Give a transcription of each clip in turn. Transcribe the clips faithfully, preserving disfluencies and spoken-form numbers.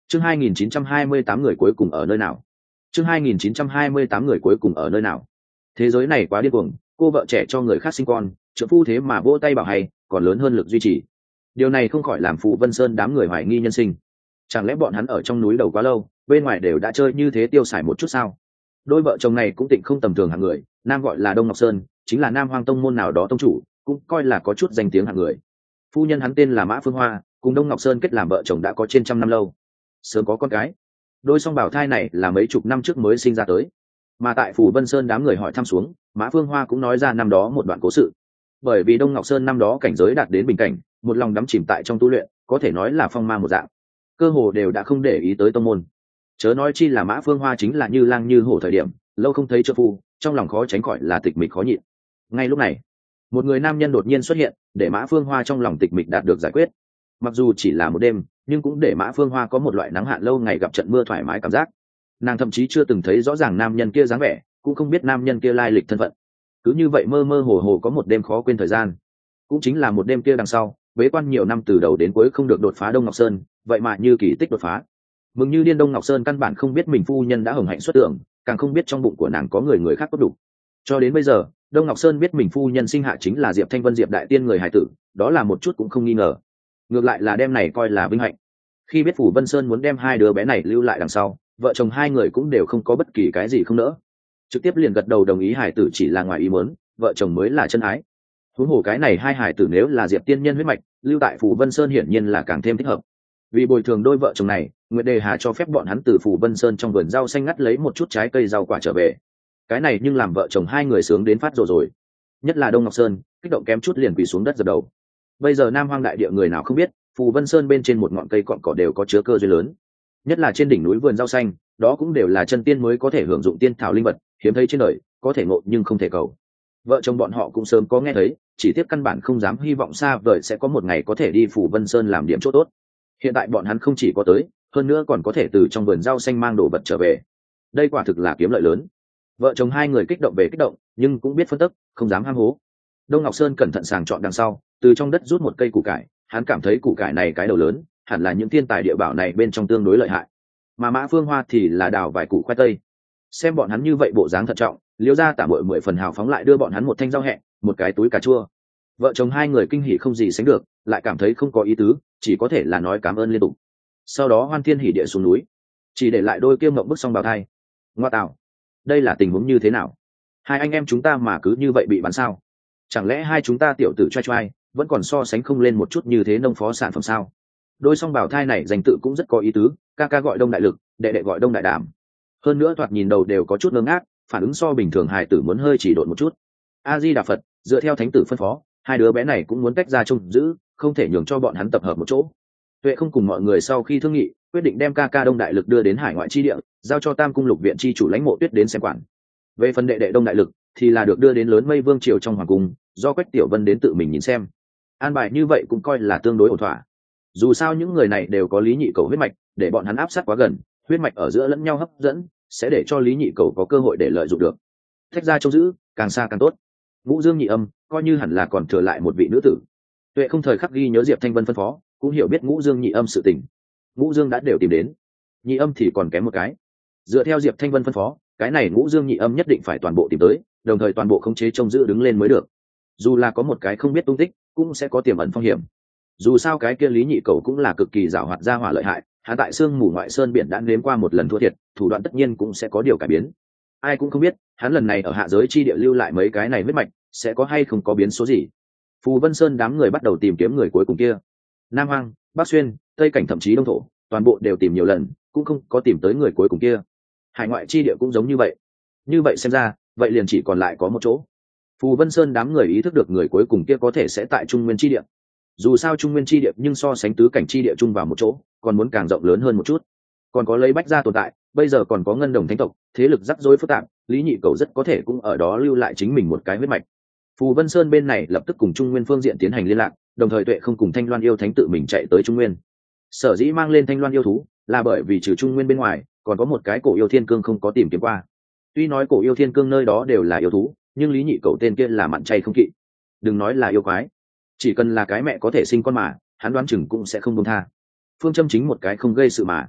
chương hai nghìn chín trăm hai mươi tám người cuối cùng ở nơi nào chương hai nghìn chín trăm hai mươi tám người cuối cùng ở nơi nào Thế giới này quá điên cuồng, cô vợ trẻ cho người khác sinh con, trợ phu thế mà vỗ tay bảo hay, còn lớn hơn lực duy trì. Điều này không khỏi làm Phù Vân Sơn đám người hoài nghi nhân sinh. Chẳng lẽ bọn hắn ở trong núi đầu quá lâu, bên ngoài đều đã chơi như thế tiêu xài một chút sao? Đôi vợ chồng này cũng tịnh không tầm thường hạng người, nam gọi là Đông Ngọc Sơn, chính là Nam Hoang tông môn nào đó tông chủ, cũng coi là có chút danh tiếng hạng người. Phu nhân hắn tên là Mã Phương Hoa, cùng Đông Ngọc Sơn kết làm vợ chồng đã có trên trăm năm lâu, sớm có con cái. Đôi song bảo thai này là mấy chục năm trước mới sinh ra tới. Mà tại Phù Vân Sơn đám người hỏi thăm xuống, Mã Phương Hoa cũng nói ra năm đó một đoạn cố sự. Bởi vì Đông Ngọc Sơn năm đó cảnh giới đạt đến bình cảnh, một lòng đắm chìm tại trong tu luyện, có thể nói là phong ma một dạng, cơ hồ đều đã không để ý tới tông môn. Chớ nói chi là Mã Phương Hoa chính là như lang như hổ thời điểm, lâu không thấy trợ phu, trong lòng khó tránh khỏi là tịch mịch khó nhịn. Ngay lúc này, một người nam nhân đột nhiên xuất hiện, để Mã Phương Hoa trong lòng tịch mịch đạt được giải quyết. Mặc dù chỉ là một đêm, nhưng cũng để Mã Phương Hoa có một loại nắng hạn lâu ngày gặp trận mưa thoải mái cảm giác. Nàng thậm chí chưa từng thấy rõ ràng nam nhân kia dáng vẻ, cũng không biết nam nhân kia lai lịch thân phận. Cứ như vậy mơ mơ hồ hồ có một đêm khó quên thời gian. Cũng chính là một đêm kia đằng sau, bế quan nhiều năm từ đầu đến cuối không được đột phá Đông Ngọc Sơn, vậy mà như kỳ tích đột phá. Mừng như điên, Đông Ngọc Sơn căn bản không biết mình phu nhân đã hồng hạnh xuất tưởng, càng không biết trong bụng của nàng có người người khác cốt đủ. Cho đến bây giờ, Đông Ngọc Sơn biết mình phu nhân sinh hạ chính là Diệp Thanh Vân, Diệp đại tiên người hài tử, đó là một chút cũng không nghi ngờ. Ngược lại là đêm này coi là vinh hạnh. Khi biết Phủ Vân Sơn muốn đem hai đứa bé này lưu lại đằng sau, vợ chồng hai người cũng đều không có bất kỳ cái gì không nỡ, trực tiếp liền gật đầu đồng ý hài tử chỉ là ngoài ý muốn, vợ chồng mới là chân ái. Huống hồ cái này hai hài tử nếu là Diệp tiên nhân huyết mạch, lưu tại Phủ Vân Sơn hiển nhiên là càng thêm thích hợp. Vì bồi thường đôi vợ chồng này, Nguyệt Đề Hà cho phép bọn hắn từ Phủ Vân Sơn trong vườn rau xanh ngắt lấy một chút trái cây rau quả trở về. Cái này nhưng làm vợ chồng hai người sướng đến phát rồi rồi. Nhất là Đông Ngọc Sơn, kích động kém chút liền quỳ xuống đất dập đầu. Bây giờ Nam Hoang đại địa người nào không biết, Phù Vân Sơn bên trên một ngọn cây cọn cỏ đều có chứa cơ duyên lớn. Nhất là trên đỉnh núi vườn rau xanh, đó cũng đều là chân tiên mới có thể hưởng dụng tiên thảo linh vật, hiếm thấy trên đời, có thể ngộ nhưng không thể cầu. Vợ chồng bọn họ cũng sớm có nghe thấy, chỉ tiếc căn bản không dám hy vọng xa vời sẽ có một ngày có thể đi Phù Vân Sơn làm điểm chỗ tốt. Hiện tại bọn hắn không chỉ có tới, hơn nữa còn có thể từ trong vườn rau xanh mang đồ vật trở về. Đây quả thực là kiếm lợi lớn. Vợ chồng hai người kích động về kích động, nhưng cũng biết phân tích, không dám ham hố. Đông Ngọc Sơn cẩn thận sàng chọn đằng sau, từ trong đất rút một cây củ cải, hắn cảm thấy củ cải này cái đầu lớn, hẳn là những thiên tài địa bảo này bên trong tương đối lợi hại. Mà Mã Phương Hoa thì là đào vài củ khoai tây. Xem bọn hắn như vậy bộ dáng thận trọng, Liễu gia tả mội mười phần hào phóng lại đưa bọn hắn một thanh rau hẹ, một cái túi cà chua. Vợ chồng hai người kinh hỉ không gì sánh được, lại cảm thấy không có ý tứ, chỉ có thể là nói cảm ơn liên tục. Sau đó hoan thiên hỉ địa xuống núi, chỉ để lại đôi kia mộng bức xong bào thai. Ngoa tạo, đây là tình huống như thế nào? Hai anh em chúng ta mà cứ như vậy bị bắn sao? Chẳng lẽ hai chúng ta tiểu tử trai trai vẫn còn so sánh không lên một chút như thế nông phó sản phẩm sao? Đôi song bảo thai này danh tự cũng rất có ý tứ, ca ca gọi Đông Đại Lực, đệ đệ gọi Đông Đại Đảm. Hơn nữa thoạt nhìn đầu đều có chút ngơ ngác, phản ứng so bình thường hài tử muốn hơi chỉ độn một chút. A Di Đà Phật, dựa theo thánh tử phân phó, hai đứa bé này cũng muốn tách ra trông giữ, không thể nhường cho bọn hắn tập hợp một chỗ. Tuệ không cùng mọi người sau khi thương nghị, quyết định đem ca ca Đông Đại Lực đưa đến hải ngoại chi địa, giao cho Tam Cung Lục viện chi chủ Lãnh Mộ Tuyết đến xem quản. Về phần đệ đệ Đông Đại Lực thì là được đưa đến lớn Mây Vương triều trong hoàng cung, do Quách Tiểu Vân đến tự mình nhìn xem. An bài như vậy cũng coi là tương đối ổn thỏa. Dù sao những người này đều có Lý Nhị Cầu huyết mạch, để bọn hắn áp sát quá gần, huyết mạch ở giữa lẫn nhau hấp dẫn, sẽ để cho Lý Nhị Cầu có cơ hội để lợi dụng được. Thách ra trông giữ, càng xa càng tốt. Ngũ Dương Nhị Âm coi như hẳn là còn thừa lại một vị nữ tử. Tuệ không thời khắc ghi nhớ Diệp Thanh Vân phân phó, cũng hiểu biết Ngũ Dương Nhị Âm sự tình. Ngũ Dương đã đều tìm đến, Nhị Âm thì còn kém một cái. Dựa theo Diệp Thanh Vân phân phó, cái này Ngũ Dương Nhị Âm nhất định phải toàn bộ tìm tới, đồng thời toàn bộ khống chế trông giữ đứng lên mới được. Dù là có một cái không biết tung tích, cũng sẽ có tiềm ẩn phong hiểm. Dù sao cái kia Lý Nhị Cầu cũng là cực kỳ giàu hoạt gia hỏa lợi hại, hắn tại Sương Mù Ngoại Sơn biển đã nếm qua một lần thua thiệt, thủ đoạn tất nhiên cũng sẽ có điều cải biến. Ai cũng không biết, hắn lần này ở hạ giới chi địa lưu lại mấy cái này huyết mạch, sẽ có hay không có biến số gì. Phù Vân Sơn đám người bắt đầu tìm kiếm người cuối cùng kia. Nam Hoang, Bắc Xuyên, Tây Cảnh thậm chí Đông Thổ, toàn bộ đều tìm nhiều lần, cũng không có tìm tới người cuối cùng kia. Hải ngoại chi địa cũng giống như vậy. Như vậy xem ra, vậy liền chỉ còn lại có một chỗ. Phù Vân Sơn đám người ý thức được người cuối cùng kia có thể sẽ tại Trung Nguyên chi địa. Dù sao Trung Nguyên chi địa nhưng so sánh tứ cảnh chi địa chung vào một chỗ, còn muốn càng rộng lớn hơn một chút. Còn có lấy Bách gia tồn tại, bây giờ còn có Ngân Đồng Thánh tộc, thế lực rắc rối phức tạp, Lý Nhị Cầu rất có thể cũng ở đó lưu lại chính mình một cái huyết mạch. Phù Vân Sơn bên này lập tức cùng Trung Nguyên phương diện tiến hành liên lạc, đồng thời Tuệ không cùng Thanh Loan yêu thánh tự mình chạy tới Trung Nguyên. Sở dĩ mang lên Thanh Loan yêu thú, là bởi vì trừ Trung Nguyên bên ngoài, còn có một cái Cổ Yêu Thiên Cương không có tìm kiếm qua. Tuy nói Cổ Yêu Thiên Cương nơi đó đều là yêu thú, nhưng Lý Nhị Cầu tên kia là mặn chay không kỵ. Đừng nói là yêu quái, chỉ cần là cái mẹ có thể sinh con mà, hắn đoán chừng cũng sẽ không buông tha. Phương châm chính một cái không gây sự mà.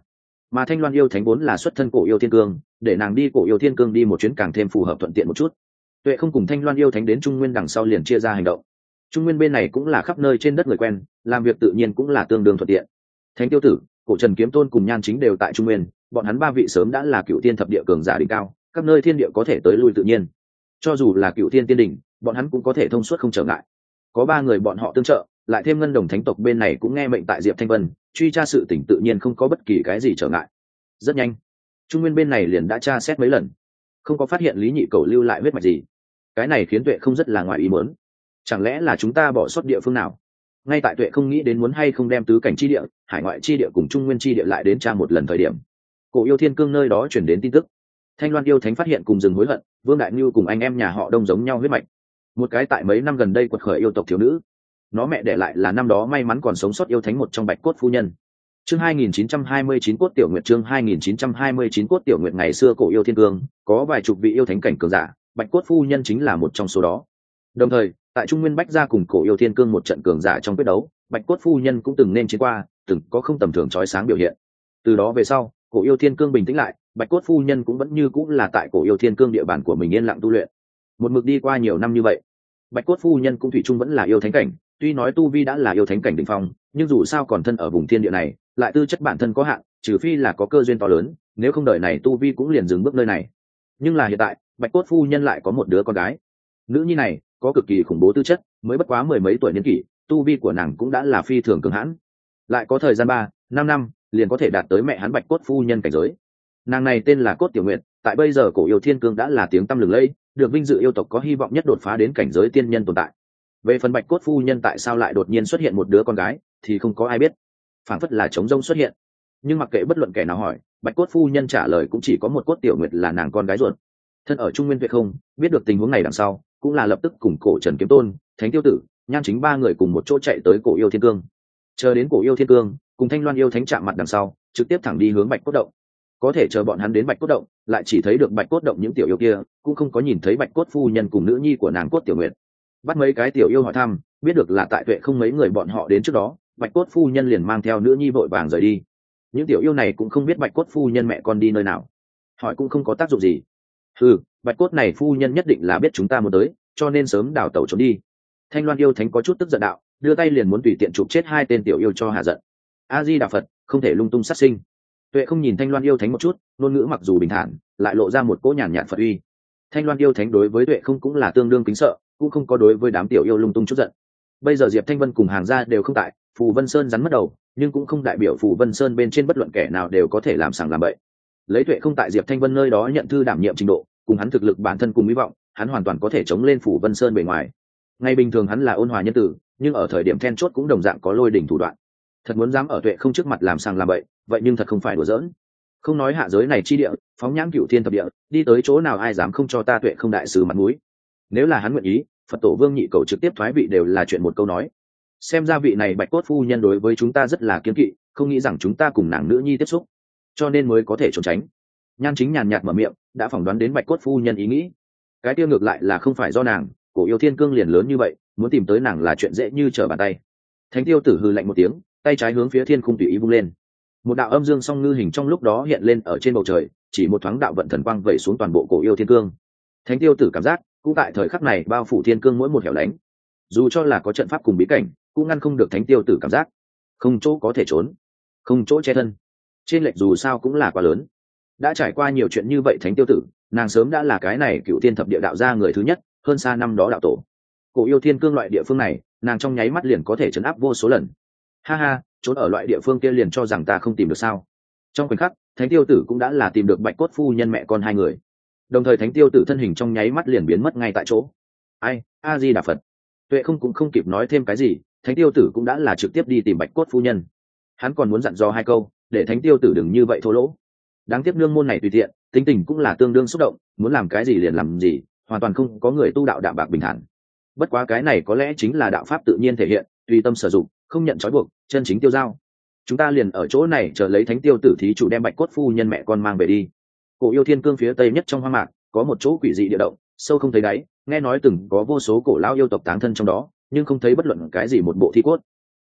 mà Thanh Loan yêu thánh vốn là xuất thân cổ yêu thiên cương, để nàng đi cổ yêu thiên cương đi một chuyến càng thêm phù hợp thuận tiện một chút. Tuệ không cùng Thanh Loan yêu thánh đến Trung Nguyên đằng sau liền chia ra hành động. Trung Nguyên bên này cũng là khắp nơi trên đất người quen, làm việc tự nhiên cũng là tương đương thuận tiện. Thánh Tiêu Tử, Cổ Trần Kiếm Tôn cùng Nhan Chính đều tại Trung Nguyên, bọn hắn ba vị sớm đã là cựu tiên thập địa cường giả đỉnh cao, các nơi thiên địa có thể tới lui tự nhiên. Cho dù là cựu tiên tiên đỉnh, bọn hắn cũng có thể thông suốt không trở ngại. Có ba người bọn họ tương trợ, lại thêm Ngân Đồng Thánh tộc bên này cũng nghe mệnh tại Diệp Thanh Vân, truy tra sự tình tự nhiên không có bất kỳ cái gì trở ngại. Rất nhanh, Trung Nguyên bên này liền đã tra xét mấy lần, không có phát hiện Lý Nhị Cầu lưu lại huyết mạch gì. Cái này khiến Tuệ không rất là ngoài ý muốn. Chẳng lẽ là chúng ta bỏ sót địa phương nào? Ngay tại Tuệ không nghĩ đến muốn hay không đem tứ cảnh chi địa, hải ngoại chi địa cùng Trung Nguyên chi địa lại đến tra một lần thời điểm, Cổ Yêu Thiên Cương nơi đó chuyển đến tin tức. Thanh Loan yêu thánh phát hiện cùng rừng hối hận, Vương Đại Nhu cùng anh em nhà họ Đông giống nhau huyết mạch. Một cái tại mấy năm gần đây quật khởi yêu tộc thiếu nữ, nó mẹ để lại là năm đó may mắn còn sống sót yêu thánh một trong Bạch Cốt phu nhân. Chương hai nghìn chín trăm hai mươi chín Cốt Tiểu Nguyệt chương hai nghìn chín trăm hai mươi chín Cốt Tiểu Nguyệt ngày xưa Cổ Yêu Thiên Cương, có vài chục vị yêu thánh cảnh cường giả, Bạch Cốt phu nhân chính là một trong số đó. Đồng thời, tại Trung Nguyên Bách gia cùng Cổ Yêu Thiên Cương một trận cường giả trong quyết đấu, Bạch Cốt phu nhân cũng từng nên chiến qua, từng có không tầm thường chói sáng biểu hiện. Từ đó về sau, Cổ Yêu Thiên Cương bình tĩnh lại, Bạch Cốt phu nhân cũng vẫn như cũng là tại Cổ Yêu Thiên Cương địa bàn của mình yên lặng tu luyện. Một mực đi qua nhiều năm như vậy, Bạch Cốt phu nhân cũng thủy chung vẫn là yêu thánh cảnh, tuy nói tu vi đã là yêu thánh cảnh đỉnh phong, nhưng dù sao còn thân ở vùng thiên địa này, lại tư chất bản thân có hạn, trừ phi là có cơ duyên to lớn, nếu không đời này tu vi cũng liền dừng bước nơi này. Nhưng là hiện tại, Bạch Cốt phu nhân lại có một đứa con gái. Nữ nhi này có cực kỳ khủng bố tư chất, mới bất quá mười mấy tuổi niên kỷ, tu vi của nàng cũng đã là phi thường cường hãn. Lại có thời gian ba, năm năm, liền có thể đạt tới mẹ hắn Bạch Cốt phu nhân cảnh giới. Nàng này tên là Cốt Tiểu Nguyệt, tại bây giờ Cổ Yêu Thiên Cương đã là tiếng tăm lừng lẫy, được vinh dự yêu tộc có hy vọng nhất đột phá đến cảnh giới tiên nhân tồn tại. Về phần Bạch Cốt phu nhân tại sao lại đột nhiên xuất hiện một đứa con gái, thì không có ai biết, phảng phất là trống rông xuất hiện. Nhưng mặc kệ bất luận kẻ nào hỏi, Bạch Cốt phu nhân trả lời cũng chỉ có một Cốt Tiểu Nguyệt là nàng con gái ruột. Thân ở Trung Nguyên Tuyệt không biết được tình huống này đằng sau, cũng là lập tức cùng Cổ Trần Kiếm Tôn, Thánh Tiêu Tử, Nhan Chính ba người cùng một chỗ chạy tới Cổ Yêu Thiên Cương. Chờ đến Cổ Yêu Thiên Cương, cùng Thanh Loan yêu thánh chạm mặt đằng sau, trực tiếp thẳng đi hướng Bạch Cốt động. Có thể chờ bọn hắn đến Bạch Cốt động, lại chỉ thấy được Bạch Cốt động những tiểu yêu kia, cũng không có nhìn thấy Bạch Cốt phu nhân cùng nữ nhi của nàng Cốt Tiểu Nguyệt. Bắt mấy cái tiểu yêu hỏi thăm, biết được là tại Tuệ không mấy người bọn họ đến trước đó, Bạch Cốt phu nhân liền mang theo nữ nhi vội vàng rời đi. Những tiểu yêu này cũng không biết Bạch Cốt phu nhân mẹ con đi nơi nào, hỏi cũng không có tác dụng gì. Ừ, Bạch Cốt này phu nhân nhất định là biết chúng ta muốn tới, cho nên sớm đào tẩu trốn đi. Thanh Loan yêu thánh có chút tức giận đạo, đưa tay liền muốn tùy tiện chụp chết hai tên tiểu yêu cho hạ giận. A Di Đà Phật, không thể lung tung sát sinh. Tuệ không nhìn Thanh Loan yêu thánh một chút, ngôn ngữ mặc dù bình thản, lại lộ ra một cỗ nhàn nhạt Phật uy. Thanh Loan yêu thánh đối với Tuệ không cũng là tương đương kính sợ, cũng không có đối với đám tiểu yêu lung tung chút giận. Bây giờ Diệp Thanh Vân cùng hàng gia đều không tại, Phù Vân Sơn rắn mất đầu, nhưng cũng không đại biểu Phù Vân Sơn bên trên bất luận kẻ nào đều có thể làm sàng làm bậy. Lấy Tuệ không tại Diệp Thanh Vân nơi đó nhận thư đảm nhiệm trình độ, cùng hắn thực lực bản thân cùng hy vọng, hắn hoàn toàn có thể chống lên Phù Vân Sơn bề ngoài. Ngày bình thường hắn là ôn hòa nhân tử, nhưng ở thời điểm then chốt cũng đồng dạng có lôi đỉnh thủ đoạn. Thật muốn dám ở Tuệ không trước mặt làm sàng làm bậy, vậy nhưng thật không phải đùa giỡn. Không nói hạ giới này chi địa, phóng nhãn cửu thiên thập địa, đi tới chỗ nào ai dám không cho ta Tuệ không đại sứ mặt mũi. Nếu là hắn nguyện ý, Phật tổ Vương Nhị Cầu trực tiếp thoái vị đều là chuyện một câu nói. Xem ra vị này Bạch Cốt phu nhân đối với chúng ta rất là kiêng kỵ, không nghĩ rằng chúng ta cùng nàng nữ nhi tiếp xúc, cho nên mới có thể trốn tránh. Nhan Chính nhàn nhạt mở miệng, đã phỏng đoán đến Bạch Cốt phu nhân ý nghĩ. Cái tiêu ngược lại là không phải do nàng, Cổ Yêu Thiên Cương liền lớn như vậy, muốn tìm tới nàng là chuyện dễ như trở bàn tay. Thánh Tiêu Tử hừ lạnh một tiếng, tay trái hướng phía thiên khung tùy ý vung lên. Một đạo âm dương song ngư hình trong lúc đó hiện lên ở trên bầu trời, chỉ một thoáng đạo vận thần quang vẩy xuống toàn bộ Cổ Yêu Thiên Cương. Thánh Tiêu Tử cảm giác cũng tại thời khắc này bao phủ thiên cương mỗi một hẻo lánh, dù cho là có trận pháp cùng bí cảnh cũng ngăn không được Thánh Tiêu Tử cảm giác, không chỗ có thể trốn, không chỗ che thân. Trên lệch dù sao cũng là quá lớn. Đã trải qua nhiều chuyện như vậy, Thánh Tiêu Tử nàng sớm đã là cái này cựu thiên thập địa đạo gia người thứ nhất, hơn xa năm đó đạo tổ. Cổ Yêu Thiên Cương loại địa phương này, nàng trong nháy mắt liền có thể chấn áp vô số lần. Ha ha, trốn ở loại địa phương kia liền cho rằng ta không tìm được sao? Trong khoảnh khắc, Thánh Tiêu Tử cũng đã là tìm được Bạch Cốt phu nhân mẹ con hai người. Đồng thời Thánh Tiêu Tử thân hình trong nháy mắt liền biến mất ngay tại chỗ. Ai, A Di Đà Phật. Tuệ không cũng không kịp nói thêm cái gì, Thánh Tiêu Tử cũng đã là trực tiếp đi tìm Bạch Cốt phu nhân. Hắn còn muốn dặn dò hai câu, để Thánh Tiêu Tử đừng như vậy thô lỗ. Đáng tiếc nương môn này tùy tiện, tính tình cũng là tương đương xúc động, muốn làm cái gì liền làm gì, hoàn toàn không có người tu đạo đạm bạc bình thản. Bất quá cái này có lẽ chính là đạo pháp tự nhiên thể hiện, tùy tâm sử dụng, không nhận trói buộc, chân chính tiêu dao. Chúng ta liền ở chỗ này chờ lấy Thánh Tiêu Tử thí chủ đem Bạch Cốt phu nhân mẹ con mang về đi. Cổ Yêu Thiên Cương phía tây nhất trong hoang mạc có một chỗ quỷ dị địa động, sâu không thấy đáy, nghe nói từng có vô số cổ lao yêu tộc táng thân trong đó, nhưng không thấy bất luận cái gì một bộ thi cốt.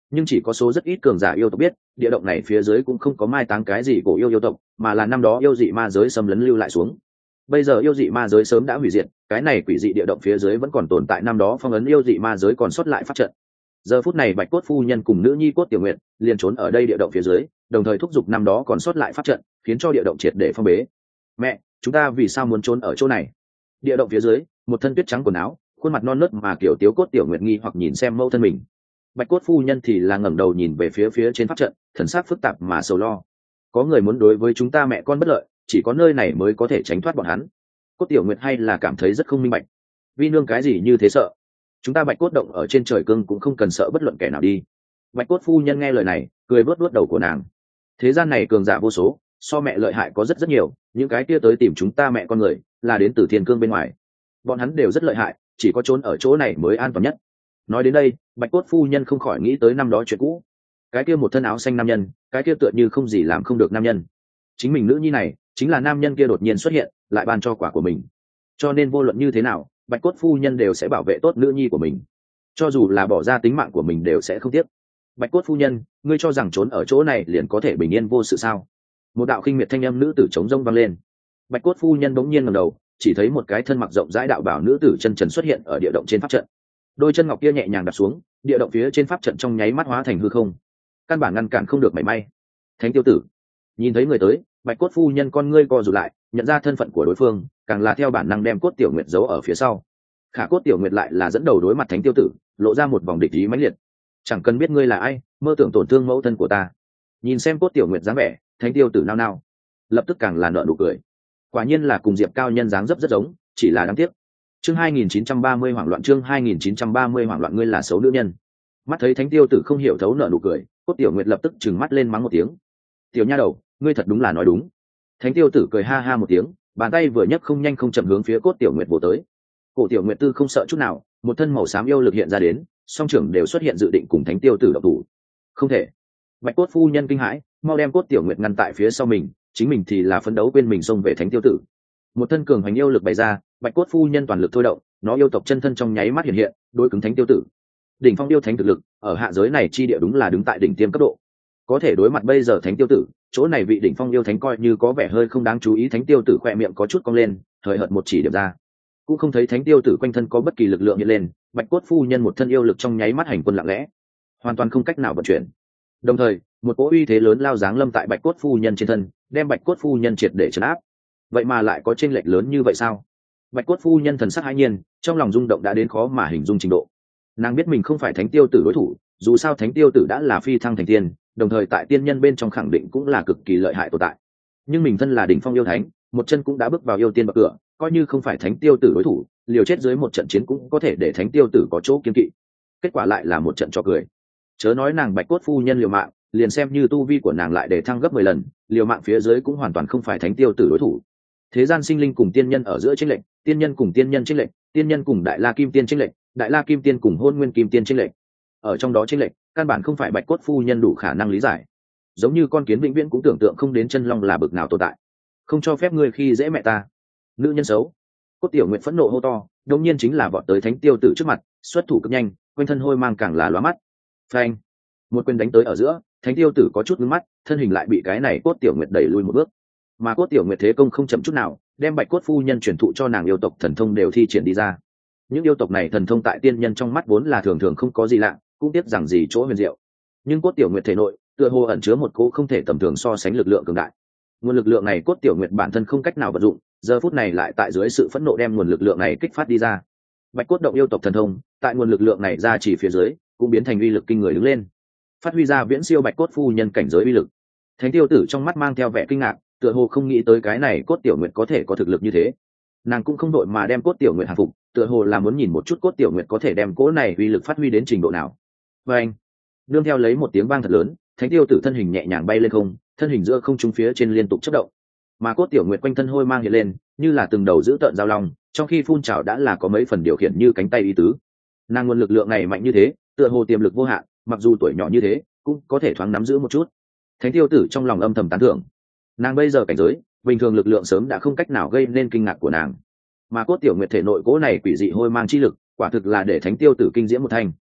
nhưng chỉ có số rất ít cường giả yêu tộc biết địa động này phía dưới cũng không có mai táng cái gì cổ yêu yêu tộc, mà là năm đó yêu dị ma giới xâm lấn lưu lại xuống. Bây giờ yêu dị ma giới sớm đã hủy diệt, cái này quỷ dị địa động phía dưới vẫn còn tồn tại năm đó phong ấn yêu dị ma giới còn sót lại pháp trận. Giờ phút này Bạch Cốt phu nhân cùng nữ nhi Cốt Tiểu Nguyệt liền trốn ở đây địa động phía dưới, đồng thời thúc giục năm đó còn sót lại pháp trận, khiến cho địa động triệt để phong bế. Mẹ, chúng ta vì sao muốn trốn ở chỗ này? Địa động phía dưới, một thân tuyết trắng quần áo, khuôn mặt non nớt mà kiểu Tiếu Cốt Tiểu Nguyệt nghi hoặc nhìn xem mẫu thân mình. Bạch Cốt phu nhân thì là ngẩng đầu nhìn về phía phía trên pháp trận, thần sắc phức tạp mà sầu lo. Có người muốn đối với chúng ta mẹ con bất lợi, chỉ có nơi này mới có thể tránh thoát bọn hắn. Cốt Tiểu Nguyệt hay là cảm thấy rất không minh bạch. Vi nương cái gì như thế sợ? Chúng ta Bạch Cốt động ở trên trời cưng cũng không cần sợ bất luận kẻ nào đi. Bạch Cốt phu nhân nghe lời này, cười vớt vớt đầu của nàng. Thế gian này cường giả vô số, so mẹ lợi hại có rất rất nhiều, những cái kia tới tìm chúng ta mẹ con người là đến từ thiên cương bên ngoài. Bọn hắn đều rất lợi hại, chỉ có trốn ở chỗ này mới an toàn nhất. Nói đến đây, Bạch Cốt phu nhân không khỏi nghĩ tới năm đó chuyện cũ. Cái kia một thân áo xanh nam nhân, cái kia tựa như không gì làm không được nam nhân. Chính mình nữ nhi này, chính là nam nhân kia đột nhiên xuất hiện, lại ban cho quả của mình. Cho nên vô luận như thế nào, Bạch Cốt phu nhân đều sẽ bảo vệ tốt nữ nhi của mình, cho dù là bỏ ra tính mạng của mình đều sẽ không tiếc. Bạch Cốt phu nhân, ngươi cho rằng trốn ở chỗ này liền có thể bình yên vô sự sao? Một đạo khinh miệt thanh âm nữ tử chống rông vang lên. Bạch Cốt phu nhân bỗng nhiên ngẩng đầu, chỉ thấy một cái thân mặc rộng rãi đạo bào nữ tử chân trần xuất hiện ở địa động trên pháp trận. Đôi chân ngọc kia nhẹ nhàng đặt xuống, địa động phía trên pháp trận trong nháy mắt hóa thành hư không, căn bản ngăn cản không được mảy may. Thánh tiêu tử nhìn thấy người tới, Bạch Cốt phu nhân con ngươi co rụt lại, nhận ra thân phận của đối phương, càng là theo bản năng đem Cốt Tiểu Nguyệt giấu ở phía sau. Khả Cốt Tiểu Nguyệt lại là dẫn đầu đối mặt Thánh tiêu tử, lộ ra một vòng địch ý mãnh liệt. Chẳng cần biết ngươi là ai, mơ tưởng tổn thương mẫu thân của ta. Nhìn xem Cốt Tiểu Nguyệt dáng vẻ, Thánh tiêu tử nao nao, lập tức càng là nở nụ cười. Quả nhiên là cùng Diệp Cao Nhân dáng dấp rất giống, chỉ là đáng tiếc. Chương hai nghìn chín trăm ba mươi hoảng loạn, chương hai nghìn chín trăm ba mươi hoảng loạn, ngươi là xấu nữ nhân. Mắt thấy Thánh tiêu tử không hiểu thấu nở nụ cười, Cốt Tiểu Nguyệt lập tức trừng mắt lên mắng một tiếng. Tiểu nha đầu, ngươi thật đúng là nói đúng. Thánh tiêu tử cười ha ha một tiếng, bàn tay vừa nhấc không nhanh không chậm hướng phía Cốt Tiểu Nguyệt vồ tới. Cổ Tiểu Nguyệt tư không sợ chút nào, một thân màu xám yêu lực hiện ra đến, song trưởng đều xuất hiện dự định cùng Thánh tiêu tử độc thủ. Không thể. Bạch Cốt phu nhân kinh hãi, mau đem Cốt Tiểu Nguyệt ngăn tại phía sau mình, chính mình thì là phấn đấu quên mình xông về Thánh tiêu tử. Một thân cường hành yêu lực bày ra, Bạch Cốt phu nhân toàn lực thôi động, nó yêu tộc chân thân trong nháy mắt hiện hiện, đối cứng Thánh tiêu tử. Đỉnh phong yêu thánh thực lực, ở hạ giới này chi địa đúng là đứng tại đỉnh tiêm cấp độ. Có thể đối mặt bây giờ Thánh tiêu tử, chỗ này vị đỉnh phong yêu thánh coi như có vẻ hơi không đáng chú ý. Thánh tiêu tử khỏe miệng có chút cong lên, thời hợt một chỉ điểm ra, cũng không thấy Thánh tiêu tử quanh thân có bất kỳ lực lượng hiện lên. Bạch Cốt phu nhân một thân yêu lực trong nháy mắt hành quân lặng lẽ, hoàn toàn không cách nào vận chuyển. Đồng thời, một cỗ uy thế lớn lao giáng lâm tại Bạch Cốt phu nhân trên thân, đem Bạch Cốt phu nhân triệt để trấn áp. Vậy mà lại có chênh lệch lớn như vậy sao? Bạch Cốt phu nhân thần sắc hãi nhiên, trong lòng rung động đã đến khó mà hình dung trình độ. Nàng biết mình không phải Thánh tiêu tử đối thủ, dù sao Thánh tiêu tử đã là phi thăng thành tiên, đồng thời tại tiên nhân bên trong khẳng định cũng là cực kỳ lợi hại tồn tại. Nhưng mình thân là đỉnh phong yêu thánh, một chân cũng đã bước vào yêu tiên bậc cửa, coi như không phải Thánh tiêu tử đối thủ, liều chết dưới một trận chiến cũng có thể để Thánh tiêu tử có chỗ kiên kỵ. Kết quả lại là một trận cho cười. Chớ nói nàng Bạch Cốt phu nhân liều mạng, liền xem như tu vi của nàng lại để thăng gấp mười lần, liều mạng phía dưới cũng hoàn toàn không phải Thánh tiêu tử đối thủ. Thế gian sinh linh cùng tiên nhân ở giữa chênh lệch, tiên nhân cùng tiên nhân chênh lệch, tiên nhân cùng đại la kim tiên chênh lệch, đại la kim tiên cùng hôn nguyên kim tiên chênh lệch. Ở trong đó chênh lệch, căn bản không phải Bạch Cốt phu nhân đủ khả năng lý giải. Giống như con kiến vĩnh viễn cũng tưởng tượng không đến chân long là bực nào tồn tại. Không cho phép ngươi khi dễ mẹ ta, nữ nhân xấu. Cốt Tiểu Nguyệt phẫn nộ hô to, đương nhiên chính là vọt tới Thánh tiêu tử trước mặt, xuất thủ cực nhanh, quanh thân hôi mang càng là lóa mắt. Phanh! Một quyền đánh tới ở giữa, Thánh tiêu tử có chút ngưng mắt, thân hình lại bị cái này Cốt Tiểu Nguyệt đẩy lui một bước. Mà Cốt Tiểu Nguyệt thế công không chậm chút nào, đem Bạch Cốt phu nhân truyền thụ cho nàng yêu tộc thần thông đều thi triển đi ra. Những yêu tộc này thần thông tại tiên nhân trong mắt vốn là thường thường không có gì lạ, cũng tiếc rằng gì chỗ huyền diệu. Nhưng Cốt Tiểu Nguyệt thể nội, tựa hồ ẩn chứa một cỗ không thể tầm thường so sánh lực lượng cường đại. Nguồn lực lượng này Cốt Tiểu Nguyệt bản thân không cách nào vận dụng, giờ phút này lại tại dưới sự phẫn nộ đem nguồn lực lượng này kích phát đi ra. Bạch Cốt động yêu tộc thần thông, tại nguồn lực lượng này ra chỉ phía dưới, cũng biến thành uy lực kinh người đứng lên, phát huy ra viễn siêu Bạch Cốt phu nhân cảnh giới uy lực. Thánh tiêu tử trong mắt mang theo vẻ kinh ngạc, tựa hồ không nghĩ tới cái này Cốt Tiểu Nguyệt có thể có thực lực như thế. Nàng cũng không đội mà đem Cốt Tiểu Nguyệt hạ phục, tựa hồ là muốn nhìn một chút Cốt Tiểu Nguyệt có thể đem cỗ này uy lực phát huy đến trình độ nào. Và anh, nương theo lấy một tiếng vang thật lớn, Thánh tiêu tử thân hình nhẹ nhàng bay lên không, thân hình giữa không trung phía trên liên tục chớp động. Mà Cốt Tiểu Nguyệt quanh thân hôi mang hiện lên, như là từng đầu giữ tợn giao long, trong khi phun trào đã là có mấy phần điều khiển như cánh tay ý tứ. Nàng nguồn lực lượng này mạnh như thế, tựa hồ tiềm lực vô hạn, mặc dù tuổi nhỏ như thế, cũng có thể thoáng nắm giữ một chút. Thánh tiêu tử trong lòng âm thầm tán thưởng. Nàng bây giờ cảnh giới, bình thường lực lượng sớm đã không cách nào gây nên kinh ngạc của nàng. Mà Cốt Tiểu Nguyệt thể nội cỗ này quỷ dị hôi mang chi lực, quả thực là để Thánh tiêu tử kinh diễm một thành.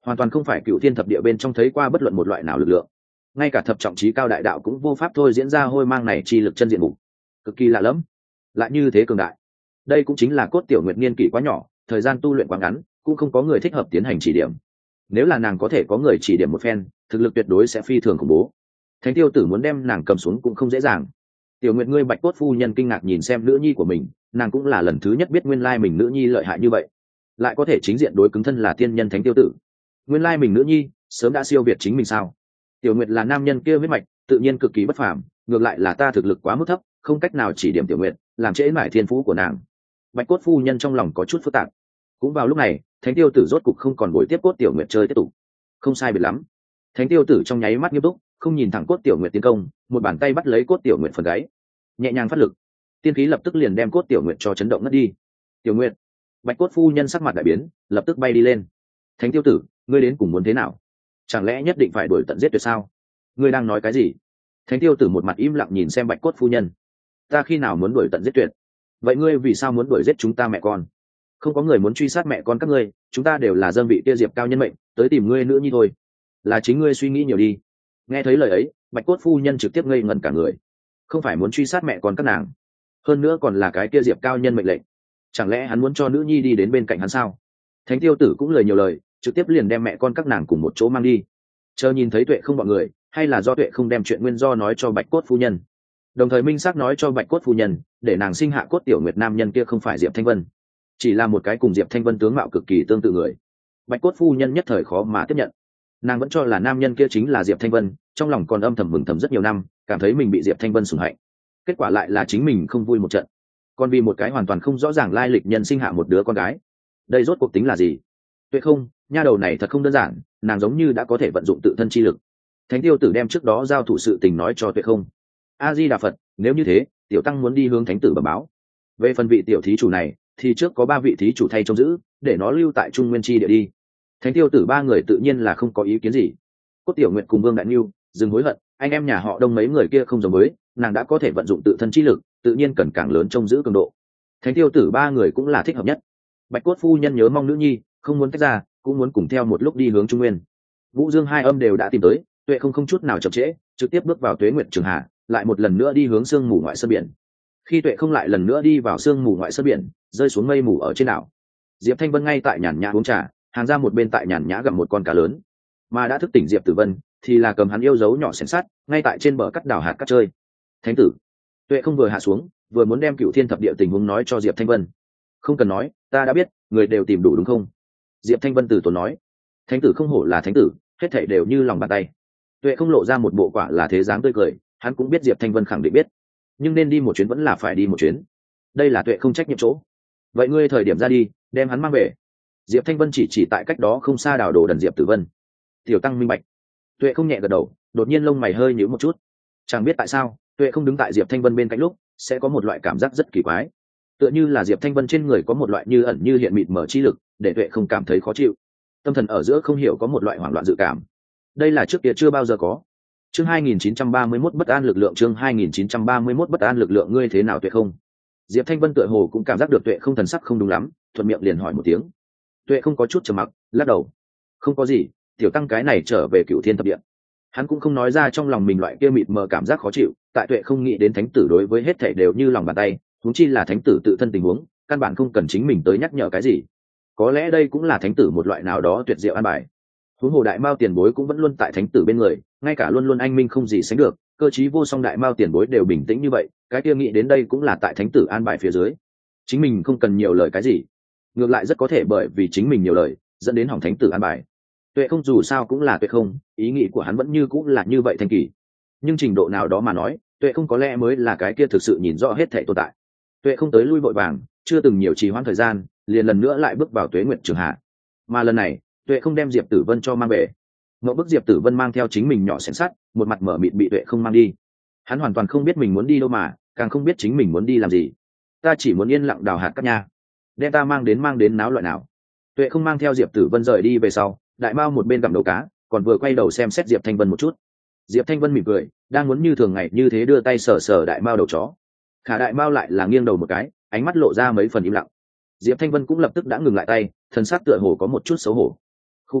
hoàn toàn không phải cựu thiên thập địa bên trong thấy qua bất luận một loại nào lực lượng. Ngay cả thập trọng trí cao đại đạo cũng vô pháp thôi diễn ra hôi mang này chi lực chân diện mục, cực kỳ lạ lẫm, lại như thế cường đại. Đây cũng chính là Cốt Tiểu Nguyệt niên kỷ quá nhỏ, thời gian tu luyện quá ngắn, cũng không có người thích hợp tiến hành chỉ điểm. Nếu là nàng có thể có người chỉ điểm một phen, thực lực tuyệt đối sẽ phi thường khủng bố. Thánh Tiêu Tử muốn đem nàng cầm xuống cũng không dễ dàng. Tiểu Nguyệt ngươi Bạch Cốt phu nhân kinh ngạc nhìn xem nữ nhi của mình, nàng cũng là lần thứ nhất biết nguyên lai mình nữ nhi lợi hại như vậy, lại có thể chính diện đối cứng thân là tiên nhân Thánh Tiêu Tử. Nguyên lai mình nữ nhi sớm đã siêu việt chính mình sao? Tiểu Nguyệt là nam nhân kia huyết mạch, tự nhiên cực kỳ bất phàm, ngược lại là ta thực lực quá mức thấp, không cách nào chỉ điểm Tiểu Nguyệt, làm trễ mải thiên phú của nàng. Bạch Cốt phu nhân trong lòng có chút phức tạp. Cũng vào lúc này, Thánh Tiêu Tử rốt cục không còn buổi tiếp Cốt Tiểu Nguyệt chơi tiếp tục. Không sai biệt lắm. Thánh Tiêu Tử trong nháy mắt nghiêm túc, không nhìn thẳng Cốt Tiểu Nguyệt tiến công, một bàn tay bắt lấy Cốt Tiểu Nguyệt phần gáy, nhẹ nhàng phát lực, tiên khí lập tức liền đem Cốt Tiểu Nguyệt cho chấn động ngất đi. Tiểu Nguyệt, Bạch Cốt phu nhân sắc mặt đại biến, lập tức bay đi lên. Thánh Tiêu Tử, ngươi đến cùng muốn thế nào? Chẳng lẽ nhất định phải đuổi tận giết tuyệt sao? Ngươi đang nói cái gì? Thánh Tiêu Tử một mặt im lặng nhìn xem Bạch Cốt phu nhân. Ta khi nào muốn đuổi tận giết tuyệt? Vậy ngươi vì sao muốn đuổi giết chúng ta mẹ con? Không có người muốn truy sát mẹ con các ngươi, chúng ta đều là dâng vị kia diệp cao nhân mệnh, tới tìm ngươi nữa nhi thôi. Là chính ngươi suy nghĩ nhiều đi. Nghe thấy lời ấy, Bạch Cốt phu nhân trực tiếp ngây ngẩn cả người. Không phải muốn truy sát mẹ con các nàng, hơn nữa còn là cái kia diệp cao nhân mệnh lệnh. Chẳng lẽ hắn muốn cho nữ nhi đi đến bên cạnh hắn sao? Thánh Tiêu Tử cũng lời nhiều lời, trực tiếp liền đem mẹ con các nàng cùng một chỗ mang đi. Chờ nhìn thấy Tuệ không bọn người, hay là do Tuệ không đem chuyện nguyên do nói cho Bạch Cốt phu nhân, đồng thời minh xác nói cho Bạch Cốt phu nhân, để nàng sinh hạ Cốt Tiểu Nguyệt nam nhân kia không phải Diệp Thanh Vân, chỉ là một cái cùng Diệp Thanh Vân tướng mạo cực kỳ tương tự người. Bạch Cốt phu nhân nhất thời khó mà tiếp nhận, nàng vẫn cho là nam nhân kia chính là Diệp Thanh Vân, trong lòng còn âm thầm mừng thầm rất nhiều năm, cảm thấy mình bị Diệp Thanh Vân sủng hạnh. Kết quả lại là chính mình không vui một trận, còn vì một cái hoàn toàn không rõ ràng lai lịch nhân sinh hạ một đứa con gái. Đây rốt cuộc tính là gì? Tuệ không, nha đầu này thật không đơn giản, nàng giống như đã có thể vận dụng tự thân chi lực. Thánh Tiêu Tử đem trước đó giao thủ sự tình nói cho Tuệ không. A Di Đà Phật, nếu như thế, tiểu tăng muốn đi hướng thánh tử bẩm báo. Về phần vị tiểu thí chủ này, thì trước có ba vị thí chủ thay trông giữ, để nó lưu tại Trung Nguyên Chi địa đi. Thánh Tiêu Tử ba người tự nhiên là không có ý kiến gì. Cốt Tiểu Nguyệt cùng Vương Đại Nưu, dừng hối hận, anh em nhà họ Đông mấy người kia không giống với, nàng đã có thể vận dụng tự thân chi lực, tự nhiên cần càng lớn trông giữ cường độ. Thánh Tiêu Tử ba người cũng là thích hợp nhất. Bạch Cốt phu nhân nhớ mong nữ nhi, không muốn tách ra, cũng muốn cùng theo một lúc đi hướng Trung Nguyên. Vũ Dương hai âm đều đã tìm tới, Tuệ không không chút nào chậm trễ, trực tiếp bước vào Tuế Nguyệt Trường Hà, lại một lần nữa đi hướng sương mù ngoại sơn biển. Khi Tuệ không lại lần nữa đi vào sương mù ngoại sơn biển, rơi xuống mây mù ở trên đảo, Diệp Thanh Vân ngay tại nhàn nhã uống trà, hàng ra một bên tại nhàn nhã gặm một con cá lớn, mà đã thức tỉnh Diệp Tử Vân thì là cầm hắn yêu dấu nhỏ xẻng sắt, ngay tại trên bờ cắt đảo hạt cắt chơi. Thánh tử, Tuệ không vừa hạ xuống, vừa muốn đem Cửu Thiên Thập Địa tình huống nói cho Diệp Thanh Vân. Không cần nói, ta đã biết, người đều tìm đủ đúng không? Diệp Thanh Vân từ tốn nói. Thánh tử không hổ là thánh tử, hết thảy đều như lòng bàn tay. Tuệ không lộ ra một bộ quả là thế dáng tươi cười, hắn cũng biết Diệp Thanh Vân khẳng định biết, nhưng nên đi một chuyến vẫn là phải đi một chuyến. Đây là Tuệ không trách nhiệm chỗ. Vậy ngươi thời điểm ra đi, đem hắn mang về. Diệp Thanh Vân chỉ chỉ tại cách đó không xa đảo đồ đần Diệp Tử Vân. Tiểu tăng minh bạch. Tuệ không nhẹ gật đầu, đột nhiên lông mày hơi nhíu một chút. Chẳng biết tại sao, Tuệ không đứng tại Diệp Thanh Vân bên cạnh lúc, sẽ có một loại cảm giác rất kỳ quái. Tựa như là Diệp Thanh Vân trên người có một loại như ẩn như hiện mịt mờ chi lực, để Tuệ không cảm thấy khó chịu. Tâm thần ở giữa không hiểu có một loại hoảng loạn dự cảm. Đây là trước kia chưa bao giờ có. Chương hai nghìn chín trăm ba mươi mốt bất an lực lượng, chương hai nghìn chín trăm ba mươi mốt bất an lực lượng, ngươi thế nào Tuệ không? Diệp Thanh Vân tựa hồ cũng cảm giác được Tuệ không thần sắc không đúng lắm, thuận miệng liền hỏi một tiếng. Tuệ không có chút trầm mặc, lắc đầu. Không có gì, tiểu tăng cái này trở về Cửu Thiên Thập Địa. Hắn cũng không nói ra trong lòng mình loại kia mịt mờ cảm giác khó chịu, tại Tuệ không nghĩ đến thánh tử đối với hết thảy đều như lòng bàn tay, huống chi là thánh tử tự thân tình huống, căn bản không cần chính mình tới nhắc nhở cái gì. Có lẽ đây cũng là thánh tử một loại nào đó tuyệt diệu an bài. Huống hồ đại mao tiền bối cũng vẫn luôn tại thánh tử bên người, ngay cả luôn luôn anh minh không gì sánh được, cơ trí vô song đại mao tiền bối đều bình tĩnh như vậy, cái kia nghĩ đến đây cũng là tại thánh tử an bài phía dưới. Chính mình không cần nhiều lời cái gì, ngược lại rất có thể bởi vì chính mình nhiều lời, dẫn đến hỏng thánh tử an bài. Tuệ không dù sao cũng là Tuệ không, ý nghĩ của hắn vẫn như cũng là như vậy thanh kỳ. Nhưng trình độ nào đó mà nói, Tuệ không có lẽ mới là cái kia thực sự nhìn rõ hết thảy tồn tại. Tuệ không tới lui vội vàng, chưa từng nhiều trì hoãn thời gian, liền lần nữa lại bước vào Tuế Nguyệt Trường Hạ. Mà lần này, Tuệ không đem Diệp Tử Vân cho mang về. Ngộ bức Diệp Tử Vân mang theo chính mình nhỏ xẻng sắt, một mặt mở mịt bị Tuệ không mang đi. Hắn hoàn toàn không biết mình muốn đi đâu mà, càng không biết chính mình muốn đi làm gì. Ta chỉ muốn yên lặng đào hạt cát nha, đem ta mang đến mang đến náo loại nào. Tuệ không mang theo Diệp Tử Vân rời đi về sau, đại mao một bên gặm đầu cá, còn vừa quay đầu xem xét Diệp Thanh Vân một chút. Diệp Thanh Vân mỉm cười, đang muốn như thường ngày như thế đưa tay sờ sờ đại mao đầu chó. Khả đại mao lại là nghiêng đầu một cái, ánh mắt lộ ra mấy phần im lặng. Diệp Thanh Vân cũng lập tức đã ngừng lại tay, thần sắc tựa hồ có một chút xấu hổ. Khu khu,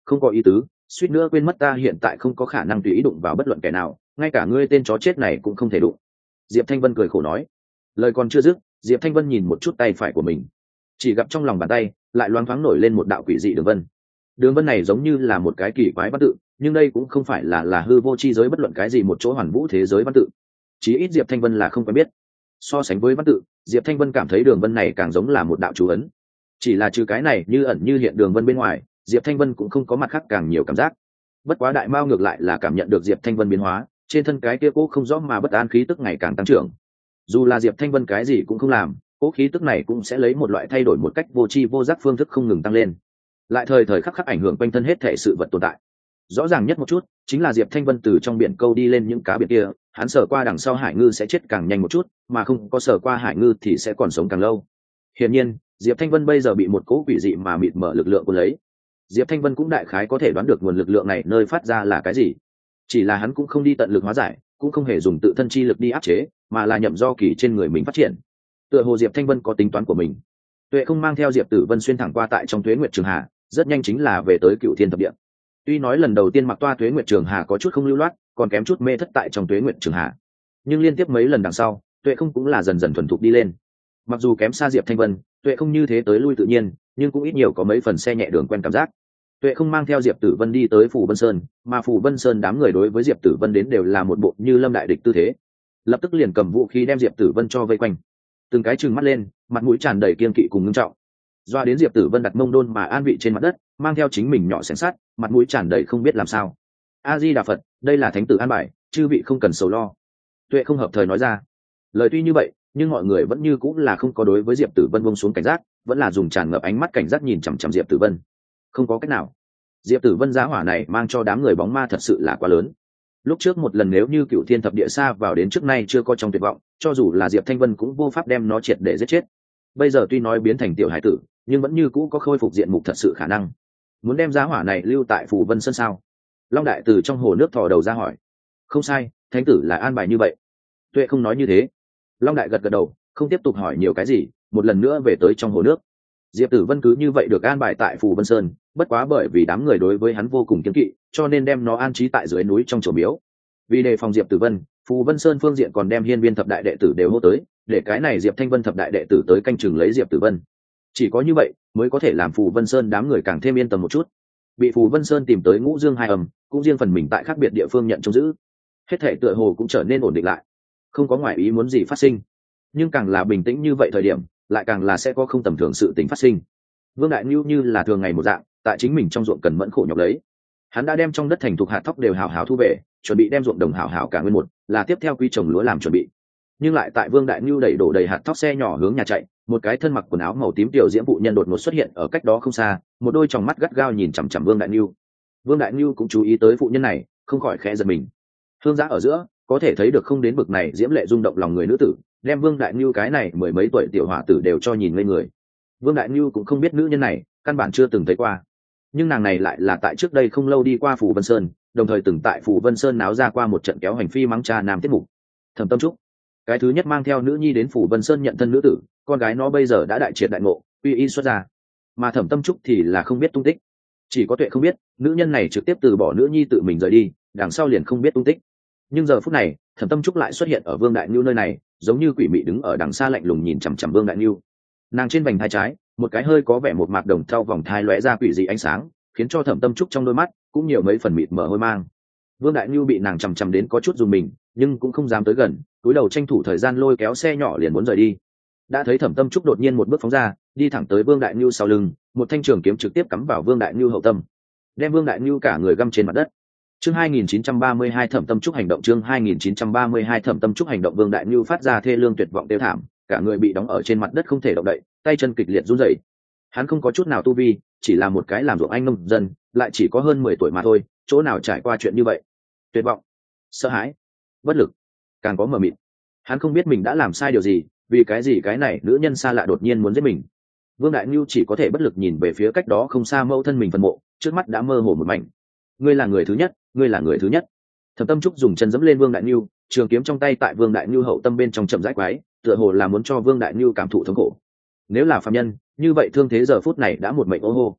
không có ý tứ, suýt nữa quên mất ta hiện tại không có khả năng tùy ý đụng vào bất luận kẻ nào, ngay cả ngươi tên chó chết này cũng không thể đụng. Diệp Thanh Vân cười khổ nói. Lời còn chưa dứt, Diệp Thanh Vân nhìn một chút tay phải của mình, chỉ gặp trong lòng bàn tay lại loáng thoáng nổi lên một đạo quỷ dị đường vân. Đường vân này giống như là một cái kỳ quái văn tự, nhưng đây cũng không phải là là hư vô chi giới bất luận cái gì một chỗ hoàn vũ thế giới văn tự. Chí ít Diệp Thanh Vân là không quen biết. So sánh với văn tự, Diệp Thanh Vân cảm thấy đường vân này càng giống là một đạo chú ấn. Chỉ là trừ cái này như ẩn như hiện đường vân bên ngoài, Diệp Thanh Vân cũng không có mặt khác càng nhiều cảm giác. Bất quá đại mao ngược lại là cảm nhận được Diệp Thanh Vân biến hóa, trên thân cái kia cố không rõ mà bất an khí tức ngày càng tăng trưởng. Dù là Diệp Thanh Vân cái gì cũng không làm, cố khí tức này cũng sẽ lấy một loại thay đổi một cách vô tri vô giác phương thức không ngừng tăng lên, lại thời thời khắc khắc ảnh hưởng quanh thân hết thể sự vật tồn tại. Rõ ràng nhất một chút chính là Diệp Thanh Vân từ trong biển câu đi lên những cá biển kia, hắn sờ qua đằng sau hải ngư sẽ chết càng nhanh một chút, mà không có sờ qua hải ngư thì sẽ còn sống càng lâu. Hiển nhiên Diệp Thanh Vân bây giờ bị một cỗ quỷ dị mà mịt mở lực lượng cuốn lấy. Diệp Thanh Vân cũng đại khái có thể đoán được nguồn lực lượng này nơi phát ra là cái gì, chỉ là hắn cũng không đi tận lực hóa giải, cũng không hề dùng tự thân chi lực đi áp chế, mà là nhậm do kỳ trên người mình phát triển. Tựa hồ Diệp Thanh Vân có tính toán của mình. Tuệ không mang theo Diệp Tử Vân xuyên thẳng qua tại trong Tuế Nguyệt Trường Hà, rất nhanh chính là về tới Cựu Thiên Thập Địa. Tuy nói lần đầu tiên mặc toa Tuế Nguyệt Trường Hà có chút không lưu loát, còn kém chút mê thất tại trong Tuế Nguyệt Trường Hà, nhưng liên tiếp mấy lần đằng sau, Tuệ không cũng là dần dần thuần thục đi lên. Mặc dù kém xa Diệp Thanh Vân, Tuệ không như thế tới lui tự nhiên, nhưng cũng ít nhiều có mấy phần xe nhẹ đường quen cảm giác. Tuệ không mang theo Diệp Tử Vân đi tới Phù Vân Sơn, mà Phù Vân Sơn đám người đối với Diệp Tử Vân đến đều là một bộ như lâm đại địch tư thế, lập tức liền cầm vũ khí đem Diệp Tử Vân cho vây quanh, từng cái trừng mắt lên, mặt mũi tràn đầy kiên kỵ cùng ngưng trọng. Doa đến Diệp Tử Vân đặt mông đôn mà an vị trên mặt đất, mang theo chính mình nhỏ xén sát, mặt mũi tràn đầy không biết làm sao. A Di Đà Phật, đây là thánh tử an bài, chư vị không cần sầu lo. Tuệ không hợp thời nói ra. Lời tuy như vậy, nhưng mọi người vẫn như cũng là không có đối với Diệp Tử Vân buông xuống cảnh giác, vẫn là dùng tràn ngập ánh mắt cảnh giác nhìn chằm chằm Diệp Tử Vân. Không có cách nào, Diệp Tử Vân giá hỏa này mang cho đám người bóng ma thật sự là quá lớn. Lúc trước một lần nếu như Cựu Thiên Thập Địa xa vào đến trước nay chưa có trong tuyệt vọng, cho dù là Diệp Thanh Vân cũng vô pháp đem nó triệt để giết chết. Bây giờ tuy nói biến thành tiểu hải tử, nhưng vẫn như cũ có khôi phục diện mục thật sự khả năng. Muốn đem giá hỏa này lưu tại Phù Vân Sơn sao? Long đại từ trong hồ nước thò đầu ra hỏi. Không sai, thánh tử là an bài như vậy. Tuệ không nói như thế. Long đại gật gật đầu, không tiếp tục hỏi nhiều cái gì, một lần nữa về tới trong hồ nước. Diệp Tử Vân cứ như vậy được an bài tại Phù Vân Sơn, bất quá bởi vì đám người đối với hắn vô cùng kiêng kỵ, cho nên đem nó an trí tại dưới núi trong chùa miếu. Vì đề phòng Diệp Tử Vân, Phù Vân Sơn phương diện còn đem hiên viên thập đại đệ tử đều hô tới, để cái này Diệp Thanh Vân thập đại đệ tử tới canh chừng lấy Diệp Tử Vân. Chỉ có như vậy mới có thể làm Phù Vân Sơn đám người càng thêm yên tâm một chút. Bị Phù Vân Sơn tìm tới Ngũ Dương hai ầm, cũng riêng phần mình tại khác biệt địa phương nhận trông giữ. Hết thảy tựa hồ cũng trở nên ổn định lại, không có ngoại ý muốn gì phát sinh. Nhưng càng là bình tĩnh như vậy thời điểm, lại càng là sẽ có không tầm thường sự tình phát sinh. Vương Đại Nưu như là thường ngày một dạng, tại chính mình trong ruộng cần mẫn khổ nhọc lấy. Hắn đã đem trong đất thành thục hạt thóc đều hào hào thu về, chuẩn bị đem ruộng đồng hào hào cả nguyên một, là tiếp theo quy trồng lúa làm chuẩn bị. Nhưng lại tại Vương Đại Nưu đẩy đổ đầy hạt thóc xe nhỏ hướng nhà chạy, một cái thân mặc quần áo màu tím tiểu diễm phụ nhân đột ngột xuất hiện ở cách đó không xa, một đôi tròng mắt gắt gao nhìn chằm chằm Vương Đại Nưu. Vương Đại Nưu cũng chú ý tới phụ nhân này, không khỏi khẽ giật mình. Hương giá ở giữa, có thể thấy được không đến bực này diễm lệ rung động lòng người nữ tử, đem Vương Đại Nưu cái này mười mấy tuổi tiểu hỏa tử đều cho nhìn ngây người. Vương Đại Nưu cũng không biết nữ nhân này, căn bản chưa từng thấy qua. Nhưng nàng này lại là tại trước đây không lâu đi qua Phù Vân Sơn, đồng thời từng tại Phù Vân Sơn náo ra qua một trận kéo hành phi mắng cha nam tiết mục. Thẩm Tâm Trúc, cái thứ nhất mang theo nữ nhi đến Phù Vân Sơn nhận thân nữ tử, con gái nó bây giờ đã đại triệt đại ngộ, uy y xuất ra. Mà Thẩm Tâm Trúc thì là không biết tung tích. Chỉ có Tuệ không biết, nữ nhân này trực tiếp từ bỏ nữ nhi tự mình rời đi, đằng sau liền không biết tung tích. Nhưng giờ phút này, Thẩm Tâm Trúc lại xuất hiện ở Vương Đại Nưu nơi này, giống như quỷ mị đứng ở đằng xa lạnh lùng nhìn chằm chằm Vương Đại Nưu. Nàng trên vành thai trái, một cái hơi có vẻ một mạc đồng thau vòng thai lóe ra quỷ dị ánh sáng, khiến cho Thẩm Tâm Trúc trong đôi mắt cũng nhiều mấy phần mịt mờ hôi mang. Vương Đại Nưu bị nàng chằm chằm đến có chút rùng mình, nhưng cũng không dám tới gần, cúi đầu tranh thủ thời gian lôi kéo xe nhỏ liền muốn rời đi. Đã thấy Thẩm Tâm Trúc đột nhiên một bước phóng ra, đi thẳng tới Vương Đại Nưu sau lưng, một thanh trường kiếm trực tiếp cắm vào Vương Đại Nưu hậu tâm, đem Vương Đại Nưu cả người găm trên mặt đất. Chương hai nghìn chín trăm ba mươi hai Thẩm Tâm Trúc hành động chương hai nghìn chín trăm ba mươi hai Thẩm Tâm Trúc hành động Vương Đại Nưu phát ra thê lương tuyệt vọng tiêu thảm, cả người bị đóng ở trên mặt đất không thể động đậy, tay chân kịch liệt run rẩy. Hắn không có chút nào tu vi, chỉ là một cái làm ruộng anh nông dân, lại chỉ có hơn mười tuổi mà thôi, chỗ nào trải qua chuyện như vậy. Tuyệt vọng, sợ hãi, bất lực, càng có mờ mịt. Hắn không biết mình đã làm sai điều gì, vì cái gì cái này nữ nhân xa lạ đột nhiên muốn giết mình. Vương Đại Nưu chỉ có thể bất lực nhìn về phía cách đó không xa mẫu thân mình phần mộ, trước mắt đã mơ hồ một mảnh. Ngươi là người thứ nhất, ngươi là người thứ nhất. Thẩm Tâm Trúc dùng chân giẫm lên Vương Đại Nưu, trường kiếm trong tay tại Vương Đại Nưu hậu tâm bên trong chậm rãi quái, tựa hồ là muốn cho Vương Đại Nưu cảm thụ thống khổ. Nếu là phàm nhân, như vậy thương thế giờ phút này đã một mệnh ô hô.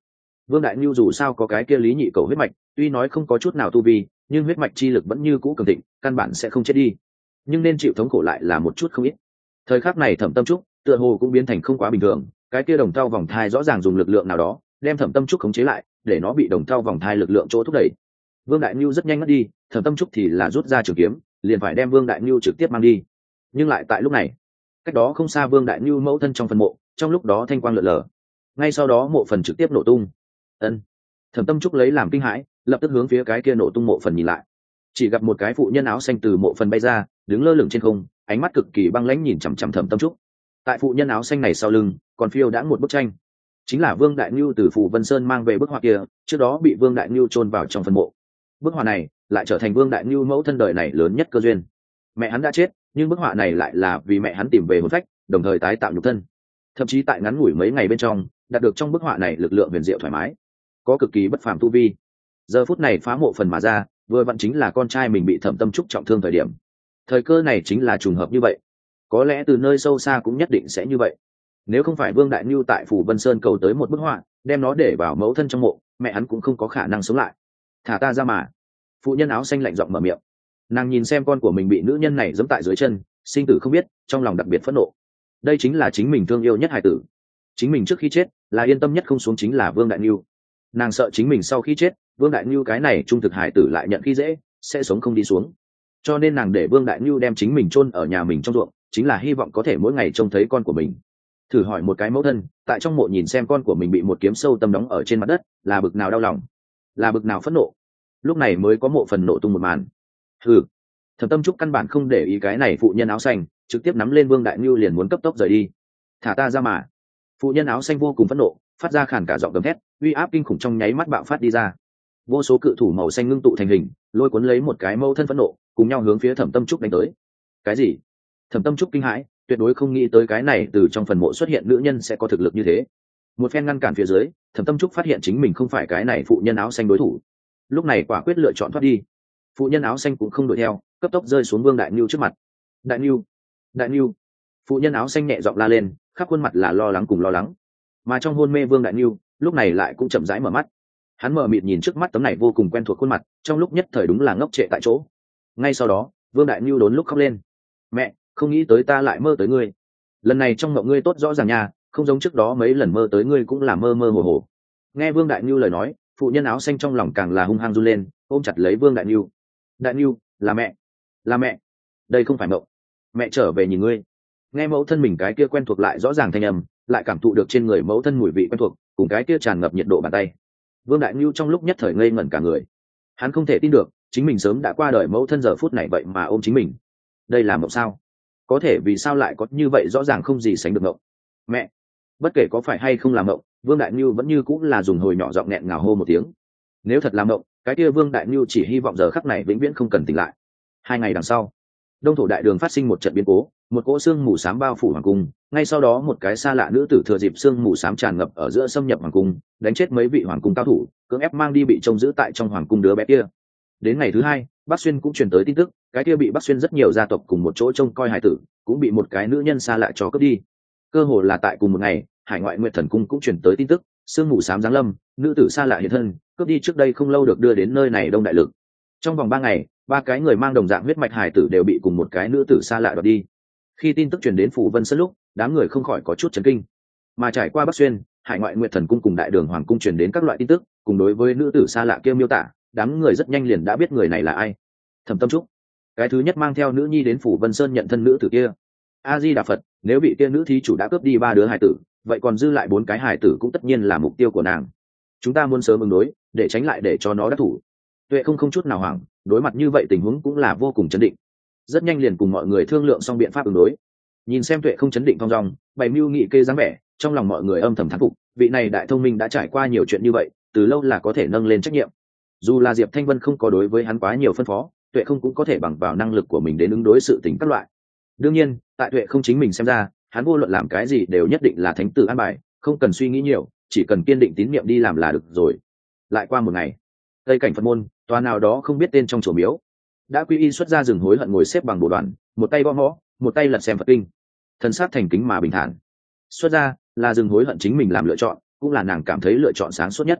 Vương Đại Nhu dù sao có cái kia lý nhị cầu huyết mạch, tuy nói không có chút nào tu vi, nhưng huyết mạch chi lực vẫn như cũ cường thịnh, căn bản sẽ không chết đi, nhưng nên chịu thống khổ lại là một chút không ít. Thời khắc này Thẩm Tâm Trúc tựa hồ cũng biến thành không quá bình thường, cái kia đồng thau vòng thai rõ ràng dùng lực lượng nào đó đem Thẩm Tâm Trúc khống chế lại, để nó bị đồng thau vòng thai lực lượng chỗ thúc đẩy. Vương Đại Nhu rất nhanh mất đi, Thẩm Tâm Trúc thì là rút ra trường kiếm, liền phải đem Vương Đại Nhu trực tiếp mang đi. Nhưng lại tại lúc này, cách đó không xa Vương Đại Nhu mẫu thân trong phần mộ, trong lúc đó thanh quang lượn lờ, ngay sau đó mộ phần trực tiếp nổ tung. Ân. Thẩm Tâm Trúc lấy làm kinh hãi, lập tức hướng phía cái kia nổ tung mộ phần nhìn lại, chỉ gặp một cái phụ nhân áo xanh từ mộ phần bay ra, đứng lơ lửng trên không, ánh mắt cực kỳ băng lãnh nhìn chằm chằm Thẩm Tâm Trúc. Tại phụ nhân áo xanh này sau lưng còn phiêu đã một bức tranh, chính là Vương Đại Nhu từ Phù Vân Sơn mang về bức họa kia, trước đó bị Vương Đại Nhu chôn vào trong phần mộ. Bức họa này lại trở thành Vương Đại Nhu mẫu thân đời này lớn nhất cơ duyên. Mẹ hắn đã chết, nhưng bức họa này lại là vì mẹ hắn tìm về hồn phách, đồng thời tái tạo nhục thân. Thậm chí tại ngắn ngủi mấy ngày bên trong, đạt được trong bức họa này lực lượng huyền diệu thoải mái, có cực kỳ bất phàm tu vi. Giờ phút này phá mộ phần mà ra, vừa vặn chính là con trai mình bị Thẩm Tâm Trúc trọng thương thời điểm. Thời cơ này chính là trùng hợp như vậy, có lẽ từ nơi sâu xa cũng nhất định sẽ như vậy. Nếu không phải Vương Đại Nhu tại Phủ Vân Sơn cầu tới một bức họa, đem nó để vào mẫu thân trong mộ, mẹ hắn cũng không có khả năng sống lại. Thả ta ra mà. Phụ nhân áo xanh lạnh giọng mở miệng. Nàng nhìn xem con của mình bị nữ nhân này giẫm tại dưới chân, sinh tử không biết, trong lòng đặc biệt phẫn nộ. Đây chính là chính mình thương yêu nhất hài tử. Chính mình trước khi chết là yên tâm nhất không xuống chính là Vương Đại Nhu. Nàng sợ chính mình sau khi chết, Vương Đại Nhu cái này trung thực hài tử lại nhận khi dễ, sẽ sống không đi xuống. Cho nên nàng để Vương Đại Nhu đem chính mình chôn ở nhà mình trong ruộng, chính là hy vọng có thể mỗi ngày trông thấy con của mình. Thử hỏi một cái mẫu thân, tại trong mộ nhìn xem con của mình bị một kiếm sâu tâm đóng ở trên mặt đất, là bực nào đau lòng, là bực nào phẫn nộ. Lúc này mới có mộ phần nổ tung một màn. Ừ, Thẩm Tâm Trúc căn bản không để ý cái này phụ nhân áo xanh, trực tiếp nắm lên Vương Đại Nhu liền muốn cấp tốc rời đi. Thả ta ra mà. Phụ nhân áo xanh vô cùng phẫn nộ, phát ra khàn cả giọng gầm thét, uy áp kinh khủng trong nháy mắt bạo phát đi ra. Vô số cự thủ màu xanh ngưng tụ thành hình, lôi cuốn lấy một cái mâu thân phẫn nộ, cùng nhau hướng phía Thẩm Tâm Trúc đánh tới. Cái gì? Thẩm Tâm Trúc kinh hãi, tuyệt đối không nghĩ tới cái này từ trong phần mộ xuất hiện nữ nhân sẽ có thực lực như thế. Một phen ngăn cản phía dưới, Thẩm Tâm Trúc phát hiện chính mình không phải cái này phụ nhân áo xanh đối thủ. Lúc này quả quyết lựa chọn thoát đi. Phụ nhân áo xanh cũng không đuổi theo, cấp tốc rơi xuống Vương Đại Nhu trước mặt. Đại Nhu, Đại Nhu. Phụ nhân áo xanh nhẹ giọng la lên, khắp khuôn mặt là lo lắng cùng lo lắng. Mà trong hôn mê Vương Đại Nhu, lúc này lại cũng chậm rãi mở mắt. Hắn mở mịt nhìn trước mắt tấm này vô cùng quen thuộc khuôn mặt, trong lúc nhất thời đúng là ngốc trệ tại chỗ. Ngay sau đó, Vương Đại Nhu đốn lúc khóc lên. Mẹ, không nghĩ tới ta lại mơ tới ngươi. Lần này trong mộng ngươi tốt rõ ràng nha, không giống trước đó mấy lần mơ tới ngươi cũng là mơ mơ hồ hồ. Nghe Vương Đại Nhu lời nói, phụ nhân áo xanh trong lòng càng là hung hăng run lên, ôm chặt lấy Vương Đại Nhu. Đại Nhu, là mẹ, là mẹ. Đây không phải mộng. Mẹ trở về nhìn ngươi. Nghe mẫu thân mình cái kia quen thuộc lại rõ ràng thanh âm, lại cảm thụ được trên người mẫu thân mùi vị quen thuộc, cùng cái kia tràn ngập nhiệt độ bàn tay. Vương Đại Nhu trong lúc nhất thời ngây ngẩn cả người. Hắn không thể tin được, chính mình sớm đã qua đời mẫu thân giờ phút này vậy mà ôm chính mình. Đây là mộng sao? Có thể vì sao lại có như vậy rõ ràng không gì sánh được mộng? Mẹ, bất kể có phải hay không là mộng, Vương Đại Nhu vẫn như cũng là dùng hồi nhỏ giọng nghẹn ngào hô một tiếng. Nếu thật là mộng, cái kia Vương Đại Nhu chỉ hy vọng giờ khắc này vĩnh viễn không cần tỉnh lại. Hai ngày đằng sau, Đông Thổ đại đường phát sinh một trận biến cố, một cỗ xương mù xám bao phủ hoàng cung, ngay sau đó một cái xa lạ nữ tử thừa dịp xương mù xám tràn ngập ở giữa xâm nhập hoàng cung, đánh chết mấy vị hoàng cung cao thủ, cưỡng ép mang đi bị trông giữ tại trong hoàng cung đứa bé kia. Đến ngày thứ hai, Bắc Xuyên cũng truyền tới tin tức, cái kia bị Bắc Xuyên rất nhiều gia tộc cùng một chỗ trông coi hài tử, cũng bị một cái nữ nhân xa lạ cho cướp đi. Cơ hồ là tại cùng một ngày, Hải Ngoại Nguyệt Thần cung cũng truyền tới tin tức, sương mù xám giáng lâm, nữ tử xa lạ hiện thân, cướp đi trước đây không lâu được đưa đến nơi này Đông Đại Lực. Trong vòng ba ngày, ba cái người mang đồng dạng huyết mạch hài tử đều bị cùng một cái nữ tử xa lạ đoạt đi. Khi tin tức truyền đến Phủ Vân Sơn lúc, đám người không khỏi có chút chấn kinh. Mà trải qua Bắc Xuyên, Hải Ngoại Nguyệt Thần cung cùng Đại Đường Hoàng cung truyền đến các loại tin tức, cùng đối với nữ tử xa lạ kia miêu tả, đám người rất nhanh liền đã biết người này là ai. Thẩm Tâm Trúc, cái thứ nhất mang theo nữ nhi đến Phủ Vân Sơn nhận thân nữ tử kia. A Di Đà Phật, nếu bị kia nữ thí chủ đã cướp đi ba đứa hài tử, vậy còn dư lại bốn cái hài tử cũng tất nhiên là mục tiêu của nàng. Chúng ta muốn sớm ứng đối, để tránh lại để cho nó đắc thủ. Tuệ không không chút nào hoảng, đối mặt như vậy tình huống cũng là vô cùng chấn định. Rất nhanh liền cùng mọi người thương lượng xong biện pháp ứng đối. Nhìn xem Tuệ không chấn định thong dong, bày mưu nghị kê dáng vẻ, trong lòng mọi người âm thầm thán phục, vị này đại thông minh đã trải qua nhiều chuyện như vậy, từ lâu là có thể nâng lên trách nhiệm. Dù là Diệp Thanh Vân không có đối với hắn quá nhiều phân phó, Tuệ không cũng có thể bằng vào năng lực của mình đến ứng đối sự tình các loại. Đương nhiên, tại Tuệ không chính mình xem ra, hắn vô luận làm cái gì đều nhất định là thánh tử an bài, không cần suy nghĩ nhiều, chỉ cần kiên định tín nhiệm đi làm là được rồi. Lại qua một ngày, tây cảnh Phật môn, tòa nào đó không biết tên trong chùa miếu, đã quy y xuất ra rừng hối hận ngồi xếp bằng bộ đoàn, một tay gõ mõ, một tay lật xem Phật kinh, thần sắc thành kính mà bình thản. Xuất ra là rừng hối hận chính mình làm lựa chọn, cũng là nàng cảm thấy lựa chọn sáng suốt nhất.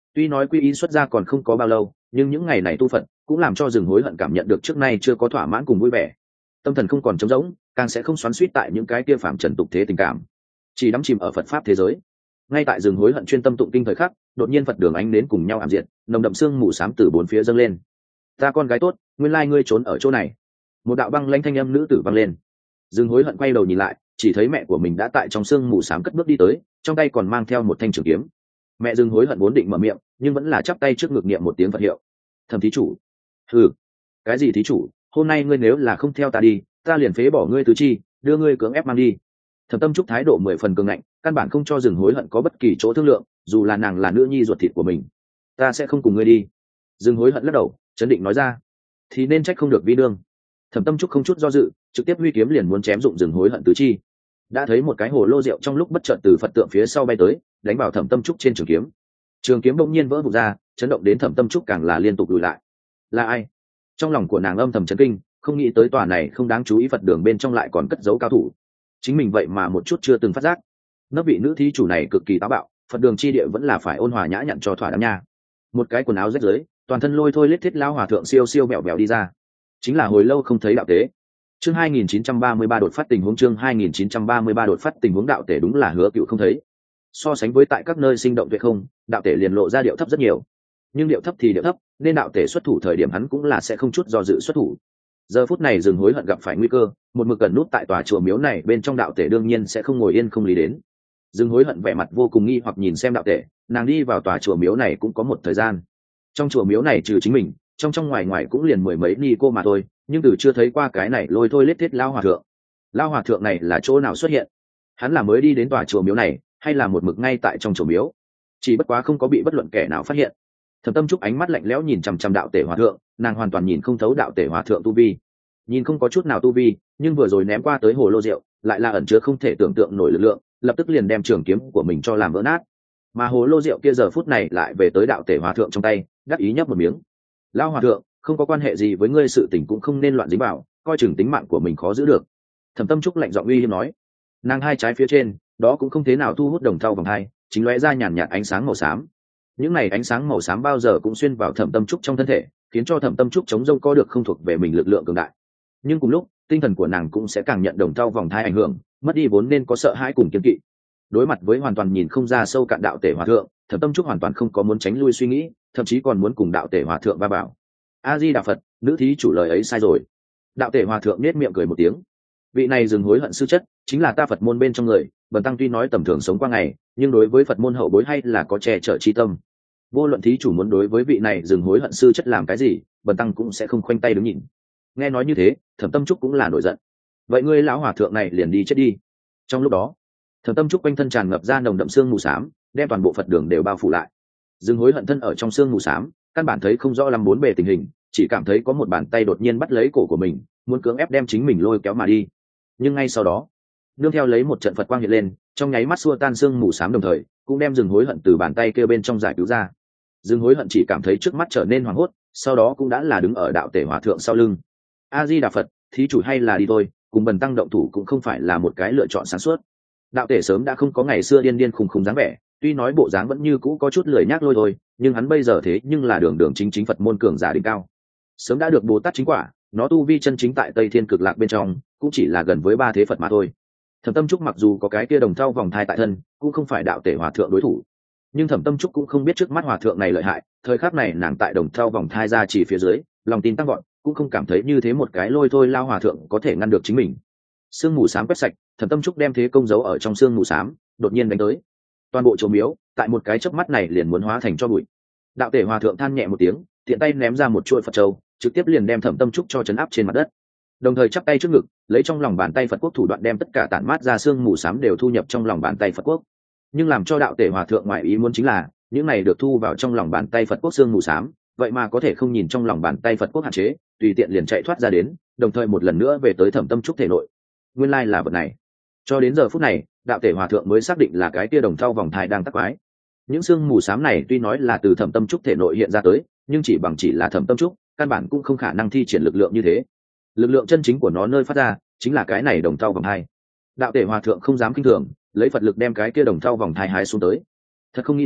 Tuy nói quy y xuất gia còn không có bao lâu, nhưng những ngày này tu phật cũng làm cho rừng hối hận cảm nhận được trước nay chưa có thỏa mãn cùng vui vẻ. Tâm thần không còn trống rỗng, càng sẽ không xoắn xuýt tại những cái kia phạm trần tục thế tình cảm, chỉ đắm chìm ở Phật pháp thế giới. Ngay tại rừng hối hận chuyên tâm tụng kinh thời khắc, đột nhiên Phật đường ánh đến cùng nhau ảm diệt, nồng đậm sương mù xám từ bốn phía dâng lên. Ta con gái tốt, nguyên lai ngươi trốn ở chỗ này. Một đạo băng lãnh thanh âm nữ tử vang lên. Rừng hối hận quay đầu nhìn lại, chỉ thấy mẹ của mình đã tại trong sương mù xám cất bước đi tới, trong tay còn mang theo một thanh trường kiếm. Mẹ rừng hối hận vốn định mở miệng, nhưng vẫn là chắp tay trước ngực niệm một tiếng Phật hiệu. Thẩm thí chủ. Ừ, cái gì thí chủ, hôm nay ngươi nếu là không theo ta đi, ta liền phế bỏ ngươi tứ chi, đưa ngươi cưỡng ép mang đi. Thẩm Tâm Trúc thái độ mười phần cường ngạnh, căn bản không cho rừng hối hận có bất kỳ chỗ thương lượng, dù là nàng là nữ nhi ruột thịt của mình. Ta sẽ không cùng ngươi đi. Rừng hối hận lắc đầu, chấn định nói ra. Thì nên trách không được vi nương. Thẩm Tâm Trúc không chút do dự, trực tiếp huy kiếm liền muốn chém dụng rừng hối hận tứ chi. Đã thấy một cái hồ lô rượu trong lúc bất chợt từ Phật tượng phía sau bay tới, đánh vào Thẩm Tâm Trúc trên trường kiếm. Trường kiếm bỗng nhiên vỡ vụn ra, chấn động đến Thẩm Tâm Trúc càng là liên tục lùi lại. Là ai? Trong lòng của nàng âm thầm chấn kinh, không nghĩ tới tòa này không đáng chú ý Phật đường bên trong lại còn cất giấu cao thủ. Chính mình vậy mà một chút chưa từng phát giác. Nấp vị nữ thí chủ này cực kỳ táo bạo, Phật đường chi địa vẫn là phải ôn hòa nhã nhặn cho thỏa đáng nha. Một cái quần áo rách rưới, toàn thân lôi thôi lết thiết lao hòa thượng siêu siêu bẹo bẹo đi ra. Chính là hồi lâu không thấy đạo tế. Chương hai nghìn chín trăm ba mươi ba đột phát tình huống chương hai nghìn chín trăm ba mươi ba đột phát tình huống đạo tể đúng là Hứa Cựu không thấy. So sánh với tại các nơi sinh động tuyệt không, đạo tể liền lộ ra điệu thấp rất nhiều. Nhưng điệu thấp thì điệu thấp, nên đạo tể xuất thủ thời điểm hắn cũng là sẽ không chút do dự xuất thủ. Giờ phút này rừng hối hận gặp phải nguy cơ, một mực gần nút tại tòa chùa miếu này bên trong đạo tể đương nhiên sẽ không ngồi yên không lý đến. Rừng hối hận vẻ mặt vô cùng nghi hoặc nhìn xem đạo tể, nàng đi vào tòa chùa miếu này cũng có một thời gian. Trong chùa miếu này trừ chính mình, trong trong ngoài ngoài cũng liền mười mấy ni cô mà thôi, nhưng từ chưa thấy qua cái này lôi thôi lết thiết lao hòa thượng. Lao hòa thượng này là chỗ nào xuất hiện? Hắn là mới đi đến tòa chùa miếu này, hay là một mực ngay tại trong chùa miếu? Chỉ bất quá không có bị bất luận kẻ nào phát hiện. Thẩm Tâm Trúc ánh mắt lạnh lẽo nhìn chằm chằm đạo tể hòa thượng, nàng hoàn toàn nhìn không thấu đạo tể hòa thượng tu vi. Nhìn không có chút nào tu vi, nhưng vừa rồi ném qua tới hồ lô rượu, lại là ẩn chứa không thể tưởng tượng nổi lực lượng, lập tức liền đem trường kiếm của mình cho làm vỡ nát. Mà hồ lô rượu kia giờ phút này lại về tới đạo tể hòa thượng trong tay, đắc ý nhấp một miếng. Lao hòa thượng, không có quan hệ gì với ngươi, sự tình cũng không nên loạn dính vào, coi chừng tính mạng của mình khó giữ được. Thẩm Tâm Trúc lạnh giọng uy hiếp nói. Nàng hai trái phía trên, đó cũng không thế nào thu hút đồng thau vòng hai, chính lóe ra nhàn nhạt ánh sáng màu xám. Những này ánh sáng màu xám bao giờ cũng xuyên vào Thẩm Tâm Trúc trong thân thể, khiến cho Thẩm Tâm Trúc chống rông có được không thuộc về mình lực lượng cường đại. Nhưng cùng lúc, tinh thần của nàng cũng sẽ càng nhận đồng thau vòng thai ảnh hưởng, mất đi vốn nên có sợ hãi cùng kiêng kỵ. Đối mặt với hoàn toàn nhìn không ra sâu cạn đạo tể hòa thượng, Thẩm Tâm Trúc hoàn toàn không có muốn tránh lui suy nghĩ, thậm chí còn muốn cùng đạo tể hòa thượng va bảo. A Di Đà Phật, nữ thí chủ lời ấy sai rồi. Đạo tể hòa thượng nết miệng cười một tiếng. Vị này dừng hối hận sư chất, chính là ta Phật môn bên trong người, bần tăng tuy nói tầm thường sống qua ngày, nhưng đối với Phật môn hậu bối hay là có che chở chi tâm. Vô luận thí chủ muốn đối với vị này dừng hối hận sư chất làm cái gì, bần tăng cũng sẽ không khoanh tay đứng nhìn. Nghe nói như thế, Thẩm Tâm Trúc cũng là nổi giận. Vậy ngươi lão hòa thượng này liền đi chết đi. Trong lúc đó, Thẩm Tâm Trúc quanh thân tràn ngập ra nồng đậm xương mù xám, đem toàn bộ Phật đường đều bao phủ lại. Dừng hối hận thân ở trong xương mù xám, căn bản thấy không rõ lắm bốn bề tình hình, chỉ cảm thấy có một bàn tay đột nhiên bắt lấy cổ của mình, muốn cưỡng ép đem chính mình lôi kéo mà đi. Nhưng ngay sau đó, nương theo lấy một trận Phật quang hiện lên, trong nháy mắt xua tan xương mù xám, đồng thời cũng đem Dừng hối hận từ bàn tay kia bên trong giải cứu ra. Dừng hối hận chỉ cảm thấy trước mắt trở nên hoảng hốt, sau đó cũng đã là đứng ở đạo tể hòa thượng sau lưng. A Di Đà Phật, thí chủ hay là đi thôi, cùng bần tăng động thủ cũng không phải là một cái lựa chọn sáng suốt. Đạo tể sớm đã không có ngày xưa điên điên khùng khùng dáng vẻ, tuy nói bộ dáng vẫn như cũ có chút lười nhác lôi thôi, nhưng hắn bây giờ thế nhưng là đường đường chính chính Phật môn cường giả đỉnh cao, sớm đã được Bồ Tát chính quả, nó tu vi chân chính tại Tây Thiên Cực Lạc bên trong, cũng chỉ là gần với ba thế Phật mà thôi. Thẩm Tâm Trúc mặc dù có cái kia đồng thau vòng thai tại thân, cũng không phải đạo tể hòa thượng đối thủ, nhưng Thẩm Tâm Trúc cũng không biết trước mắt hòa thượng này lợi hại, thời khắc này nàng tại đồng thau vòng thai ra chỉ phía dưới, lòng tin tăng vọt, cũng không cảm thấy như thế một cái lôi thôi lao hòa thượng có thể ngăn được chính mình. Sương mù xám quét sạch, Thẩm Tâm Trúc đem thế công giấu ở trong sương mù xám, đột nhiên đánh tới. Toàn bộ chùa miếu, tại một cái chớp mắt này liền muốn hóa thành cho bụi. Đạo tể hòa thượng than nhẹ một tiếng, tiện tay ném ra một chuôi Phật châu, trực tiếp liền đem Thẩm Tâm Trúc cho chấn áp trên mặt đất. Đồng thời chắp tay trước ngực, lấy trong lòng bàn tay Phật quốc thủ đoạn đem tất cả tản mát ra sương mù xám đều thu nhập trong lòng bàn tay Phật quốc. Nhưng làm cho đạo tể hòa thượng ngoại ý muốn chính là, những này được thu vào trong lòng bàn tay Phật quốc sương mù xám, vậy mà có thể không nhìn trong lòng bàn tay Phật quốc hạn chế, tùy tiện liền chạy thoát ra đến, đồng thời một lần nữa về tới Thẩm Tâm Trúc thể nội. Nguyên lai là vật này. Cho đến giờ phút này, đạo tể hòa thượng mới xác định là cái kia đồng thau vòng thai đang tắc quái. Những sương mù xám này tuy nói là từ Thẩm Tâm Trúc thể nội hiện ra tới, nhưng chỉ bằng chỉ là Thẩm Tâm Trúc, căn bản cũng không khả năng thi triển lực lượng như thế. Lực lượng chân chính của nó nơi phát ra chính là cái này đồng thau vòng thai. Đạo tể hòa thượng không dám kinh thường, lấy Phật lực đem cái kia đồng thau vòng thai hái xuống tới. Thật không nghĩ đến,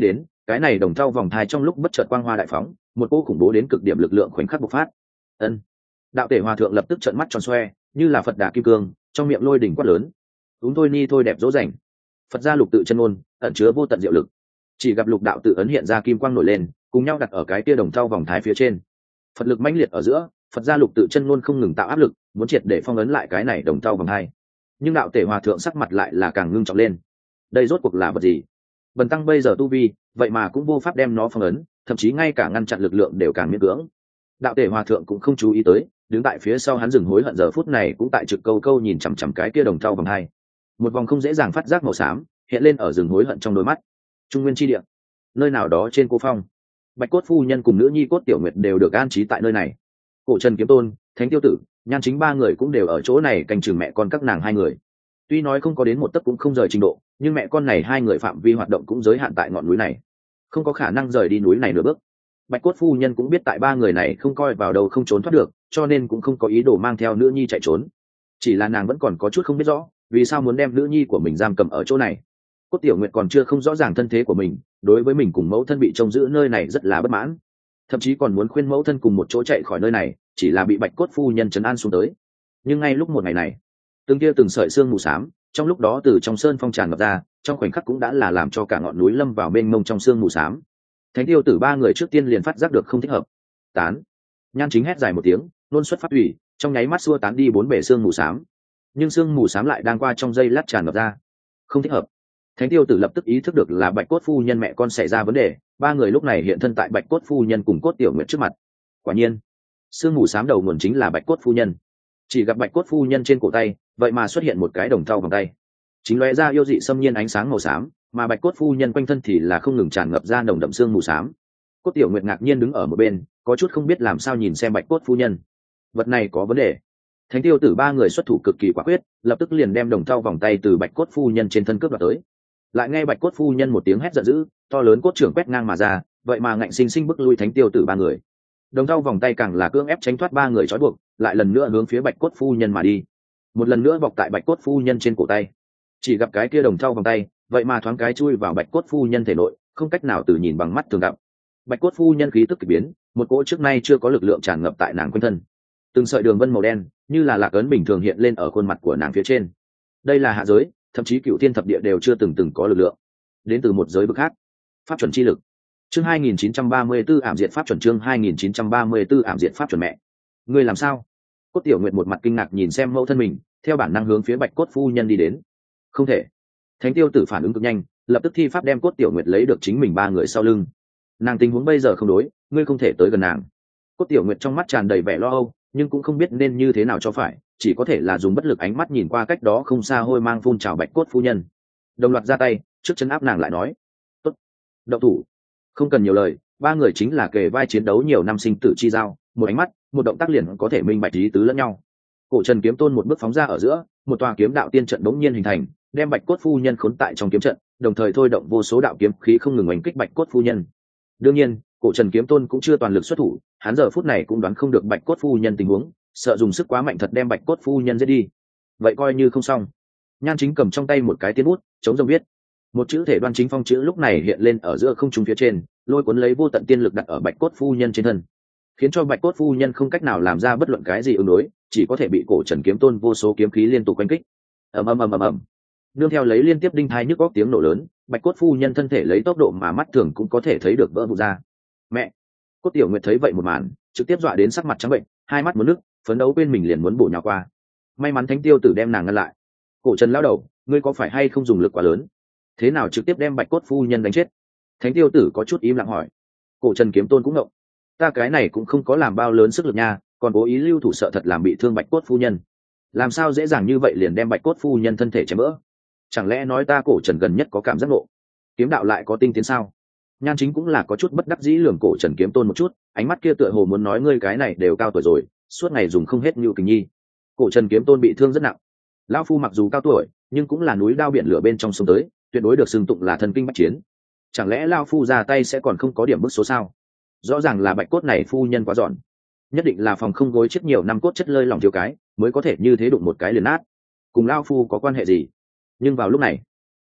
cái này đồng thau vòng thai trong lúc bất chợt quang hoa đại phóng, một cô khủng bố đến cực điểm lực lượng khoảnh khắc bộc phát. Ân. Đạo tể hòa thượng lập tức trợn mắt tròn xoe, như là Phật đà kim cương, trong miệng lôi đỉnh quát lớn. Đúng thôi ni thôi đẹp dỗ dành. Phật gia lục tự chân ngôn, ẩn chứa vô tận diệu lực. Chỉ gặp lục đạo tự ấn hiện ra kim quang nổi lên, cùng nhau đặt ở cái kia đồng thau vòng thái phía trên. Phật lực mãnh liệt ở giữa, Phật gia lục tự chân ngôn không ngừng tạo áp lực, muốn triệt để phong ấn lại cái này đồng thau vòng hai. Nhưng đạo tể hòa thượng sắc mặt lại là càng ngưng trọng lên. Đây rốt cuộc là vật gì? Bần tăng bây giờ tu vi, vậy mà cũng vô pháp đem nó phong ấn, thậm chí ngay cả ngăn chặn lực lượng đều càng miễn cưỡng. Đạo tể hòa thượng cũng không chú ý tới, đứng tại phía sau hắn dừng hối hận giờ phút này cũng tại trực câu câu nhìn chằm chằm cái kia đồng thau vòng hai. Một vòng không dễ dàng phát giác màu xám hiện lên ở rừng hối hận trong đôi mắt. Trung nguyên chi địa, nơi nào đó trên cô phong, Bạch Cốt phu nhân cùng nữ nhi Cốt Tiểu Nguyệt đều được an trí tại nơi này. Cổ Trần Kiếm Tôn, Thánh Tiêu Tử, Nhan Chính ba người cũng đều ở chỗ này canh chừng mẹ con các nàng hai người. Tuy nói không có đến một tấc cũng không rời trình độ, nhưng mẹ con này hai người phạm vi hoạt động cũng giới hạn tại ngọn núi này, không có khả năng rời đi núi này nửa bước. Bạch Cốt phu nhân cũng biết tại ba người này không coi vào đâu không trốn thoát được, cho nên cũng không có ý đồ mang theo nữ nhi chạy trốn. Chỉ là nàng vẫn còn có chút không biết rõ, vì sao muốn đem nữ nhi của mình giam cầm ở chỗ này. Cốt Tiểu Nguyệt còn chưa không rõ ràng thân thế của mình, đối với mình cùng mẫu thân bị trông giữ nơi này rất là bất mãn, thậm chí còn muốn khuyên mẫu thân cùng một chỗ chạy khỏi nơi này, chỉ là bị Bạch Cốt phu nhân trấn an xuống tới. Nhưng ngay lúc một ngày này, từng kia từng sợi xương mù xám trong lúc đó từ trong sơn phong tràn ngập ra, trong khoảnh khắc cũng đã là làm cho cả ngọn núi lâm vào mênh mông trong xương mù xám. Thánh Tiêu Tử ba người trước tiên liền phát giác được không thích hợp. Tán. Nhan Chính hét dài một tiếng, nôn xuất phát thủy, trong nháy mắt xua tán đi bốn bể xương mù xám. Nhưng xương mù xám lại đang qua trong giây lát tràn ngập ra. Không thích hợp. Thánh Tiêu Tử lập tức ý thức được là Bạch Cốt phu nhân mẹ con xảy ra vấn đề, ba người lúc này hiện thân tại Bạch Cốt phu nhân cùng Cốt Tiểu Nguyệt trước mặt. Quả nhiên, xương mù xám đầu nguồn chính là Bạch Cốt phu nhân. Chỉ gặp Bạch Cốt phu nhân trên cổ tay, vậy mà xuất hiện một cái đồng thau vòng tay, chính lóe ra yêu dị xâm nhiên ánh sáng màu xám, mà Bạch Cốt phu nhân quanh thân thì là không ngừng tràn ngập ra nồng đậm xương mù xám. Cốt Tiểu Nguyệt ngạc nhiên đứng ở một bên, có chút không biết làm sao nhìn xem Bạch Cốt phu nhân. Vật này có vấn đề. Thánh Tiêu Tử ba người xuất thủ cực kỳ quả quyết, lập tức liền đem đồng thau vòng tay từ Bạch Cốt phu nhân trên thân cướp đoạt tới. Lại nghe Bạch Cốt phu nhân một tiếng hét giận dữ, to lớn cốt trưởng quét ngang mà ra, vậy mà ngạnh sinh sinh bức lui Thánh Tiêu Tử ba người. Đồng thau vòng tay càng là cưỡng ép tránh thoát ba người trói buộc, lại lần nữa hướng phía Bạch Cốt phu nhân mà đi. Một lần nữa bọc tại Bạch Cốt phu nhân trên cổ tay. Chỉ gặp cái kia đồng thau vòng tay, vậy mà thoáng cái chui vào Bạch Cốt phu nhân thể nội, không cách nào từ nhìn bằng mắt thường gặp. Bạch Cốt phu nhân khí tức kỳ biến, một cỗ trước nay chưa có lực lượng tràn ngập tại nàng quanh thân. Từng sợi đường vân màu đen, như là lạc ấn bình thường hiện lên ở khuôn mặt của nàng phía trên. Đây là hạ giới, thậm chí cựu thiên thập địa đều chưa từng từng có lực lượng, đến từ một giới vực khác. Pháp chuẩn chi lực. Chương hai nghìn chín trăm ba mươi 44 ảm diệt pháp chuẩn chương hai nghìn chín trăm ba mươi 44 ảm diệt pháp chuẩn mẹ. Ngươi làm sao? Cốt Tiểu Nguyệt một mặt kinh ngạc nhìn xem mẫu thân mình, theo bản năng hướng phía Bạch Cốt phu nhân đi đến. Không thể. Thánh Tiêu Tử phản ứng cực nhanh, lập tức thi pháp đem Cốt Tiểu Nguyệt lấy được chính mình ba người sau lưng. Nàng tình huống bây giờ không đối, ngươi không thể tới gần nàng. Cốt Tiểu Nguyệt trong mắt tràn đầy vẻ lo âu, nhưng cũng không biết nên như thế nào cho phải, chỉ có thể là dùng bất lực ánh mắt nhìn qua cách đó không xa hôi mang phun trào Bạch Cốt phu nhân. Đồng loạt ra tay, trước chân áp nàng lại nói: "Tốt, động thủ." Không cần nhiều lời, ba người chính là kề vai chiến đấu nhiều năm sinh tử chi giao, một ánh mắt, một động tác liền có thể minh bạch ý tứ lẫn nhau. Cổ Trần Kiếm Tôn một bước phóng ra ở giữa, một tòa kiếm đạo tiên trận bỗng nhiên hình thành, đem Bạch Cốt phu nhân khốn tại trong kiếm trận, đồng thời thôi động vô số đạo kiếm khí không ngừng oanh kích Bạch Cốt phu nhân. Đương nhiên, Cổ Trần Kiếm Tôn cũng chưa toàn lực xuất thủ, hắn giờ phút này cũng đoán không được Bạch Cốt phu nhân tình huống, sợ dùng sức quá mạnh thật đem Bạch Cốt phu nhân giết đi. Vậy coi như không xong. Nhan Chính cầm trong tay một cái tiên bút, chống rông viết. Một chữ thể đoan chính phong chữ lúc này hiện lên ở giữa không trung phía trên, lôi cuốn lấy vô tận tiên lực đặt ở Bạch Cốt phu nhân trên thân, khiến cho Bạch Cốt phu nhân không cách nào làm ra bất luận cái gì ứng đối, chỉ có thể bị Cổ Trần Kiếm Tôn vô số kiếm khí liên tục quanh kích. Ầm ầm ầm ầm ầm. Nương theo lấy liên tiếp đinh thai nhức góc tiếng nổ lớn, Bạch Cốt phu nhân thân thể lấy tốc độ mà mắt thường cũng có thể thấy được vỡ vụn ra. Mẹ! Cốt Tiểu Nguyệt thấy vậy một màn, trực tiếp dọa đến sắc mặt trắng bệnh, hai mắt muốn nước, phấn đấu bên mình liền muốn bổ nhào qua. May mắn Thánh Tiêu Tử đem nàng ngăn lại. Cổ Trần lão đầu, ngươi có phải hay không dùng lực quá lớn? Thế nào trực tiếp đem Bạch Cốt phu nhân đánh chết? Thánh Tiêu Tử có chút im lặng hỏi. Cổ Trần Kiếm Tôn cũng ngộng. Ta cái này cũng không có làm bao lớn sức lực nha, còn cố ý lưu thủ sợ thật làm bị thương Bạch Cốt phu nhân. Làm sao dễ dàng như vậy liền đem Bạch Cốt phu nhân thân thể chém vỡ? Chẳng lẽ nói ta Cổ Trần gần nhất có cảm giác ngộ? Kiếm đạo lại có tinh tiến sao? Nhan Chính cũng là có chút bất đắc dĩ lườm Cổ Trần Kiếm Tôn một chút, ánh mắt kia tựa hồ muốn nói ngươi cái này đều cao tuổi rồi, suốt ngày dùng không hết Nưu Kình Nhi. Cổ Trần Kiếm Tôn bị thương rất nặng. Lão phu mặc dù cao tuổi, nhưng cũng là núi đao biển lửa bên trong sông tới, tuyệt đối được xưng tụng là thần kinh bách chiến. Chẳng lẽ lão phu ra tay sẽ còn không có điểm bức số sao? Rõ ràng là Bạch Cốt này phu nhân quá giòn, nhất định là phòng không gối chết nhiều năm cốt chất lơi lòng thiếu cái, mới có thể như thế đụng một cái liền nát. Cùng lão phu có quan hệ gì? Nhưng vào lúc này,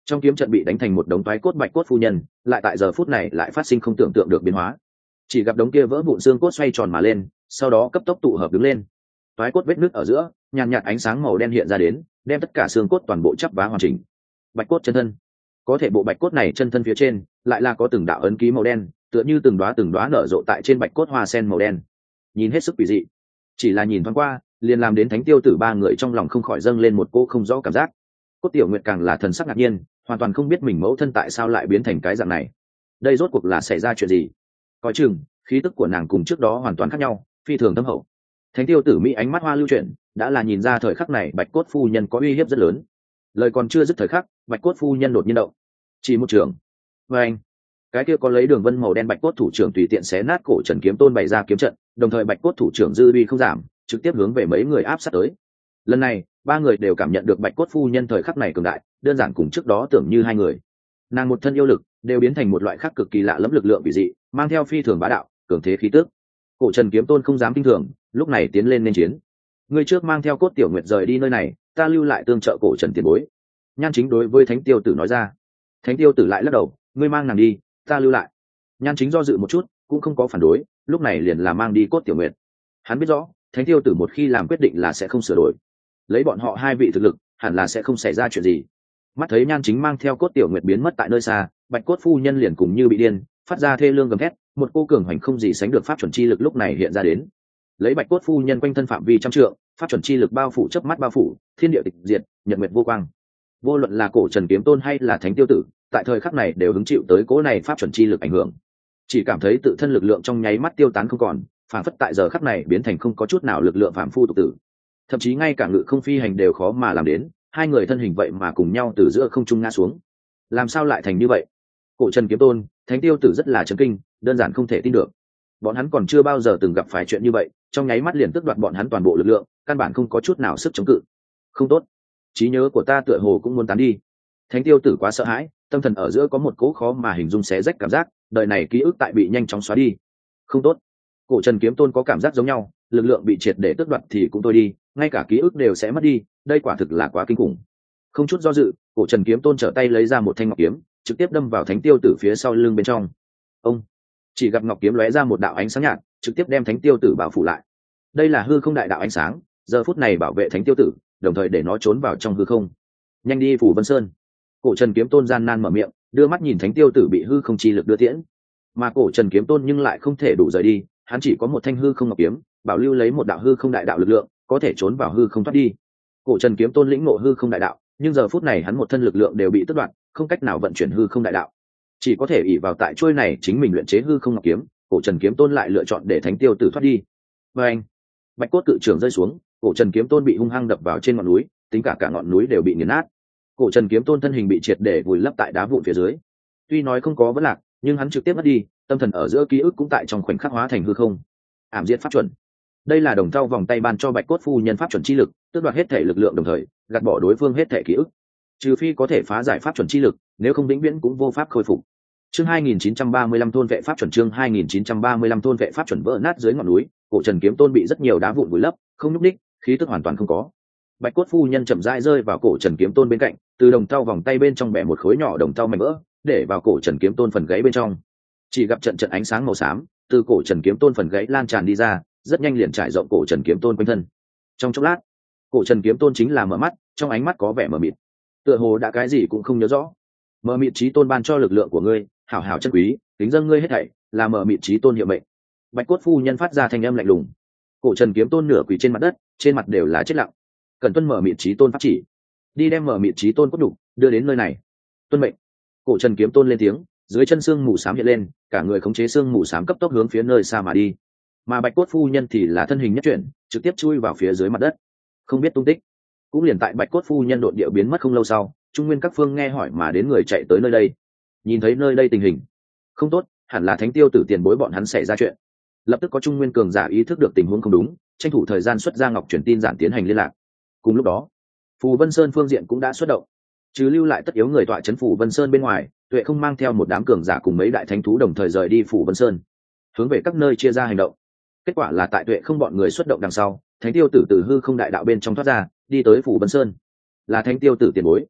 trong kiếm trận bị đánh thành một đống toái cốt bạch cốt phu nhân lại tại giờ phút này lại phát sinh không tưởng tượng được biến hóa. Chỉ gặp đống kia vỡ vụn xương cốt xoay tròn mà lên, sau đó cấp tốc tụ hợp đứng lên. Toái cốt vết nứt ở giữa, nhàn nhạt ánh sáng màu đen hiện ra đến, đem tất cả xương cốt toàn bộ chắp vá hoàn chỉnh. Bạch cốt chân thân. Có thể bộ bạch cốt này chân thân phía trên lại là có từng đạo ấn ký màu đen, tựa như từng đóa từng đóa nở rộ tại trên bạch cốt hoa sen màu đen, nhìn hết sức quỷ dị. Chỉ là nhìn thoáng qua, liền làm đến Thánh Tiêu Tử ba người trong lòng không khỏi dâng lên một cô không rõ cảm giác. Cốt Tiểu Nguyệt càng là thần sắc ngạc nhiên, hoàn toàn không biết mình mẫu thân tại sao lại biến thành cái dạng này. Đây rốt cuộc là xảy ra chuyện gì? Coi chừng, khí tức của nàng cùng trước đó hoàn toàn khác nhau, phi thường thâm hậu. Thánh Tiêu Tử mỹ ánh mắt hoa lưu chuyển, đã là nhìn ra thời khắc này bạch cốt phu nhân có uy hiếp rất lớn. Lời còn chưa dứt thời khắc, bạch cốt phu nhân đột nhiên động, chỉ một trường. Và anh, cái kia có lấy đường vân màu đen bạch cốt thủ trưởng tùy tiện xé nát cổ Trần Kiếm Tôn bày ra kiếm trận, đồng thời bạch cốt thủ trưởng dư uy không giảm, trực tiếp hướng về mấy người áp sát tới. Lần này, ba người đều cảm nhận được bạch cốt phu nhân thời khắc này cường đại, đơn giản cùng trước đó tưởng như hai người. Nàng một thân yêu lực đều biến thành một loại khác cực kỳ lạ lẫm lực lượng kỳ dị, mang theo phi thường bá đạo, cường thế khí tức. Cổ Trần Kiếm Tôn không dám kinh thường, lúc này tiến lên nên chiến. Người trước mang theo Cốt Tiểu Nguyệt rời đi nơi này, ta lưu lại tương trợ cổ Trần tiền bối. Nhan Chính đối với Thánh Tiêu Tử nói ra. Thánh Tiêu Tử lại lắc đầu, ngươi mang nàng đi, ta lưu lại. Nhan Chính do dự một chút, cũng không có phản đối, lúc này liền là mang đi Cốt Tiểu Nguyệt. Hắn biết rõ, Thánh Tiêu Tử một khi làm quyết định là sẽ không sửa đổi. Lấy bọn họ hai vị thực lực, hẳn là sẽ không xảy ra chuyện gì. Mắt thấy Nhan Chính mang theo Cốt Tiểu Nguyệt biến mất tại nơi xa, bạch cốt phu nhân liền cùng như bị điên, phát ra thê lương gầm thét, một cô cường hoành không gì sánh được pháp chuẩn chi lực lúc này hiện ra đến. Lấy bạch cốt phu nhân quanh thân phạm vi trăm trượng, pháp chuẩn chi lực bao phủ chớp mắt bao phủ, thiên địa tịch diệt, nhật nguyệt vô quang. Vô luận là cổ Trần Kiếm Tôn hay là Thánh Tiêu Tử, tại thời khắc này đều hứng chịu tới cỗ này pháp chuẩn chi lực ảnh hưởng, chỉ cảm thấy tự thân lực lượng trong nháy mắt tiêu tán không còn, phản phất tại giờ khắc này biến thành không có chút nào lực lượng phạm phu tục tử, thậm chí ngay cả ngự không phi hành đều khó mà làm đến. Hai người thân hình vậy mà cùng nhau từ giữa không trung ngã xuống, làm sao lại thành như vậy? Cổ Trần Kiếm Tôn, Thánh Tiêu Tử rất là chấn kinh, đơn giản không thể tin được. Bọn hắn còn chưa bao giờ từng gặp phải chuyện như vậy, trong nháy mắt liền tước đoạt bọn hắn toàn bộ lực lượng, căn bản không có chút nào sức chống cự. Không tốt, trí nhớ của ta tựa hồ cũng muốn tán đi. Thánh Tiêu Tử quá sợ hãi, tâm thần ở giữa có một cỗ khó mà hình dung xé rách cảm giác, đời này ký ức tại bị nhanh chóng xóa đi. Không tốt. Cổ Trần Kiếm Tôn có cảm giác giống nhau, lực lượng bị triệt để tước đoạt thì cũng thôi đi, ngay cả ký ức đều sẽ mất đi, đây quả thực là quá kinh khủng. Không chút do dự, Cổ Trần Kiếm Tôn trở tay lấy ra một thanh ngọc kiếm, trực tiếp đâm vào Thánh Tiêu Tử phía sau lưng bên trong. Ông chỉ gặp ngọc kiếm lóe ra một đạo ánh sáng nhạt, trực tiếp đem Thánh Tiêu Tử bao phủ lại. Đây là hư không đại đạo ánh sáng, giờ phút này bảo vệ Thánh Tiêu Tử, đồng thời để nó trốn vào trong hư không. Nhanh đi Phủ Vân Sơn. Cổ Trần Kiếm Tôn gian nan mở miệng, đưa mắt nhìn Thánh Tiêu Tử bị hư không chi lực đưa tiễn, mà Cổ Trần Kiếm Tôn nhưng lại không thể đủ rời đi, hắn chỉ có một thanh hư không ngọc kiếm, bảo lưu lấy một đạo hư không đại đạo lực lượng, có thể trốn vào hư không thoát đi. Cổ Trần Kiếm Tôn lĩnh ngộ hư không đại đạo, nhưng giờ phút này hắn một thân lực lượng đều bị tước đoạt, không cách nào vận chuyển hư không đại đạo, chỉ có thể ỷ vào tại chuôi này chính mình luyện chế hư không ngọc kiếm. Cổ Trần Kiếm Tôn lại lựa chọn để Thánh Tiêu Tử thoát đi. Và anh, bạch cốt cự trường rơi xuống, Cổ Trần Kiếm Tôn bị hung hăng đập vào trên ngọn núi, tính cả cả ngọn núi đều bị nghiền nát. Cổ Trần Kiếm Tôn thân hình bị triệt để vùi lấp tại đá vụn phía dưới. Tuy nói không có vấn lạc, nhưng hắn trực tiếp mất đi, tâm thần ở giữa ký ức cũng tại trong khoảnh khắc hóa thành hư không. Ảm diệt pháp chuẩn. Đây là đồng thau vòng tay ban cho bạch cốt phu nhân pháp chuẩn chi lực, tước đoạt hết thể lực lượng đồng thời gạt bỏ đối phương hết thể ký ức, trừ phi có thể phá giải pháp chuẩn chi lực, nếu không vĩnh viễn cũng vô pháp khôi phục. Chương hai nghìn chín trăm ba mươi lăm thôn vệ pháp chuẩn. Chương hai nghìn chín trăm ba mươi lăm thôn vệ pháp chuẩn. Vỡ nát dưới ngọn núi, Cổ Trần Kiếm Tôn bị rất nhiều đá vụn vùi lấp, không nhúc nhích, khí tức hoàn toàn không có. Bạch cốt phu nhân chậm rãi rơi vào Cổ Trần Kiếm Tôn bên cạnh, từ đồng thau vòng tay bên trong bẻ một khối nhỏ đồng thau mảnh vỡ, để vào Cổ Trần Kiếm Tôn phần gáy bên trong. Chỉ gặp trận trận ánh sáng màu xám từ Cổ Trần Kiếm Tôn phần gáy lan tràn đi ra, rất nhanh liền trải rộng Cổ Trần Kiếm Tôn quanh thân. Trong chốc lát, Cổ Trần Kiếm Tôn chính là mở mắt, trong ánh mắt có vẻ mờ mịt, tựa hồ đã cái gì cũng không nhớ rõ. Mờ mịt chí tôn ban cho lực lượng của ngươi, hảo hảo chân quý, kính dâng ngươi hết thảy, là mờ mịt chí tôn hiệu mệnh. Bạch cốt phu nhân phát ra thanh âm lạnh lùng. Cổ Trần Kiếm Tôn nửa quỳ trên mặt đất, trên mặt đều là chết lặng. Cần tuân mờ mịt chí tôn pháp chỉ, đi đem mờ mịt chí tôn cốt đủ đưa đến nơi này. Tuân mệnh. Cổ Trần Kiếm Tôn lên tiếng, dưới chân xương mù xám hiện lên, cả người khống chế xương mù xám cấp tốc hướng phía nơi xa mà đi. Mà bạch cốt phu nhân thì là thân hình nhất chuyển, trực tiếp chui vào phía dưới mặt đất, không biết tung tích. Cũng liền tại bạch cốt phu nhân đột địa biến mất không lâu sau, trung nguyên các phương nghe hỏi mà đến người chạy tới nơi đây, nhìn thấy nơi đây tình hình không tốt, hẳn là Thánh Tiêu Tử tiền bối bọn hắn xảy ra chuyện. Lập tức có trung nguyên cường giả ý thức được tình huống không đúng, tranh thủ thời gian xuất ra ngọc truyền tin giản tiến hành liên lạc. Cùng lúc đó, Phù Vân Sơn phương diện cũng đã xuất động, chứ lưu lại tất yếu người tọa trấn Phù Vân Sơn bên ngoài, Tuệ không mang theo một đám cường giả cùng mấy đại thánh thú đồng thời rời đi Phù Vân Sơn, hướng về các nơi chia ra hành động. Kết quả là tại Tuệ không bọn người xuất động đằng sau, Thánh Tiêu Tử từ hư không đại đạo bên trong thoát ra, đi tới Phù Vân Sơn. Là Thánh Tiêu Tử tiền bối.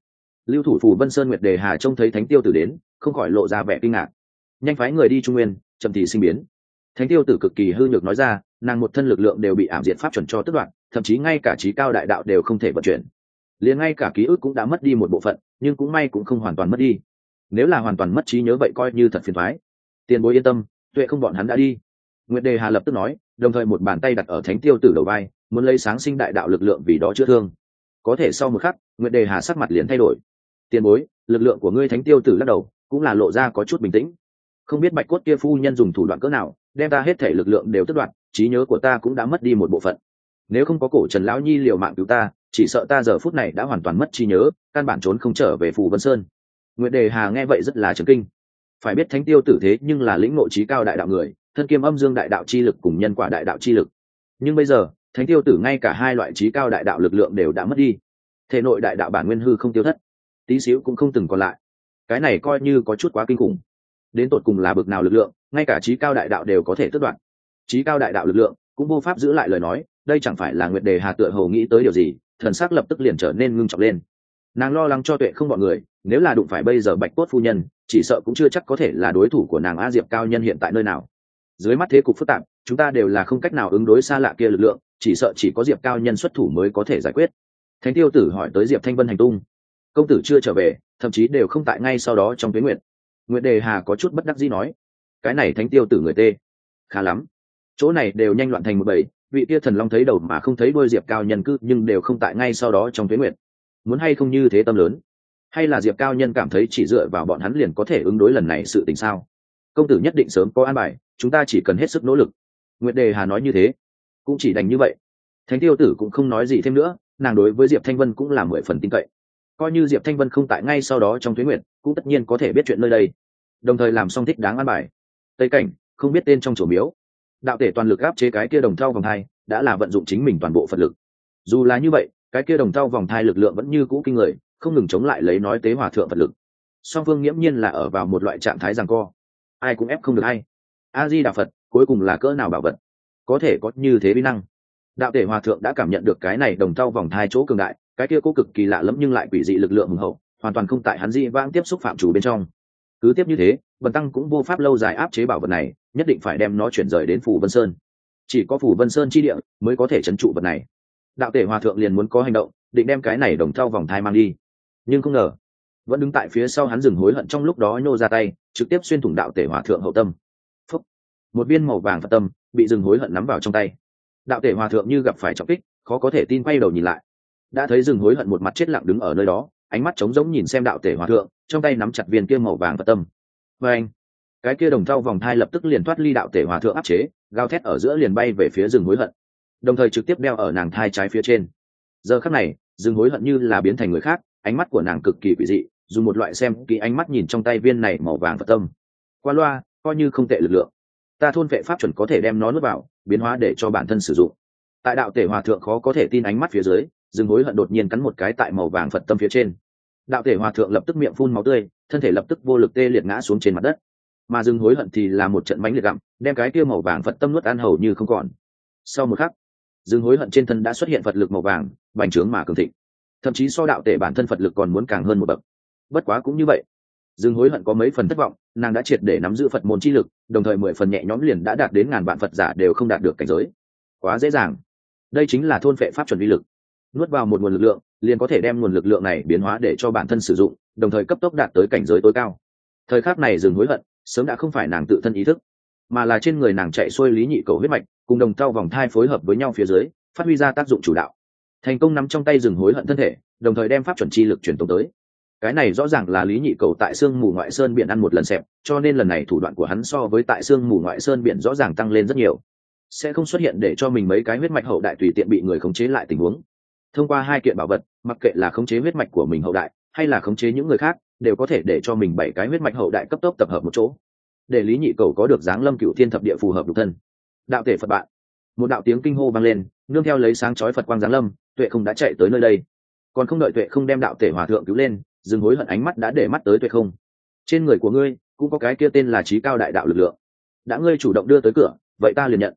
Lưu thủ phủ Vân Sơn Nguyệt Đề Hà trông thấy thánh tiêu tử đến, không khỏi lộ ra vẻ kinh ngạc, nhanh phái người đi trung nguyên, chậm thì sinh biến. Thánh tiêu tử cực kỳ hư nhược nói ra, nàng một thân lực lượng đều bị ảm diệt pháp chuẩn cho tước đoạt, thậm chí ngay cả trí cao đại đạo đều không thể vận chuyển, liền ngay cả ký ức cũng đã mất đi một bộ phận, nhưng cũng may cũng không hoàn toàn mất đi. Nếu là hoàn toàn mất trí nhớ vậy coi như thật phiền toái. Tiền bối yên tâm, tuệ không bọn hắn đã đi. Nguyệt Đề Hà lập tức nói, đồng thời một bàn tay đặt ở thánh tiêu tử đầu vai, muốn lấy sáng sinh đại đạo lực lượng vì đó chữa thương. Có thể sau một khắc, Nguyệt Đề Hà sắc mặt liền thay đổi. Tiền bối, lực lượng của ngươi thánh tiêu tử lắc đầu, cũng là lộ ra có chút bình tĩnh. Không biết bạch cốt kia phu nhân dùng thủ đoạn cỡ nào, đem ta hết thể lực lượng đều tước đoạt, trí nhớ của ta cũng đã mất đi một bộ phận. Nếu không có cổ Trần lão nhi liều mạng cứu ta, chỉ sợ ta giờ phút này đã hoàn toàn mất trí nhớ, căn bản trốn không trở về Phù Vân Sơn. Nguyệt Đề Hà nghe vậy rất là chấn kinh. Phải biết thánh tiêu tử thế nhưng là lĩnh ngộ trí cao đại đạo người, thân kiêm âm dương đại đạo chi lực cùng nhân quả đại đạo chi lực. Nhưng bây giờ, thánh tiêu tử ngay cả hai loại trí cao đại đạo lực lượng đều đã mất đi. Thể nội đại đạo bản nguyên hư không tiêu thất, tí xíu cũng không từng còn lại. Cái này coi như có chút quá kinh khủng. Đến tột cùng là bực nào lực lượng, ngay cả trí cao đại đạo đều có thể tước đoạt. Trí cao đại đạo lực lượng cũng vô pháp giữ lại lời nói, đây chẳng phải là Nguyệt Đề Hà tựa hồ nghĩ tới điều gì, thần sắc lập tức liền trở nên ngưng trọng lên. Nàng lo lắng cho tuệ không bọn người, nếu là đụng phải bây giờ bạch cốt phu nhân, chỉ sợ cũng chưa chắc có thể là đối thủ của nàng. A Diệp cao nhân hiện tại nơi nào? Dưới mắt thế cục phức tạp, chúng ta đều là không cách nào ứng đối xa lạ kia lực lượng, chỉ sợ chỉ có Diệp cao nhân xuất thủ mới có thể giải quyết. Thánh tiêu tử hỏi tới Diệp Thanh Vân hành tung. Công tử chưa trở về, thậm chí đều không tại ngay sau đó trong tuyến nguyện. Nguyệt Đề Hà có chút bất đắc dĩ nói, cái này thánh tiêu tử người tê khá lắm, chỗ này đều nhanh loạn thành một bầy, vị kia thần long thấy đầu mà không thấy đuôi Diệp cao nhân cư nhưng đều không tại ngay sau đó trong tuyến nguyện. Muốn hay không như thế tâm lớn, hay là Diệp cao nhân cảm thấy chỉ dựa vào bọn hắn liền có thể ứng đối lần này sự tình sao? Công tử nhất định sớm có an bài, chúng ta chỉ cần hết sức nỗ lực. Nguyệt Đề Hà nói như thế, cũng chỉ đành như vậy. Thánh tiêu tử cũng không nói gì thêm nữa, nàng đối với Diệp Thanh Vân cũng là mười phần tin cậy, coi như Diệp Thanh Vân không tại ngay sau đó trong tuyến nguyện, cũng tất nhiên có thể biết chuyện nơi đây, đồng thời làm xong thích đáng an bài. Tây cảnh không biết tên trong chùa miếu, đạo tể toàn lực áp chế cái kia đồng thau vòng thai, đã là vận dụng chính mình toàn bộ phật lực. Dù là như vậy, cái kia đồng thau vòng thai lực lượng vẫn như cũ kinh người, không ngừng chống lại lấy nói tế hòa thượng phật lực. Song phương nghiễm nhiên là ở vào một loại trạng thái giằng co, ai cũng ép không được ai. A Di Đà Phật, cuối cùng là cỡ nào bảo vật có thể có như thế vi năng? Đạo tể hòa thượng đã cảm nhận được cái này đồng thau vòng thai chỗ cường đại, cái kia cố cực kỳ lạ lẫm nhưng lại quỷ dị lực lượng hùng hậu, hoàn toàn không tại hắn di vãng tiếp xúc phạm chủ bên trong. Cứ tiếp như thế, Bần tăng cũng vô pháp lâu dài áp chế bảo vật này, nhất định phải đem nó chuyển rời đến Phủ Vân Sơn. Chỉ có Phủ Vân Sơn chi địa mới có thể trấn trụ vật này. Đạo tể hòa thượng liền muốn có hành động, định đem cái này đồng thau vòng thai mang đi, nhưng không ngờ vẫn đứng tại phía sau hắn dừng hối hận trong lúc đó nhô ra tay, trực tiếp xuyên thủng đạo tể hòa thượng hậu tâm. Phúc! Một viên màu vàng Phật tâm bị dừng hối hận nắm vào trong tay. Đạo tể hòa thượng như gặp phải trọng kích, khó có thể tin quay đầu nhìn lại, đã thấy dừng hối hận một mặt chết lặng đứng ở nơi đó, ánh mắt trống rỗng nhìn xem đạo tể hòa thượng, trong tay nắm chặt viên kia màu vàng Phật tâm. Và anh, cái kia đồng thau vòng thai lập tức liền thoát ly đạo tể hòa thượng áp chế, gào thét ở giữa liền bay về phía rừng hối hận, đồng thời trực tiếp đeo ở nàng thai trái phía trên. Giờ khắc này, rừng hối hận như là biến thành người khác, ánh mắt của nàng cực kỳ quỷ dị, dùng một loại xem kỹ ánh mắt nhìn trong tay viên này màu vàng Phật tâm. Qua loa, coi như không tệ lực lượng, ta thôn vệ pháp chuẩn có thể đem nó nuốt vào, biến hóa để cho bản thân sử dụng. Tại đạo tể hòa thượng khó có thể tin ánh mắt phía dưới, rừng hối hận đột nhiên cắn một cái tại màu vàng Phật tâm phía trên. Đạo tể hòa thượng lập tức miệng phun máu tươi, thân thể lập tức vô lực tê liệt ngã xuống trên mặt đất. Mà rừng hối hận thì là một trận mãnh liệt gặm, đem cái kia màu vàng Phật tâm nuốt ăn hầu như không còn. Sau một khắc, rừng hối hận trên thân đã xuất hiện Phật lực màu vàng, bành trướng mà cường thịnh, thậm chí so đạo tể bản thân Phật lực còn muốn càng hơn một bậc. Bất quá cũng như vậy, rừng hối hận có mấy phần thất vọng, nàng đã triệt để nắm giữ Phật môn chi lực, đồng thời mười phần nhẹ nhõm liền đã đạt đến ngàn vạn Phật giả đều không đạt được cảnh giới. Quá dễ dàng. Đây chính là thôn phệ pháp chuẩn uy lực. Nuốt vào một nguồn lực lượng, liền có thể đem nguồn lực lượng này biến hóa để cho bản thân sử dụng, đồng thời cấp tốc đạt tới cảnh giới tối cao. Thời khắc này rừng hối hận sớm đã không phải nàng tự thân ý thức, mà là trên người nàng chạy xuôi lý nhị cầu huyết mạch cùng đồng thau vòng thai phối hợp với nhau phía dưới, phát huy ra tác dụng chủ đạo, thành công nắm trong tay rừng hối hận thân thể, đồng thời đem pháp chuẩn chi lực truyền tống tới. Cái này rõ ràng là lý nhị cầu tại sương mù ngoại sơn biển ăn một lần xẹp, cho nên lần này thủ đoạn của hắn so với tại sương mù ngoại sơn biển rõ ràng tăng lên rất nhiều, sẽ không xuất hiện để cho mình mấy cái huyết mạch hậu đại tùy tiện bị người khống chế lại tình huống. Thông qua hai kiện bảo vật, mặc kệ là khống chế huyết mạch của mình hậu đại hay là khống chế những người khác, đều có thể để cho mình bảy cái huyết mạch hậu đại cấp tốc tập hợp một chỗ, để lý nhị cầu có được dáng lâm cựu thiên thập địa phù hợp độc thân. Đạo thể Phật bạn, một đạo tiếng kinh hô vang lên, nương theo lấy sáng chói Phật quang giáng lâm, Tuệ Không đã chạy tới nơi đây. Còn không đợi Tuệ Không đem đạo thể hòa thượng cứu lên, dừng hối hận ánh mắt đã để mắt tới Tuệ Không. Trên người của ngươi cũng có cái kia tên là trí cao đại đạo lực lượng, đã ngươi chủ động đưa tới cửa, vậy ta liền nhận.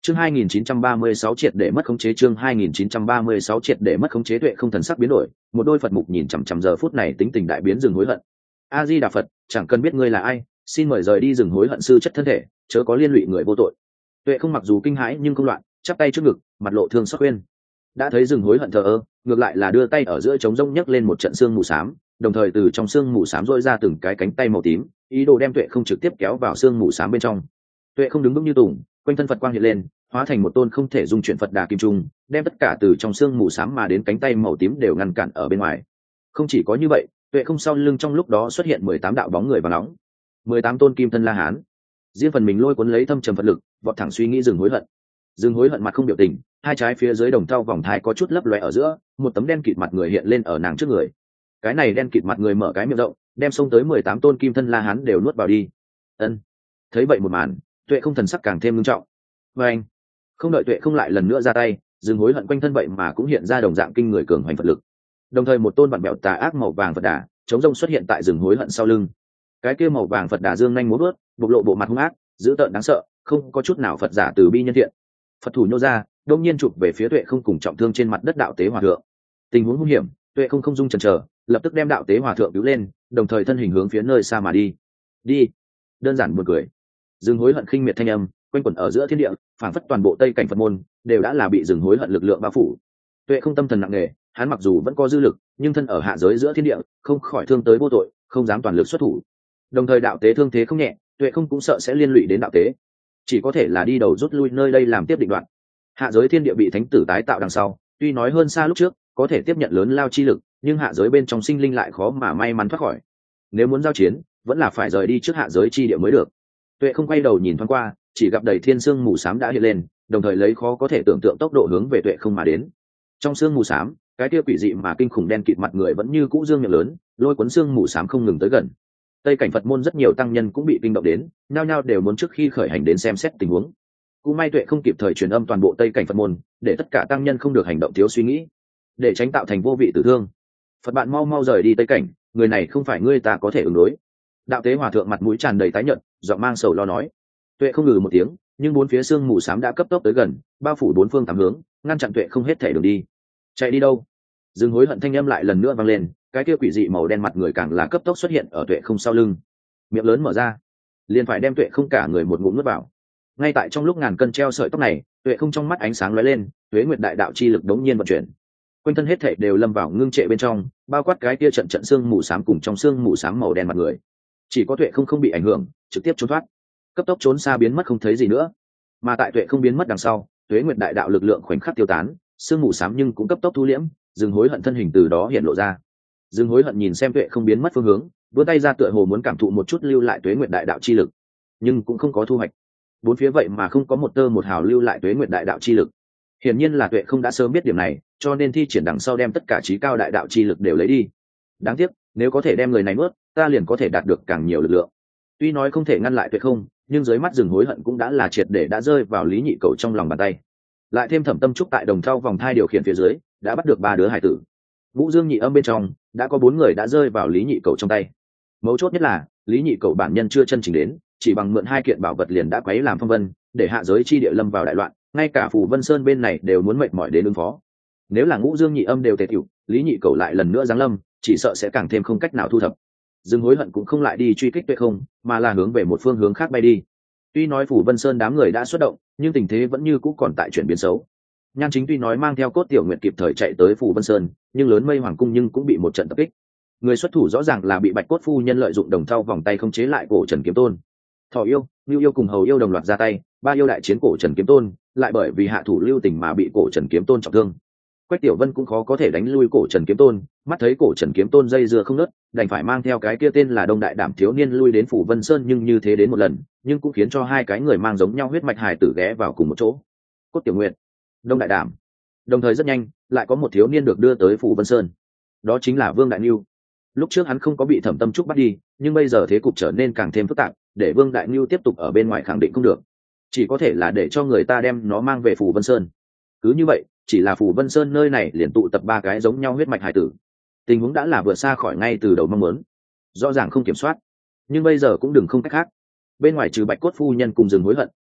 Chương hai nghìn chín trăm ba mươi sáu triệt để mất khống chế chương hai nghìn chín trăm ba mươi sáu triệt để mất khống chế Tuệ không thần sắc biến đổi, một đôi Phật mục nhìn chằm chằm giờ phút này tính tình đại biến dừng hối hận. A Di Đà Phật, chẳng cần biết ngươi là ai, xin mời rời đi dừng hối hận sư chất thân thể, chớ có liên lụy người vô tội. Tuệ không mặc dù kinh hãi nhưng không loạn, chắp tay trước ngực, mặt lộ thương xót khuyên. Đã thấy dừng hối hận thờ ơ, ngược lại là đưa tay ở giữa trống rông nhấc lên một trận xương mù xám, đồng thời từ trong xương mù xám rỗi ra từng cái cánh tay màu tím, ý đồ đem Tuệ không trực tiếp kéo vào xương mù xám bên trong. Tuệ không đứng vững như tùng, quanh thân Phật quang hiện lên, hóa thành một tôn không thể dung chuyển Phật Đà kim trung, đem tất cả từ trong xương mù xám mà đến cánh tay màu tím đều ngăn cản ở bên ngoài. Không chỉ có như vậy, Tuệ không sau lưng trong lúc đó xuất hiện mười tám đạo bóng người và nóng, mười tám tôn kim thân La Hán, riêng phần mình lôi cuốn lấy thâm trầm Phật lực, vọt thẳng suy nghĩ dừng hối hận. Dừng hối hận mặt không biểu tình, hai trái phía dưới đồng thau vòng thai có chút lấp lóe ở giữa, một tấm đen kịt mặt người hiện lên ở nàng trước người. Cái này đen kịt mặt người mở cái miệng rộng, đem xông tới mười tám tôn kim thân La Hán đều nuốt vào đi. Ân. Thấy vậy một màn, Tuệ không thần sắc càng thêm nghiêm trọng. Và anh, không đợi Tuệ không lại lần nữa ra tay, dừng hối hận quanh thân vậy mà cũng hiện ra đồng dạng kinh người cường hoành Phật lực. Đồng thời một tôn vặn bẹo tà ác màu vàng Phật Đà, chống rông xuất hiện tại rừng hối hận sau lưng. Cái kia màu vàng Phật Đà dương nhanh múa vớt, bộc lộ bộ mặt hung ác, dữ tợn đáng sợ, không có chút nào Phật giả từ bi nhân thiện. Phật thủ nhô ra, đông nhiên chụp về phía Tuệ không cùng trọng thương trên mặt đất đạo tế hòa thượng. Tình huống nguy hiểm, Tuệ không không dung chần chờ, lập tức đem đạo tế hòa thượng cứu lên, đồng thời thân hình hướng phía nơi xa mà đi. Đi, đơn giản buồn cười. Dừng hối hận khinh miệt thanh âm quanh quẩn ở giữa thiên địa, phảng phất toàn bộ tây cảnh Phật môn đều đã là bị dừng hối hận lực lượng bao phủ. Tuệ không tâm thần nặng nề, hắn mặc dù vẫn có dư lực, nhưng thân ở hạ giới giữa thiên địa, không khỏi thương tới vô tội, không dám toàn lực xuất thủ. Đồng thời đạo tế thương thế không nhẹ, Tuệ không cũng sợ sẽ liên lụy đến đạo tế, chỉ có thể là đi đầu rút lui nơi đây làm tiếp định đoạn. Hạ giới thiên địa bị thánh tử tái tạo đằng sau, tuy nói hơn xa lúc trước, có thể tiếp nhận lớn lao chi lực, nhưng hạ giới bên trong sinh linh lại khó mà may mắn thoát khỏi. Nếu muốn giao chiến, vẫn là phải rời đi trước hạ giới chi địa mới được. Tuệ không quay đầu nhìn thoáng qua, chỉ gặp đầy thiên sương mù xám đã hiện lên, đồng thời lấy khó có thể tưởng tượng tốc độ hướng về Tuệ không mà đến. Trong sương mù xám, cái kia quỷ dị mà kinh khủng đen kịt mặt người vẫn như cũ dương miệng lớn, lôi cuốn sương mù xám không ngừng tới gần. Tây cảnh Phật môn rất nhiều tăng nhân cũng bị kinh động đến, nhao nhao đều muốn trước khi khởi hành đến xem xét tình huống. Cũng may Tuệ không kịp thời truyền âm toàn bộ Tây cảnh Phật môn, để tất cả tăng nhân không được hành động thiếu suy nghĩ, để tránh tạo thành vô vị tử thương. Phật bạn mau mau rời đi Tây cảnh, người này không phải ngươi ta có thể ứng đối. Đạo tế hòa thượng mặt mũi tràn đầy tái nhợt, giọng mang sầu lo nói. Tuệ không ngừ một tiếng, nhưng bốn phía sương mù xám đã cấp tốc tới gần, bao phủ bốn phương tám hướng, ngăn chặn Tuệ không hết thể đường đi. Chạy đi đâu? Dừng hối hận thanh âm lại lần nữa vang lên, cái kia quỷ dị màu đen mặt người càng là cấp tốc xuất hiện ở Tuệ không sau lưng, miệng lớn mở ra, liền phải đem Tuệ không cả người một ngụm nuốt vào. Ngay tại trong lúc ngàn cân treo sợi tóc này, Tuệ không trong mắt ánh sáng lóe lên, Tuế Nguyệt đại đạo chi lực đống nhiên vận chuyển, quanh thân hết thể đều lâm vào ngưng trệ bên trong, bao quát cái kia trận trận xương mù xám cùng trong xương mù xám màu đen mặt người. Chỉ có Tuệ không không bị ảnh hưởng, trực tiếp trốn thoát, cấp tốc trốn xa biến mất không thấy gì nữa. Mà tại Tuệ không biến mất đằng sau, Tuế Nguyệt đại đạo lực lượng khoảnh khắc tiêu tán, xương mù xám nhưng cũng cấp tốc thu liễm, dừng hối hận thân hình từ đó hiện lộ ra. Dừng hối hận nhìn xem Tuệ không biến mất phương hướng, vươn tay ra tựa hồ muốn cảm thụ một chút lưu lại Tuế Nguyệt đại đạo chi lực, nhưng cũng không có thu hoạch. Bốn phía vậy mà không có một tơ một hào lưu lại Tuế Nguyệt đại đạo chi lực. Hiển nhiên là Tuệ không đã sớm biết điểm này, cho nên thi triển đằng sau đem tất cả trí cao đại đạo chi lực đều lấy đi. Đáng tiếc, nếu có thể đem người này mất, ta liền có thể đạt được càng nhiều lực lượng. Tuy nói không thể ngăn lại Tuệ không, nhưng dưới mắt dừng hối hận cũng đã là triệt để đã rơi vào Lý Nhị Cầu trong lòng bàn tay. Lại thêm Thẩm Tâm Trúc tại đồng thau vòng thai điều khiển phía dưới, đã bắt được ba đứa hải tử. Vũ Dương Nhị Âm bên trong, đã có bốn người đã rơi vào Lý Nhị Cầu trong tay. Mấu chốt nhất là, Lý Nhị Cầu bản nhân chưa chân chính đến, chỉ bằng mượn hai kiện bảo vật liền đã quấy làm phong vân, để hạ giới chi địa lâm vào đại loạn, ngay cả Phù Vân Sơn bên này đều muốn mệt mỏi đến ứng phó. Nếu là Ngũ Dương Nhị Âm đều tề tiểu, Lý Nhị Cầu lại lần nữa giáng lâm, chỉ sợ sẽ càng thêm không cách nào thu thập. Dừng hối hận cũng không lại đi truy kích Tuệ không, mà là hướng về một phương hướng khác bay đi. Tuy nói Phù Vân Sơn đám người đã xuất động, nhưng tình thế vẫn như cũ còn tại chuyển biến xấu. Nhan Chính tuy nói mang theo Cốt Tiểu Nguyệt kịp thời chạy tới Phù Vân Sơn, nhưng lớn Mây Hoàng cung nhưng cũng bị một trận tập kích. Người xuất thủ rõ ràng là bị Bạch Cốt phu nhân lợi dụng đồng thau vòng tay không chế lại cổ Trần Kiếm Tôn. Thỏ yêu, Lưu yêu cùng Hầu yêu đồng loạt ra tay, ba yêu đại chiến cổ Trần Kiếm Tôn, lại bởi vì hạ thủ lưu tình mà bị cổ Trần Kiếm Tôn trọng thương. Quách Tiểu Vân cũng khó có thể đánh lui cổ Trần Kiếm Tôn, mắt thấy cổ Trần Kiếm Tôn dây dưa không nứt, đành phải mang theo cái kia tên là Đông Đại Đảm thiếu niên lui đến Phủ Vân Sơn, nhưng như thế đến một lần, nhưng cũng khiến cho hai cái người mang giống nhau huyết mạch hài tử ghé vào cùng một chỗ. Cốt Tiểu Nguyệt, Đông Đại Đảm. Đồng thời rất nhanh, lại có một thiếu niên được đưa tới Phủ Vân Sơn. Đó chính là Vương Đại Nưu. Lúc trước hắn không có bị Thẩm Tâm Trúc bắt đi, nhưng bây giờ thế cục trở nên càng thêm phức tạp, để Vương Đại Nưu tiếp tục ở bên ngoài khẳng định không được, chỉ có thể là để cho người ta đem nó mang về Phủ Vân Sơn. Cứ như vậy, chỉ là Phủ Vân Sơn nơi này liền tụ tập ba cái giống nhau huyết mạch hải tử, tình huống đã là vượt xa khỏi ngay từ đầu mong muốn, rõ ràng không kiểm soát. Nhưng bây giờ cũng đừng không cách khác, bên ngoài trừ Bạch Cốt phu nhân cùng Dừng hối hận,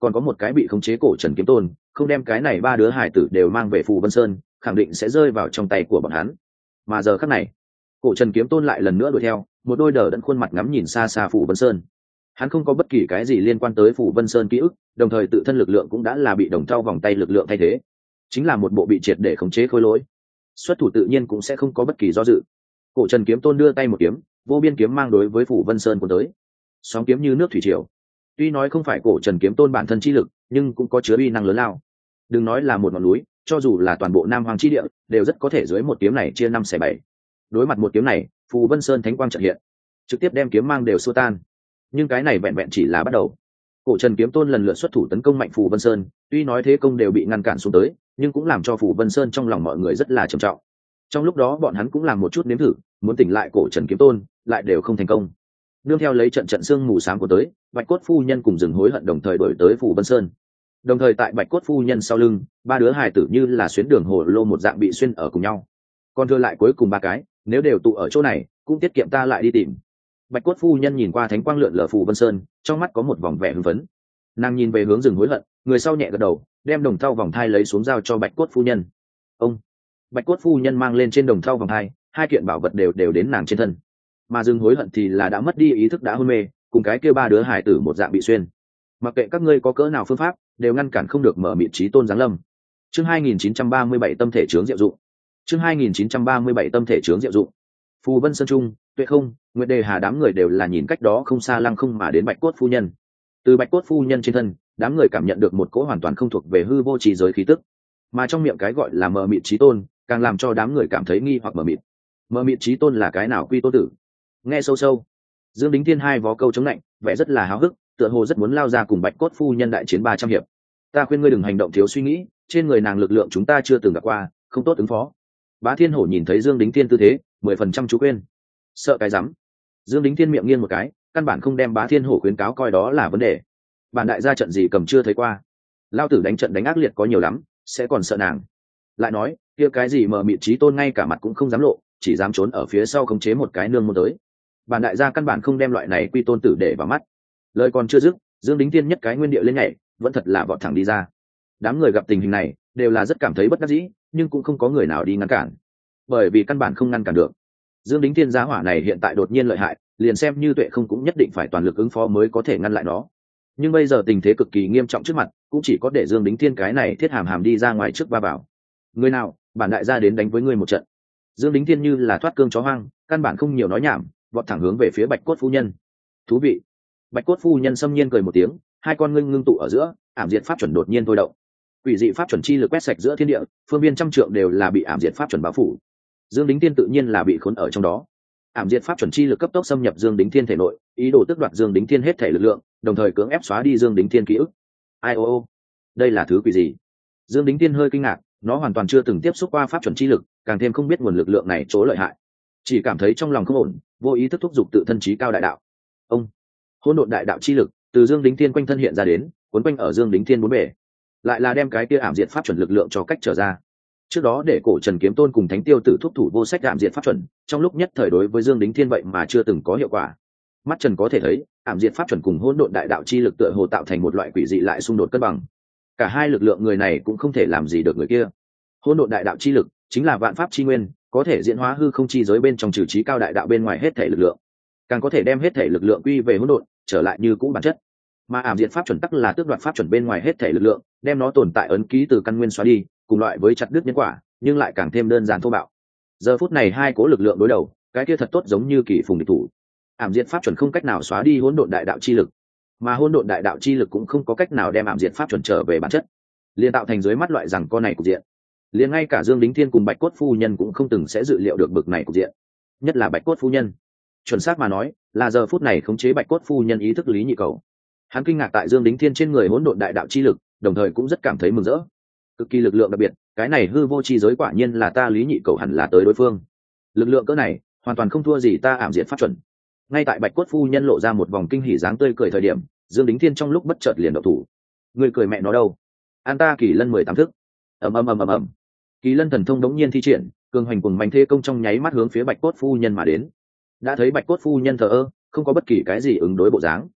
còn có một cái bị khống chế cổ trần kiếm tôn, không đem cái này ba đứa hải tử đều mang về Phù Vân Sơn, khẳng định sẽ rơi vào trong tay của bọn hắn. Mà giờ khắc này, cổ trần kiếm tôn lại lần nữa đuổi theo, một đôi đờ đẫn khuôn mặt ngắm nhìn xa xa Phù Vân Sơn. Hắn không có bất kỳ cái gì liên quan tới Phù Vân Sơn ký ức, đồng thời tự thân lực lượng cũng đã là bị đồng thau vòng tay lực lượng thay thế, chính là một bộ bị triệt để khống chế khối lỗi. Xuất thủ tự nhiên cũng sẽ không có bất kỳ do dự. Cổ trần kiếm tôn đưa tay một kiếm, vô biên kiếm mang đối với Phù Vân Sơn cuốn tới, sóng kiếm như nước thủy triều. Tuy nói không phải cổ trần kiếm tôn bản thân chi lực, nhưng cũng có chứa uy năng lớn lao. Đừng nói là một ngọn núi, cho dù là toàn bộ Nam Hoang chi địa, đều rất có thể dưới một kiếm này chia năm xẻ bảy. Đối mặt một kiếm này, Phù Vân Sơn thánh quang chợt hiện, trực tiếp đem kiếm mang đều xua tan. Nhưng cái này vẹn vẹn chỉ là bắt đầu. Cổ trần kiếm tôn lần lượt xuất thủ tấn công mạnh Phù Vân Sơn, tuy nói thế công đều bị ngăn cản xuống tới, nhưng cũng làm cho Phù Vân Sơn trong lòng mọi người rất là trầm trọng. Trong lúc đó bọn hắn cũng làm một chút nếm thử, muốn tỉnh lại cổ trần kiếm tôn, lại đều không thành công. Nương theo lấy trận trận xương mù sáng của tới, Bạch Cốt phu nhân cùng rừng hối hận đồng thời đổi tới Phù Vân Sơn. Đồng thời tại Bạch Cốt phu nhân sau lưng, ba đứa hài tử như là xuyến đường hồ lô một dạng bị xuyên ở cùng nhau. Còn thừa lại cuối cùng ba cái, nếu đều tụ ở chỗ này, cũng tiết kiệm ta lại đi tìm. Bạch Cốt phu nhân nhìn qua thánh quang lượn lờ Phù Vân Sơn, trong mắt có một vòng vẻ hưng phấn. Nàng nhìn về hướng rừng hối hận, người sau nhẹ gật đầu, đem đồng thau vòng thai lấy xuống giao cho Bạch Cốt phu nhân. Ông Bạch Cốt phu nhân mang lên trên đồng thau vòng thai, hai kiện bảo vật đều đều đến nàng trên thân. Mà rừng hối hận thì là đã mất đi ý thức, đã hôn mê, cùng cái kia ba đứa hải tử một dạng bị xuyên. Mặc kệ các ngươi có cỡ nào phương pháp, đều ngăn cản không được mở miệng chí tôn giáng lâm. Chương hai nghìn chín trăm ba mươi bảy tâm thể chướng diệu dụng. Chương hai nghìn chín trăm ba mươi bảy tâm thể chướng diệu dụng. Phù Vân Sơn Trung, Tuệ Không, Nguyệt Đề Hà đám người đều là nhìn cách đó không xa lăng không mà đến Bạch Cốt phu nhân. Từ Bạch Cốt phu nhân trên thân, đám người cảm nhận được một cỗ hoàn toàn không thuộc về hư vô trì giới khí tức, mà trong miệng cái gọi là mờ mịt chí tôn, càng làm cho đám người cảm thấy nghi hoặc mờ mịt. Mờ mịt chí tôn là cái nào quy tôn tử? Nghe sâu sâu, Dương Đính Thiên hai vó câu chống lạnh, vẻ rất là háo hức, tựa hồ rất muốn lao ra cùng Bạch Cốt phu nhân đại chiến ba trăm hiệp. Ta khuyên ngươi đừng hành động thiếu suy nghĩ, trên người nàng lực lượng chúng ta chưa từng gặp qua, không tốt ứng phó. Bá Thiên Hổ nhìn thấy Dương Đính Thiên tư thế, mười phần trăm chú khuyên. Sợ cái rắm. Dương Đính Thiên miệng nghiêng một cái, căn bản không đem Bá Thiên Hổ khuyến cáo coi đó là vấn đề. Bản đại gia trận gì cầm chưa thấy qua, lao tử đánh trận đánh ác liệt có nhiều lắm, sẽ còn sợ nàng. Lại nói, kia cái gì mờ mịt chí tôn ngay cả mặt cũng không dám lộ, chỉ dám trốn ở phía sau khống chế một cái nương môn tới. Bản đại gia căn bản không đem loại này quy tôn tử để vào mắt. Lời còn chưa dứt, Dương Đính Thiên nhất cái nguyên địa lên nhảy, vẫn thật là vọt thẳng đi ra. Đám người gặp tình hình này, đều là rất cảm thấy bất đắc dĩ, nhưng cũng không có người nào đi ngăn cản, bởi vì căn bản không ngăn cản được. Dương Đính Thiên giá hỏa này hiện tại đột nhiên lợi hại, liền xem như Tuệ Không cũng nhất định phải toàn lực ứng phó mới có thể ngăn lại nó. Nhưng bây giờ tình thế cực kỳ nghiêm trọng trước mặt, cũng chỉ có để Dương Đính Thiên cái này thiết hàm hàm đi ra ngoài trước ba bảo. Người nào, bản đại gia đến đánh với ngươi một trận. Dương Đính Thiên như là thoát cương chó hoang, căn bản không nhiều nói nhảm, vọt thẳng hướng về phía Bạch Cốt phu nhân. Thú vị. Bạch Cốt phu nhân xâm nhiên cười một tiếng, hai con ngưng ngưng tụ ở giữa, ảm diệt pháp chuẩn đột nhiên thôi động. Quỷ dị pháp chuẩn chi lực quét sạch giữa thiên địa, phương viên trăm trượng đều là bị ảm diệt pháp chuẩn bao phủ. Dương Đính Thiên tự nhiên là bị khốn ở trong đó. Ảm diệt pháp chuẩn chi lực cấp tốc xâm nhập Dương Đính Thiên thể nội, ý đồ tước đoạt Dương Đính Thiên hết thể lực lượng, đồng thời cưỡng ép xóa đi Dương Đính Thiên ký ức. Ai ô ô, đây là thứ quỷ gì? Dương Đính Thiên hơi kinh ngạc, nó hoàn toàn chưa từng tiếp xúc qua pháp chuẩn chi lực, càng thêm không biết nguồn lực lượng này chỗ lợi hại, chỉ cảm thấy trong lòng không ổn, vô ý thức thúc giục tự thân trí cao đại đạo. Ông hỗn độn đại đạo chi lực từ Dương Đính Thiên quanh thân hiện ra đến, cuốn quanh ở Dương Đính Thiên bốn bề, lại là đem cái kia ảm diệt pháp chuẩn lực lượng cho cách trở ra. Trước đó để cổ Trần Kiếm Tôn cùng Thánh Tiêu Tử thúc thủ vô sách ảm diệt pháp chuẩn, trong lúc nhất thời đối với Dương Đính Thiên vậy mà chưa từng có hiệu quả. Mắt Trần có thể thấy, ảm diệt pháp chuẩn cùng hỗn độn đại đạo chi lực tựa hồ tạo thành một loại quỷ dị lại xung đột cân bằng. Cả hai lực lượng người này cũng không thể làm gì được người kia. Hỗn độn đại đạo chi lực chính là vạn pháp chi nguyên, có thể diễn hóa hư không chi giới bên trong trừ trí cao đại đạo bên ngoài hết thể lực lượng, càng có thể đem hết thể lực lượng quy về hỗn độn, trở lại như cũ bản chất. Mà ảm diệt pháp chuẩn tắc là tước đoạt pháp chuẩn bên ngoài hết thể lực lượng, đem nó tồn tại ấn ký từ căn nguyên xóa đi, cùng loại với chặt đứt nhân quả, nhưng lại càng thêm đơn giản thô bạo. Giờ phút này hai cố lực lượng đối đầu, cái kia thật tốt giống như kỳ phùng địch thủ. Ảm diệt pháp chuẩn không cách nào xóa đi hỗn độn đại đạo chi lực, mà hỗn độn đại đạo chi lực cũng không có cách nào đem ảm diệt pháp chuẩn trở về bản chất, liền tạo thành dưới mắt loại rằng con này cục diện. Liền ngay cả Dương Đính Thiên cùng Bạch Cốt phu nhân cũng không từng sẽ dự liệu được bực này cục diện, nhất là Bạch Cốt phu nhân. Chuẩn xác mà nói, là giờ phút này khống chế Bạch Cốt phu nhân ý thức Lý Nhị Cầu. Hắn kinh ngạc tại Dương Đính Thiên trên người hỗn độn đại đạo chi lực, đồng thời cũng rất cảm thấy mừng rỡ. Cực kỳ lực lượng đặc biệt, cái này hư vô chi giới quả nhiên là ta Lý Nhị Cầu hẳn là tới đối phương. Lực lượng cỡ này, hoàn toàn không thua gì ta ảm diệt pháp chuẩn. Ngay tại Bạch Cốt phu nhân lộ ra một vòng kinh hỉ dáng tươi cười thời điểm, Dương Đính Thiên trong lúc bất chợt liền động thủ. Người cười mẹ nó đâu? An ta Kỳ Lân mười tám thức. Ầm ầm ầm ầm ầm. Kỳ Lân thần thông đống nhiên thi triển, cường hành cùng mạnh thế công trong nháy mắt hướng phía Bạch Cốt phu nhân mà đến. Đã thấy Bạch Cốt phu nhân thờ ơ, không có bất kỳ cái gì ứng đối bộ dáng,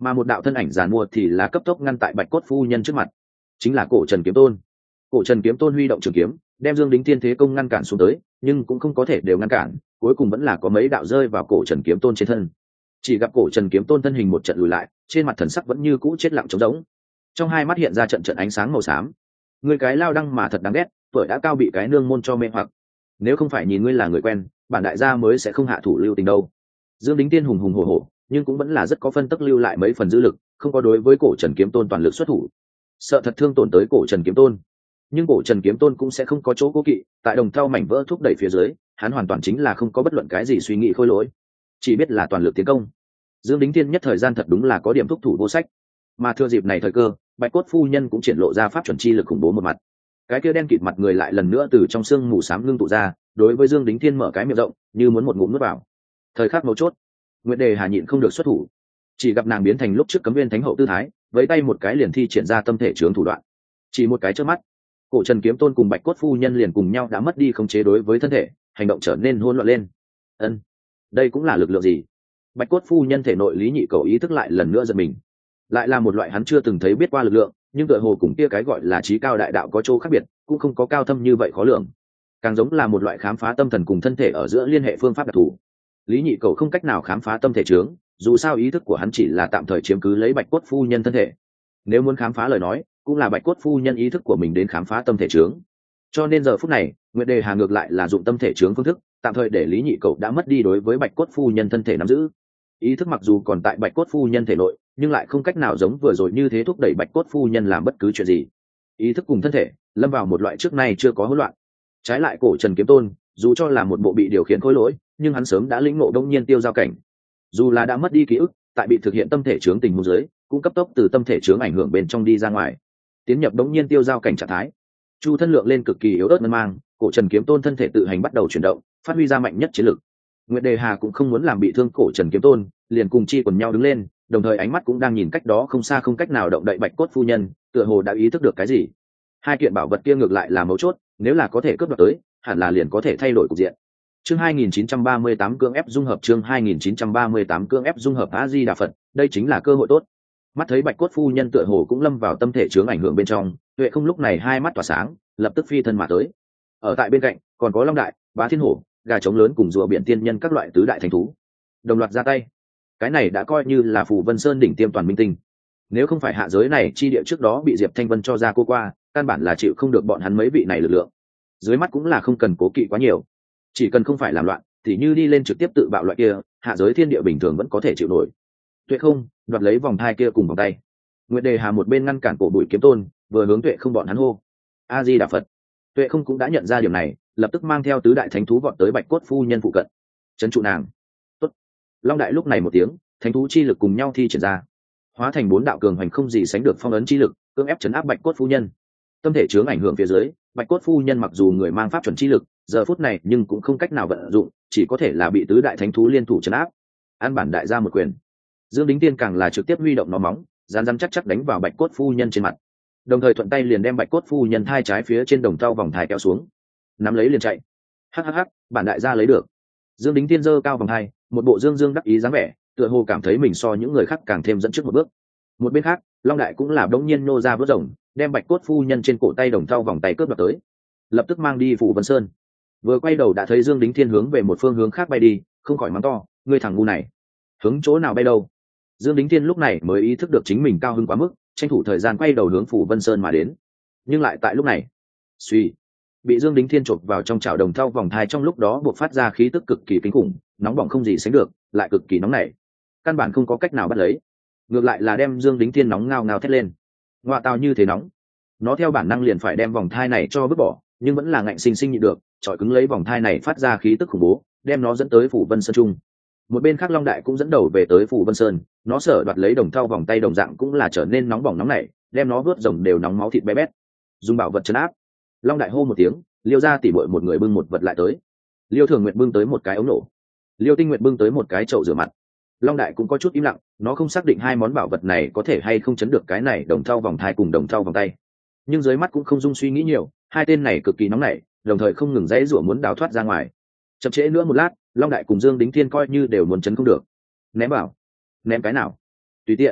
mà một đạo thân ảnh giàn mua thì là cấp tốc ngăn tại bạch cốt phu nhân trước mặt, chính là cổ trần kiếm tôn. Cổ trần kiếm tôn huy động trường kiếm đem Dương Đính Thiên thế công ngăn cản xuống tới, nhưng cũng không có thể đều ngăn cản, cuối cùng vẫn là có mấy đạo rơi vào cổ trần kiếm tôn trên thân. Chỉ gặp cổ trần kiếm tôn thân hình một trận lùi lại, trên mặt thần sắc vẫn như cũ chết lặng trống rỗng, trong hai mắt hiện ra trận trận ánh sáng màu xám. Người cái lao đăng mà thật đáng ghét, tuổi đã cao bị cái nương môn cho mê hoặc, nếu không phải nhìn ngươi là người quen, bản đại gia mới sẽ không hạ thủ lưu tình đâu. Dương Đính Tiên hùng hùng hổ hổ, nhưng cũng vẫn là rất có phân tức lưu lại mấy phần dữ lực, không có đối với cổ trần kiếm tôn toàn lực xuất thủ, sợ thật thương tổn tới cổ trần kiếm tôn. Nhưng cổ trần kiếm tôn cũng sẽ không có chỗ cố kỵ, tại đồng thau mảnh vỡ thúc đẩy phía dưới, hắn hoàn toàn chính là không có bất luận cái gì suy nghĩ khôi lỗi, chỉ biết là toàn lực tiến công. Dương Đính Thiên nhất thời gian thật đúng là có điểm thúc thủ vô sách, mà thừa dịp này thời cơ, bạch cốt phu nhân cũng triển lộ ra pháp chuẩn chi lực khủng bố một mặt. Cái kia đen kịt mặt người lại lần nữa từ trong xương mù xám ngưng tụ ra, đối với Dương Đính Thiên mở cái miệng rộng, như muốn một ngụm nuốt vào. Thời khắc mấu chốt, Nguyệt Đề Hà nhịn không được xuất thủ, chỉ gặp nàng biến thành lúc trước Cấm Viên Thánh hậu tư thái, với tay một cái liền thi triển ra tâm thể chướng thủ đoạn. Chỉ một cái chớp mắt, cổ trần kiếm tôn cùng bạch cốt phu nhân liền cùng nhau đã mất đi khống chế đối với thân thể, hành động trở nên hỗn loạn lên. Ân, đây cũng là lực lượng gì? Bạch cốt phu nhân thể nội Lý Nhị Cầu ý thức lại lần nữa giật mình, lại là một loại hắn chưa từng thấy biết qua lực lượng, nhưng tựa hồ cùng kia cái gọi là trí cao đại đạo có chỗ khác biệt, cũng không có cao thâm như vậy khó lường, càng giống là một loại khám phá tâm thần cùng thân thể ở giữa liên hệ phương pháp đặc thù. Lý Nhị Cầu không cách nào khám phá tâm thể chướng, dù sao ý thức của hắn chỉ là tạm thời chiếm cứ lấy bạch cốt phu nhân thân thể, nếu muốn khám phá lời nói cũng là bạch cốt phu nhân ý thức của mình đến khám phá tâm thể chướng. Cho nên giờ phút này Nguyệt Đề Hà ngược lại là dụng tâm thể chướng phương thức, tạm thời để Lý Nhị Cầu đã mất đi đối với bạch cốt phu nhân thân thể nắm giữ. Ý thức mặc dù còn tại bạch cốt phu nhân thể nội, nhưng lại không cách nào giống vừa rồi như thế thúc đẩy bạch cốt phu nhân làm bất cứ chuyện gì. Ý thức cùng thân thể lâm vào một loại trước nay chưa có hỗn loạn. Trái lại cổ trần kiếm tôn, dù cho là một bộ bị điều khiển khối lỗi, nhưng hắn sớm đã lĩnh ngộ đông nhiên tiêu giao cảnh, dù là đã mất đi ký ức, tại bị thực hiện tâm thể chướng tình huống dưới, cũng cấp tốc từ tâm thể chướng ảnh hưởng bên trong đi ra ngoài, tiến nhập đông nhiên tiêu giao cảnh trạng thái. Chu thân lượng lên cực kỳ yếu ớt ngân mang, cổ trần kiếm tôn thân thể tự hành bắt đầu chuyển động, phát huy ra mạnh nhất chiến lực. Nguyệt Đề Hà cũng không muốn làm bị thương cổ trần kiếm tôn, liền cùng chi quần nhau đứng lên, đồng thời ánh mắt cũng đang nhìn cách đó không xa không cách nào động đậy bạch cốt phu nhân, tựa hồ đã ý thức được cái gì. Hai kiện bảo vật kia ngược lại là mấu chốt, nếu là có thể cướp đoạt tới, hẳn là liền có thể thay đổi cục diện. Chương hai nghìn chín trăm ba mươi tám cưỡng ép dung hợp, chương hai nghìn chín trăm ba mươi tám cưỡng ép dung hợp. A Di Đà Phật, đây chính là cơ hội tốt. Mắt thấy bạch cốt phu nhân tựa hồ cũng lâm vào tâm thể chướng ảnh hưởng bên trong, Tuệ Không lúc này hai mắt tỏa sáng, lập tức phi thân mà tới. Ở tại bên cạnh còn có Long Đại, Bá Thiên Hổ, gà trống lớn cùng rùa biển tiên nhân các loại tứ đại thánh thú, đồng loạt ra tay. Cái này đã coi như là Phù Vân Sơn đỉnh tiêm toàn minh tinh. Nếu không phải hạ giới này chi địa trước đó bị Diệp Thanh Vân cho ra cô qua, căn bản là chịu không được bọn hắn mấy vị này lực lượng. Dưới mắt cũng là không cần cố kỵ quá nhiều, chỉ cần không phải làm loạn thì như đi lên trực tiếp tự bạo loại kia, hạ giới thiên địa bình thường vẫn có thể chịu nổi. Tuệ Không đoạt lấy vòng thai kia cùng vòng tay. Nguyệt Đề Hà một bên ngăn cản cổ bụi kiếm tôn, vừa hướng Tuệ Không bọn hắn hô A Di Đà Phật. Tuệ Không cũng đã nhận ra điều này, lập tức mang theo tứ đại thánh thú vọt tới bạch cốt phu nhân phụ cận, trấn trụ nàng. Tốt. Long Đại lúc này một tiếng, thánh thú chi lực cùng nhau thi triển ra, hóa thành bốn đạo cường hoành không gì sánh được phong ấn chi lực, cưỡng ép chấn áp bạch cốt phu nhân. Tâm thể chướng ảnh hưởng phía dưới, bạch cốt phu nhân mặc dù người mang pháp chuẩn chi lực, giờ phút này nhưng cũng không cách nào vận dụng, chỉ có thể là bị tứ đại thánh thú liên thủ chấn áp. An bản đại gia một quyền. Dương Đính Tiên càng là trực tiếp huy động nó móng, rán rán chắc chắc đánh vào bạch cốt phu nhân trên mặt, đồng thời thuận tay liền đem bạch cốt phu nhân thai trái phía trên đồng thau vòng thai kéo xuống, nắm lấy liền chạy. Hắc hắc hắc, bản đại gia lấy được. Dương Đính Tiên giơ cao vòng thai, một bộ dương dương đắc ý dáng vẻ, tựa hồ cảm thấy mình so những người khác càng thêm dẫn trước một bước. Một bên khác, Long Đại cũng là đống nhiên nô ra vớt rồng, đem bạch cốt phu nhân trên cổ tay đồng thau vòng tay cướp đoạt tới, lập tức mang đi Phù Vân Sơn. Vừa quay đầu đã thấy Dương Đính Thiên hướng về một phương hướng khác bay đi, không khỏi mắng to, ngươi thằng ngu này, hướng chỗ nào bay đâu? Dương Đính Thiên lúc này mới ý thức được chính mình cao hứng quá mức, tranh thủ thời gian quay đầu hướng Phù Vân Sơn mà đến. Nhưng lại tại lúc này, suy, bị Dương Đính Thiên chộp vào trong chảo đồng thau vòng thai, trong lúc đó buộc phát ra khí tức cực kỳ kinh khủng, nóng bỏng không gì sánh được, lại cực kỳ nóng nảy, căn bản không có cách nào bắt lấy, ngược lại là đem Dương Đính Thiên nóng ngao ngao thét lên. Ngoại tao như thế nóng, nó theo bản năng liền phải đem vòng thai này cho vứt bỏ, nhưng vẫn là ngạnh sinh sinh nhịn được, chọi cứng lấy vòng thai này phát ra khí tức khủng bố, đem nó dẫn tới Phù Vân Sơn trung. Một bên khác Long Đại cũng dẫn đầu về tới Phù Vân Sơn, nó sở đoạt lấy đồng thau vòng tay đồng dạng cũng là trở nên nóng bỏng nóng nảy, đem nó vớt rồng đều nóng máu thịt bé bét. Dùng bảo vật trấn áp. Long Đại hô một tiếng, Liêu ra tỉ muội một người bưng một vật lại tới. Liêu Thường Nguyệt bưng tới một cái ống nổ, Liêu Tinh Nguyệt bưng tới một cái chậu rửa mặt. Long Đại cũng có chút im lặng, nó không xác định hai món bảo vật này có thể hay không chấn được cái này đồng thau vòng thai cùng đồng thau vòng tay, nhưng dưới mắt cũng không dung suy nghĩ nhiều, hai tên này cực kỳ nóng nảy, đồng thời không ngừng dãy rủa muốn đào thoát ra ngoài. Chậm trễ nữa một lát, Long Đại cùng Dương Đính Thiên coi như đều muốn chấn không được. Ném bảo, ném cái nào? Tùy tiện.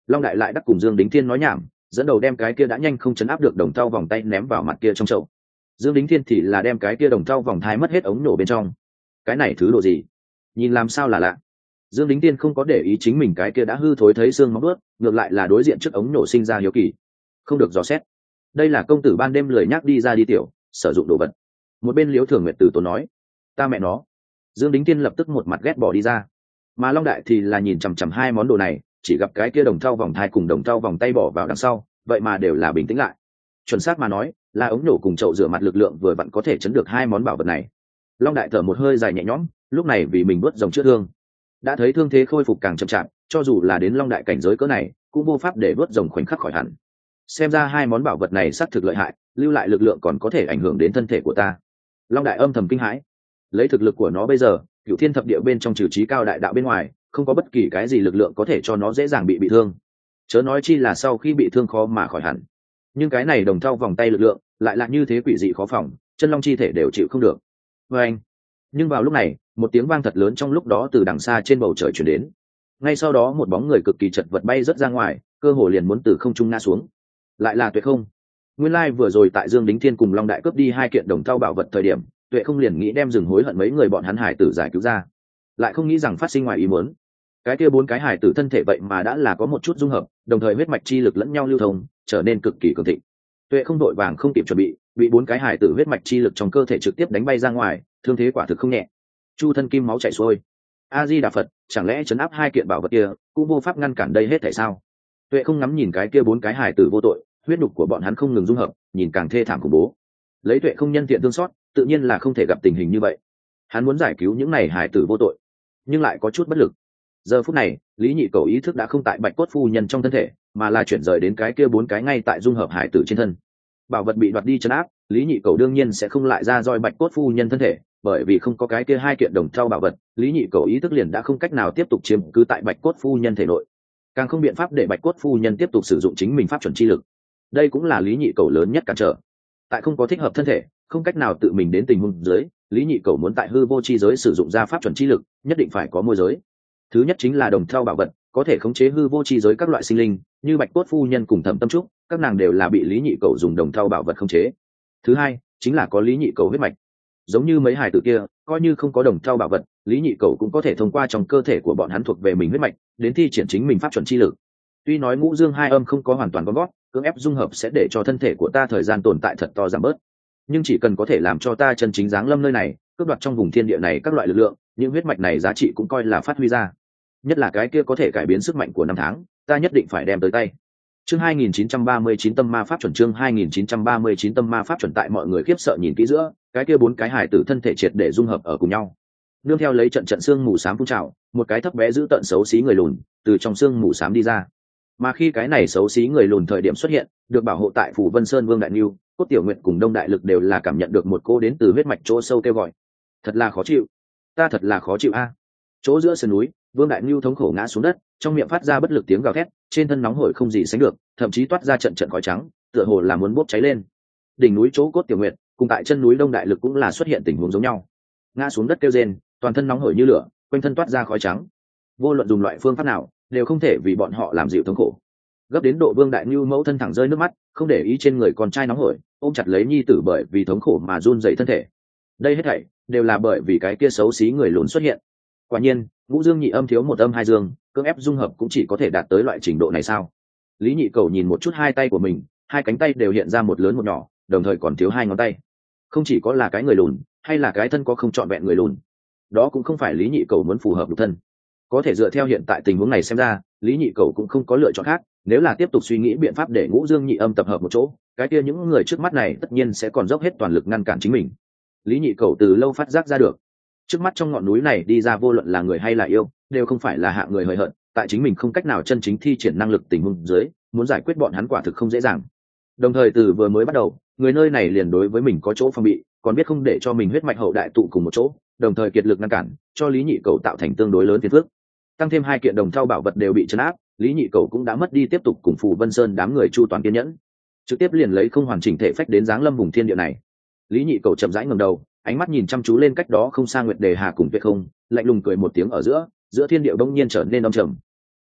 Long đại lại đắc cùng Dương Đính Thiên nói nhảm, dẫn đầu đem cái kia đã nhanh không chấn áp được đồng thau vòng tay ném vào mặt kia trong chậu. Dương Đính Thiên thì là đem cái kia đồng thau vòng thai mất hết ống nổ bên trong. Cái này thứ đồ gì, nhìn làm sao là lạ. Dương Đính Thiên không có để ý chính mình cái kia đã hư thối thấy xương móng ướt, ngược lại là đối diện trước ống nổ sinh ra hiếu kỳ. Không được dò xét, đây là công tử ban đêm lười nhác đi ra đi tiểu sử dụng đồ vật. Một bên Liễu Thường Nguyệt Tử tốn nói. Ta mẹ nó. Dương Đính Thiên lập tức một mặt ghét bỏ đi ra. Mà Long đại thì là nhìn chằm chằm hai món đồ này, chỉ gặp cái kia đồng thau vòng thai cùng đồng thau vòng tay bỏ vào đằng sau, vậy mà đều là bình tĩnh lại. Chuẩn xác mà nói, là ống nổ cùng chậu rửa mặt lực lượng vừa vặn có thể chấn được hai món bảo vật này. Long đại thở một hơi dài nhẹ nhõm, lúc này vì mình nuốt dòng chữa thương. Đã thấy thương thế khôi phục càng chậm chạp, cho dù là đến Long đại cảnh giới cỡ này, cũng vô pháp để nuốt dòng khoảnh khắc khỏi hẳn. Xem ra hai món bảo vật này xác thực lợi hại, lưu lại lực lượng còn có thể ảnh hưởng đến thân thể của ta. Long đại âm thầm kinh hãi. Lấy thực lực của nó bây giờ, Cửu Thiên thập địa bên trong trừ trí cao đại đạo bên ngoài, không có bất kỳ cái gì lực lượng có thể cho nó dễ dàng bị bị thương. Chớ nói chi là sau khi bị thương khó mà khỏi hẳn. Nhưng cái này đồng thau vòng tay lực lượng lại là như thế quỷ dị khó phòng, chân long chi thể đều chịu không được. Và anh. Nhưng vào lúc này, một tiếng vang thật lớn trong lúc đó từ đằng xa trên bầu trời truyền đến. Ngay sau đó một bóng người cực kỳ chật vật bay rất ra ngoài, cơ hồ liền muốn từ không trung ngã xuống. Lại là Tuyệt Không. Nguyên lai like vừa rồi tại Dương Đính Thiên cùng Long đại cướp đi hai kiện đồng thau bảo vật thời điểm, Tuệ Không liền nghĩ đem rừng hối hận mấy người bọn hắn hải tử giải cứu ra, lại không nghĩ rằng phát sinh ngoài ý muốn. Cái kia bốn cái hải tử thân thể vậy mà đã là có một chút dung hợp, đồng thời huyết mạch chi lực lẫn nhau lưu thông, trở nên cực kỳ cường thịnh. Tuệ Không đội vàng không kịp chuẩn bị, bị bốn cái hải tử huyết mạch chi lực trong cơ thể trực tiếp đánh bay ra ngoài, thương thế quả thực không nhẹ. Chu thân kim máu chảy xuôi. A Di Đà Phật, chẳng lẽ chấn áp hai kiện bảo vật kia cũng vô pháp ngăn cản đây hết tại sao? Tuệ Không ngắm nhìn cái kia bốn cái hải tử vô tội, huyết nhục của bọn hắn không ngừng dung hợp, nhìn càng thê thảm khủng bố. Lấy Tuệ Không nhân tiện thương xót, tự nhiên là không thể gặp tình hình như vậy. Hắn muốn giải cứu những này hải tử vô tội, nhưng lại có chút bất lực. Giờ phút này, Lý Nhị Cầu ý thức đã không tại Bạch Cốt phu nhân trong thân thể, mà là chuyển rời đến cái kia bốn cái ngay tại dung hợp hải tử trên thân. Bảo vật bị đoạt đi trấn áp, Lý Nhị Cầu đương nhiên sẽ không lại ra roi Bạch Cốt phu nhân thân thể, bởi vì không có cái kia hai kiện đồng thau bảo vật, Lý Nhị Cầu ý thức liền đã không cách nào tiếp tục chiếm cứ tại Bạch Cốt phu nhân thể nội, càng không biện pháp để Bạch Cốt phu nhân tiếp tục sử dụng chính mình pháp chuẩn chi lực. Đây cũng là Lý Nhị Cầu lớn nhất cản trở. Tại không có thích hợp thân thể, không cách nào tự mình đến tình huống dưới, Lý Nhị Cầu muốn tại hư vô chi giới sử dụng ra pháp chuẩn chi lực, nhất định phải có môi giới. Thứ nhất chính là đồng thau bảo vật, có thể khống chế hư vô chi giới các loại sinh linh, như Bạch Cốt phu nhân cùng Thẩm Tâm Trúc, các nàng đều là bị Lý Nhị Cầu dùng đồng thau bảo vật khống chế. Thứ hai chính là có Lý Nhị Cầu huyết mạch. Giống như mấy hài tử kia, coi như không có đồng thau bảo vật, Lý Nhị Cầu cũng có thể thông qua trong cơ thể của bọn hắn thuộc về mình huyết mạch, đến thi triển chính mình pháp chuẩn chi lực. Tuy nói ngũ dương hai âm không có hoàn toàn có gót, cưỡng ép dung hợp sẽ để cho thân thể của ta thời gian tồn tại thật to giảm bớt, nhưng chỉ cần có thể làm cho ta chân chính giáng lâm nơi này, cướp đoạt trong vùng thiên địa này các loại lực lượng, những huyết mạch này giá trị cũng coi là phát huy ra. Nhất là cái kia có thể cải biến sức mạnh của năm tháng, ta nhất định phải đem tới tay. Chương hai nghìn chín trăm ba mươi chín tâm ma pháp chuẩn. Chương hai nghìn chín trăm ba mươi chín tâm ma pháp chuẩn. Tại mọi người khiếp sợ nhìn kỹ giữa, cái kia bốn cái hải tử thân thể triệt để dung hợp ở cùng nhau. Nương theo lấy trận trận xương mù xám phun trào, một cái thấp bé giữ tận xấu xí người lùn từ trong xương mù xám đi ra. Mà khi cái này xấu xí người lùn thời điểm xuất hiện, được bảo hộ tại phủ Vân Sơn Vương Đại Nưu, Cốt Tiểu Nguyện cùng Đông Đại Lực đều là cảm nhận được một cô đến từ huyết mạch chỗ sâu kêu gọi. Thật là khó chịu, ta thật là khó chịu a. Chỗ giữa sườn núi, Vương Đại Nưu thống khổ ngã xuống đất, trong miệng phát ra bất lực tiếng gào thét, trên thân nóng hổi không gì sánh được, thậm chí toát ra trận trận khói trắng, tựa hồ là muốn bốc cháy lên. Đỉnh núi chỗ Cốt Tiểu Nguyện, cùng tại chân núi Đông Đại Lực cũng là xuất hiện tình huống giống nhau. Ngã xuống đất kêu rên, toàn thân nóng hổi như lửa, quanh thân toát ra khói trắng. Vô luận dùng loại phương pháp nào, đều không thể vì bọn họ làm dịu thống khổ. Gấp đến độ Vương Đại Nưu mẫu thân thẳng rơi nước mắt, không để ý trên người con trai nóng hổi, ôm chặt lấy nhi tử bởi vì thống khổ mà run rẩy thân thể. Đây hết thảy đều là bởi vì cái kia xấu xí người lùn xuất hiện. Quả nhiên, ngũ dương nhị âm thiếu một âm hai dương, cưỡng ép dung hợp cũng chỉ có thể đạt tới loại trình độ này sao? Lý Nhị Cầu nhìn một chút hai tay của mình, hai cánh tay đều hiện ra một lớn một nhỏ, đồng thời còn thiếu hai ngón tay. Không chỉ có là cái người lùn, hay là cái thân có không trọn vẹn người lùn. Đó cũng không phải Lý Nhị Cầu muốn phù hợp lục thân. Có thể dựa theo hiện tại tình huống này xem ra, Lý Nhị Cầu cũng không có lựa chọn khác, nếu là tiếp tục suy nghĩ biện pháp để ngũ dương nhị âm tập hợp một chỗ, cái kia những người trước mắt này tất nhiên sẽ còn dốc hết toàn lực ngăn cản chính mình. Lý Nhị Cầu từ lâu phát giác ra được, trước mắt trong ngọn núi này đi ra vô luận là người hay là yêu, đều không phải là hạng người hời hợt, tại chính mình không cách nào chân chính thi triển năng lực tình huống dưới, muốn giải quyết bọn hắn quả thực không dễ dàng. Đồng thời từ vừa mới bắt đầu, người nơi này liền đối với mình có chỗ phòng bị, còn biết không để cho mình huyết mạch hậu đại tụ cùng một chỗ, đồng thời kiệt lực ngăn cản, cho Lý Nhị Cầu tạo thành tương đối lớn phiền phức. Tăng thêm hai kiện đồng thau bảo vật đều bị trấn áp, Lý Nhị Cầu cũng đã mất đi tiếp tục cùng Phù Vân Sơn đám người chu toàn kiên nhẫn, trực tiếp liền lấy không hoàn chỉnh thể phách đến giáng lâm vùng thiên địa này. Lý Nhị Cầu chậm rãi ngẩng đầu, ánh mắt nhìn chăm chú lên cách đó không xa Nguyệt Đề Hà cùng Tuyệt Không, lạnh lùng cười một tiếng ở giữa, giữa thiên địa bỗng nhiên trở nên âm trầm.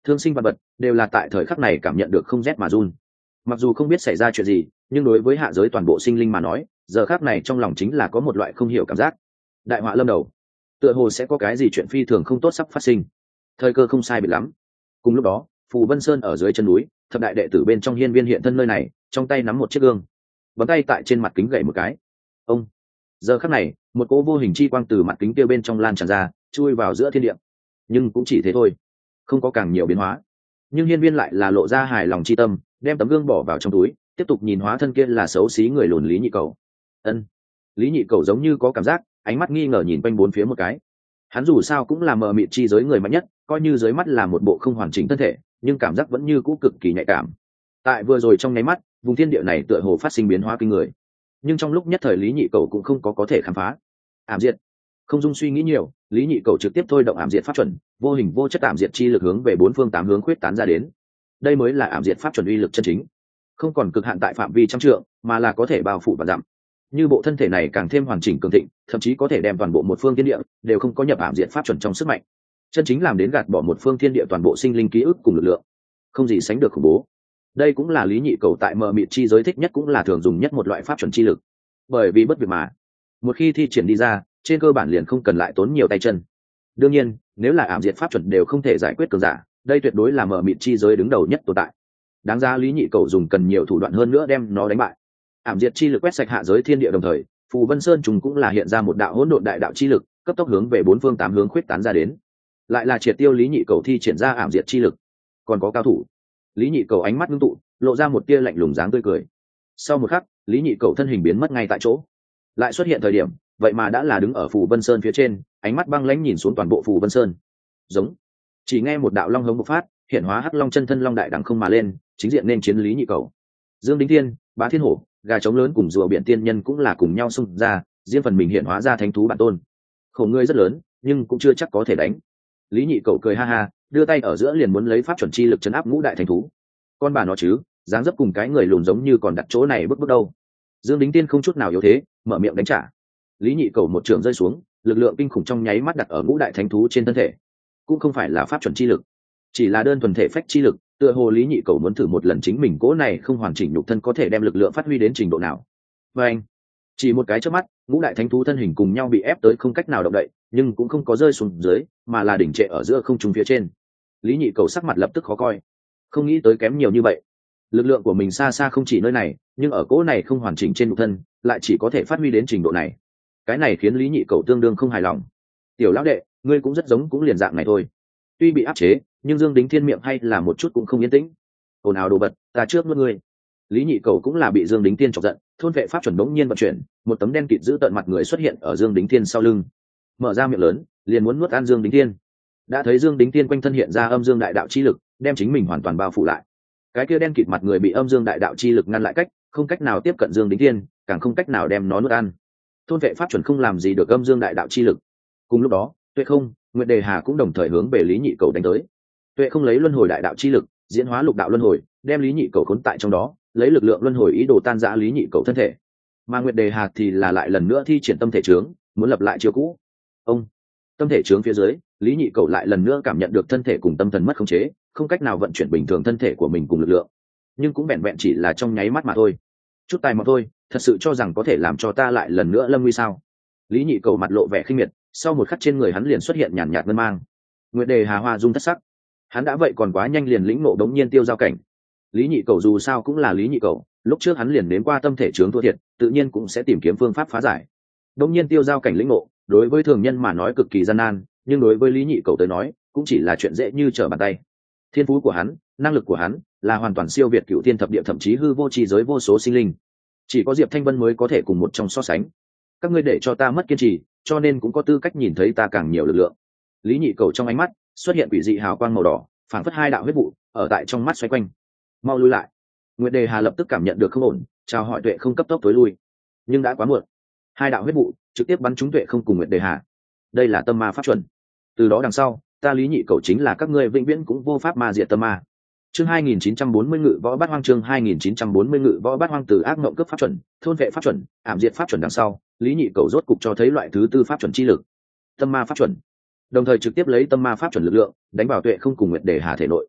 thương sinh vật vật đều là tại thời khắc này cảm nhận được không rét mà run. Mặc dù không biết xảy ra chuyện gì, nhưng đối với hạ giới toàn bộ sinh linh mà nói, giờ khắc này trong lòng chính là có một loại không hiểu cảm giác. Đại họa lâm đầu, tựa hồ sẽ có cái gì chuyện phi thường không tốt sắp phát sinh. Thời cơ không sai biệt lắm. Cùng lúc đó, Phù Vân Sơn ở dưới chân núi, thập đại đệ tử bên trong hiên viên hiện thân nơi này, trong tay nắm một chiếc gương, bấm tay tại trên mặt kính gậy một cái. Ông. Giờ khắc này, một cỗ vô hình chi quang từ mặt kính kia bên trong lan tràn ra, chui vào giữa thiên địa. Nhưng cũng chỉ thế thôi, không có càng nhiều biến hóa. Nhưng hiên viên lại là lộ ra hài lòng chi tâm, đem tấm gương bỏ vào trong túi, tiếp tục nhìn hóa thân kia là xấu xí người lùn Lý Nhị Cầu. Ân. Lý Nhị Cầu giống như có cảm giác, ánh mắt nghi ngờ nhìn quanh bốn phía một cái. Hắn dù sao cũng là mờ mịt chi giới người mạnh nhất, coi như dưới mắt là một bộ không hoàn chỉnh thân thể, nhưng cảm giác vẫn như cũ cực kỳ nhạy cảm. Tại vừa rồi trong nháy mắt, vùng thiên địa này tựa hồ phát sinh biến hóa kinh người. Nhưng trong lúc nhất thời Lý Nhị Cầu cũng không có có thể khám phá. Ảm diệt. Không dung suy nghĩ nhiều, Lý Nhị Cầu trực tiếp thôi động ảm diệt pháp chuẩn, vô hình vô chất ảm diệt chi lực hướng về bốn phương tám hướng khuyết tán ra đến. Đây mới là ảm diệt pháp chuẩn uy lực chân chính, không còn cực hạn tại phạm vi trăm trượng, mà là có thể bao phủ và dặm. Như bộ thân thể này càng thêm hoàn chỉnh cường thịnh, thậm chí có thể đem toàn bộ một phương thiên địa đều không có nhập ảm diệt pháp chuẩn trong sức mạnh, chân chính làm đến gạt bỏ một phương thiên địa toàn bộ sinh linh ký ức cùng lực lượng, không gì sánh được khủng bố. Đây cũng là Lý Nhị Cầu tại mờ mịt chi giới thích nhất, cũng là thường dùng nhất một loại pháp chuẩn chi lực, bởi vì bất việc mà một khi thi triển đi ra, trên cơ bản liền không cần lại tốn nhiều tay chân. Đương nhiên, nếu là ảm diệt pháp chuẩn đều không thể giải quyết cường giả, đây tuyệt đối là mờ mịt chi giới đứng đầu nhất tồn tại. Đáng ra Lý Nhị Cầu dùng cần nhiều thủ đoạn hơn nữa đem nó đánh bại. Ảm diệt chi lực quét sạch hạ giới thiên địa, đồng thời Phù Vân Sơn chúng cũng là hiện ra một đạo hỗn độn đại đạo chi lực, cấp tốc hướng về bốn phương tám hướng khuyết tán ra đến, lại là triệt tiêu Lý Nhị Cầu thi triển ra ảm diệt chi lực. Còn có cao thủ. Lý Nhị Cầu ánh mắt ngưng tụ, lộ ra một tia lạnh lùng dáng tươi cười. Sau một khắc, Lý Nhị Cầu thân hình biến mất ngay tại chỗ, lại xuất hiện thời điểm, vậy mà đã là đứng ở Phù Vân Sơn phía trên, ánh mắt băng lãnh nhìn xuống toàn bộ Phù Vân Sơn. Giống. Chỉ nghe một đạo long hống bộc phát, hiện hóa hắc long chân thân long đại đẳng không mà lên, chính diện nên chiến Lý Nhị Cầu. Dương Đính Thiên, Bá Thiên Hổ, gà trống lớn cùng rùa biển tiên nhân cũng là cùng nhau xung ra, riêng phần mình hiện hóa ra thánh thú bản tôn. Khổ ngươi rất lớn, nhưng cũng chưa chắc có thể đánh. Lý Nhị Cầu cười ha ha, đưa tay ở giữa liền muốn lấy pháp chuẩn chi lực chấn áp ngũ đại thánh thú. Con bà nó chứ, dáng dấp cùng cái người lùn giống như còn đặt chỗ này bước bước đâu. Dương Đính Tiên không chút nào yếu thế, mở miệng đánh trả. Lý Nhị Cầu một trường rơi xuống, lực lượng kinh khủng trong nháy mắt đặt ở ngũ đại thánh thú trên thân thể. Cũng không phải là pháp chuẩn chi lực, chỉ là đơn thuần thể phách chi lực. Tựa hồ Lý Nhị Cầu muốn thử một lần chính mình cỗ này không hoàn chỉnh nhục thân có thể đem lực lượng phát huy đến trình độ nào. Và anh, chỉ một cái chớp mắt, ngũ đại thánh thú thân hình cùng nhau bị ép tới không cách nào động đậy, nhưng cũng không có rơi xuống dưới, mà là đỉnh trệ ở giữa không trung phía trên. Lý Nhị Cầu sắc mặt lập tức khó coi, không nghĩ tới kém nhiều như vậy. Lực lượng của mình xa xa không chỉ nơi này, nhưng ở cỗ này không hoàn chỉnh trên nhục thân, lại chỉ có thể phát huy đến trình độ này. Cái này khiến Lý Nhị Cầu tương đương không hài lòng. Tiểu lão đệ, ngươi cũng rất giống cũng liền dạng này thôi. Tuy bị áp chế, nhưng Dương Đính Thiên miệng hay là một chút cũng không yên tĩnh. Ồn ào đồ vật, ta trước nuốt ngươi. Lý Nhị Cầu cũng là bị Dương Đính Thiên chọc giận, thôn vệ pháp chuẩn bỗng nhiên vận chuyển, một tấm đen kịt giữ tận mặt người xuất hiện ở Dương Đính Thiên sau lưng, mở ra miệng lớn, liền muốn nuốt ăn Dương Đính Thiên. Đã thấy Dương Đính Thiên quanh thân hiện ra âm dương đại đạo chi lực, đem chính mình hoàn toàn bao phủ lại. Cái kia đen kịt mặt người bị âm dương đại đạo chi lực ngăn lại cách, không cách nào tiếp cận Dương Đính Thiên, càng không cách nào đem nó nuốt ăn. Thôn vệ pháp chuẩn không làm gì được âm dương đại đạo chi lực. Cùng lúc đó, Tuệ Không, Nguyệt Đề Hà cũng đồng thời hướng về Lý Nhị Cầu đánh tới. Tuệ Không lấy luân hồi đại đạo chi lực diễn hóa lục đạo luân hồi, đem Lý Nhị Cầu khốn tại trong đó, lấy lực lượng luân hồi ý đồ tan rã Lý Nhị Cầu thân thể. Mà Nguyệt Đề Hà thì là lại lần nữa thi triển tâm thể trướng, muốn lập lại chiêu cũ. Ông, tâm thể trướng phía dưới, Lý Nhị Cầu lại lần nữa cảm nhận được thân thể cùng tâm thần mất khống chế, không cách nào vận chuyển bình thường thân thể của mình cùng lực lượng. Nhưng cũng vẹn vẹn chỉ là trong nháy mắt mà thôi. Chút tài mà thôi, thật sự cho rằng có thể làm cho ta lại lần nữa lâm nguy sao? Lý Nhị Cầu mặt lộ vẻ khinh miệt, sau một khắc trên người hắn liền xuất hiện nhàn nhạt ngân mang. Nguyệt Đề Hà hoa dung thất sắc. Hắn đã vậy còn quá nhanh liền lĩnh ngộ đống nhiên tiêu giao cảnh. Lý Nhị Cầu dù sao cũng là Lý Nhị Cầu, lúc trước hắn liền đến qua tâm thể chướng thua thiệt, tự nhiên cũng sẽ tìm kiếm phương pháp phá giải. Đống nhiên tiêu giao cảnh lĩnh ngộ, đối với thường nhân mà nói cực kỳ gian nan, nhưng đối với Lý Nhị Cầu tới nói, cũng chỉ là chuyện dễ như trở bàn tay. Thiên phú của hắn, năng lực của hắn, là hoàn toàn siêu việt cựu thiên thập địa thậm chí hư vô chi giới vô số sinh linh. Chỉ có Diệp Thanh Vân mới có thể cùng một trong so sánh. Các ngươi để cho ta mất kiên trì, cho nên cũng có tư cách nhìn thấy ta càng nhiều lực lượng. Lý Nhị Cầu trong ánh mắt xuất hiện quỷ dị hào quang màu đỏ, phảng phất hai đạo huyết vụ ở tại trong mắt xoay quanh. Mau lui lại. Nguyệt Đề Hà lập tức cảm nhận được không ổn, chào hỏi Tuệ Không cấp tốc tối lui. Nhưng đã quá muộn. Hai đạo huyết vụ trực tiếp bắn trúng Tuệ Không cùng Nguyệt Đề Hà. Đây là tâm ma pháp chuẩn. Từ đó đằng sau, ta Lý Nhị Cầu chính là các ngươi vĩnh viễn cũng vô pháp ma diệt tâm ma. Chương hai nghìn chín trăm bốn mươi ngự võ bát hoang, chương hai nghìn chín trăm bốn mươi ngự võ bát hoang, từ ác mộng cướp pháp chuẩn, thôn vệ pháp chuẩn, ảm diệt pháp chuẩn đằng sau, Lý Nhị Cầu rốt cục cho thấy loại thứ tư pháp chuẩn chi lực, tâm ma pháp chuẩn. Đồng thời trực tiếp lấy tâm ma pháp chuẩn lực lượng đánh vào Tuệ Không cùng Nguyệt Đề Hà thể nội,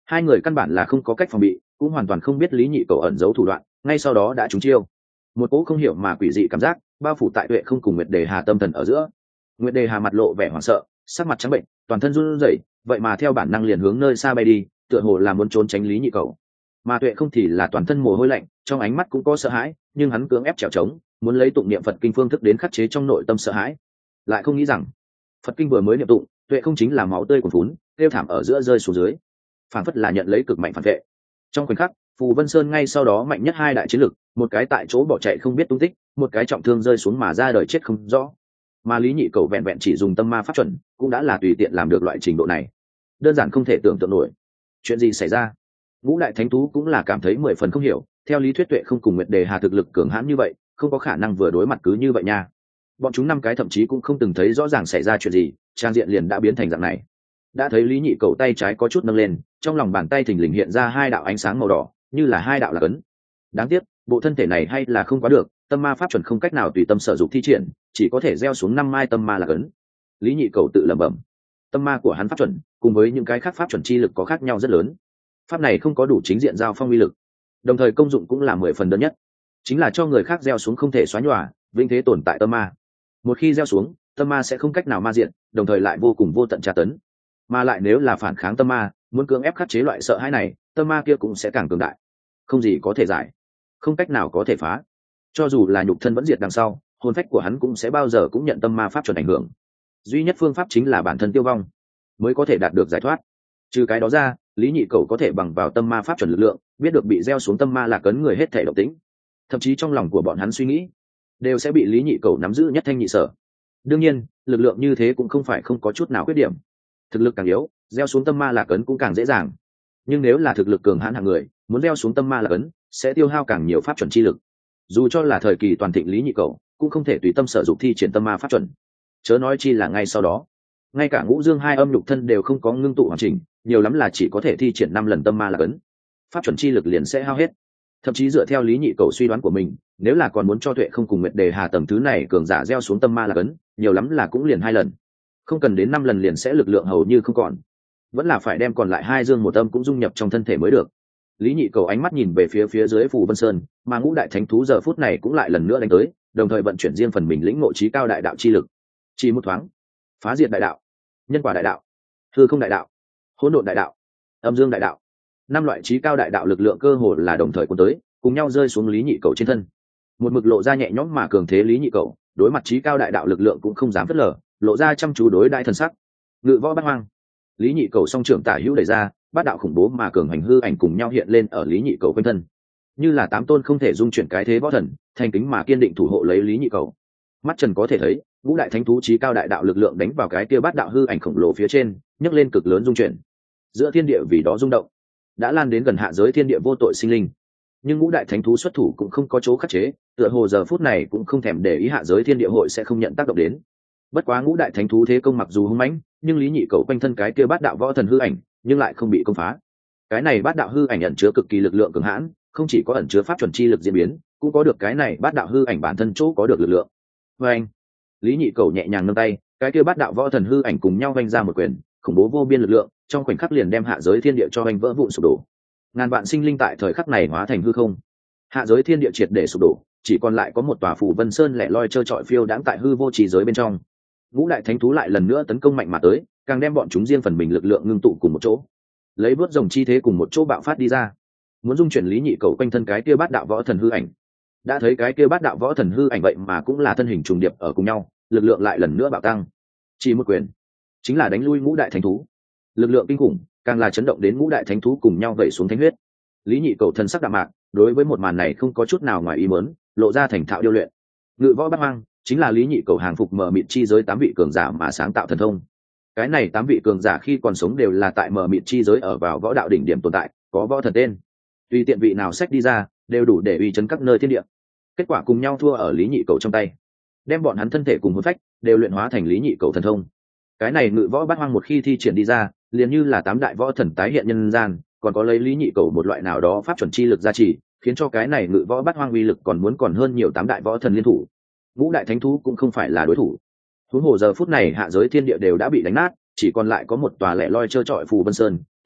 Hai người căn bản là không có cách phòng bị, cũng hoàn toàn không biết lý nhị cầu ẩn giấu thủ đoạn, ngay sau đó đã trúng chiêu. Một cỗ không hiểu mà quỷ dị cảm giác bao phủ tại Tuệ Không cùng Nguyệt Đề Hà tâm thần ở giữa. Nguyệt Đề Hà mặt lộ vẻ hoảng sợ, sắc mặt trắng bệnh, toàn thân run rẩy, vậy mà theo bản năng liền hướng nơi xa bay đi, tựa hồ là muốn trốn tránh lý nhị cầu. Mà Tuệ Không thì là toàn thân mồ hôi lạnh, trong ánh mắt cũng có sợ hãi, nhưng hắn cưỡng ép trèo trống, muốn lấy tụng niệm Phật kinh phương thức đến khắc chế trong nội tâm sợ hãi. Lại không nghĩ rằng, Phật kinh vừa mới niệm tụng, Tuệ Không chính là máu tươi cuồn phún, kêu thảm ở giữa rơi xuống dưới, phản phất là nhận lấy cực mạnh phản vệ. Trong khoảnh khắc, Phù Vân Sơn ngay sau đó mạnh nhất hai đại chiến lực, một cái tại chỗ bỏ chạy không biết tung tích, một cái trọng thương rơi xuống mà ra đời chết không rõ. Mà lý nhị cầu vẹn vẹn chỉ dùng tâm ma pháp chuẩn, cũng đã là tùy tiện làm được loại trình độ này, đơn giản không thể tưởng tượng nổi. Chuyện gì xảy ra? Ngũ đại thánh thú cũng là cảm thấy mười phần không hiểu, theo lý thuyết Tuệ Không cùng Nguyệt Đề Hà thực lực cường hãn như vậy, không có khả năng vừa đối mặt cứ như vậy nha. Bọn chúng năm cái thậm chí cũng không từng thấy rõ ràng xảy ra chuyện gì, trang diện liền đã biến thành dạng này. Đã thấy lý nhị cầu tay trái có chút nâng lên, trong lòng bàn tay thình lình hiện ra hai đạo ánh sáng màu đỏ, như là hai đạo lạc ấn. Đáng tiếc, bộ thân thể này hay là không quá được, tâm ma pháp chuẩn không cách nào tùy tâm sở dụng thi triển, chỉ có thể gieo xuống năm mai tâm ma lạc ấn. Lý nhị cầu tự lẩm bẩm, tâm ma của hắn pháp chuẩn cùng với những cái khác pháp chuẩn chi lực có khác nhau rất lớn. Pháp này không có đủ chính diện giao phong uy lực, đồng thời công dụng cũng là mười phần đơn nhất, chính là cho người khác gieo xuống không thể xóa nhòa, vĩnh thế tồn tại tâm ma. Một khi gieo xuống, tâm ma sẽ không cách nào ma diện, đồng thời lại vô cùng vô tận tra tấn. Mà lại nếu là phản kháng tâm ma, muốn cưỡng ép khắc chế loại sợ hãi này, tâm ma kia cũng sẽ càng cường đại, không gì có thể giải, không cách nào có thể phá. Cho dù là nhục thân vẫn diệt đằng sau, hồn phách của hắn cũng sẽ bao giờ cũng nhận tâm ma pháp chuẩn ảnh hưởng. Duy nhất phương pháp chính là bản thân tiêu vong, mới có thể đạt được giải thoát. Trừ cái đó ra, lý nhị cầu có thể bằng vào tâm ma pháp chuẩn lực lượng, biết được bị gieo xuống tâm ma là cấn người hết thể động tĩnh, thậm chí trong lòng của bọn hắn suy nghĩ đều sẽ bị lý nhị cầu nắm giữ nhất thanh nhị sở. Đương nhiên, lực lượng như thế cũng không phải không có chút nào khuyết điểm. Thực lực càng yếu, gieo xuống tâm ma lạc ấn cũng càng dễ dàng. Nhưng nếu là thực lực cường hãn hạng người, muốn gieo xuống tâm ma lạc ấn sẽ tiêu hao càng nhiều pháp chuẩn chi lực. Dù cho là thời kỳ toàn thịnh lý nhị cầu, cũng không thể tùy tâm sở dụng thi triển tâm ma pháp chuẩn. Chớ nói chi là ngay sau đó, ngay cả ngũ dương hai âm nhục thân đều không có ngưng tụ hoàn chỉnh, nhiều lắm là chỉ có thể thi triển năm lần tâm ma lạc ấn, pháp chuẩn chi lực liền sẽ hao hết. Thậm chí dựa theo lý nhị cầu suy đoán của mình, nếu là còn muốn cho Tuệ Không cùng Nguyệt Đề Hà tầng thứ này cường giả gieo xuống tâm ma lạc ấn, nhiều lắm là cũng liền hai lần, không cần đến năm lần liền sẽ lực lượng hầu như không còn, vẫn là phải đem còn lại hai dương một âm cũng dung nhập trong thân thể mới được. Lý nhị cầu ánh mắt nhìn về phía phía dưới Phù Vân Sơn, mà ngũ đại thánh thú giờ phút này cũng lại lần nữa đánh tới, đồng thời vận chuyển riêng phần mình lĩnh ngộ trí cao đại đạo chi lực. Chỉ một thoáng, phá diệt đại đạo, nhân quả đại đạo, hư không đại đạo, hỗn độn đại đạo, âm dương đại đạo, năm loại trí cao đại đạo lực lượng cơ hồ là đồng thời cuốn tới, cùng nhau rơi xuống lý nhị cầu trên thân. Một mực lộ ra nhẹ nhõm mà cường thế lý nhị cầu, đối mặt trí cao đại đạo lực lượng cũng không dám phớt lờ, lộ ra chăm chú đối đại thần sắc. Ngự võ bát hoang, lý nhị cầu song trưởng tả hữu đẩy ra, bát đạo khủng bố mà cường hành hư ảnh cùng nhau hiện lên ở lý nhị cầu quanh thân, như là tám tôn không thể dung chuyển cái thế võ thần, thành kính mà kiên định thủ hộ lấy lý nhị cầu. Mắt trần có thể thấy, ngũ đại thánh thú trí cao đại đạo lực lượng đánh vào cái kia bát đạo hư ảnh khổng lồ phía trên, nhấc lên cực lớn dung chuyển, giữa thiên địa vì đó rung động, đã lan đến gần hạ giới thiên địa vô tội sinh linh. Nhưng ngũ đại thánh thú xuất thủ cũng không có chỗ khắc chế, tựa hồ giờ phút này cũng không thèm để ý hạ giới thiên địa hội sẽ không nhận tác động đến. Bất quá ngũ đại thánh thú thế công mặc dù hung mãnh, nhưng lý nhị cầu quanh thân cái kia bát đạo võ thần hư ảnh nhưng lại không bị công phá. Cái này bát đạo hư ảnh ẩn chứa cực kỳ lực lượng cường hãn, không chỉ có ẩn chứa pháp chuẩn chi lực diễn biến, cũng có được cái này bát đạo hư ảnh bản thân chỗ có được lực lượng. Và anh, lý nhị cầu nhẹ nhàng nâng tay, cái kia bát đạo võ thần hư ảnh cùng nhau vanh ra một quyền, khủng bố vô biên lực lượng, trong khoảnh khắc liền đem hạ giới thiên địa cho anh vỡ vụn sụp đổ. Ngàn vạn sinh linh tại thời khắc này hóa thành hư không, hạ giới thiên địa triệt để sụp đổ, chỉ còn lại có một tòa Phù Vân Sơn lẻ loi trơ trọi phiêu đãng tại hư vô trì giới bên trong. Ngũ đại thánh thú lại lần nữa tấn công mạnh mà tới, càng đem bọn chúng riêng phần mình lực lượng ngưng tụ cùng một chỗ, lấy vớt rồng chi thế cùng một chỗ bạo phát đi ra, muốn dung chuyển lý nhị cầu quanh thân cái kia bát đạo võ thần hư ảnh. Đã thấy cái kia bát đạo võ thần hư ảnh vậy mà cũng là thân hình trùng điệp ở cùng nhau, lực lượng lại lần nữa bạo tăng, chỉ một quyền chính là đánh lui ngũ đại thánh thú. Lực lượng kinh khủng, càng là chấn động đến ngũ đại thánh thú cùng nhau vẩy xuống thánh huyết. Lý nhị cầu thân sắc đạm mạc, đối với một màn này không có chút nào ngoài ý muốn, lộ ra thành thạo điêu luyện. Ngự võ bát hoang chính là lý nhị cầu hàng phục mở mịt chi giới tám vị cường giả mà sáng tạo thần thông. Cái này tám vị cường giả khi còn sống đều là tại mở mịt chi giới ở vào võ đạo đỉnh điểm tồn tại, có võ thần tên, tùy tiện vị nào xách đi ra đều đủ để uy chấn các nơi thiên địa. Kết quả cùng nhau thua ở lý nhị cầu trong tay, đem bọn hắn thân thể cùng hồn phách đều luyện hóa thành lý nhị cầu thần thông. Cái này ngự võ bát hoang một khi thi triển đi ra, liền như là tám đại võ thần tái hiện nhân gian, còn có lấy lý nhị cầu một loại nào đó pháp chuẩn chi lực gia trì, khiến cho cái này ngự võ bát hoang uy lực còn muốn còn hơn nhiều tám đại võ thần liên thủ. Ngũ đại thánh thú cũng không phải là đối thủ. Huống hồ giờ phút này hạ giới thiên địa đều đã bị đánh nát, chỉ còn lại có một tòa lẻ loi trơ trọi Phù Vân Sơn,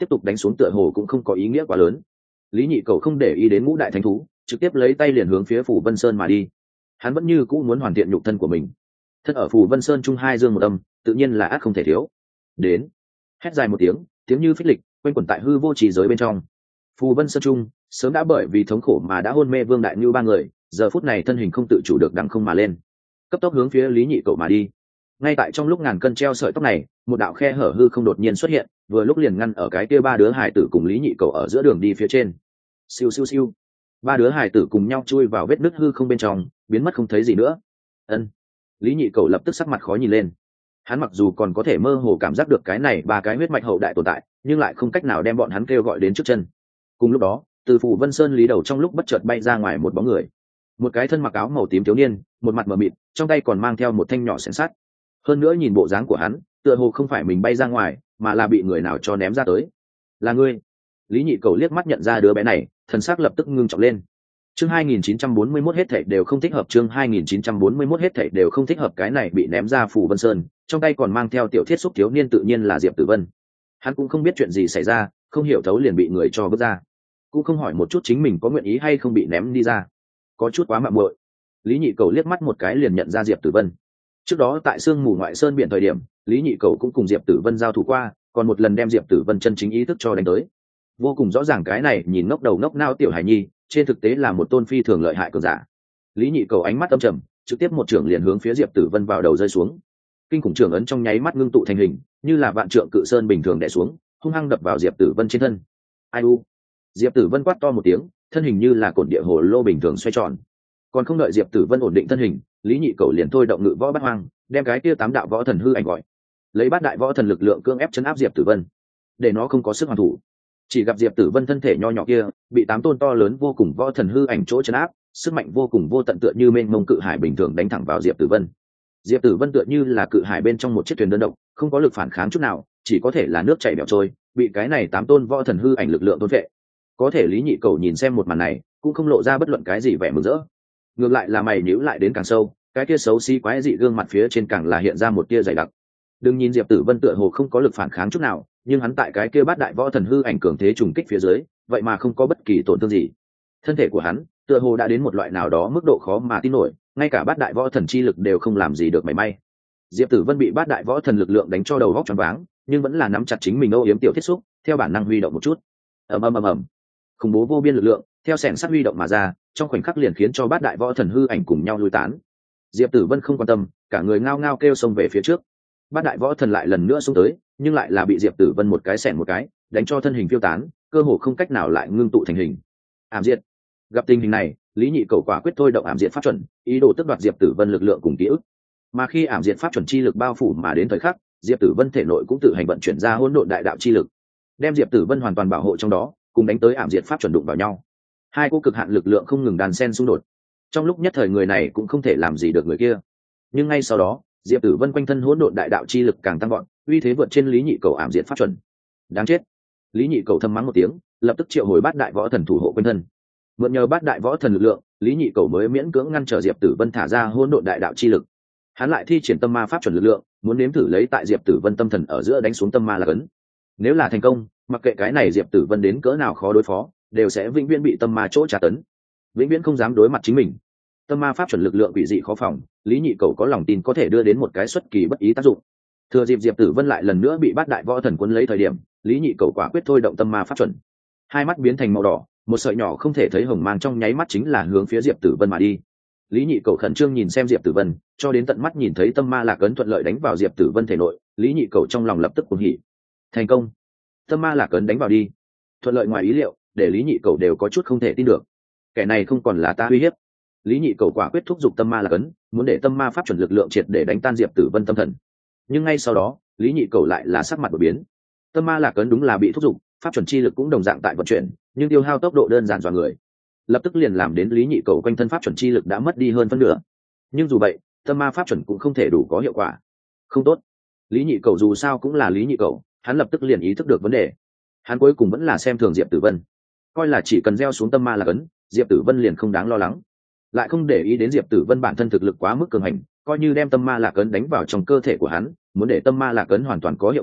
tiếp tục đánh xuống tựa hồ cũng không có ý nghĩa quá lớn. Lý Nhị Cầu không để ý đến ngũ đại thánh thú, trực tiếp lấy tay liền hướng phía Phù Vân Sơn mà đi. Hắn vẫn như cũ muốn hoàn thiện nhục thân của mình. Thân ở Phù Vân Sơn trung hai dương một âm, tự nhiên là ác không thể thiếu. Đến, hét dài một tiếng, tiếng như phích lịch, quanh quẩn tại hư vô trì giới bên trong. Phù Vân Sơn trung, sớm đã bởi vì thống khổ mà đã hôn mê Vương Đại Nưu ba người, giờ phút này thân hình không tự chủ được đằng không mà lên, cấp tốc hướng phía Lý Nhị Cầu mà đi. Ngay tại trong lúc ngàn cân treo sợi tóc này, một đạo khe hở hư không đột nhiên xuất hiện, vừa lúc liền ngăn ở cái kia ba đứa hài tử cùng Lý Nhị Cầu ở giữa đường đi phía trên. Siêu siêu siêu, ba đứa hài tử cùng nhau chui vào vết nứt hư không bên trong, biến mất không thấy gì nữa. Ân. Lý Nhị Cầu lập tức sắc mặt khó nhìn lên. Hắn mặc dù còn có thể mơ hồ cảm giác được cái này ba cái huyết mạch hậu đại tồn tại, nhưng lại không cách nào đem bọn hắn kêu gọi đến trước chân. Cùng lúc đó, từ Phù Vân Sơn Lý đầu trong lúc bất chợt bay ra ngoài một bóng người. Một cái thân mặc áo màu tím thiếu niên, một mặt mờ mịt, trong tay còn mang theo một thanh nhỏ xẻng sắt. Hơn nữa nhìn bộ dáng của hắn, tựa hồ không phải mình bay ra ngoài, mà là bị người nào cho ném ra tới. Là ngươi? Lý Nhị Cầu liếc mắt nhận ra đứa bé này, thần sắc lập tức ngưng trọng lên. Chương hai nghìn chín trăm bốn mươi mốt hết thảy đều không thích hợp, chương hai nghìn chín trăm bốn mươi mốt hết thảy đều không thích hợp, cái này bị ném ra Phù Vân Sơn, trong tay còn mang theo tiểu thiết xúc thiếu niên tự nhiên là Diệp Tử Vân. Hắn cũng không biết chuyện gì xảy ra, không hiểu thấu liền bị người cho vứt ra, cũng không hỏi một chút chính mình có nguyện ý hay không bị ném đi ra, có chút quá mạo muội. Lý Nhị Cầu liếc mắt một cái liền nhận ra Diệp Tử Vân. Trước đó tại sương mù ngoại sơn biển thời điểm, Lý Nhị Cầu cũng cùng Diệp Tử Vân giao thủ qua, còn một lần đem Diệp Tử Vân chân chính ý thức cho đánh tới. Vô cùng rõ ràng cái này nhìn ngốc đầu ngốc nao tiểu hải nhi, trên thực tế là một tôn phi thường lợi hại cường giả. Lý Nhị Cầu ánh mắt âm trầm, trực tiếp một trưởng liền hướng phía Diệp Tử Vân vào đầu rơi xuống. Kinh khủng trưởng ấn trong nháy mắt ngưng tụ thành hình, như là vạn trượng cự sơn bình thường đè xuống, hung hăng đập vào Diệp Tử Vân trên thân. Ai u? Diệp Tử Vân quát to một tiếng, thân hình như là cột địa hồ lô bình thường xoay tròn. Còn không đợi Diệp Tử Vân ổn định thân hình, Lý Nhị Cầu liền thôi động ngự võ bát hoang, đem cái kia tám đạo võ thần hư ảnh gọi, lấy bát đại võ thần lực lượng cưỡng ép chấn áp Diệp Tử Vân, để nó không có sức hoàn thủ. Chỉ gặp Diệp Tử Vân thân thể nho nhỏ kia, bị tám tôn to lớn vô cùng võ thần hư ảnh chỗ chấn áp, sức mạnh vô cùng vô tận tựa như mênh mông cự hải bình thường đánh thẳng vào Diệp Tử Vân. Diệp Tử Vân tựa như là cự hải bên trong một chiếc thuyền đơn độc, không có lực phản kháng chút nào, chỉ có thể là nước chảy bèo trôi, bị cái này tám tôn võ thần hư ảnh lực lượng thôn vệ. Có thể Lý Nhị Cầu nhìn xem một màn này, cũng không lộ ra bất luận cái gì vẻ mừng rỡ, ngược lại là mày nhíu lại đến càng sâu, cái kia xấu xí quái dị gương mặt phía trên càng là hiện ra một tia dày đặc. Đừng nhìn Diệp Tử Vân tựa hồ không có lực phản kháng chút nào, nhưng hắn tại cái kia bát đại võ thần hư ảnh cường thế trùng kích phía dưới, vậy mà không có bất kỳ tổn thương gì. Thân thể của hắn tựa hồ đã đến một loại nào đó mức độ khó mà tin nổi, ngay cả bát đại võ thần chi lực đều không làm gì được mảy may. Diệp Tử Vân bị bát đại võ thần lực lượng đánh cho đầu góc choáng váng, nhưng vẫn là nắm chặt chính mình âu yếm tiểu thiết xúc, theo bản năng huy động một chút. Ầm ầm ầm ầm. Khủng bố vô biên lực lượng theo xẻng sắt huy động mà ra, trong khoảnh khắc liền khiến cho bát đại võ thần hư ảnh cùng nhau lui tán. Diệp Tử Vân không quan tâm, cả người ngao ngao kêu xông về phía trước. Bát đại võ thần lại lần nữa xông tới, nhưng lại là bị Diệp Tử Vân một cái xẻng một cái, đánh cho thân hình phiêu tán, cơ hồ không cách nào lại ngưng tụ thành hình. Ảm diệt. Gặp tình hình này, Lý Nhị Cầu quả quyết thôi động ảm diệt pháp chuẩn, ý đồ tước đoạt Diệp Tử Vân lực lượng cùng ký ức. Mà khi ảm diệt pháp chuẩn chi lực bao phủ mà đến thời khắc, Diệp Tử Vân thể nội cũng tự hành vận chuyển ra hỗn độn đại đạo chi lực, đem Diệp Tử Vân hoàn toàn bảo hộ trong đó, cùng đánh tới ảm diệt pháp chuẩn đụng vào nhau. Hai cỗ cực hạn lực lượng không ngừng đan xen xung đột. Trong lúc nhất thời người này cũng không thể làm gì được người kia. Nhưng ngay sau đó, Diệp Tử Vân quanh thân hỗn độn đại đạo chi lực càng tăng vọt, uy thế vượt trên Lý Nhị Cầu ảm diệt pháp chuẩn. Đáng chết. Lý Nhị Cầu thầm mắng một tiếng, lập tức triệu hồi bát đại võ thần thủ hộ quanh thân. Mượn nhờ bát đại võ thần lực lượng, Lý Nhị Cầu mới miễn cưỡng ngăn trở Diệp Tử Vân thả ra hỗn độn đại đạo chi lực. Hắn lại thi triển tâm ma pháp chuẩn lực lượng, muốn nếm thử lấy tại Diệp Tử Vân tâm thần ở giữa đánh xuống tâm ma là cấn. Nếu là thành công, mặc kệ cái này Diệp Tử Vân đến cỡ nào khó đối phó, đều sẽ vĩnh viễn bị tâm ma chỗ tra tấn, vĩnh viễn không dám đối mặt chính mình. Tâm ma pháp chuẩn lực lượng quỷ dị khó phòng, Lý Nhị Cầu có lòng tin có thể đưa đến một cái xuất kỳ bất ý tác dụng. Thừa dịp Diệp Tử Vân lại lần nữa bị bát đại võ thần cuốn lấy thời điểm, Lý Nhị Cầu quả quyết thôi động tâm ma pháp chuẩn. Hai mắt biến thành màu đỏ, một sợi nhỏ không thể thấy hồng mang trong nháy mắt chính là hướng phía Diệp Tử Vân mà đi. Lý Nhị Cầu khẩn trương nhìn xem Diệp Tử Vân, cho đến tận mắt nhìn thấy tâm ma lạc ấn thuận lợi đánh vào Diệp Tử Vân thể nội, Lý Nhị Cầu trong lòng lập tức cuồng hỉ. Thành công! Tâm ma lạc ấn đánh vào đi, thuận lợi ngoài ý liệu, để Lý Nhị Cầu đều có chút không thể tin được. Kẻ này không còn là ta uy hiếp. Lý Nhị Cầu quả quyết thúc giục tâm ma lạc ấn, muốn để tâm ma pháp chuẩn lực lượng triệt để đánh tan Diệp Tử Vân tâm thần. Nhưng ngay sau đó, Lý Nhị Cầu lại là sắc mặt đổi biến. Tâm ma lạc ấn đúng là bị thúc giục, pháp chuẩn chi lực cũng đồng dạng tại vận chuyển, nhưng tiêu hao tốc độ đơn giản dọa người. Lập tức liền làm đến Lý Nhị Cầu quanh thân pháp chuẩn chi lực đã mất đi hơn phân nửa. Nhưng dù vậy, tâm ma pháp chuẩn cũng không thể đủ có hiệu quả. Không tốt. Lý Nhị Cầu dù sao cũng là Lý Nhị Cầu, hắn lập tức liền ý thức được vấn đề. Hắn cuối cùng vẫn là xem thường Diệp Tử Vân, coi là chỉ cần gieo xuống tâm ma lạc ấn, Diệp Tử Vân liền không đáng lo lắng, lại không để ý đến Diệp Tử Vân bản thân thực lực quá mức cường hành, coi như đem tâm ma lạc ấn đánh vào trong cơ thể của hắn, muốn để tâm ma lạc ấn hoàn toàn có hiệu quả,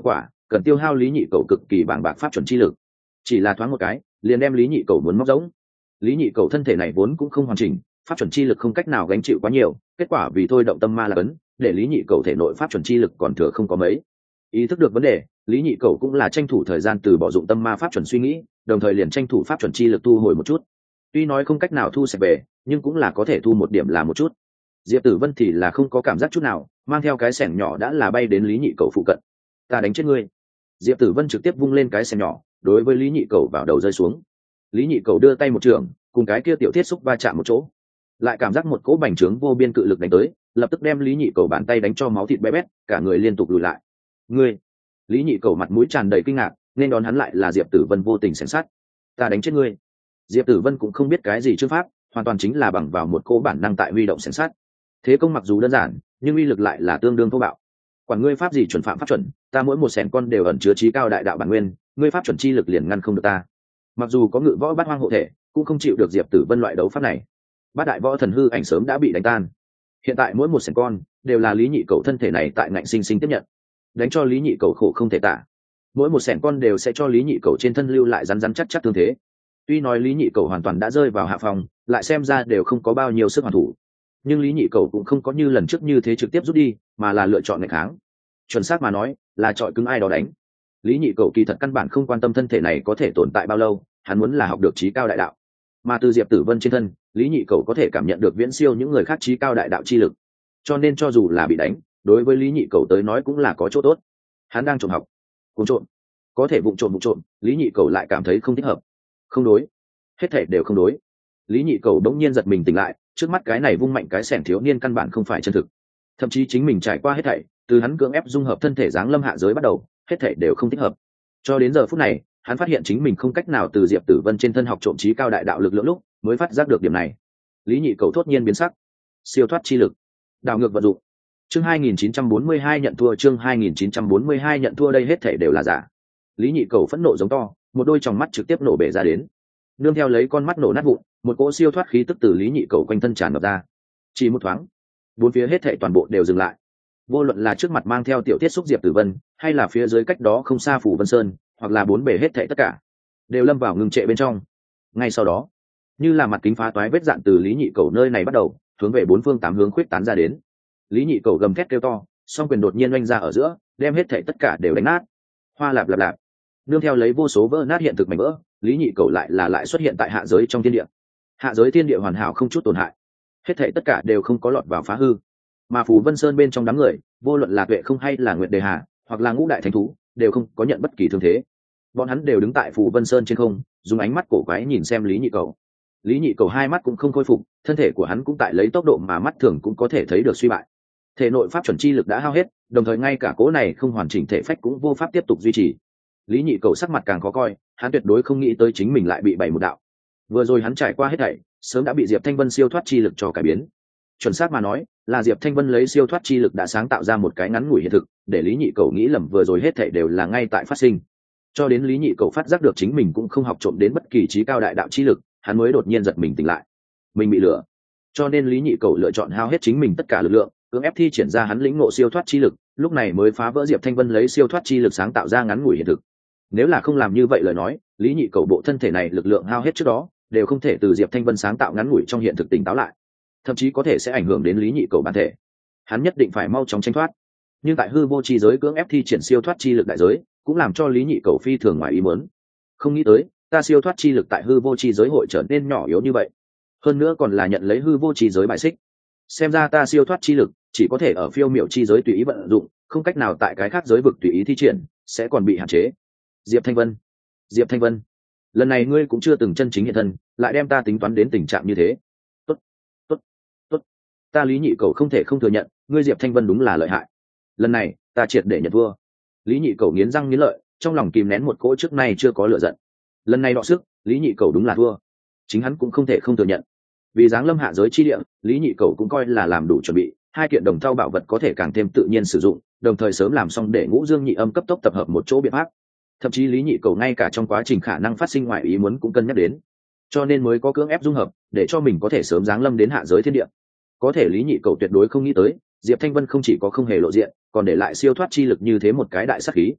cần tiêu hao lý nhị cầu cực kỳ bàng bạc pháp chuẩn chi lực. Chỉ là thoáng một cái liền đem lý nhị cầu muốn móc giống. Lý nhị cầu thân thể này vốn cũng không hoàn chỉnh, pháp chuẩn chi lực không cách nào gánh chịu quá nhiều, kết quả vì thôi động tâm ma là cấn, để lý nhị cầu thể nội pháp chuẩn chi lực còn thừa không có mấy. Ý thức được vấn đề, lý nhị cầu cũng là tranh thủ thời gian từ bỏ dụng tâm ma pháp chuẩn suy nghĩ, đồng thời liền tranh thủ pháp chuẩn chi lực thu hồi một chút. Tuy nói không cách nào thu sạch về, nhưng cũng là có thể thu một điểm là một chút. Diệp Tử Vân thì là không có cảm giác chút nào, mang theo cái xẻng nhỏ đã là bay đến lý nhị cầu phụ cận. Ta đánh chết ngươi. Diệp Tử Vân trực tiếp vung lên cái xẻng nhỏ, đối với lý nhị cầu vào đầu rơi xuống. Lý nhị cầu đưa tay một trường, cùng cái kia tiểu thiết xúc va chạm một chỗ, lại cảm giác một cỗ bành trướng vô biên cự lực đánh tới, lập tức đem lý nhị cầu bàn tay đánh cho máu thịt bé bét, cả người liên tục lùi lại. Ngươi! Lý nhị cầu mặt mũi tràn đầy kinh ngạc, nên đón hắn lại là Diệp Tử Vân vô tình xẻng sát. Ta đánh chết ngươi. Diệp Tử Vân cũng không biết cái gì chương pháp, hoàn toàn chính là bằng vào một cỗ bản năng tại huy động xẻng sát. Thế công mặc dù đơn giản, nhưng uy lực lại là tương đương thô bạo. Quản ngươi pháp gì chuẩn phạm pháp chuẩn, ta mỗi một xẻng con đều ẩn chứa trí cao đại đạo bản nguyên, ngươi pháp chuẩn chi lực liền ngăn không được ta. Mặc dù có ngự võ bát hoang hộ thể, cũng không chịu được Diệp Tử Vân loại đấu pháp này. Bát đại võ thần hư ảnh sớm đã bị đánh tan. Hiện tại mỗi một xẻng con đều là lý nhị cầu thân thể này tại ngạnh sinh sinh tiếp nhận, đánh cho lý nhị cầu khổ không thể tả. Mỗi một xẻng con đều sẽ cho lý nhị cầu trên thân lưu lại rắn rắn chắc chắc thương thế. Tuy nói lý nhị cầu hoàn toàn đã rơi vào hạ phòng, lại xem ra đều không có bao nhiêu sức hoàn thủ, nhưng lý nhị cầu cũng không có như lần trước như thế trực tiếp rút đi, mà là lựa chọn nghịch kháng. Chuẩn xác mà nói là chọi cứng ai đó đánh. Lý nhị cầu kỳ thật căn bản không quan tâm thân thể này có thể tồn tại bao lâu, hắn muốn là học được trí cao đại đạo. Mà từ Diệp Tử Vân trên thân, lý nhị cầu có thể cảm nhận được viễn siêu những người khác trí cao đại đạo chi lực, cho nên cho dù là bị đánh, đối với lý nhị cầu tới nói cũng là có chỗ tốt. Hắn đang trộm học, cuồng trộm, có thể vụng trộm vụng trộm, lý nhị cầu lại cảm thấy không thích hợp. Không đối, hết thể đều không đối. Lý nhị cầu đống nhiên giật mình tỉnh lại, trước mắt cái này vung mạnh cái xẻng thiếu niên căn bản không phải chân thực, thậm chí chính mình trải qua hết thảy, từ hắn cưỡng ép dung hợp thân thể giáng lâm hạ giới bắt đầu, hết thảy đều không thích hợp. Cho đến giờ phút này, hắn phát hiện chính mình không cách nào từ Diệp Tử Vân trên thân học trộm trí cao đại đạo lực lượng, lúc mới phát giác được điểm này. Lý nhị cầu thốt nhiên biến sắc. Siêu thoát chi lực, đảo ngược vận dụng. Chương hai nghìn chín trăm bốn mươi hai nhận thua, chương hai nghìn chín trăm bốn mươi hai nhận thua, đây hết thảy đều là giả. Lý nhị cầu phẫn nộ giống to, một đôi tròng mắt trực tiếp nổ bể ra đến. Nương theo lấy con mắt nổ nát vụn, một cỗ siêu thoát khí tức từ lý nhị cầu quanh thân tràn ngập ra. Chỉ một thoáng, bốn phía hết thảy toàn bộ đều dừng lại. Vô luận là trước mặt mang theo tiểu tiết xúc Diệp Tử Vân, hay là phía dưới cách đó không xa Phủ Vân Sơn, hoặc là bốn bề hết thảy tất cả đều lâm vào ngừng trệ bên trong. Ngay sau đó, như là mặt kính phá toái vết dạn từ lý nhị cầu nơi này bắt đầu hướng về bốn phương tám hướng khuyết tán ra đến. Lý nhị cầu gầm thét kêu to, song quyền đột nhiên oanh ra ở giữa, đem hết thảy tất cả đều đánh nát. Hoa lạp lạp lạp, nương theo lấy vô số vỡ nát hiện thực mảnh vỡ, lý nhị cầu lại là lại xuất hiện tại hạ giới trong thiên địa. Hạ giới thiên địa hoàn hảo không chút tổn hại, hết thảy tất cả đều không có lọt vào phá hư. Mà Phù Vân Sơn bên trong đám người, vô luận là Tuệ không hay là Nguyệt Đề Hà, hoặc là Ngũ Đại Thánh Thú, đều không có nhận bất kỳ thương thế. Bọn hắn đều đứng tại Phù Vân Sơn trên không, dùng ánh mắt cổ quái nhìn xem lý nhị cầu. Lý nhị cầu hai mắt cũng không khôi phục, thân thể của hắn cũng tại lấy tốc độ mà mắt thường cũng có thể thấy được suy bại. Thể nội pháp chuẩn chi lực đã hao hết, đồng thời ngay cả cố này không hoàn chỉnh thể phách cũng vô pháp tiếp tục duy trì. Lý nhị cầu sắc mặt càng khó coi, hắn tuyệt đối không nghĩ tới chính mình lại bị bảy một đạo. Vừa rồi hắn trải qua hết thảy, sớm đã bị Diệp Thanh Vân siêu thoát chi lực cho cải biến. Chuẩn xác mà nói, là Diệp Thanh Vân lấy siêu thoát chi lực đã sáng tạo ra một cái ngắn ngủi hiện thực, để lý nhị cầu nghĩ lầm vừa rồi hết thảy đều là ngay tại phát sinh. Cho đến lý nhị cầu phát giác được chính mình cũng không học trộm đến bất kỳ trí cao đại đạo chi lực, hắn mới đột nhiên giật mình tỉnh lại. Mình bị lừa. Cho nên lý nhị cầu lựa chọn hao hết chính mình tất cả lực lượng, cưỡng ép thi triển ra hắn lĩnh ngộ siêu thoát chi lực, lúc này mới phá vỡ Diệp Thanh Vân lấy siêu thoát chi lực sáng tạo ra ngắn ngủi hiện thực. Nếu là không làm như vậy lời nói, lý nhị cầu bộ thân thể này lực lượng hao hết trước đó, đều không thể từ Diệp Thanh Vân sáng tạo ngắn ngủi trong hiện thực tỉnh táo lại, thậm chí có thể sẽ ảnh hưởng đến lý nhị cầu bản thể. Hắn nhất định phải mau chóng tranh thoát. Nhưng tại hư vô chi giới cưỡng ép thi triển siêu thoát chi lực đại giới, cũng làm cho lý nhị cầu phi thường ngoài ý muốn. Không nghĩ tới, ta siêu thoát chi lực tại hư vô chi giới hội trở nên nhỏ yếu như vậy, hơn nữa còn là nhận lấy hư vô chi giới bài xích. Xem ra ta siêu thoát chi lực chỉ có thể ở phiêu miểu chi giới tùy ý vận dụng, không cách nào tại cái khác giới vực tùy ý thi triển, sẽ còn bị hạn chế. Diệp Thanh Vân, Diệp Thanh Vân, lần này ngươi cũng chưa từng chân chính hiện thân, lại đem ta tính toán đến tình trạng như thế. Tốt, tốt, tốt, ta lý nhị cầu không thể không thừa nhận, ngươi Diệp Thanh Vân đúng là lợi hại. Lần này ta triệt để nhận thua. Lý nhị cầu nghiến răng nghiến lợi, trong lòng kìm nén một cỗ trước nay chưa có lửa giận. Lần này đọ sức, lý nhị cầu đúng là thua, chính hắn cũng không thể không thừa nhận. Vì giáng lâm hạ giới chi địa, lý nhị cầu cũng coi là làm đủ chuẩn bị, hai kiện đồng thau bảo vật có thể càng thêm tự nhiên sử dụng, đồng thời sớm làm xong để ngũ dương nhị âm cấp tốc tập hợp một chỗ biện pháp. Thậm chí lý nhị cầu ngay cả trong quá trình khả năng phát sinh ngoại ý muốn cũng cân nhắc đến, cho nên mới có cưỡng ép dung hợp, để cho mình có thể sớm giáng lâm đến hạ giới thiên địa. Có thể lý nhị cầu tuyệt đối không nghĩ tới, Diệp Thanh Vân không chỉ có không hề lộ diện, còn để lại siêu thoát chi lực như thế một cái đại sát khí.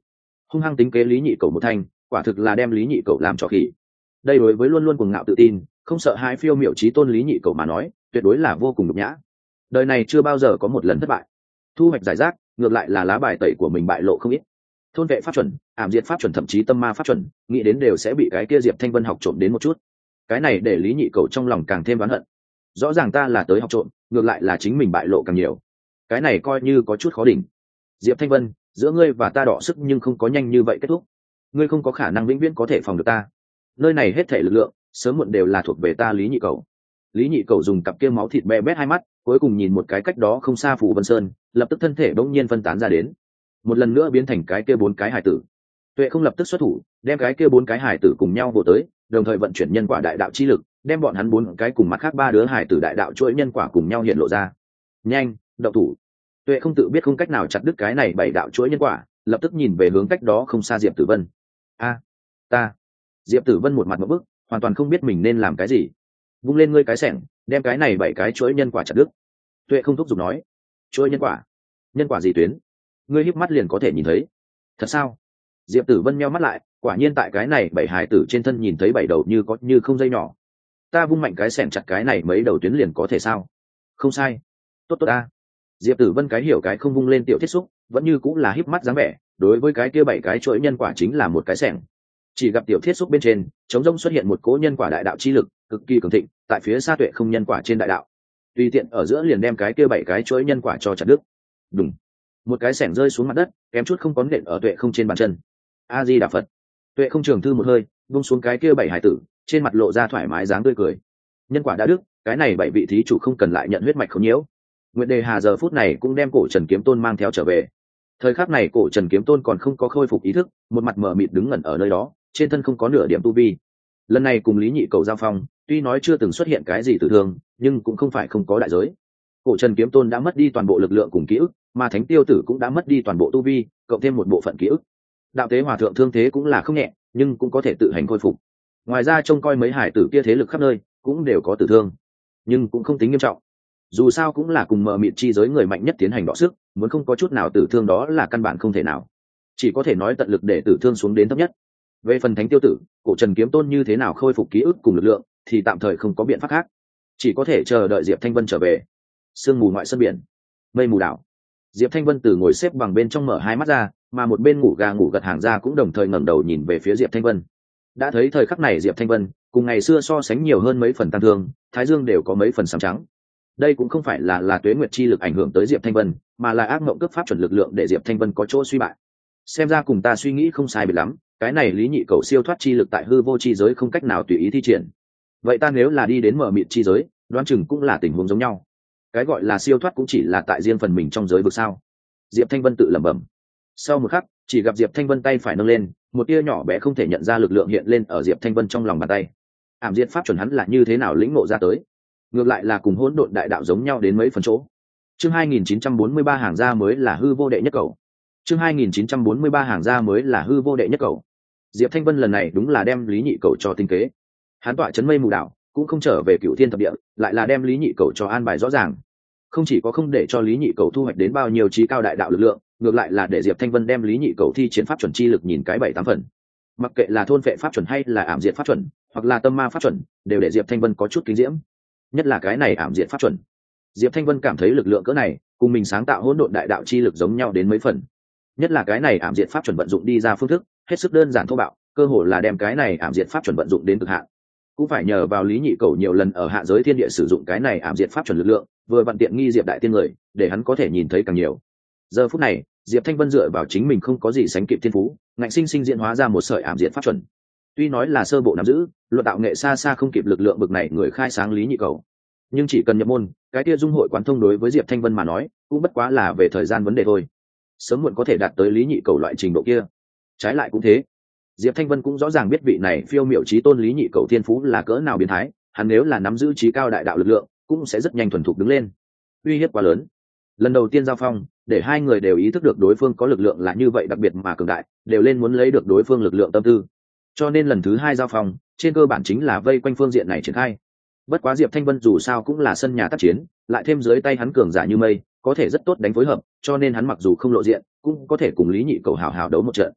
hung hăng tính kế lý nhị cầu một thanh, quả thực là đem lý nhị cầu làm trò khỉ. Đây đối với luôn luôn cuồng ngạo tự tin, không sợ hai phiêu miểu trí tôn lý nhị cầu mà nói, tuyệt đối là vô cùng nhục nhã. Đời này chưa bao giờ có một lần thất bại. Thu hoạch giải rác, ngược lại là lá bài tẩy của mình bại lộ không ít. Thôn vệ pháp chuẩn, ảm diệt pháp chuẩn, thậm chí tâm ma pháp chuẩn, nghĩ đến đều sẽ bị cái kia Diệp Thanh Vân học trộm đến một chút. Cái này để lý nhị cầu trong lòng càng thêm oán hận. Rõ ràng ta là tới học trộm, ngược lại là chính mình bại lộ càng nhiều. Cái này coi như có chút khó đỉnh. Diệp Thanh Vân, giữa ngươi và ta đọ sức nhưng không có nhanh như vậy kết thúc. Ngươi không có khả năng vĩnh viễn có thể phòng được ta. Nơi này hết thể lực lượng, sớm muộn đều là thuộc về ta lý nhị cầu. Lý nhị cầu dùng cặp kia máu thịt be bét hai mắt, cuối cùng nhìn một cái cách đó không xa Phù Vân Sơn, lập tức thân thể bỗng nhiên phân tán ra đến, một lần nữa biến thành cái kia bốn cái hải tử. Tuệ không lập tức xuất thủ, đem cái kia bốn cái hải tử cùng nhau vồ tới, đồng thời vận chuyển nhân quả đại đạo chi lực, đem bọn hắn bốn cái cùng mặt khác ba đứa hải tử đại đạo chuỗi nhân quả cùng nhau hiện lộ ra. Nhanh, động thủ! Tuệ không tự biết không cách nào chặt đứt cái này bảy đạo chuỗi nhân quả, lập tức nhìn về hướng cách đó không xa Diệp Tử Vân. A, ta! Diệp Tử Vân một mặt ngộp bức, hoàn toàn không biết mình nên làm cái gì. Vung lên ngươi cái xẻng, đem cái này bảy cái chuỗi nhân quả chặt đứt. Tuệ không thúc giục nói. Chuỗi nhân quả? Nhân quả gì tuyến? Ngươi híp mắt liền có thể nhìn thấy. Thật sao? Diệp Tử Vân meo mắt lại, quả nhiên tại cái này bảy hài tử trên thân nhìn thấy bảy đầu như có như không dây nhỏ. Ta vung mạnh cái xẻng chặt cái này mấy đầu tuyến liền có thể sao? Không sai. Tốt tốt ta. Diệp Tử Vân cái hiểu cái không vung lên tiểu thiết xúc, vẫn như cũng là híp mắt dáng vẻ, đối với cái kia bảy cái chuỗi nhân quả chính là một cái xẻng. Chỉ gặp tiểu thiết xúc bên trên, trống rỗng xuất hiện một cỗ nhân quả đại đạo chi lực, cực kỳ cường thịnh, tại phía xa Tuệ không nhân quả trên đại đạo. Tùy tiện ở giữa liền đem cái kia bảy cái chuỗi nhân quả cho chặt đứt. Đùng. Một cái xẻng rơi xuống mặt đất, kém chút không có nện ở Tuệ không trên bàn chân. A Di Đà Phật. Tuệ không trường thư một hơi, buông xuống cái kia bảy hải tử, trên mặt lộ ra thoải mái dáng tươi cười. Nhân quả đã đứt, cái này bảy vị thí chủ không cần lại nhận huyết mạch không nhiễu. Nguyệt Đề Hà giờ phút này cũng đem Cổ Trần Kiếm Tôn mang theo trở về. Thời khắc này Cổ Trần Kiếm Tôn còn không có khôi phục ý thức, một mặt mờ mịt đứng ngẩn ở nơi đó, trên thân không có nửa điểm tu vi. Lần này cùng Lý Nhị Cầu giao phong, tuy nói chưa từng xuất hiện cái gì tử thương, nhưng cũng không phải không có đại giới. Cổ Trần Kiếm Tôn đã mất đi toàn bộ lực lượng cùng ký ức, mà Thánh Tiêu Tử cũng đã mất đi toàn bộ tu vi, cộng thêm một bộ phận ký ức. Đạo Tế Hòa thượng thương thế cũng là không nhẹ, nhưng cũng có thể tự hành khôi phục. Ngoài ra trông coi mấy hải tử kia thế lực khắp nơi, cũng đều có tử thương, nhưng cũng không tính nghiêm trọng. Dù sao cũng là cùng mờ mịt chi giới người mạnh nhất tiến hành đọ sức, muốn không có chút nào tử thương đó là căn bản không thể nào. Chỉ có thể nói tận lực để tử thương xuống đến thấp nhất. Về phần Thánh Tiêu Tử, Cổ Trần Kiếm Tôn như thế nào khôi phục ký ức cùng lực lượng, thì tạm thời không có biện pháp khác, chỉ có thể chờ đợi Diệp Thanh Vân trở về. Sương mù ngoại sân biển, mây mù đảo. Diệp Thanh Vân từ ngồi xếp bằng bên trong mở hai mắt ra, mà một bên ngủ gà ngủ gật hàng ra cũng đồng thời ngẩng đầu nhìn về phía Diệp Thanh Vân. Đã thấy thời khắc này Diệp Thanh Vân cùng ngày xưa so sánh nhiều hơn mấy phần tăng thương, thái dương đều có mấy phần sáng trắng. Đây cũng không phải là là tuế nguyệt chi lực ảnh hưởng tới Diệp Thanh Vân, mà là ác mộng cướp pháp chuẩn lực lượng để Diệp Thanh Vân có chỗ suy bại. Xem ra cùng ta suy nghĩ không sai biệt lắm, cái này Lý Nhị Cầu siêu thoát chi lực tại hư vô chi giới không cách nào tùy ý thi triển. Vậy ta nếu là đi đến mở mịt chi giới, đoán chừng cũng là tình huống giống nhau. Cái gọi là siêu thoát cũng chỉ là tại riêng phần mình trong giới vực sao? Diệp Thanh Vân tự lẩm bẩm. Sau một khắc, chỉ gặp Diệp Thanh Vân tay phải nâng lên, một tia nhỏ bé không thể nhận ra lực lượng hiện lên ở Diệp Thanh Vân trong lòng bàn tay. Ảm diệt pháp chuẩn hắn là như thế nào lĩnh ngộ ra tới? Ngược lại là cùng hỗn độn đại đạo giống nhau đến mấy phần chỗ. Chương hai nghìn chín trăm bốn mươi ba hàng gia mới là hư vô đệ nhất cầu. Chương hai nghìn chín trăm bốn mươi ba hàng gia mới là hư vô đệ nhất cầu. Diệp Thanh Vân lần này đúng là đem Lý Nhị Cầu cho tinh kế. Hắn tọa chấn mây mù đảo, cũng không trở về Cửu Thiên thập địa, lại là đem Lý Nhị Cầu cho an bài rõ ràng. Không chỉ có không để cho Lý Nhị Cầu thu hoạch đến bao nhiêu trí cao đại đạo lực lượng, ngược lại là để Diệp Thanh Vân đem Lý Nhị Cầu thi chiến pháp chuẩn chi lực nhìn cái bảy tám phần. Mặc kệ là thôn vệ pháp chuẩn hay là ảm diệt pháp chuẩn, hoặc là tâm ma pháp chuẩn, đều để Diệp Thanh Vân có chút kinh diễm. Nhất là cái này ảm diệt pháp chuẩn. Diệp Thanh Vân cảm thấy lực lượng cỡ này, cùng mình sáng tạo hỗn độn đại đạo chi lực giống nhau đến mấy phần. Nhất là cái này ảm diệt pháp chuẩn vận dụng đi ra phương thức, hết sức đơn giản thô bạo, cơ hồ là đem cái này ảm diệt pháp chuẩn vận dụng đến cực hạn. Cũng phải nhờ vào Lý Nhị Cầu nhiều lần ở hạ giới thiên địa sử dụng cái này ảm diệt pháp chuẩn lực lượng, vừa vận tiện nghi Diệp đại tiên người, để hắn có thể nhìn thấy càng nhiều. Giờ phút này, Diệp Thanh Vân dựa vào chính mình không có gì sánh kịp thiên phú, ngạnh sinh sinh diễn hóa ra một sợi ảm diệt pháp chuẩn. Tuy nói là sơ bộ nắm giữ, luận đạo nghệ xa xa không kịp lực lượng bực này người khai sáng Lý Nhị Cầu, nhưng chỉ cần nhập môn, cái kia dung hội quán thông đối với Diệp Thanh Vân mà nói, cũng bất quá là về thời gian vấn đề thôi. Sớm muộn có thể đạt tới Lý Nhị Cầu loại trình độ kia. Trái lại cũng thế. Diệp Thanh Vân cũng rõ ràng biết vị này phiêu miểu chí tôn Lý Nhị Cầu thiên phú là cỡ nào biến thái, hắn nếu là nắm giữ trí cao đại đạo lực lượng, cũng sẽ rất nhanh thuần thục đứng lên. Uy hiếp quá lớn. Lần đầu tiên giao phong, để hai người đều ý thức được đối phương có lực lượng là như vậy đặc biệt mà cường đại, đều lên muốn lấy được đối phương lực lượng tâm tư. Cho nên lần thứ hai giao phong, trên cơ bản chính là vây quanh phương diện này triển khai. Bất quá Diệp Thanh Vân dù sao cũng là sân nhà tác chiến, lại thêm dưới tay hắn cường giả như mây, có thể rất tốt đánh phối hợp, cho nên hắn mặc dù không lộ diện, cũng có thể cùng Lý Nhị Cầu hào hào đấu một trận.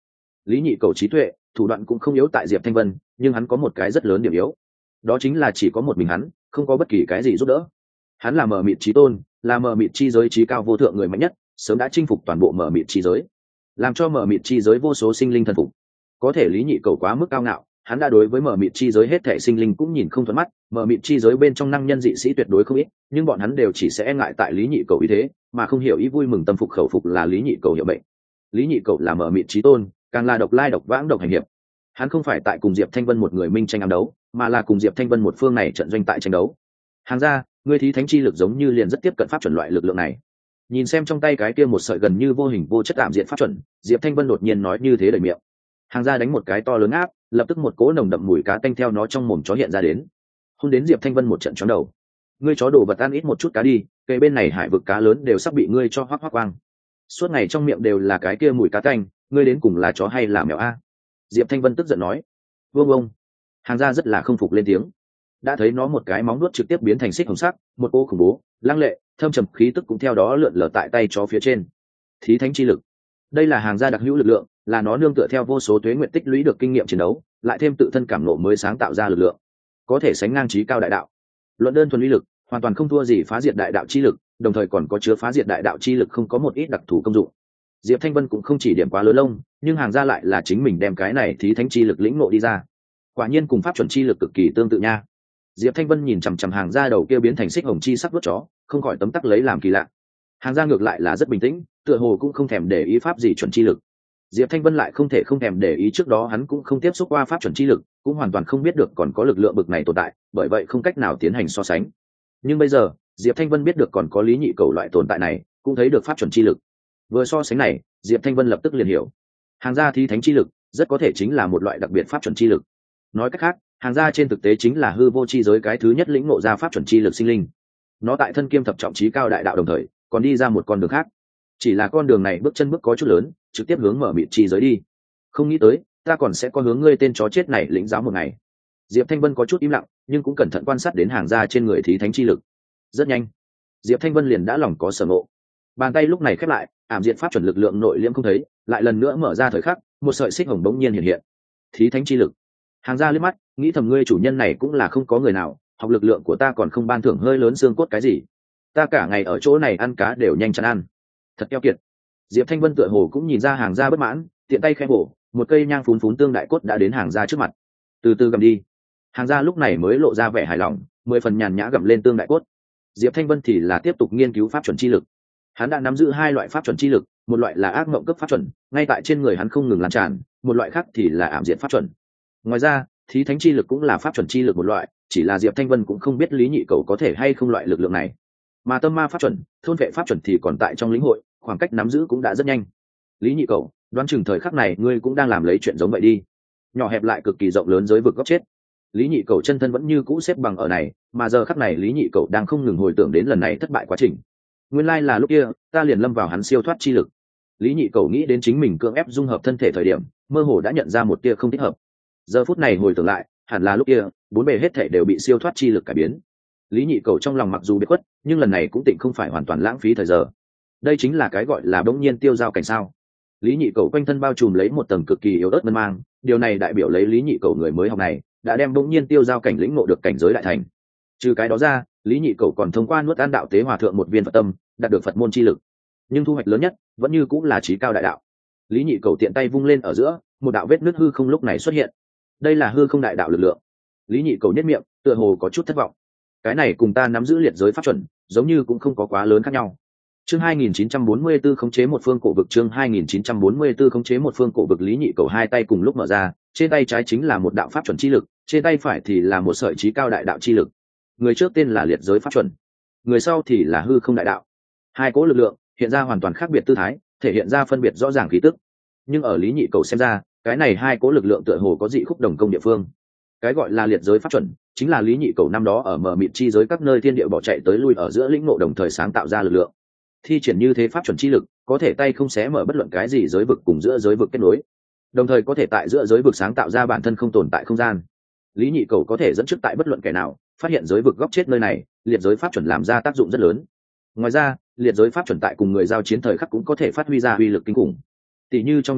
Lý Nhị Cầu trí tuệ, thủ đoạn cũng không yếu tại Diệp Thanh Vân, nhưng hắn có một cái rất lớn điểm yếu, đó chính là chỉ có một mình hắn, không có bất kỳ cái gì giúp đỡ. Hắn là mờ mịt trí tôn, là mờ mịt chi giới trí cao vô thượng người mạnh nhất, sớm đã chinh phục toàn bộ mờ mịt chi giới, làm cho mờ mịt chi giới vô số sinh linh thần phục. Có thể Lý Nhị Cầu quá mức cao ngạo, hắn đã đối với mờ mịt chi giới hết thể sinh linh cũng nhìn không thuận mắt. Mờ mịt chi giới bên trong năng nhân dị sĩ tuyệt đối không ít, nhưng bọn hắn đều chỉ sẽ e ngại tại Lý Nhị Cầu ý thế, mà không hiểu ý vui mừng tâm phục khẩu phục là Lý Nhị Cầu hiệu bệnh. Lý Nhị Cầu là mờ mịt trí tôn, càng là độc lai độc vãng độc hành hiệp. Hắn không phải tại cùng Diệp Thanh Vân một người minh tranh ám đấu, mà là cùng Diệp Thanh Vân một phương này trận doanh tại tranh đấu. Hàng ra, ngươi thí thánh chi lực giống như liền rất tiếp cận pháp chuẩn loại lực lượng này. Nhìn xem trong tay cái kia một sợi gần như vô hình vô chất tạm diện pháp chuẩn, Diệp Thanh Vân đột nhiên nói như thế đầy miệng. Hàng ra đánh một cái to lớn áp, lập tức một cỗ nồng đậm mùi cá tanh theo nó trong mồm chó hiện ra đến, hôn đến Diệp Thanh Vân một trận chóng đầu. Ngươi chó đồ vật ăn ít một chút cá đi, cây bên này hải vực cá lớn đều sắp bị ngươi cho hoắc hoắc quang. Suốt ngày trong miệng đều là cái kia mùi cá tanh, ngươi đến cùng là chó hay là mèo a? Diệp Thanh Vân tức giận nói. Vương ông. Hàng ra rất là không phục lên tiếng. Đã thấy nó một cái móng nuốt trực tiếp biến thành xích hồng sắc, một cô khủng bố, lăng lệ, thâm trầm khí tức cũng theo đó lượn lờ tại tay chó phía trên. Thí thánh chi lực. Đây là hàng gia đặc hữu lực lượng, là nó nương tựa theo vô số tuế nguyện tích lũy được kinh nghiệm chiến đấu, lại thêm tự thân cảm ngộ mới sáng tạo ra lực lượng, có thể sánh ngang trí cao đại đạo. Luận đơn thuần uy lực, hoàn toàn không thua gì phá diệt đại đạo chi lực, đồng thời còn có chứa phá diệt đại đạo chi lực không có một ít đặc thù công dụng. Diệp Thanh Vân cũng không chỉ điểm quá lớn lông, nhưng hàng gia lại là chính mình đem cái này thí thánh chi lực lĩnh ngộ đi ra. Quả nhiên cùng pháp chuẩn chi lực cực kỳ tương tự nha. Diệp Thanh Vân nhìn chằm chằm hàng gia đầu kia biến thành xích hồng chi sắc vuốt chó, không khỏi tấm tắc lấy làm kỳ lạ. Hàng gia ngược lại là rất bình tĩnh, tựa hồ cũng không thèm để ý pháp gì chuẩn chi lực. Diệp Thanh Vân lại không thể không thèm để ý, trước đó hắn cũng không tiếp xúc qua pháp chuẩn chi lực, cũng hoàn toàn không biết được còn có lực lượng bực này tồn tại, bởi vậy không cách nào tiến hành so sánh. Nhưng bây giờ, Diệp Thanh Vân biết được còn có Lý Nhị Cầu loại tồn tại này, cũng thấy được pháp chuẩn chi lực. Vừa so sánh này, Diệp Thanh Vân lập tức liền hiểu, hàng gia thí thánh chi lực rất có thể chính là một loại đặc biệt pháp chuẩn chi lực. Nói cách khác, hàng gia trên thực tế chính là hư vô chi giới cái thứ nhất lĩnh ngộ ra pháp chuẩn chi lực sinh linh. Nó tại thân kiêm thập trọng chí cao đại đạo đồng thời, còn đi ra một con đường khác. Chỉ là con đường này bước chân bước có chút lớn, trực tiếp hướng mở mịt chi giới đi. Không nghĩ tới, ta còn sẽ có hướng ngươi tên chó chết này lĩnh giáo một ngày. Diệp Thanh Vân có chút im lặng, nhưng cũng cẩn thận quan sát đến hàng gia trên người thí thánh chi lực. Rất nhanh, Diệp Thanh Vân liền đã lòng có sở ngộ. Bàn tay lúc này khép lại, ảm diện pháp chuẩn lực lượng nội liễm không thấy, lại lần nữa mở ra thời khắc, một sợi xích hồng bỗng nhiên hiện hiện. Thí thánh chi lực. Hàng gia liếc mắt, nghĩ thầm ngươi chủ nhân này cũng là không có người nào, học lực lượng của ta còn không ban thưởng hơi lớn xương cốt cái gì. Ta cả ngày ở chỗ này ăn cá đều nhanh chán ăn. Thật keo kiệt. Diệp Thanh Vân tựa hồ cũng nhìn ra hàng gia bất mãn, tiện tay khẽ bổ, một cây nhang phún phún tương đại cốt đã đến hàng gia trước mặt. Từ từ gặm đi. Hàng gia lúc này mới lộ ra vẻ hài lòng, mười phần nhàn nhã gặm lên tương đại cốt. Diệp Thanh Vân thì là tiếp tục nghiên cứu pháp chuẩn chi lực. Hắn đã nắm giữ hai loại pháp chuẩn chi lực, một loại là ác mộng cấp pháp chuẩn, ngay tại trên người hắn không ngừng lan tràn, một loại khác thì là ảm diện pháp chuẩn. Ngoài ra, thí thánh chi lực cũng là pháp chuẩn chi lực một loại, chỉ là Diệp Thanh Vân cũng không biết Lý Nhị Cầu có thể hay không loại lực lượng này. Mà tâm ma pháp chuẩn, thôn vệ pháp chuẩn thì còn tại trong lĩnh hội, khoảng cách nắm giữ cũng đã rất nhanh. Lý Nhị Cầu, đoán chừng thời khắc này ngươi cũng đang làm lấy chuyện giống vậy đi. Nhỏ hẹp lại cực kỳ rộng lớn giới vực góc chết. Lý Nhị Cầu chân thân vẫn như cũ xếp bằng ở này, mà giờ khắc này Lý Nhị Cầu đang không ngừng hồi tưởng đến lần này thất bại quá trình. Nguyên lai là lúc kia, ta liền lâm vào hắn siêu thoát chi lực. Lý Nhị Cầu nghĩ đến chính mình cưỡng ép dung hợp thân thể thời điểm, mơ hồ đã nhận ra một tia không thích hợp. Giờ phút này hồi tưởng lại, hẳn là lúc kia, bốn bề hết thể đều bị siêu thoát chi lực cải biến. Lý Nhị Cầu trong lòng mặc dù biết khuất, nhưng lần này cũng tịnh không phải hoàn toàn lãng phí thời giờ. Đây chính là cái gọi là bỗng nhiên tiêu dao cảnh sao. Lý Nhị Cầu quanh thân bao trùm lấy một tầng cực kỳ yếu ớt ngân mang, điều này đại biểu lấy Lý Nhị Cầu người mới học này đã đem bỗng nhiên tiêu dao cảnh lĩnh ngộ được cảnh giới đại thành. Trừ cái đó ra, Lý Nhị Cầu còn thông qua nuốt ăn đạo tế hòa thượng một viên Phật tâm, đạt được Phật môn chi lực. Nhưng thu hoạch lớn nhất vẫn như cũng là trí cao đại đạo. Lý Nhị Cầu tiện tay vung lên ở giữa, một đạo vết nứt hư không lúc này xuất hiện. Đây là hư không đại đạo lực lượng. Lý Nhị Cầu nhếch miệng, tựa hồ có chút thất vọng. Cái này cùng ta nắm giữ liệt giới pháp chuẩn, giống như cũng không có quá lớn khác nhau. Chương hai nghìn chín trăm bốn mươi tư khống chế một phương cổ vực, chương hai nghìn chín trăm bốn mươi tư khống chế một phương cổ vực. Lý Nhị Cầu hai tay cùng lúc mở ra, trên tay trái chính là một đạo pháp chuẩn chi lực, trên tay phải thì là một sợi trí cao đại đạo chi lực. Người trước tên là liệt giới pháp chuẩn, người sau thì là hư không đại đạo. Hai cỗ lực lượng hiện ra hoàn toàn khác biệt tư thái, thể hiện ra phân biệt rõ ràng khí tức. Nhưng ở Lý Nhị Cầu xem ra, cái này hai cỗ lực lượng tựa hồ có dị khúc đồng công địa phương. Cái gọi là liệt giới pháp chuẩn, chính là Lý Nhị Cầu năm đó ở mờ mịt chi giới các nơi thiên địa bỏ chạy tới lui ở giữa lĩnh ngộ đồng thời sáng tạo ra lực lượng. Thi triển như thế pháp chuẩn chi lực, có thể tay không xé mở bất luận cái gì giới vực cùng giữa giới vực kết nối, đồng thời có thể tại giữa giới vực sáng tạo ra bản thân không tồn tại không gian. Lý Nhị Cầu có thể dẫn trước tại bất luận kẻ nào phát hiện giới vực góc chết nơi này, liệt giới pháp chuẩn làm ra tác dụng rất lớn. Ngoài ra, liệt giới pháp chuẩn tại cùng người giao chiến thời khắc cũng có thể phát huy ra uy lực kinh khủng. Tỷ như trong nháy mắt,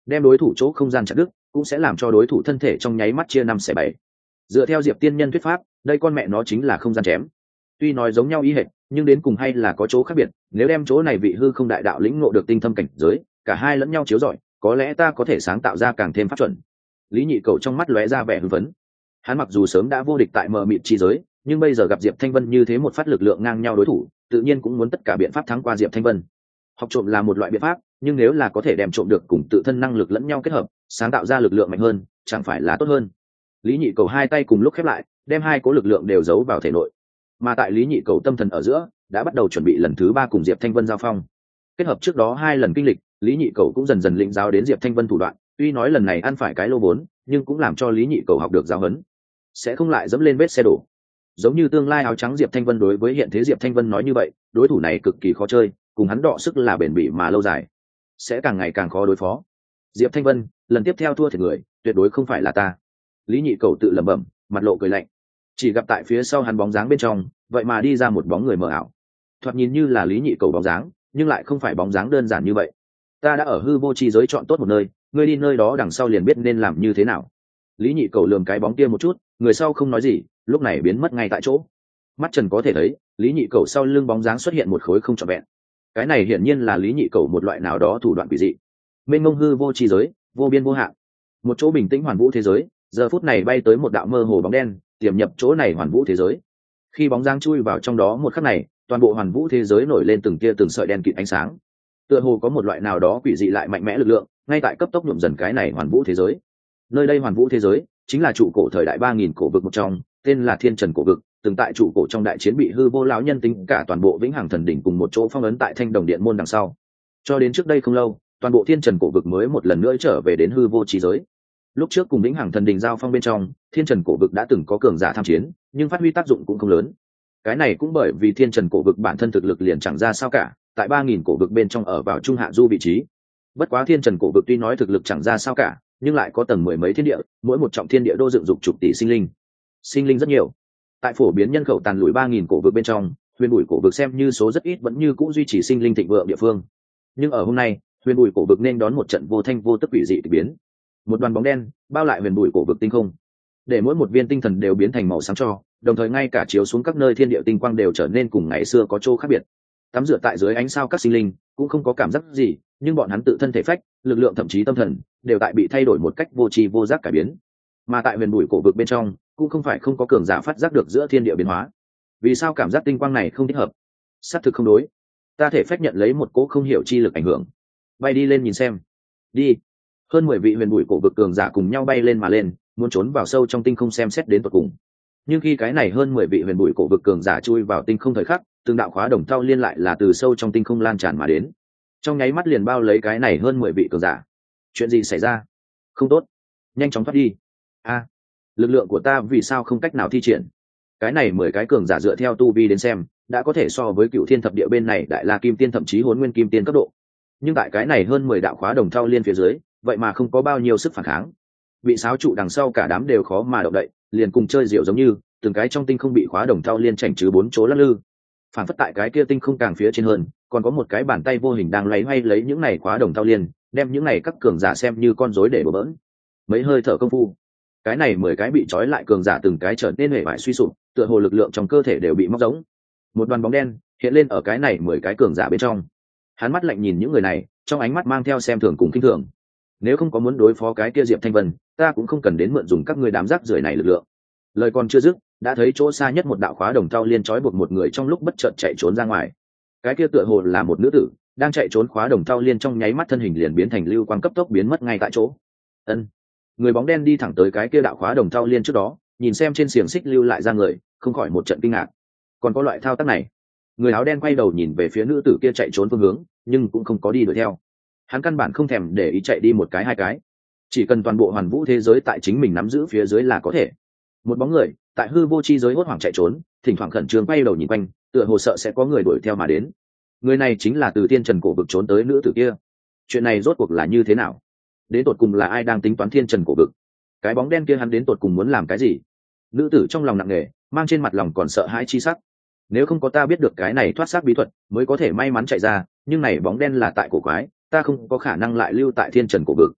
đem đối thủ chỗ không gian chặt đứt, cũng sẽ làm cho đối thủ thân thể trong nháy mắt chia năm xẻ bảy. Dựa theo Diệp Tiên Nhân thuyết pháp, đây con mẹ nó chính là không gian chém. Tuy nói giống nhau ý hệt, nhưng đến cùng hay là có chỗ khác biệt. Nếu đem chỗ này vị hư không đại đạo lĩnh ngộ được tinh thâm cảnh giới, cả hai lẫn nhau chiếu rọi, có lẽ ta có thể sáng tạo ra càng thêm pháp chuẩn. Lý Nhị Cầu trong mắt lóe ra vẻ hưng phấn. Hắn mặc dù sớm đã vô địch tại mờ mịt chi giới, nhưng bây giờ gặp Diệp Thanh Vân như thế một phát lực lượng ngang nhau đối thủ, tự nhiên cũng muốn tất cả biện pháp thắng qua Diệp Thanh Vân. Học trộm là một loại biện pháp, nhưng nếu là có thể đem trộm được cùng tự thân năng lực lẫn nhau kết hợp, sáng tạo ra lực lượng mạnh hơn, chẳng phải là tốt hơn. Lý Nhị Cầu hai tay cùng lúc khép lại, đem hai cố lực lượng đều giấu vào thể nội. Mà tại Lý Nhị Cầu tâm thần ở giữa, đã bắt đầu chuẩn bị lần thứ ba cùng Diệp Thanh Vân giao phong. Kết hợp trước đó hai lần kinh lịch, Lý Nhị Cầu cũng dần dần lĩnh giáo đến Diệp Thanh Vân thủ đoạn, tuy nói lần này ăn phải cái lô vốn, nhưng cũng làm cho Lý Nhị Cầu học được giáo huấn, sẽ không lại dẫm lên vết xe đổ. Giống như tương lai áo trắng Diệp Thanh Vân đối với hiện thế Diệp Thanh Vân nói như vậy, đối thủ này cực kỳ khó chơi, cùng hắn đọ sức là bền bỉ mà lâu dài, sẽ càng ngày càng khó đối phó. Diệp Thanh Vân, lần tiếp theo thua thiệt người, tuyệt đối không phải là ta. Lý Nhị Cầu tự lẩm bẩm, mặt lộ cười lạnh. Chỉ gặp tại phía sau hắn bóng dáng bên trong, vậy mà đi ra một bóng người mờ ảo. Thoạt nhìn như là Lý Nhị Cầu bóng dáng, nhưng lại không phải bóng dáng đơn giản như vậy. Ta đã ở hư vô chi giới chọn tốt một nơi, ngươi đi nơi đó đằng sau liền biết nên làm như thế nào. Lý Nhị Cầu lườm cái bóng kia một chút, người sau không nói gì, lúc này biến mất ngay tại chỗ. Mắt trần có thể thấy, Lý Nhị Cầu sau lưng bóng dáng xuất hiện một khối không trọn vẹn. Cái này hiển nhiên là Lý Nhị Cầu một loại nào đó thủ đoạn quỷ dị. Mênh mông hư vô chi giới, vô biên vô hạn. Một chỗ bình tĩnh hoàn vũ thế giới, giờ phút này bay tới một đạo mơ hồ bóng đen, tiềm nhập chỗ này hoàn vũ thế giới. Khi bóng dáng chui vào trong đó một khắc này, toàn bộ hoàn vũ thế giới nổi lên từng tia từng sợi đen kịt ánh sáng. Tựa hồ có một loại nào đó quỷ dị lại mạnh mẽ lực lượng, ngay tại cấp tốc nhuộm dần cái này hoàn vũ thế giới. Nơi đây hoàn vũ thế giới chính là trụ cổ thời đại ba nghìn cổ vực một trong, tên là Thiên Trần cổ vực, từng tại trụ cổ trong đại chiến bị hư vô lão nhân tính cả toàn bộ vĩnh hằng thần đỉnh cùng một chỗ phong ấn tại Thanh Đồng Điện môn đằng sau. Cho đến trước đây không lâu, toàn bộ Thiên Trần cổ vực mới một lần nữa trở về đến hư vô trí giới. Lúc trước cùng vĩnh hằng thần đỉnh giao phong bên trong, Thiên Trần cổ vực đã từng có cường giả tham chiến, nhưng phát huy tác dụng cũng không lớn. Cái này cũng bởi vì Thiên Trần cổ vực bản thân thực lực liền chẳng ra sao cả, tại ba nghìn cổ vực bên trong ở vào trung hạ du vị trí. Bất quá Thiên Trần cổ vực tuy nói thực lực chẳng ra sao cả, nhưng lại có tầng mười mấy thiên địa, mỗi một trọng thiên địa đô dựng dục chục tỷ sinh linh. Sinh linh rất nhiều. Tại phổ biến nhân khẩu tàn lùi ba nghìn cổ vực bên trong, Huyền Bụi cổ vực xem như số rất ít vẫn như cũ duy trì sinh linh thịnh vượng địa phương. Nhưng ở hôm nay, Huyền Bụi cổ vực nên đón một trận vô thanh vô tức quỷ dị kỳ biến. Một đoàn bóng đen bao lại Huyền Bụi cổ vực tinh không, để mỗi một viên tinh thần đều biến thành màu sáng cho, đồng thời ngay cả chiếu xuống các nơi thiên địa tinh quang đều trở nên cùng ngày xưa có chỗ khác biệt. Tắm rửa tại dưới ánh sao các sinh linh cũng không có cảm giác gì, nhưng bọn hắn tự thân thể phách, lực lượng thậm chí tâm thần đều tại bị thay đổi một cách vô tri vô giác cải biến. Mà tại Huyền Bụi cổ vực bên trong cũng không phải không có cường giả phát giác được giữa thiên địa biến hóa. Vì sao cảm giác tinh quang này không thích hợp? Sát thực không đối. Ta thể phách nhận lấy một cỗ không hiểu chi lực ảnh hưởng. Bay đi lên nhìn xem. Đi. Hơn mười vị Huyền Bụi cổ vực cường giả cùng nhau bay lên mà lên, muốn trốn vào sâu trong tinh không xem xét đến tận cùng. Nhưng khi cái này hơn mười vị Huyền Bụi cổ vực cường giả chui vào tinh không thời khắc, từng đạo khóa đồng thau liên lại là từ sâu trong tinh không lan tràn mà đến, trong nháy mắt liền bao lấy cái này hơn mười vị cường giả. Chuyện gì xảy ra? Không tốt, nhanh chóng thoát đi. A, lực lượng của ta vì sao không cách nào thi triển? Cái này mười cái cường giả dựa theo tu vi đến xem, đã có thể so với Cựu Thiên thập địa bên này đại la kim tiên thậm chí Hỗn Nguyên kim tiên cấp độ. Nhưng tại cái này hơn mười đạo khóa đồng thau liên phía dưới, vậy mà không có bao nhiêu sức phản kháng. Bị xáo trụ đằng sau cả đám đều khó mà động đậy, liền cùng chơi rượu giống như, từng cái trong tinh không bị khóa đồng thau liên chảnh chứ bốn chỗ lắc lư. Phản phất tại cái kia tinh không càng phía trên hơn, còn có một cái bàn tay vô hình đang loay hoay lấy những này khóa đồng thau liên, đem những này các cường giả xem như con rối để bừa bỡn. Mấy hơi thở công phu, cái này mười cái bị trói lại cường giả từng cái trở nên hề bại suy sụp, tựa hồ lực lượng trong cơ thể đều bị móc giống. Một đoàn bóng đen hiện lên ở cái này mười cái cường giả bên trong. Hắn mắt lạnh nhìn những người này, trong ánh mắt mang theo xem thường cùng khinh thường. Nếu không có muốn đối phó cái kia Diệp Thanh Vân, ta cũng không cần đến mượn dùng các ngươi đám rác rưởi này lực lượng. Lời còn chưa dứt, đã thấy chỗ xa nhất một đạo khóa đồng thau liên trói buộc một người trong lúc bất chợt chạy trốn ra ngoài. Cái kia tựa hồ là một nữ tử, đang chạy trốn khóa đồng thau liên trong nháy mắt thân hình liền biến thành lưu quang cấp tốc biến mất ngay tại chỗ. Ân. Người bóng đen đi thẳng tới cái kia đạo khóa đồng thau liên trước đó, nhìn xem trên xiềng xích lưu lại ra người, không khỏi một trận kinh ngạc. Còn có loại thao tác này? Người áo đen quay đầu nhìn về phía nữ tử kia chạy trốn phương hướng, nhưng cũng không có đi đuổi theo. Hắn căn bản không thèm để ý chạy đi một cái hai cái, chỉ cần toàn bộ hoàn vũ thế giới tại chính mình nắm giữ phía dưới là có thể. Một bóng người tại hư vô chi giới hốt hoảng chạy trốn, thỉnh thoảng khẩn trương quay đầu nhìn quanh, tựa hồ sợ sẽ có người đuổi theo mà đến. Người này chính là từ Thiên Trần cổ vực trốn tới nữ tử kia. Chuyện này rốt cuộc là như thế nào? Đến tột cùng là ai đang tính toán Thiên Trần cổ vực? Cái bóng đen kia hắn đến tột cùng muốn làm cái gì? Nữ tử trong lòng nặng nề, mang trên mặt lòng còn sợ hãi chi sắc. Nếu không có ta biết được cái này thoát xác bí thuật, mới có thể may mắn chạy ra, nhưng này bóng đen là tại cổ quái, ta không có khả năng lại lưu tại Thiên Trần cổ vực.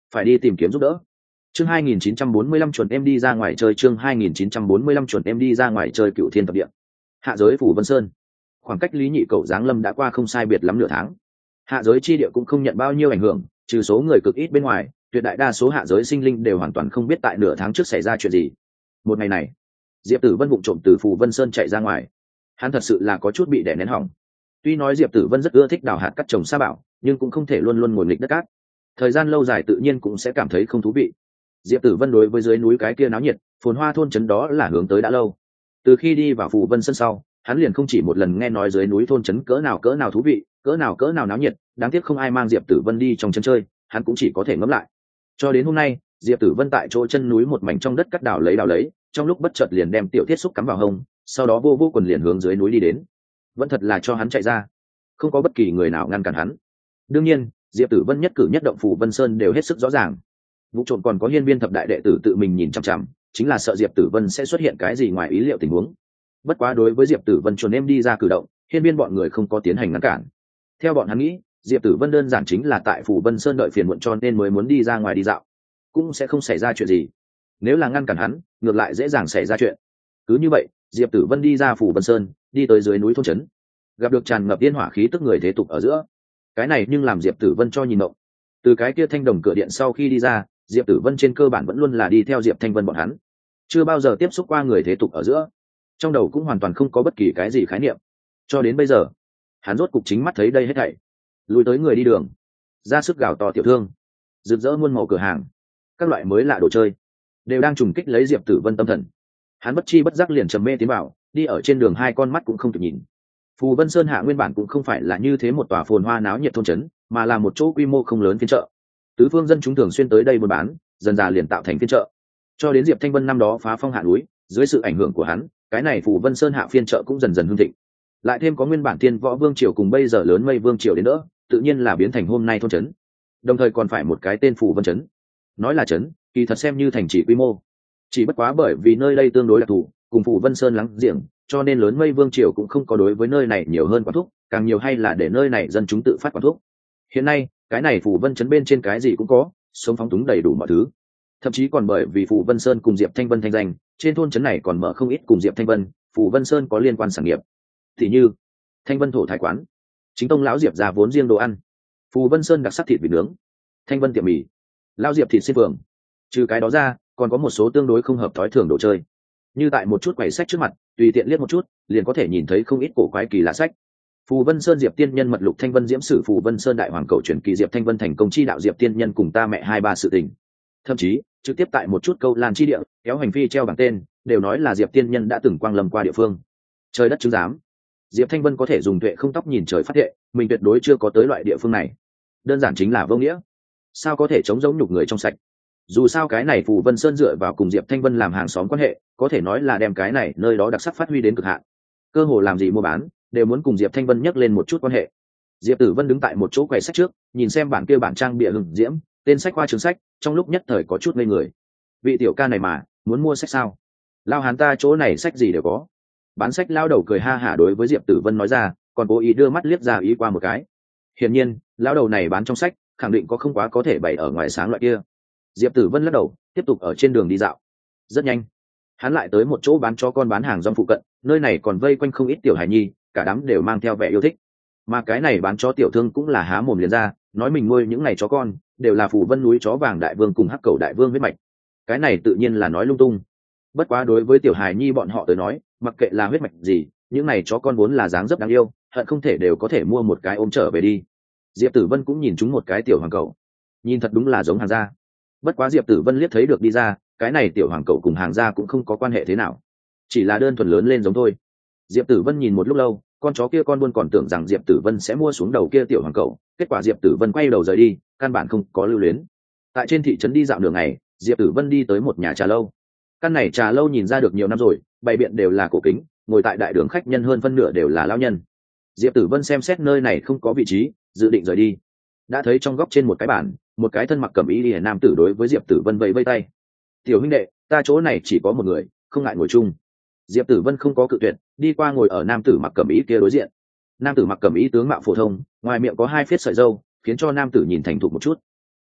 phải đi tìm kiếm giúp đỡ. Chương hai nghìn chín trăm bốn mươi lăm chuẩn em đi ra ngoài chơi chương hai nghìn chín trăm bốn mươi lăm chuẩn em đi ra ngoài chơi Cựu Thiên Thập Địa. Hạ giới Phủ Vân Sơn. Khoảng cách Lý Nhị Cẩu giáng lâm đã qua không sai biệt lắm nửa tháng. Hạ giới chi địa cũng không nhận bao nhiêu ảnh hưởng, trừ số người cực ít bên ngoài, tuyệt đại đa số hạ giới sinh linh đều hoàn toàn không biết tại nửa tháng trước xảy ra chuyện gì. Một ngày này, Diệp Tử Vân vụng trộm từ Phủ Vân Sơn chạy ra ngoài. Hắn thật sự là có chút bị đè nén hỏng. Tuy nói Diệp Tử Vân rất ưa thích đào hạt cắt trồng sa bảo, nhưng cũng không thể luôn luôn ngồi nghịch đất cát. Thời gian lâu dài tự nhiên cũng sẽ cảm thấy không thú vị. Diệp Tử Vân đối với dưới núi cái kia náo nhiệt, phồn hoa thôn trấn đó là hướng tới đã lâu. Từ khi đi vào Phủ Vân Sơn sau, hắn liền không chỉ một lần nghe nói dưới núi thôn trấn cỡ nào cỡ nào thú vị, cỡ nào cỡ nào náo nhiệt, đáng tiếc không ai mang Diệp Tử Vân đi trong trấn chơi, hắn cũng chỉ có thể ngẫm lại. Cho đến hôm nay, Diệp Tử Vân tại chỗ chân núi một mảnh trong đất cắt đào lấy đào lấy, trong lúc bất chợt liền đem tiểu thiết xúc cắm vào hông, sau đó vô vô quần liền hướng dưới núi đi đến. Vẫn thật là cho hắn chạy ra, không có bất kỳ người nào ngăn cản hắn. Đương nhiên, Diệp Tử Vân nhất cử nhất động Phủ Vân Sơn đều hết sức rõ ràng. Vụ trộm còn có hiên viên thập đại đệ tử tự mình nhìn chằm chằm, chính là sợ Diệp Tử Vân sẽ xuất hiện cái gì ngoài ý liệu tình huống. Bất quá đối với Diệp Tử Vân chuồn em đi ra cử động, hiên viên bọn người không có tiến hành ngăn cản. Theo bọn hắn nghĩ, Diệp Tử Vân đơn giản chính là tại Phủ Vân Sơn đợi phiền muộn cho nên mới muốn đi ra ngoài đi dạo, cũng sẽ không xảy ra chuyện gì. Nếu là ngăn cản hắn, ngược lại dễ dàng xảy ra chuyện. Cứ như vậy, Diệp Tử Vân đi ra Phủ Vân Sơn, đi tới dưới núi thôn trấn, gặp được tràn ngập yên hỏa khí tức người thế tục ở giữa. Cái này nhưng làm Diệp Tử Vân cho nhìn động. Từ cái kia thanh đồng cửa điện sau khi đi ra, Diệp Tử Vân trên cơ bản vẫn luôn là đi theo Diệp Thanh Vân bọn hắn, chưa bao giờ tiếp xúc qua người thế tục ở giữa, trong đầu cũng hoàn toàn không có bất kỳ cái gì khái niệm. Cho đến bây giờ, hắn rốt cục chính mắt thấy đây hết thảy. Lùi tới người đi đường, ra sức gào to tiểu thương, rực rỡ muôn màu cửa hàng, các loại mới lạ đồ chơi đều đang trùng kích lấy Diệp Tử Vân tâm thần. Hắn bất chi bất giác liền trầm mê tiến vào, đi ở trên đường hai con mắt cũng không kịp nhìn. Phù Vân Sơn hạ nguyên bản cũng không phải là như thế một tòa phồn hoa náo nhiệt thôn trấn, mà là một chỗ quy mô không lớn phiên chợ. Tứ phương dân chúng thường xuyên tới đây buôn bán, dần dà liền tạo thành phiên chợ. Cho đến Diệp Thanh Vân năm đó phá phong hạ núi, dưới sự ảnh hưởng của hắn, cái này Phù Vân Sơn hạ phiên chợ cũng dần dần hưng thịnh. Lại thêm có nguyên bản Tiên Võ Vương triều cùng bây giờ lớn Mây Vương triều đến nữa, tự nhiên là biến thành hôm nay thôn trấn. Đồng thời còn phải một cái tên Phù Vân trấn. Nói là trấn, kỳ thật xem như thành trì quy mô. Chỉ bất quá bởi vì nơi đây tương đối đặc thù, cùng Phù Vân Sơn lắng giềng, cho nên lớn Mây Vương triều cũng không có đối với nơi này nhiều hơn quản thúc, càng nhiều hay là để nơi này dân chúng tự phát quản thúc. Hiện nay, cái này Phù Vân trấn bên trên cái gì cũng có, sống phóng túng đầy đủ mọi thứ. Thậm chí còn bởi vì Phù Vân Sơn cùng Diệp Thanh Vân thanh danh, trên thôn trấn này còn mở không ít cùng Diệp Thanh Vân, Phù Vân Sơn có liên quan sản nghiệp. Thì như Thanh Vân thổ thái quán, chính tông lão Diệp ra vốn riêng đồ ăn, Phù Vân Sơn đặc sắc thịt vịt nướng, Thanh Vân tiệm mì, lão Diệp thịt xiên phường. Trừ cái đó ra, còn có một số tương đối không hợp thói thường đồ chơi. Như tại một chút quầy sách trước mặt, tùy tiện liếc một chút, liền có thể nhìn thấy không ít cổ quái kỳ lạ sách. Phù Vân Sơn Diệp Tiên Nhân mật lục Thanh Vân diễm sử Phù Vân Sơn đại hoàng cầu truyền kỳ Diệp Thanh Vân thành công chi đạo Diệp Tiên Nhân cùng ta mẹ hai ba sự tình. Thậm chí, trực tiếp tại một chút câu lan chi địa, kéo hành phi treo bảng tên, đều nói là Diệp Tiên Nhân đã từng quang lâm qua địa phương. Trời đất chứng giám, Diệp Thanh Vân có thể dùng tuệ không tóc nhìn trời phát thệ, mình tuyệt đối chưa có tới loại địa phương này. Đơn giản chính là vô nghĩa. Sao có thể chống giống nhục người trong sạch? Dù sao cái này Phù Vân Sơn dựa vào cùng Diệp Thanh Vân làm hàng xóm quan hệ, có thể nói là đem cái này nơi đó đặc sắc phát huy đến cực hạn. Cơ hồ làm gì mua bán, đều muốn cùng Diệp Thanh Vân nhắc lên một chút quan hệ. Diệp Tử Vân đứng tại một chỗ quầy sách trước, nhìn xem bản kia bản trang bìa hừng diễm, tên sách khoa trường sách, trong lúc nhất thời có chút ngây người. Vị tiểu ca này mà, muốn mua sách sao? Lao hán ta chỗ này sách gì đều có. Bán sách lao đầu cười ha hả đối với Diệp Tử Vân nói ra, còn cố ý đưa mắt liếc ra ý qua một cái. Hiển nhiên, lão đầu này bán trong sách, khẳng định có không quá có thể bày ở ngoài sáng loại kia. Diệp Tử Vân lắc đầu, tiếp tục ở trên đường đi dạo. Rất nhanh, hắn lại tới một chỗ bán cho con bán hàng rong phụ cận, nơi này còn vây quanh không ít tiểu hài nhi, cả đám đều mang theo vẻ yêu thích. Mà cái này bán chó tiểu thương cũng là há mồm liền ra, nói mình nuôi những này chó con, đều là Phù Vân núi chó vàng đại vương cùng hắc cầu đại vương huyết mạch. Cái này tự nhiên là nói lung tung. Bất quá đối với tiểu hài nhi bọn họ tới nói, mặc kệ là huyết mạch gì, những này chó con vốn là dáng dấp đáng yêu, hận không thể đều có thể mua một cái ôm trở về đi. Diệp Tử Vân cũng nhìn chúng một cái tiểu hoàng cẩu, nhìn thật đúng là giống hàng gia. Bất quá Diệp Tử Vân liếc thấy được đi ra, cái này tiểu hoàng cẩu cùng hàng gia cũng không có quan hệ thế nào, chỉ là đơn thuần lớn lên giống thôi. Diệp Tử Vân nhìn một lúc lâu, con chó kia con buôn còn tưởng rằng Diệp Tử Vân sẽ mua xuống đầu kia tiểu hoàng cẩu, kết quả Diệp Tử Vân quay đầu rời đi, căn bản không có lưu luyến. Tại trên thị trấn đi dạo nửa ngày, Diệp Tử Vân đi tới một nhà trà lâu. Căn này trà lâu nhìn ra được nhiều năm rồi, bày biện đều là cổ kính, ngồi tại đại đường khách nhân hơn phân nửa đều là lão nhân. Diệp Tử Vân xem xét nơi này không có vị trí, dự định rời đi. Đã thấy trong góc trên một cái bàn, một cái thân mặc cẩm y liễu nam tử đối với Diệp Tử Vân vẫy vẫy tay. "Tiểu huynh đệ, ta chỗ này chỉ có một người, không ngại ngồi chung." Diệp Tử Vân không có cự tuyệt, đi qua ngồi ở nam tử mặc cẩm y kia đối diện. Nam tử mặc cẩm y tướng mạo phổ thông, ngoài miệng có hai phiết sợi râu, khiến cho nam tử nhìn thành thục một chút.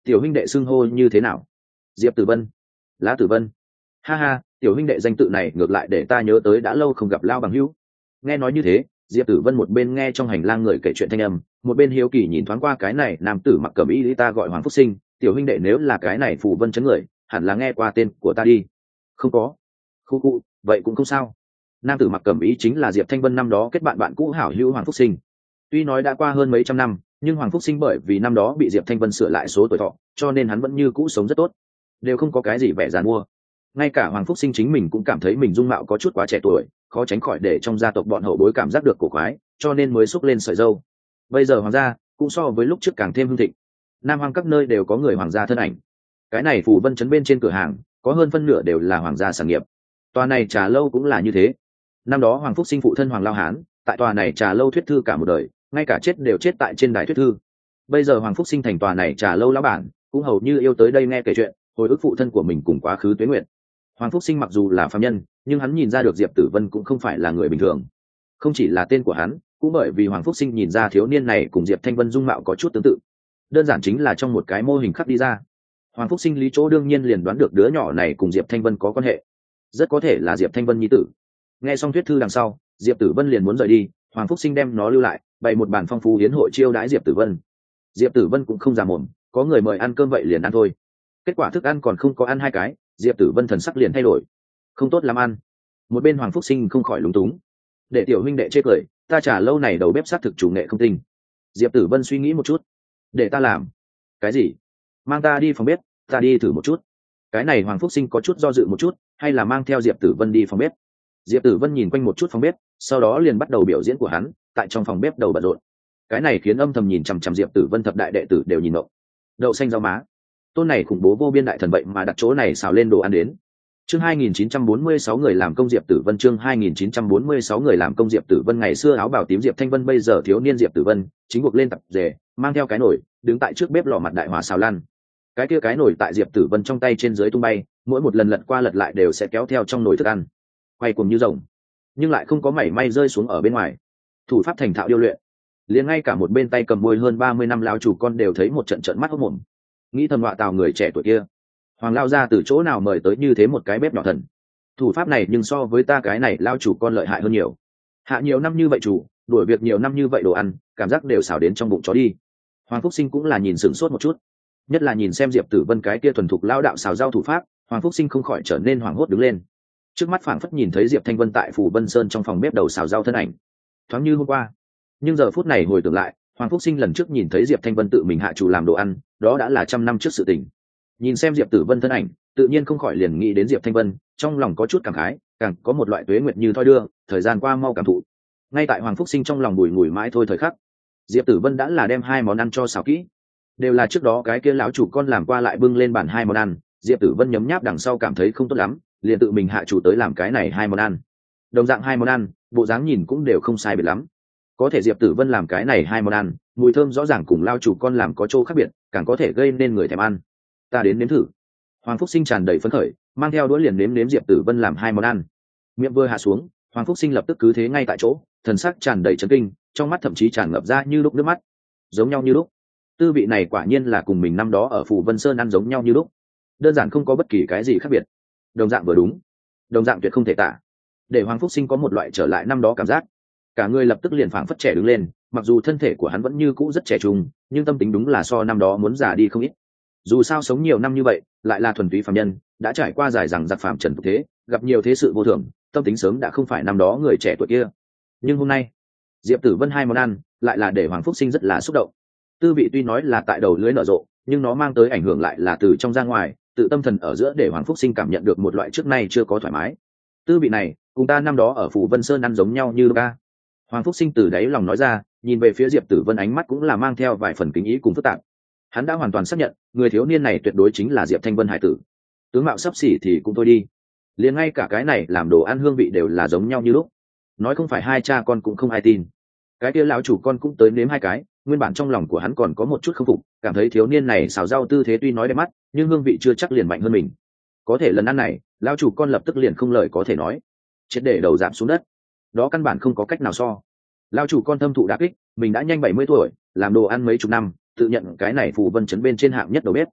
tiểu huynh đệ xưng hô như thế nào? Diệp Tử Vân. Lá Tử Vân. Ha ha, tiểu huynh đệ danh tự này ngược lại để ta nhớ tới đã lâu không gặp Lao bằng hữu. Nghe nói như thế, Diệp Tử Vân một bên nghe trong hành lang người kể chuyện thanh âm, một bên hiếu kỳ nhìn thoáng qua cái này nam tử mặc cẩm y lý ta gọi Hoàng Phúc Sinh, tiểu huynh đệ nếu là cái này phù vân chấn người, hẳn là nghe qua tên của ta đi. Không có. Khu cụ, vậy cũng không sao. Nam tử mặc cẩm y chính là Diệp Thanh Vân năm đó kết bạn bạn cũ hảo hữu Hoàng Phúc Sinh. Tuy nói đã qua hơn mấy trăm năm, nhưng Hoàng Phúc Sinh bởi vì năm đó bị Diệp Thanh Vân sửa lại số tuổi thọ, cho nên hắn vẫn như cũ sống rất tốt, đều không có cái gì vẻ giàn mua. Ngay cả Hoàng Phúc Sinh chính mình cũng cảm thấy mình dung mạo có chút quá trẻ tuổi, khó tránh khỏi để trong gia tộc bọn hậu bối cảm giác được cổ quái, cho nên mới xúc lên sợi râu. Bây giờ hoàng gia cũng so với lúc trước càng thêm hưng thịnh, nam hoàng các nơi đều có người hoàng gia thân ảnh. Cái này phù vân chấn bên trên cửa hàng có hơn phân nửa đều là hoàng gia sản nghiệp. Tòa này trà lâu cũng là như thế. Năm đó Hoàng Phúc Sinh phụ thân Hoàng Lao Hán tại tòa này trà lâu thuyết thư cả một đời, ngay cả chết đều chết tại trên đài thuyết thư. Bây giờ Hoàng Phúc Sinh thành tòa này trà lâu lão bản, cũng hầu như yêu tới đây nghe kể chuyện, hồi ức phụ thân của mình cùng quá khứ tuế nguyện. Hoàng Phúc Sinh mặc dù là phàm nhân, nhưng hắn nhìn ra được Diệp Tử Vân cũng không phải là người bình thường. Không chỉ là tên của hắn, cũng bởi vì Hoàng Phúc Sinh nhìn ra thiếu niên này cùng Diệp Thanh Vân dung mạo có chút tương tự, đơn giản chính là trong một cái mô hình khắc đi ra. Hoàng Phúc Sinh lý chỗ đương nhiên liền đoán được đứa nhỏ này cùng Diệp Thanh Vân có quan hệ, rất có thể là Diệp Thanh Vân nhi tử. Nghe xong thuyết thư đằng sau, Diệp Tử Vân liền muốn rời đi, Hoàng Phúc Sinh đem nó lưu lại, bày một bàn phong phú hiến hội chiêu đãi Diệp Tử Vân. Diệp Tử Vân cũng không già mồm, có người mời ăn cơm vậy liền ăn thôi. Kết quả thức ăn còn không có ăn hai cái, Diệp Tử Vân thần sắc liền thay đổi, không tốt làm ăn. Một bên Hoàng Phúc Sinh không khỏi lúng túng, để tiểu huynh đệ chê cười, ta trả lâu này đầu bếp sát thực chủ nghệ không tinh. Diệp Tử Vân suy nghĩ một chút, để ta làm cái gì? Mang ta đi phòng bếp, ta đi thử một chút. Cái này Hoàng Phúc Sinh có chút do dự một chút, hay là mang theo Diệp Tử Vân đi phòng bếp. Diệp Tử Vân nhìn quanh một chút phòng bếp, sau đó liền bắt đầu biểu diễn của hắn, tại trong phòng bếp đầu bận rộn. Cái này khiến âm thầm nhìn chằm chằm Diệp Tử Vân thập đại đệ tử đều nhìn ngộng. Đậu xanh rau má, tôn này khủng bố vô biên đại thần vậy mà đặt chỗ này xào lên đồ ăn đến. Chương hai nghìn chín trăm bốn mươi sáu người làm công Diệp Tử Vân chương hai nghìn chín trăm bốn mươi sáu người làm công Diệp Tử Vân ngày xưa áo bào tím Diệp Thanh Vân bây giờ thiếu niên Diệp Tử Vân, chính buộc lên tập rể, mang theo cái nồi, đứng tại trước bếp lò mặt đại hỏa xào lăn. Cái kia cái nồi tại Diệp Tử Vân trong tay trên dưới tung bay, mỗi một lần lật qua lật lại đều sẽ kéo theo trong nồi thức ăn, quay cuồng như rồng, nhưng lại không có mảy may rơi xuống ở bên ngoài. Thủ pháp thành thạo điêu luyện, liền ngay cả một bên tay cầm môi hơn ba mươi năm lão chủ con đều thấy một trận trận mắt hốt mồm, nghĩ thầm họa tào người trẻ tuổi kia, Hoàng lao ra từ chỗ nào mời tới như thế một cái bếp nhỏ thần. Thủ pháp này nhưng so với ta cái này lao chủ con lợi hại hơn nhiều. Hạ nhiều năm như vậy chủ, đuổi việc nhiều năm như vậy đồ ăn, cảm giác đều xào đến trong bụng chó đi. Hoàng Phúc Sinh cũng là nhìn sửng sốt một chút, nhất là nhìn xem Diệp Tử Vân cái kia thuần thục lao đạo xào rau thủ pháp, Hoàng Phúc Sinh không khỏi trở nên hoảng hốt đứng lên. Trước mắt phảng phất nhìn thấy Diệp Thanh Vân tại phủ Vân Sơn trong phòng bếp đầu xào rau thân ảnh, thoáng như hôm qua. Nhưng giờ phút này hồi tưởng lại, Hoàng Phúc Sinh lần trước nhìn thấy Diệp Thanh Vân tự mình hạ chủ làm đồ ăn, đó đã là trăm năm trước sự tình. Nhìn xem Diệp Tử Vân thân ảnh, tự nhiên không khỏi liền nghĩ đến Diệp Thanh Vân, trong lòng có chút cảm khái, càng có một loại tuế nguyệt như thoi đưa, thời gian qua mau cảm thụ. Ngay tại Hoàng Phúc Sinh trong lòng bùi ngùi mãi thôi thời khắc, Diệp Tử Vân đã là đem hai món ăn cho xào kỹ, đều là trước đó cái kia lão chủ con làm qua lại bưng lên bàn hai món ăn. Diệp Tử Vân nhấm nháp đằng sau cảm thấy không tốt lắm, liền tự mình hạ chủ tới làm cái này hai món ăn. Đồng dạng hai món ăn, bộ dáng nhìn cũng đều không sai biệt lắm. Có thể Diệp Tử Vân làm cái này hai món ăn, mùi thơm rõ ràng cùng lão chủ con làm có chỗ khác biệt, càng có thể gây nên người thèm ăn. Ta đến nếm thử. Hoàng Phúc Sinh tràn đầy phấn khởi, mang theo đũa liền nếm nếm Diệp Tử Vân làm hai món ăn. Miệng vừa hạ xuống, Hoàng Phúc Sinh lập tức cứ thế ngay tại chỗ, thần sắc tràn đầy chấn kinh, trong mắt thậm chí tràn ngập ra như lúc nước mắt, giống nhau như lúc. Tư vị này quả nhiên là cùng mình năm đó ở phủ Vân Sơn ăn giống nhau như lúc, đơn giản không có bất kỳ cái gì khác biệt, đồng dạng vừa đúng, đồng dạng tuyệt không thể tả, để Hoàng Phúc Sinh có một loại trở lại năm đó cảm giác. Cả người lập tức liền phảng phất trẻ đứng lên, mặc dù thân thể của hắn vẫn như cũ rất trẻ trung, nhưng tâm tính đúng là so năm đó muốn già đi không ít. Dù sao sống nhiều năm như vậy, lại là thuần túy phàm nhân, đã trải qua dài rằng giặc phàm trần tục thế, gặp nhiều thế sự vô thường, tâm tính sớm đã không phải năm đó người trẻ tuổi kia. Nhưng hôm nay, Diệp Tử Vân hai món ăn, lại là để Hoàng Phúc Sinh rất là xúc động. Tư vị tuy nói là tại đầu lưới nở rộ, nhưng nó mang tới ảnh hưởng lại là từ trong ra ngoài, tự tâm thần ở giữa để Hoàng Phúc Sinh cảm nhận được một loại trước nay chưa có thoải mái. Tư vị này, cùng ta năm đó ở phủ Vân Sơn ăn giống nhau như ca. Hoàng Phúc Sinh từ đáy lòng nói ra, nhìn về phía Diệp Tử Vân ánh mắt cũng là mang theo vài phần kính ý cùng phức tạp. Hắn đã hoàn toàn xác nhận, người thiếu niên này tuyệt đối chính là Diệp Thanh Vân hải tử. Tướng mạo sắp xỉ thì cũng thôi đi, liền ngay cả cái này làm đồ ăn hương vị đều là giống nhau như lúc. Nói không phải hai cha con cũng không ai tin. Cái kia lão chủ con cũng tới nếm hai cái, nguyên bản trong lòng của hắn còn có một chút không phục, cảm thấy thiếu niên này xào rau tư thế tuy nói đẹp mắt, nhưng hương vị chưa chắc liền mạnh hơn mình. Có thể lần ăn này, lão chủ con lập tức liền không lời có thể nói, triệt để đầu giảm xuống đất. Đó căn bản không có cách nào so. Lão chủ con thâm thụ đả kích, mình đã nhanh bảy mươi tuổi, làm đồ ăn mấy chục năm, tự nhận cái này phù Vân trấn bên trên hạng nhất đầu bếp,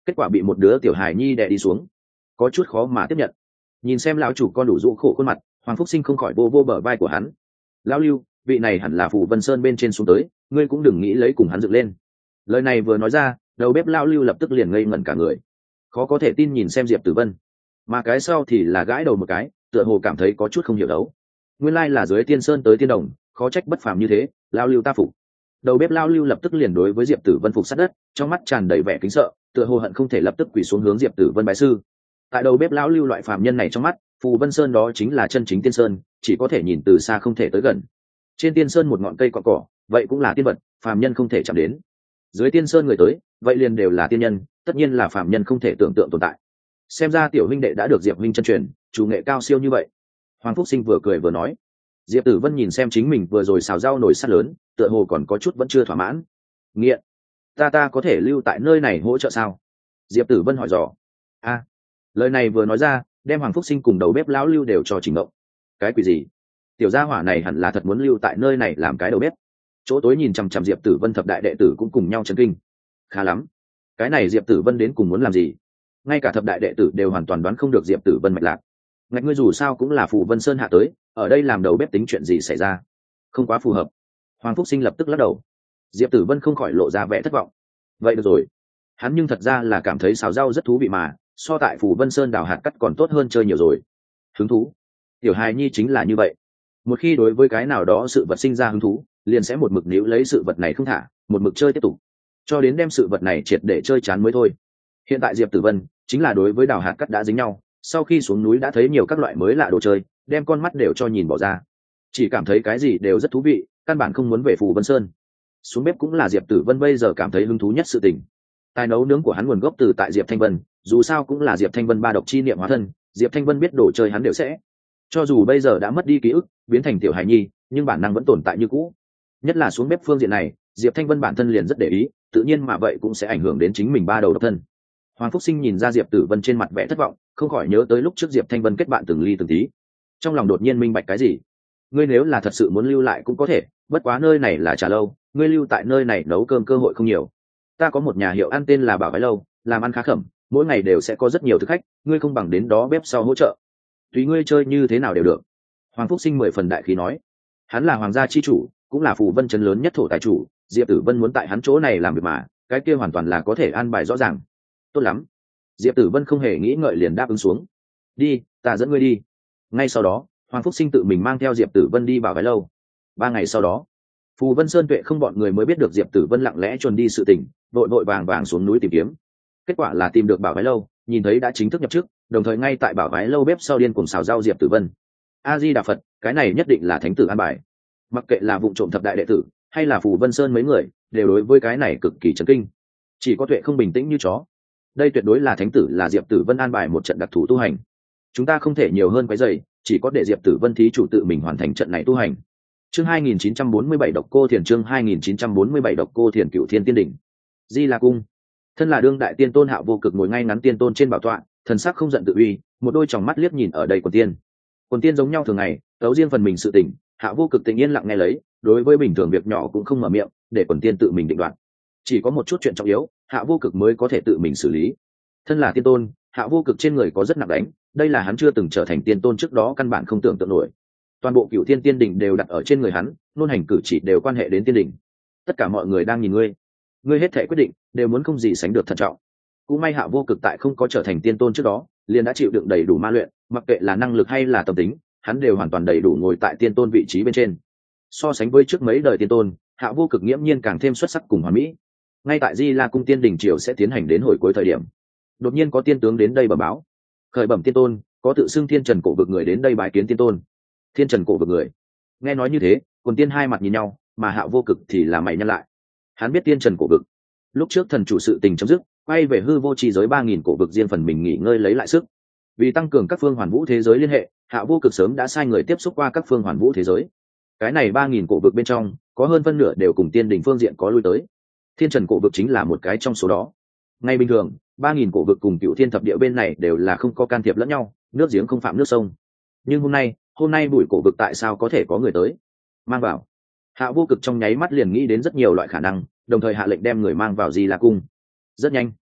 kết quả bị một đứa tiểu hài nhi đè đi xuống, có chút khó mà tiếp nhận. Nhìn xem lão chủ con đủ rũ khổ khuôn mặt, Hoàng Phúc Sinh không khỏi vô vô bờ vai của hắn. Lão Lưu, vị này hẳn là Phù Vân Sơn bên trên xuống tới, ngươi cũng đừng nghĩ lấy cùng hắn dựng lên. Lời này vừa nói ra, đầu bếp lão Lưu lập tức liền ngây ngẩn cả người, khó có thể tin nhìn xem Diệp Tử Vân, mà cái sau thì là gãi đầu một cái, tựa hồ cảm thấy có chút không hiểu đấu. Nguyên lai là dưới Tiên Sơn tới Tiên Đồng, khó trách bất phàm như thế, lão Lưu ta phục. Đầu bếp lão Lưu lập tức liền đối với Diệp Tử Vân phục sát đất, trong mắt tràn đầy vẻ kính sợ, tựa hồ hận không thể lập tức quỳ xuống hướng Diệp Tử Vân bái sư. Tại đầu bếp lão Lưu loại phàm nhân này trong mắt, Phù Vân Sơn đó chính là chân chính Tiên Sơn, chỉ có thể nhìn từ xa không thể tới gần. Trên Tiên Sơn một ngọn cây cọn cỏ, vậy cũng là tiên vật, phàm nhân không thể chạm đến. Dưới Tiên Sơn người tới, vậy liền đều là tiên nhân, tất nhiên là phàm nhân không thể tưởng tượng tồn tại. Xem ra tiểu huynh đệ đã được Diệp huynh chân truyền, chủ nghệ cao siêu như vậy. Hoàng Phúc Sinh vừa cười vừa nói. Diệp Tử Vân nhìn xem chính mình vừa rồi xào rau nổi sắt lớn, tựa hồ còn có chút vẫn chưa thỏa mãn. Nghiện, ta ta có thể lưu tại nơi này hỗ trợ sao? Diệp Tử Vân hỏi dò. A, lời này vừa nói ra, đem Hoàng Phúc Sinh cùng đầu bếp lão Lưu đều cho chỉnh ngộng. Cái quỷ gì? Tiểu gia hỏa này hẳn là thật muốn lưu tại nơi này làm cái đầu bếp. Chỗ tối nhìn chằm chằm Diệp Tử Vân thập đại đệ tử cũng cùng nhau chấn kinh. Khá lắm, cái này Diệp Tử Vân đến cùng muốn làm gì? Ngay cả thập đại đệ tử đều hoàn toàn đoán không được Diệp Tử Vân mạch lạc. Ngạch ngươi dù sao cũng là Phù Vân Sơn hạ tới, ở đây làm đầu bếp tính chuyện gì xảy ra? Không quá phù hợp. Hoàng Phúc Sinh lập tức lắc đầu. Diệp Tử Vân không khỏi lộ ra vẻ thất vọng. Vậy được rồi, hắn nhưng thật ra là cảm thấy xào rau rất thú vị mà, so tại Phù Vân Sơn đào hạt cắt còn tốt hơn chơi nhiều rồi. Hứng thú? Tiểu hài nhi chính là như vậy. Một khi đối với cái nào đó sự vật sinh ra hứng thú, liền sẽ một mực níu lấy sự vật này không thả, một mực chơi tiếp tục, cho đến đem sự vật này triệt để chơi chán mới thôi. Hiện tại Diệp Tử Vân chính là đối với đào hạt cắt đã dính nhau, sau khi xuống núi đã thấy nhiều các loại mới lạ đồ chơi, đem con mắt đều cho nhìn bỏ ra, chỉ cảm thấy cái gì đều rất thú vị, căn bản không muốn về Phù Vân Sơn. Xuống bếp cũng là Diệp Tử Vân bây giờ cảm thấy hứng thú nhất sự tình. Tài nấu nướng của hắn nguồn gốc từ tại Diệp Thanh Vân, dù sao cũng là Diệp Thanh Vân ba độc chi niệm hóa thân, Diệp Thanh Vân biết đồ chơi hắn đều sẽ. Cho dù bây giờ đã mất đi ký ức, biến thành tiểu hài nhi, nhưng bản năng vẫn tồn tại như cũ. Nhất là xuống bếp phương diện này, Diệp Thanh Vân bản thân liền rất để ý, tự nhiên mà vậy cũng sẽ ảnh hưởng đến chính mình ba đầu độc thân. Hoàng Phúc Sinh nhìn ra Diệp Tử Vân trên mặt vẻ thất vọng, không khỏi nhớ tới lúc trước Diệp Thanh Vân kết bạn từng ly từng tí, trong lòng đột nhiên minh bạch cái gì. Ngươi nếu là thật sự muốn lưu lại cũng có thể, bất quá nơi này là trà lâu, ngươi lưu tại nơi này nấu cơm cơ hội không nhiều. Ta có một nhà hiệu ăn tên là Bảo Vái Lâu, làm ăn khá khẩm, mỗi ngày đều sẽ có rất nhiều thực khách, ngươi không bằng đến đó bếp sau hỗ trợ, tùy ngươi chơi như thế nào đều được. Hoàng Phúc Sinh mười phần đại khí nói. Hắn là hoàng gia chi chủ, cũng là Phù Vân trấn lớn nhất thổ tài chủ, Diệp Tử Vân muốn tại hắn chỗ này làm việc mà, cái kia hoàn toàn là có thể an bài rõ ràng. Tốt lắm. Diệp Tử Vân không hề nghĩ ngợi liền đáp ứng xuống. Đi, ta dẫn ngươi đi. Ngay sau đó, Hoàng Phúc Sinh tự mình mang theo Diệp Tử Vân đi Bảo Vái Lâu. Ba ngày sau đó, Phù Vân Sơn Tuệ không bọn người mới biết được Diệp Tử Vân lặng lẽ chuồn đi sự tình, vội vội vàng vàng xuống núi tìm kiếm. Kết quả là tìm được Bảo Vái Lâu, nhìn thấy đã chính thức nhập chức, đồng thời ngay tại Bảo Vái Lâu bếp sau điên cuồng xào rau Diệp Tử Vân. A Di Đà Phật, cái này nhất định là thánh tử an bài. Mặc kệ là vụ trộm thập đại đệ tử, hay là Phù Vân Sơn mấy người, đều đối với cái này cực kỳ chấn kinh. Chỉ có Tuệ không bình tĩnh như chó. Đây tuyệt đối là thánh tử, là Diệp Tử Vân an bài một trận đặc thù tu hành. Chúng ta không thể nhiều hơn cái giày, chỉ có để Diệp Tử Vân thí chủ tự mình hoàn thành trận này tu hành. Chương hai nghìn chín trăm bốn mươi bảy Độc Cô Thiền, chương hai nghìn chín trăm bốn mươi bảy Độc Cô Thiền, Cửu Thiên Tiên đỉnh. Di La cung. Thân là đương đại tiên tôn Hạo Vô Cực ngồi ngay ngắn tiên tôn trên bảo tọa, thần sắc không giận tự uy, một đôi tròng mắt liếc nhìn ở đây quần tiên. Quần tiên giống nhau thường ngày, tấu riêng phần mình sự tình, Hạo Vô Cực tình yên lặng nghe lấy, đối với bình thường việc nhỏ cũng không mở miệng, để quần tiên tự mình định đoạt. Chỉ có một chút chuyện trọng yếu, Hạo Vô Cực mới có thể tự mình xử lý. Thân là tiên tôn, Hạo Vô Cực trên người có rất nặng đánh, đây là hắn chưa từng trở thành tiên tôn trước đó căn bản không tưởng tượng nổi. Toàn bộ Cửu Thiên Tiên đỉnh đều đặt ở trên người hắn, luôn hành cử chỉ đều quan hệ đến tiên đỉnh. Tất cả mọi người đang nhìn ngươi, ngươi hết thể quyết định đều muốn không gì sánh được thận trọng. Cũng may Hạo Vô Cực tại không có trở thành tiên tôn trước đó, liền đã chịu đựng đầy đủ ma luyện, mặc kệ là năng lực hay là tâm tính, hắn đều hoàn toàn đầy đủ ngồi tại tiên tôn vị trí bên trên. So sánh với trước mấy đời tiên tôn, Hạo Vô Cực nghiễm nhiên càng thêm xuất sắc cùng hoàn mỹ. Ngay tại Di La cung tiên đỉnh triều sẽ tiến hành đến hồi cuối thời điểm, đột nhiên có tiên tướng đến đây bẩm báo. Khởi bẩm tiên tôn, có tự xưng Thiên Trần cổ vực người đến đây bái kiến tiên tôn. Thiên Trần cổ vực người. Nghe nói như thế, quần tiên hai mặt nhìn nhau, mà Hạo Vô Cực thì là mày nhăn lại. Hắn biết Thiên Trần cổ vực, lúc trước thần chủ sự tình chấm dứt, quay về hư vô chi giới ba nghìn cổ vực riêng phần mình nghỉ ngơi lấy lại sức. Vì tăng cường các phương hoàn vũ thế giới liên hệ, Hạo Vô Cực sớm đã sai người tiếp xúc qua các phương hoàn vũ thế giới. Cái này ba nghìn cổ vực bên trong, có hơn phân nửa đều cùng tiên đỉnh phương diện có lui tới. Thiên Trần cổ vực chính là một cái trong số đó. Ngay bình thường, ba nghìn cổ vực cùng Cửu Thiên thập địa bên này đều là không có can thiệp lẫn nhau, nước giếng không phạm nước sông. Nhưng hôm nay, hôm nay bụi cổ vực tại sao có thể có người tới? Mang vào. Hạo Vô Cực trong nháy mắt liền nghĩ đến rất nhiều loại khả năng, đồng thời hạ lệnh đem người mang vào Di La cung. Rất nhanh,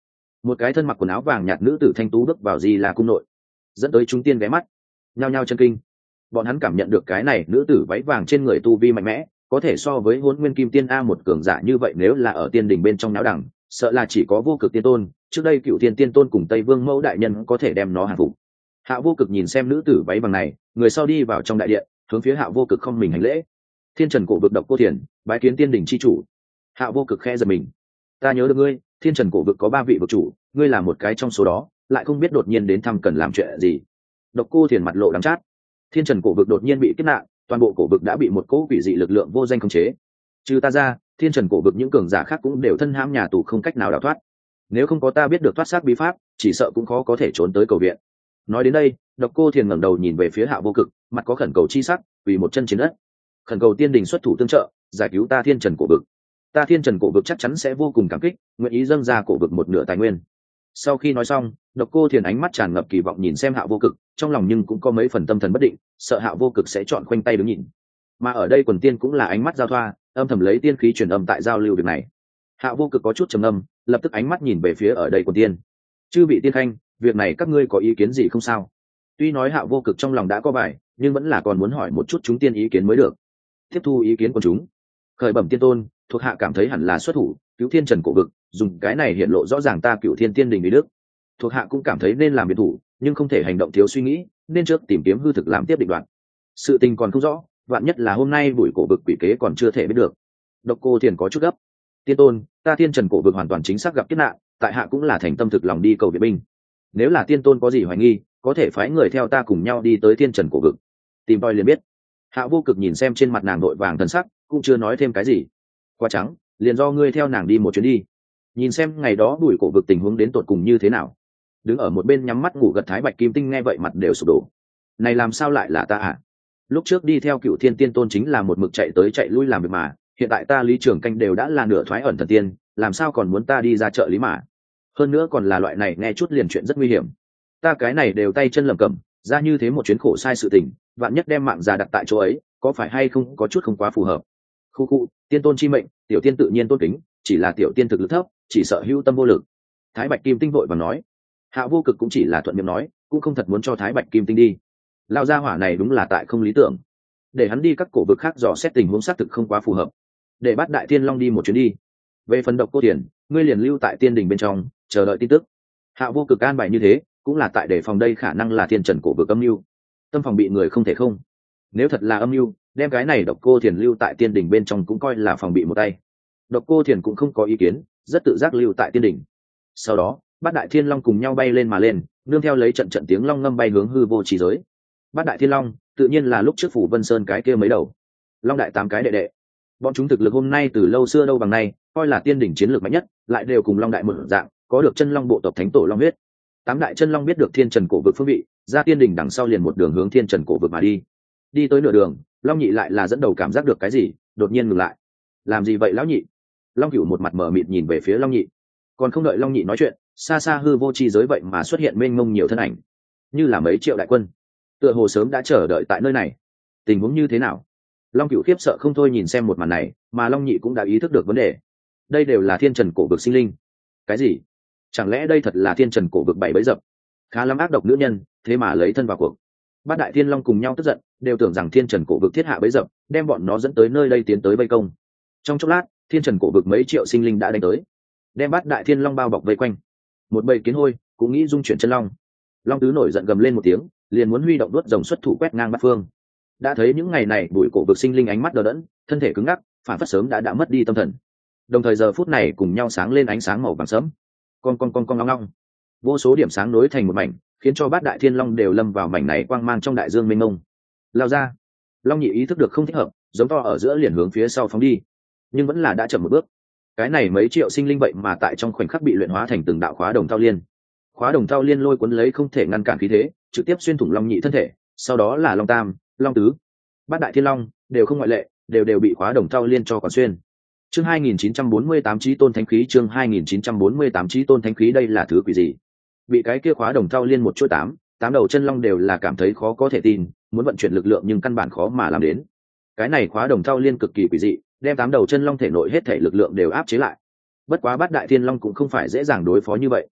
một cái thân mặc quần áo vàng nhạt nữ tử thanh tú bước vào Di La cung nội, dẫn tới chúng tiên ghé mắt nhao nhao chân kinh. Bọn hắn cảm nhận được cái này nữ tử váy vàng trên người tu vi mạnh mẽ, có thể so với Hỗn Nguyên Kim Tiên a một cường giả như vậy, nếu là ở tiên đình bên trong náo đẳng, sợ là chỉ có Vô Cực Tiên Tôn, trước đây Cựu Thiên Tiên Tôn cùng Tây Vương Mẫu đại nhân có thể đem nó hàng phục. Hạ Vô Cực nhìn xem nữ tử váy vàng này, người sau đi vào trong đại điện, hướng phía Hạ Vô Cực không mình hành lễ. Thiên Trần Cổ Vực Độc Cô Thiền, bái kiến tiên đình chi chủ. Hạ Vô Cực khẽ giật mình. Ta nhớ được ngươi, Thiên Trần Cổ Vực có ba vị vực chủ, ngươi là một cái trong số đó, lại không biết đột nhiên đến thăm cần làm chuyện gì. Độc Cô Thiền mặt lộ đắng chát. Thiên Trần Cổ Vực đột nhiên bị kiếp nạn, toàn bộ cổ vực đã bị một cỗ quỷ dị lực lượng vô danh khống chế. Trừ ta ra, Thiên Trần Cổ Vực những cường giả khác cũng đều thân hãm nhà tù không cách nào đào thoát. Nếu không có ta biết được thoát xác bí pháp, chỉ sợ cũng khó có thể trốn tới cầu viện. Nói đến đây, Độc Cô Thiền ngẩng đầu nhìn về phía Hạ Vô Cực, mặt có khẩn cầu chi sắc, vì một chân chiến đất, khẩn cầu tiên đình xuất thủ tương trợ, giải cứu ta Thiên Trần Cổ Vực. Ta Thiên Trần Cổ Vực chắc chắn sẽ vô cùng cảm kích, nguyện ý dâng ra cổ vực một nửa tài nguyên. Sau khi nói xong, Độc Cô Thiền ánh mắt tràn ngập kỳ vọng nhìn xem Hạ Vô Cực, trong lòng nhưng cũng có mấy phần tâm thần bất định, sợ Hạ Vô Cực sẽ chọn khoanh tay đứng nhìn. Mà ở đây quần tiên cũng là ánh mắt giao thoa, âm thầm lấy tiên khí truyền âm tại giao lưu việc này. Hạ Vô Cực có chút trầm âm, lập tức ánh mắt nhìn về phía ở đây quần tiên. Chư vị tiên khanh, việc này các ngươi có ý kiến gì không sao? Tuy nói Hạ Vô Cực trong lòng đã có bài, nhưng vẫn là còn muốn hỏi một chút chúng tiên ý kiến mới được. Tiếp thu ý kiến của chúng. Khởi bẩm tiên tôn, thuộc hạ cảm thấy hẳn là xuất thủ cứu Thiên Trần Cổ Vực, dùng cái này hiện lộ rõ ràng ta Cựu Thiên Tiên đình ý đức. Thuộc hạ cũng cảm thấy nên làm biệt thủ, nhưng không thể hành động thiếu suy nghĩ, nên trước tìm kiếm hư thực làm tiếp định đoạn. Sự tình còn không rõ, vạn nhất là hôm nay buổi cổ vực quỷ kế còn chưa thể biết được. Độc Cô Thiền có chút gấp. Tiên tôn, ta Thiên Trần Cổ Vực hoàn toàn chính xác gặp kiếp nạn, tại hạ cũng là thành tâm thực lòng đi cầu viện binh. Nếu là tiên tôn có gì hoài nghi, có thể phái người theo ta cùng nhau đi tới Thiên Trần Cổ Vực, tìm tòi liền biết. Hạ Vô Cực nhìn xem trên mặt nàng nội vàng thần sắc, cũng chưa nói thêm cái gì. Quá trắng, liền do ngươi theo nàng đi một chuyến đi, nhìn xem ngày đó đuổi cổ vực tình huống đến tột cùng như thế nào. Đứng ở một bên nhắm mắt ngủ gật Thái Bạch Kim Tinh nghe vậy mặt đều sụp đổ. Này làm sao lại là ta à? Lúc trước đi theo Cựu Thiên Tiên Tôn chính là một mực chạy tới chạy lui làm việc mà, hiện tại ta Lý Trường Canh đều đã là nửa thoái ẩn thần tiên, làm sao còn muốn ta đi ra chợ lý mà? Hơn nữa còn là loại này nghe chút liền chuyện rất nguy hiểm. Ta cái này đều tay chân lầm cầm, ra như thế một chuyến khổ sai sự tình, vạn nhất đem mạng già đặt tại chỗ ấy, có phải hay không có chút không quá phù hợp. Khu khu, tiên tôn chi mệnh, tiểu tiên tự nhiên tôn kính, chỉ là tiểu tiên thực lực thấp, chỉ sợ hữu tâm vô lực. Thái Bạch Kim Tinh vội và nói. Hạ Vô Cực cũng chỉ là thuận miệng nói, cũng không thật muốn cho Thái Bạch Kim Tinh đi. Lão gia hỏa này đúng là tại không lý tưởng, để hắn đi các cổ vực khác dò xét tình huống xác thực không quá phù hợp. Để bắt Đại Thiên Long đi một chuyến đi. Về phần Độc Cô Thiền, ngươi liền lưu tại tiên đình bên trong, chờ đợi tin tức. Hạ Vô Cực an bài như thế, cũng là tại để phòng đây khả năng là Thiên Trần cổ vực âm mưu. Tâm phòng bị người không thể không. Nếu thật là âm mưu, đem cái này Độc Cô Thiền lưu tại tiên đình bên trong cũng coi là phòng bị một tay. Độc Cô Thiền cũng không có ý kiến, rất tự giác lưu tại tiên đình. Sau đó, bát đại thiên long cùng nhau bay lên mà lên, nương theo lấy trận trận tiếng long ngâm bay hướng hư vô trí giới. Bát đại thiên long tự nhiên là lúc trước phủ Vân Sơn cái kia mấy đầu long đại tám cái đệ đệ. Bọn chúng thực lực hôm nay từ lâu xưa đâu bằng nay, coi là tiên đỉnh chiến lược mạnh nhất, lại đều cùng long đại một dạng, có được chân long bộ tộc thánh tổ long huyết. Tám đại chân long biết được Thiên Trần cổ vực phương vị, ra tiên đỉnh đằng sau liền một đường hướng Thiên Trần cổ vực mà đi. Đi tới nửa đường, long nhị lại là dẫn đầu cảm giác được cái gì, đột nhiên ngừng lại. Làm gì vậy lão nhị? Long Cửu một mặt mở mịt nhìn về phía long nhị. Còn không đợi long nhị nói chuyện, xa xa hư vô chi giới vậy mà xuất hiện mênh mông nhiều thân ảnh, như là mấy triệu đại quân, tựa hồ sớm đã chờ đợi tại nơi này. Tình huống như thế nào? Long Cửu khiếp sợ không thôi nhìn xem một màn này, mà long nhị cũng đã ý thức được vấn đề. Đây đều là Thiên Trần cổ vực sinh linh. Cái gì? Chẳng lẽ đây thật là Thiên Trần cổ vực bảy bẫy dập? Khá lắm ác độc nữ nhân, thế mà lấy thân vào cuộc. Bát đại thiên long cùng nhau tức giận, đều tưởng rằng Thiên Trần cổ vực thiết hạ bẫy dập, đem bọn nó dẫn tới nơi đây tiến tới vây công. Trong chốc lát, Thiên Trần cổ vực mấy triệu sinh linh đã đánh tới, đem bát đại thiên long bao bọc vây quanh. Một bầy kiến hôi cũng nghĩ dung chuyển chân long. Long tứ nổi giận gầm lên một tiếng, liền muốn huy động đuốt rồng xuất thủ quét ngang bát phương. Đã thấy những ngày này bụi cổ vực sinh linh ánh mắt đờ đẫn, thân thể cứng ngắc, phản phất sớm đã đã mất đi tâm thần. Đồng thời giờ phút này cùng nhau sáng lên ánh sáng màu vàng sẫm. Con con con con long long. Vô số điểm sáng nối thành một mảnh, khiến cho bát đại thiên long đều lâm vào mảnh này quang mang trong đại dương mênh mông. Lao ra. Long nhị ý thức được không thích hợp, giống to ở giữa liền hướng phía sau phóng đi, nhưng vẫn là đã chậm một bước. Cái này mấy triệu sinh linh vậy mà tại trong khoảnh khắc bị luyện hóa thành từng đạo khóa đồng thao liên. Khóa đồng thao liên lôi cuốn lấy không thể ngăn cản khí thế, trực tiếp xuyên thủng long nhị thân thể, sau đó là long tam, long tứ, bát đại thiên long đều không ngoại lệ, đều đều bị khóa đồng thao liên cho còn xuyên. Chương hai nghìn chín trăm bốn mươi tám chí tôn thánh khí, chương hai nghìn chín trăm bốn mươi tám chí tôn thánh khí, đây là thứ quỷ gì? Bị cái kia khóa đồng thao liên một chuỗi tám, tám đầu chân long đều là cảm thấy khó có thể tin, muốn vận chuyển lực lượng nhưng căn bản khó mà làm đến. Cái này khóa đồng thao liên cực kỳ quỷ dị, đem tám đầu chân long thể nội hết thể lực lượng đều áp chế lại. Bất quá bát đại thiên long cũng không phải dễ dàng đối phó như vậy.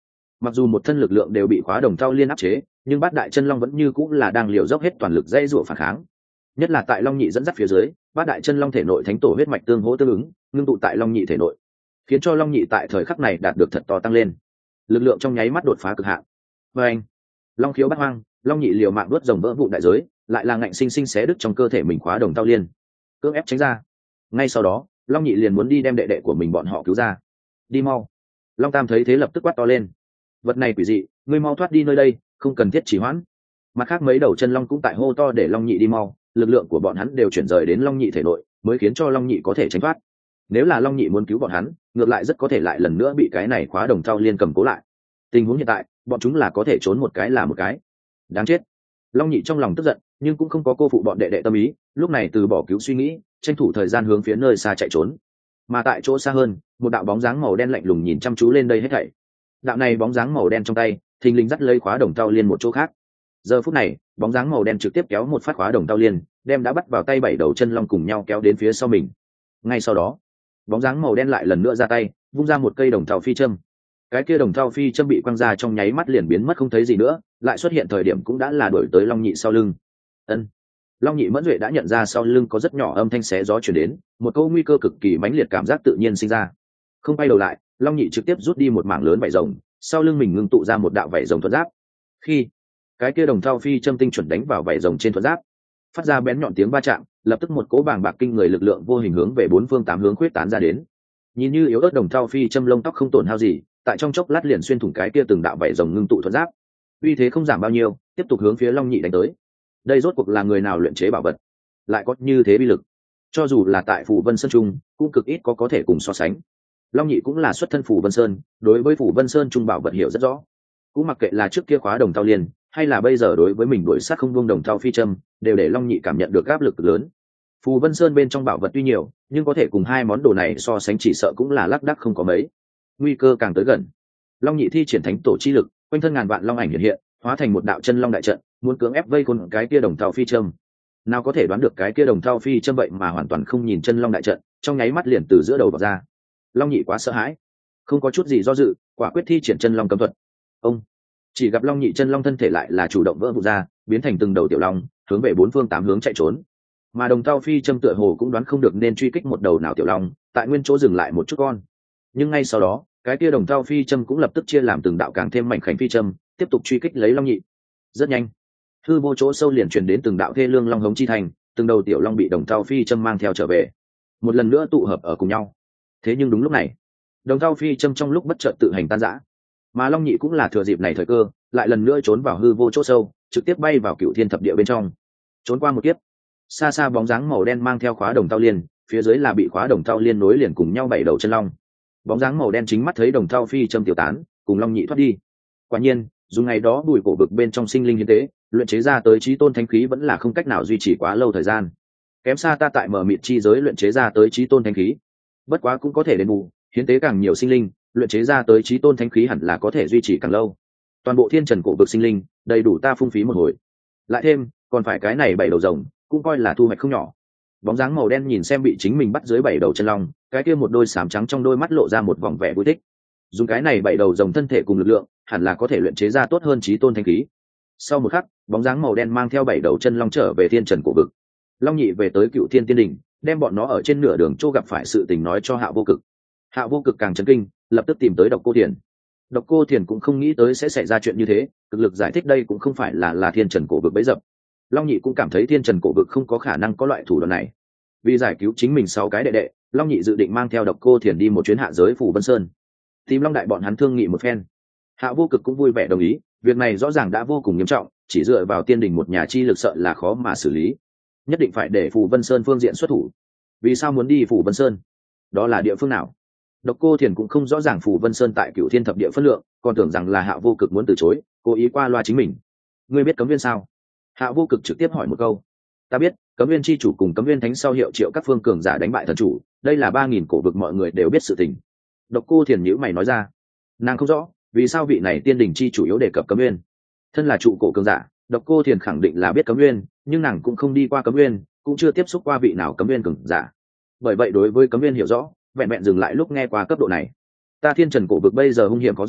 Mặc dù một thân lực lượng đều bị khóa đồng thau liên áp chế, nhưng bát đại chân long vẫn như cũng là đang liều dốc hết toàn lực dây rủa phản kháng. Nhất là tại long nhị dẫn dắt phía dưới, bát đại chân long thể nội thánh tổ huyết mạch tương hỗ tương ứng, ngưng tụ tại long nhị thể nội, khiến cho long nhị tại thời khắc này đạt được thật to tăng lên, lực lượng trong nháy mắt đột phá cực hạn. Và anh, long khiếu bát hoang, long nhị liều mạng đuốt rồng vỡ vụn đại giới, lại là ngạnh sinh sinh xé đứt trong cơ thể mình khóa đồng thau liên, cưỡng ép tránh ra. Ngay sau đó, long nhị liền muốn đi đem đệ đệ của mình bọn họ cứu ra. Đi mau! Long tam thấy thế lập tức quát to lên. Vật này quỷ dị, ngươi mau thoát đi nơi đây, không cần thiết trì hoãn. Mặt khác mấy đầu chân long cũng tại hô to để long nhị đi mau, lực lượng của bọn hắn đều chuyển rời đến long nhị thể nội, mới khiến cho long nhị có thể tránh thoát. Nếu là long nhị muốn cứu bọn hắn, ngược lại rất có thể lại lần nữa bị cái này khóa đồng thau liên cầm cố lại. Tình huống hiện tại, bọn chúng là có thể trốn một cái là một cái. Đáng chết! Long nhị trong lòng tức giận, nhưng cũng không có cô phụ bọn đệ đệ tâm ý, lúc này từ bỏ cứu suy nghĩ, tranh thủ thời gian hướng phía nơi xa chạy trốn. Mà tại chỗ xa hơn, một đạo bóng dáng màu đen lạnh lùng nhìn chăm chú lên đây hết thảy. Đạo này bóng dáng màu đen trong tay, thình lình dắt lấy khóa đồng thau liên một chỗ khác. Giờ phút này, bóng dáng màu đen trực tiếp kéo một phát khóa đồng thau liên, đem đã bắt vào tay bảy đầu chân long cùng nhau kéo đến phía sau mình. Ngay sau đó, bóng dáng màu đen lại lần nữa ra tay, vung ra một cây đồng thau phi châm. Cái kia đồng thau phi châm bị quăng ra trong nháy mắt liền biến mất không thấy gì nữa, lại xuất hiện thời điểm cũng đã là đuổi tới long nhị sau lưng. Ân. Long nhị mẫn duệ đã nhận ra sau lưng có rất nhỏ âm thanh xé gió chuyển đến, một câu nguy cơ cực kỳ mãnh liệt cảm giác tự nhiên sinh ra. Không quay đầu lại, long nhị trực tiếp rút đi một mảng lớn vảy rồng, sau lưng mình ngưng tụ ra một đạo vảy rồng thuẫn giáp. Khi cái kia đồng thau phi châm tinh chuẩn đánh vào vảy rồng trên thuẫn giáp, phát ra bén nhọn tiếng va chạm, lập tức một cỗ bàng bạc kinh người lực lượng vô hình hướng về bốn phương tám hướng khuyết tán ra đến. Nhìn như yếu ớt đồng thau phi châm lông tóc không tổn hao gì, tại trong chốc lát liền xuyên thủng cái kia từng đạo vảy rồng ngưng tụ thuẫn giáp. Uy thế không giảm bao nhiêu, tiếp tục hướng phía long nhị đánh tới. Đây rốt cuộc là người nào luyện chế bảo vật, lại có như thế bi lực? Cho dù là tại phủ Vân Sơn Trung, cũng cực ít có có thể cùng so sánh. Long nhị cũng là xuất thân phủ Vân Sơn, đối với phủ Vân Sơn Trung bảo vật hiểu rất rõ. Cũng mặc kệ là trước kia khóa đồng thau liên, hay là bây giờ đối với mình đuổi sát không buông đồng thau phi châm, đều để long nhị cảm nhận được áp lực lớn. Phù Vân Sơn bên trong bảo vật tuy nhiều, nhưng có thể cùng hai món đồ này so sánh chỉ sợ cũng là lác đác không có mấy. Nguy cơ càng tới gần, long nhị thi triển thánh tổ chi lực, quanh thân ngàn vạn long ảnh hiện hiện, hóa thành một đạo chân long đại trận, muốn cưỡng ép vây khốn cái kia đồng thau phi châm. Nào có thể đoán được cái kia đồng thau phi châm vậy mà hoàn toàn không nhìn chân long đại trận, trong nháy mắt liền từ giữa đầu vào ra. Long nhị quá sợ hãi, không có chút gì do dự, quả quyết thi triển chân long cấm thuật. Ông chỉ gặp long nhị chân long thân thể lại là chủ động vỡ vụn ra, biến thành từng đầu tiểu long, hướng về bốn phương tám hướng chạy trốn. Mà đồng thau phi châm tựa hồ cũng đoán không được nên truy kích một đầu nào tiểu long, tại nguyên chỗ dừng lại một chút con. Nhưng ngay sau đó, cái kia đồng thau phi châm cũng lập tức chia làm từng đạo càng thêm mảnh khảnh phi châm, tiếp tục truy kích lấy long nhị. Rất nhanh, hư vô chỗ sâu liền truyền đến từng đạo thê lương long hống chi thành, từng đầu tiểu long bị đồng thau phi châm mang theo trở về, một lần nữa tụ hợp ở cùng nhau. Thế nhưng đúng lúc này, đồng thau phi châm trong lúc bất chợt tự hành tan rã, mà long nhị cũng là thừa dịp này thời cơ, lại lần nữa trốn vào hư vô chỗ sâu, trực tiếp bay vào cựu thiên thập địa bên trong. Trốn qua một kiếp, xa xa bóng dáng màu đen mang theo khóa đồng thau liên, phía dưới là bị khóa đồng thau liên nối liền cùng nhau bảy đầu chân long. Bóng dáng màu đen chính mắt thấy đồng thau phi châm tiêu tán, cùng long nhị thoát đi. Quả nhiên, dù ngày đó bùi cổ vực bên trong sinh linh hiến tế, luyện chế ra tới chí tôn thánh khí vẫn là không cách nào duy trì quá lâu thời gian, kém xa ta tại mở mịt chi giới luyện chế ra tới chí tôn thánh khí. Bất quá cũng có thể đền bù, hiến tế càng nhiều sinh linh, luyện chế ra tới chí tôn thánh khí hẳn là có thể duy trì càng lâu. Toàn bộ thiên trần cổ vực sinh linh, đầy đủ ta phung phí một hồi. Lại thêm, còn phải cái này bảy đầu rồng, cũng coi là thu hoạch không nhỏ. Bóng dáng màu đen nhìn xem bị chính mình bắt dưới bảy đầu chân long, cái kia một đôi sám trắng trong đôi mắt lộ ra một vòng vẻ vui thích. Dùng cái này bảy đầu rồng thân thể cùng lực lượng, hẳn là có thể luyện chế ra tốt hơn chí tôn thánh khí. Sau một khắc, bóng dáng màu đen mang theo bảy đầu chân long trở về thiên trần cổ vực. Long nhị về tới cựu thiên tiên đình, đem bọn nó ở trên nửa đường chỗ gặp phải sự tình nói cho Hạ Vô Cực. Hạ Vô Cực càng chấn kinh, lập tức tìm tới Độc Cô Thiền. Độc Cô Thiền cũng không nghĩ tới sẽ xảy ra chuyện như thế, cực lực giải thích đây cũng không phải là là thiên trần cổ vực bấy dập. Long nhị cũng cảm thấy thiên trần cổ vực không có khả năng có loại thủ đoạn này. Vì giải cứu chính mình sáu cái đệ đệ, Long nhị dự định mang theo Độc Cô Thiền đi một chuyến hạ giới phủ Vân Sơn, tìm Long đại bọn hắn thương nghị một phen. Hạ Vô Cực cũng vui vẻ đồng ý, việc này rõ ràng đã vô cùng nghiêm trọng, chỉ dựa vào tiên đình một nhà chi lực sợ là khó mà xử lý, nhất định phải để phủ Vân Sơn phương diện xuất thủ. Vì sao muốn đi phủ Vân Sơn? Đó là địa phương nào? Độc Cô Thiền cũng không rõ ràng phủ Vân Sơn tại cựu thiên thập địa phân lượng, còn tưởng rằng là Hạ Vô Cực muốn từ chối, cố ý qua loa chính mình. Ngươi biết Cấm Viên sao? Hạ Vô Cực trực tiếp hỏi một câu. Ta biết, Cấm Viên chi chủ cùng Cấm Viên thánh sau hiệu triệu các phương cường giả đánh bại thần chủ, đây là ba nghìn cổ vực mọi người đều biết sự tình. Độc Cô Thiền nhíu mày nói ra. Nàng không rõ, vì sao vị này tiên đình chi chủ yếu đề cập Cấm Viên. Thân là trụ cổ cường giả, Độc Cô Thiền khẳng định là biết Cấm Viên, nhưng nàng cũng không đi qua Cấm Viên, cũng chưa tiếp xúc qua vị nào Cấm Viên cường giả. Bởi vậy đối với Cấm Viên hiểu rõ, vẹn vẹn dừng lại lúc nghe qua cấp độ này. Ta thiên trần cổ vực bây giờ hung hiểm khó dò,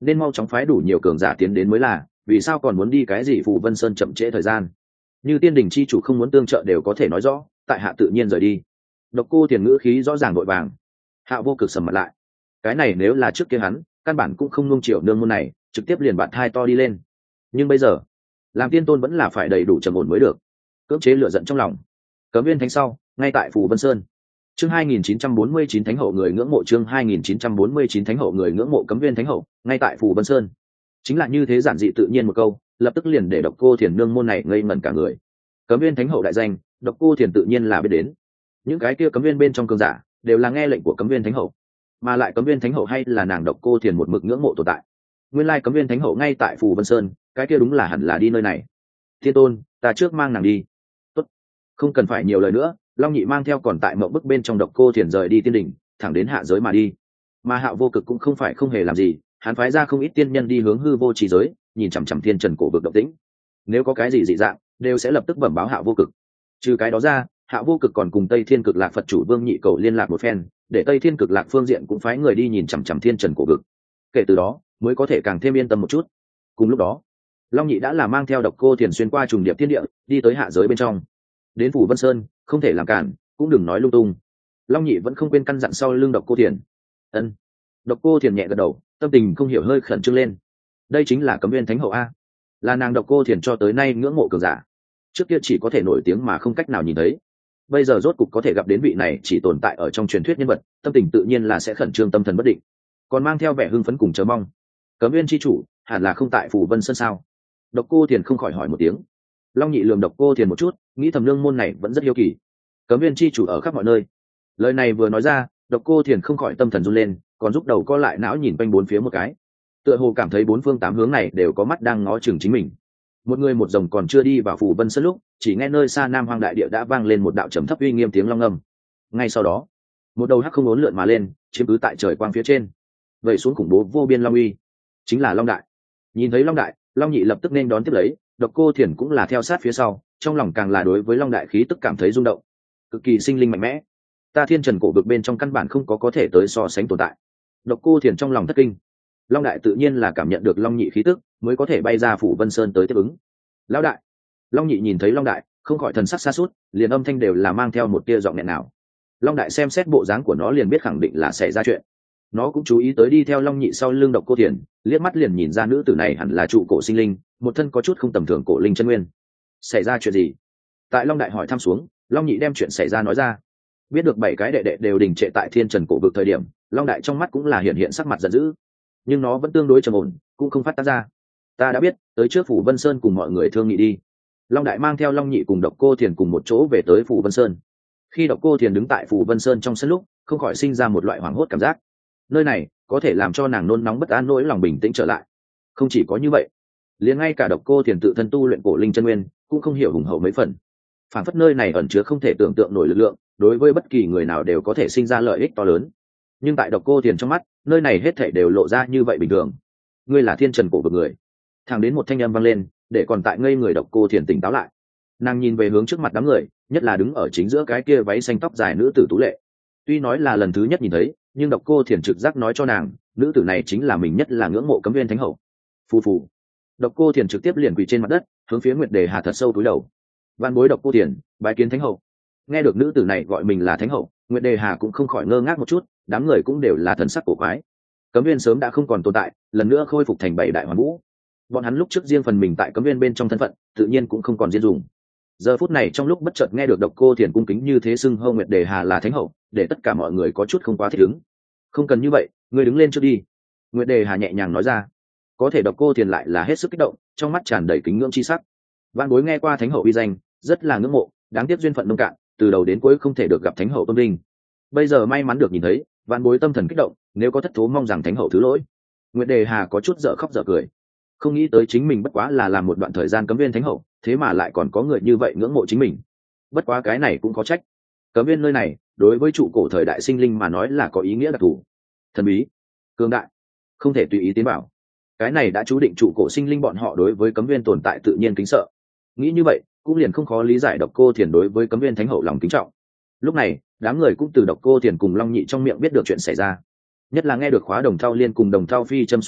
nên mau chóng phái đủ nhiều cường giả tiến đến mới là, vì sao còn muốn đi cái gì Phù Vân Sơn chậm trễ thời gian. Như Tiên Đình chi chủ không muốn tương trợ đều có thể nói rõ, tại hạ tự nhiên rời đi. Độc Cô Tiền ngữ khí rõ ràng vội vàng. Hạ Vô Cực sầm mặt lại. Cái này nếu là trước kia hắn, căn bản cũng không nuông chiều nương môn này, trực tiếp liền bạt thai to đi lên. Nhưng bây giờ, làm tiên tôn vẫn là phải đầy đủ trầm ổn mới được. Cưỡng chế lửa giận trong lòng. Cấm Viên Thánh sau, ngay tại Phù Vân Sơn. Chương hai nghìn chín trăm bốn mươi chín Thánh hậu người ngưỡng mộ chương hai nghìn chín trăm bốn mươi chín Thánh hậu người ngưỡng mộ Cấm Viên Thánh hậu, ngay tại Phù Vân Sơn. Chính là như thế giản dị tự nhiên một câu, lập tức liền để Độc Cô Thiền nương môn này ngây ngẩn cả người. Cấm Viên Thánh hậu đại danh, Độc Cô Thiền tự nhiên là biết đến. Những cái kia cấm viên bên trong cường giả, đều là nghe lệnh của Cấm Viên Thánh hậu, mà lại Cấm Viên Thánh hậu hay là nàng Độc Cô Thiền một mực ngưỡng mộ tồn tại. Nguyên lai Cấm Viên Thánh hậu ngay tại Phù Vân Sơn, cái kia đúng là hẳn là đi nơi này. Thiên tôn, ta trước mang nàng đi. Tốt, không cần phải nhiều lời nữa. Long Nhị mang theo còn tại mộng bức bên trong Độc Cô Thiền rời đi tiên đỉnh, thẳng đến hạ giới mà đi. Mà Hạo Vô Cực cũng không phải không hề làm gì, hắn phái ra không ít tiên nhân đi hướng hư vô trì giới, nhìn chằm chằm thiên trần cổ vực động tĩnh. Nếu có cái gì dị dạng, đều sẽ lập tức bẩm báo Hạo Vô Cực. Trừ cái đó ra, Hạo Vô Cực còn cùng Tây Thiên Cực Lạc Phật chủ Vương Nhị Cầu liên lạc một phen, để Tây Thiên Cực Lạc phương diện cũng phái người đi nhìn chằm chằm thiên trần cổ vực. Kể từ đó, mới có thể càng thêm yên tâm một chút. Cùng lúc đó, Long Nhị đã là mang theo Độc Cô Thiền xuyên qua trùng điệp thiên địa, đi tới hạ giới bên trong. Đến Phủ Vân Sơn, không thể làm cản, cũng đừng nói lung tung. Long Nhị vẫn không quên căn dặn sau lưng Độc Cô Thiền. Ân. Độc Cô Thiền nhẹ gật đầu, tâm tình không hiểu hơi khẩn trương lên. Đây chính là Cấm Viên Thánh hậu a, là nàng Độc Cô Thiền cho tới nay ngưỡng mộ cường giả. Trước kia chỉ có thể nổi tiếng mà không cách nào nhìn thấy, bây giờ rốt cục có thể gặp đến vị này chỉ tồn tại ở trong truyền thuyết nhân vật, tâm tình tự nhiên là sẽ khẩn trương tâm thần bất định, còn mang theo vẻ hưng phấn cùng chờ mong. Cấm Viên chi chủ hẳn là không tại Phủ Vân Sơn sao? Độc Cô Thiền không khỏi hỏi một tiếng. Long Nhị lườm Độc Cô Thiền một chút, nghĩ thầm nương môn này vẫn rất hiếu kỳ. Cấm Viên chi chủ ở khắp mọi nơi. Lời này vừa nói ra, Độc Cô Thiền không khỏi tâm thần run lên, còn giúp đầu co lại não nhìn quanh bốn phía một cái, tựa hồ cảm thấy bốn phương tám hướng này đều có mắt đang ngó chừng chính mình. Một người một rồng còn chưa đi vào Phủ Vân Sơn lúc, chỉ nghe nơi xa Nam Hoang đại địa đã vang lên một đạo trầm thấp uy nghiêm tiếng long ngâm. Ngay sau đó, một đầu hắc không uốn lượn mà lên, chiếm cứ tại trời quang phía trên, vậy xuống khủng bố vô biên long uy, chính là Long Đại. Nhìn thấy Long Đại, Long Nhị lập tức nên đón tiếp lấy, Độc Cô Thiền cũng là theo sát phía sau, trong lòng càng là đối với Long Đại khí tức cảm thấy rung động, cực kỳ sinh linh mạnh mẽ. Ta thiên trần cổ vực bên trong căn bản không có có thể tới so sánh tồn tại. Độc Cô Thiền trong lòng thất kinh. Long Đại tự nhiên là cảm nhận được Long Nhị khí tức, mới có thể bay ra Phủ Vân Sơn tới tiếp ứng. Lão đại. Long Nhị nhìn thấy Long Đại, không khỏi thần sắc xa sút, liền âm thanh đều là mang theo một tia giọng nghẹn nào. Long Đại xem xét bộ dáng của nó liền biết khẳng định là xảy ra chuyện. Nó cũng chú ý tới đi theo Long Nhị sau lưng Độc Cô Thiền, liếc mắt liền nhìn ra nữ tử này hẳn là trụ cổ sinh linh, một thân có chút không tầm thường cổ linh chân nguyên. Xảy ra chuyện gì? Tại Long Đại hỏi thăm xuống, Long Nhị đem chuyện xảy ra nói ra. Biết được bảy cái đệ đệ đều đình trệ tại thiên trần cổ vực thời điểm, Long Đại trong mắt cũng là hiện hiện sắc mặt giận dữ, nhưng nó vẫn tương đối trầm ổn, cũng không phát tác ra. Ta đã biết, tới trước Phủ Vân Sơn cùng mọi người thương nghị đi. Long Đại mang theo Long Nhị cùng Độc Cô Thiền cùng một chỗ về tới Phủ Vân Sơn. Khi Độc Cô Thiền đứng tại Phủ Vân Sơn trong sân lúc, không khỏi sinh ra một loại hoảng hốt cảm giác. Nơi này có thể làm cho nàng nôn nóng bất an, nỗi lòng bình tĩnh trở lại. Không chỉ có như vậy, liền ngay cả Độc Cô Thiền tự thân tu luyện cổ linh chân nguyên cũng không hiểu hùng hậu mấy phần. Phản phất nơi này ẩn chứa không thể tưởng tượng nổi lực lượng, đối với bất kỳ người nào đều có thể sinh ra lợi ích to lớn. Nhưng tại Độc Cô Thiền trong mắt, nơi này hết thảy đều lộ ra như vậy bình thường. Ngươi là thiên trần cổ vực người. Thẳng đến một thanh âm vang lên, để còn tại ngây người Độc Cô Thiền tỉnh táo lại. Nàng nhìn về hướng trước mặt đám người, nhất là đứng ở chính giữa cái kia váy xanh tóc dài nữ tử Tú Lệ. Tuy nói là lần thứ nhất nhìn thấy, nhưng Độc Cô Thiền trực giác nói cho nàng, nữ tử này chính là mình nhất là ngưỡng mộ Cấm Viên Thánh hậu. Phù phù. Độc Cô Thiền trực tiếp liền quỳ trên mặt đất, hướng phía Nguyệt Đề Hà thật sâu cúi đầu. Van bối Độc Cô Thiền, bái kiến Thánh hậu. Nghe được nữ tử này gọi mình là Thánh hậu, Nguyệt Đề Hà cũng không khỏi ngơ ngác một chút, đám người cũng đều là thần sắc cổ quái. Cấm Viên sớm đã không còn tồn tại, lần nữa khôi phục thành bảy đại hoàn vũ. Bọn hắn lúc trước riêng phần mình tại Cấm Viên bên trong thân phận, tự nhiên cũng không còn riêng dùng. Giờ phút này trong lúc bất chợt nghe được Độc Cô Thiền cung kính như thế xưng hô Nguyệt Đề Hà là Thánh hậu, để tất cả mọi người có chút không quá thích ứng. Không cần như vậy, ngươi đứng lên trước đi. Nguyệt Đề Hà nhẹ nhàng nói ra. Có thể Độc Cô Thiền lại là hết sức kích động, trong mắt tràn đầy kính ngưỡng chi sắc. Vạn bối nghe qua Thánh hậu uy danh, rất là ngưỡng mộ, đáng tiếc duyên phận nông cạn, từ đầu đến cuối không thể được gặp Thánh hậu tôn vinh. Bây giờ may mắn được nhìn thấy, vạn bối tâm thần kích động, nếu có thất thố mong rằng Thánh hậu thứ lỗi. Nguyệt Đề Hà có chút dở khóc dở cười, không nghĩ tới chính mình bất quá là làm một đoạn thời gian Cấm Viên Thánh hậu, thế mà lại còn có người như vậy ngưỡng mộ chính mình. Bất quá cái này cũng có trách, Cấm Viên nơi này đối với trụ cổ thời đại sinh linh mà nói là có ý nghĩa đặc thù, thần bí, cường đại, không thể tùy ý tiến vào. Cái này đã chú định trụ cổ sinh linh bọn họ đối với Cấm Viên tồn tại tự nhiên kính sợ. Nghĩ như vậy, cũng liền không khó lý giải Độc Cô Thiền đối với Cấm Viên Thánh hậu lòng kính trọng. Lúc này, đám người cũng từ Độc Cô Thiền cùng Long Nhị trong miệng biết được chuyện xảy ra, nhất là nghe được Khóa Đồng Thao Liên cùng Đồng Thao Phi châm xuất hiện,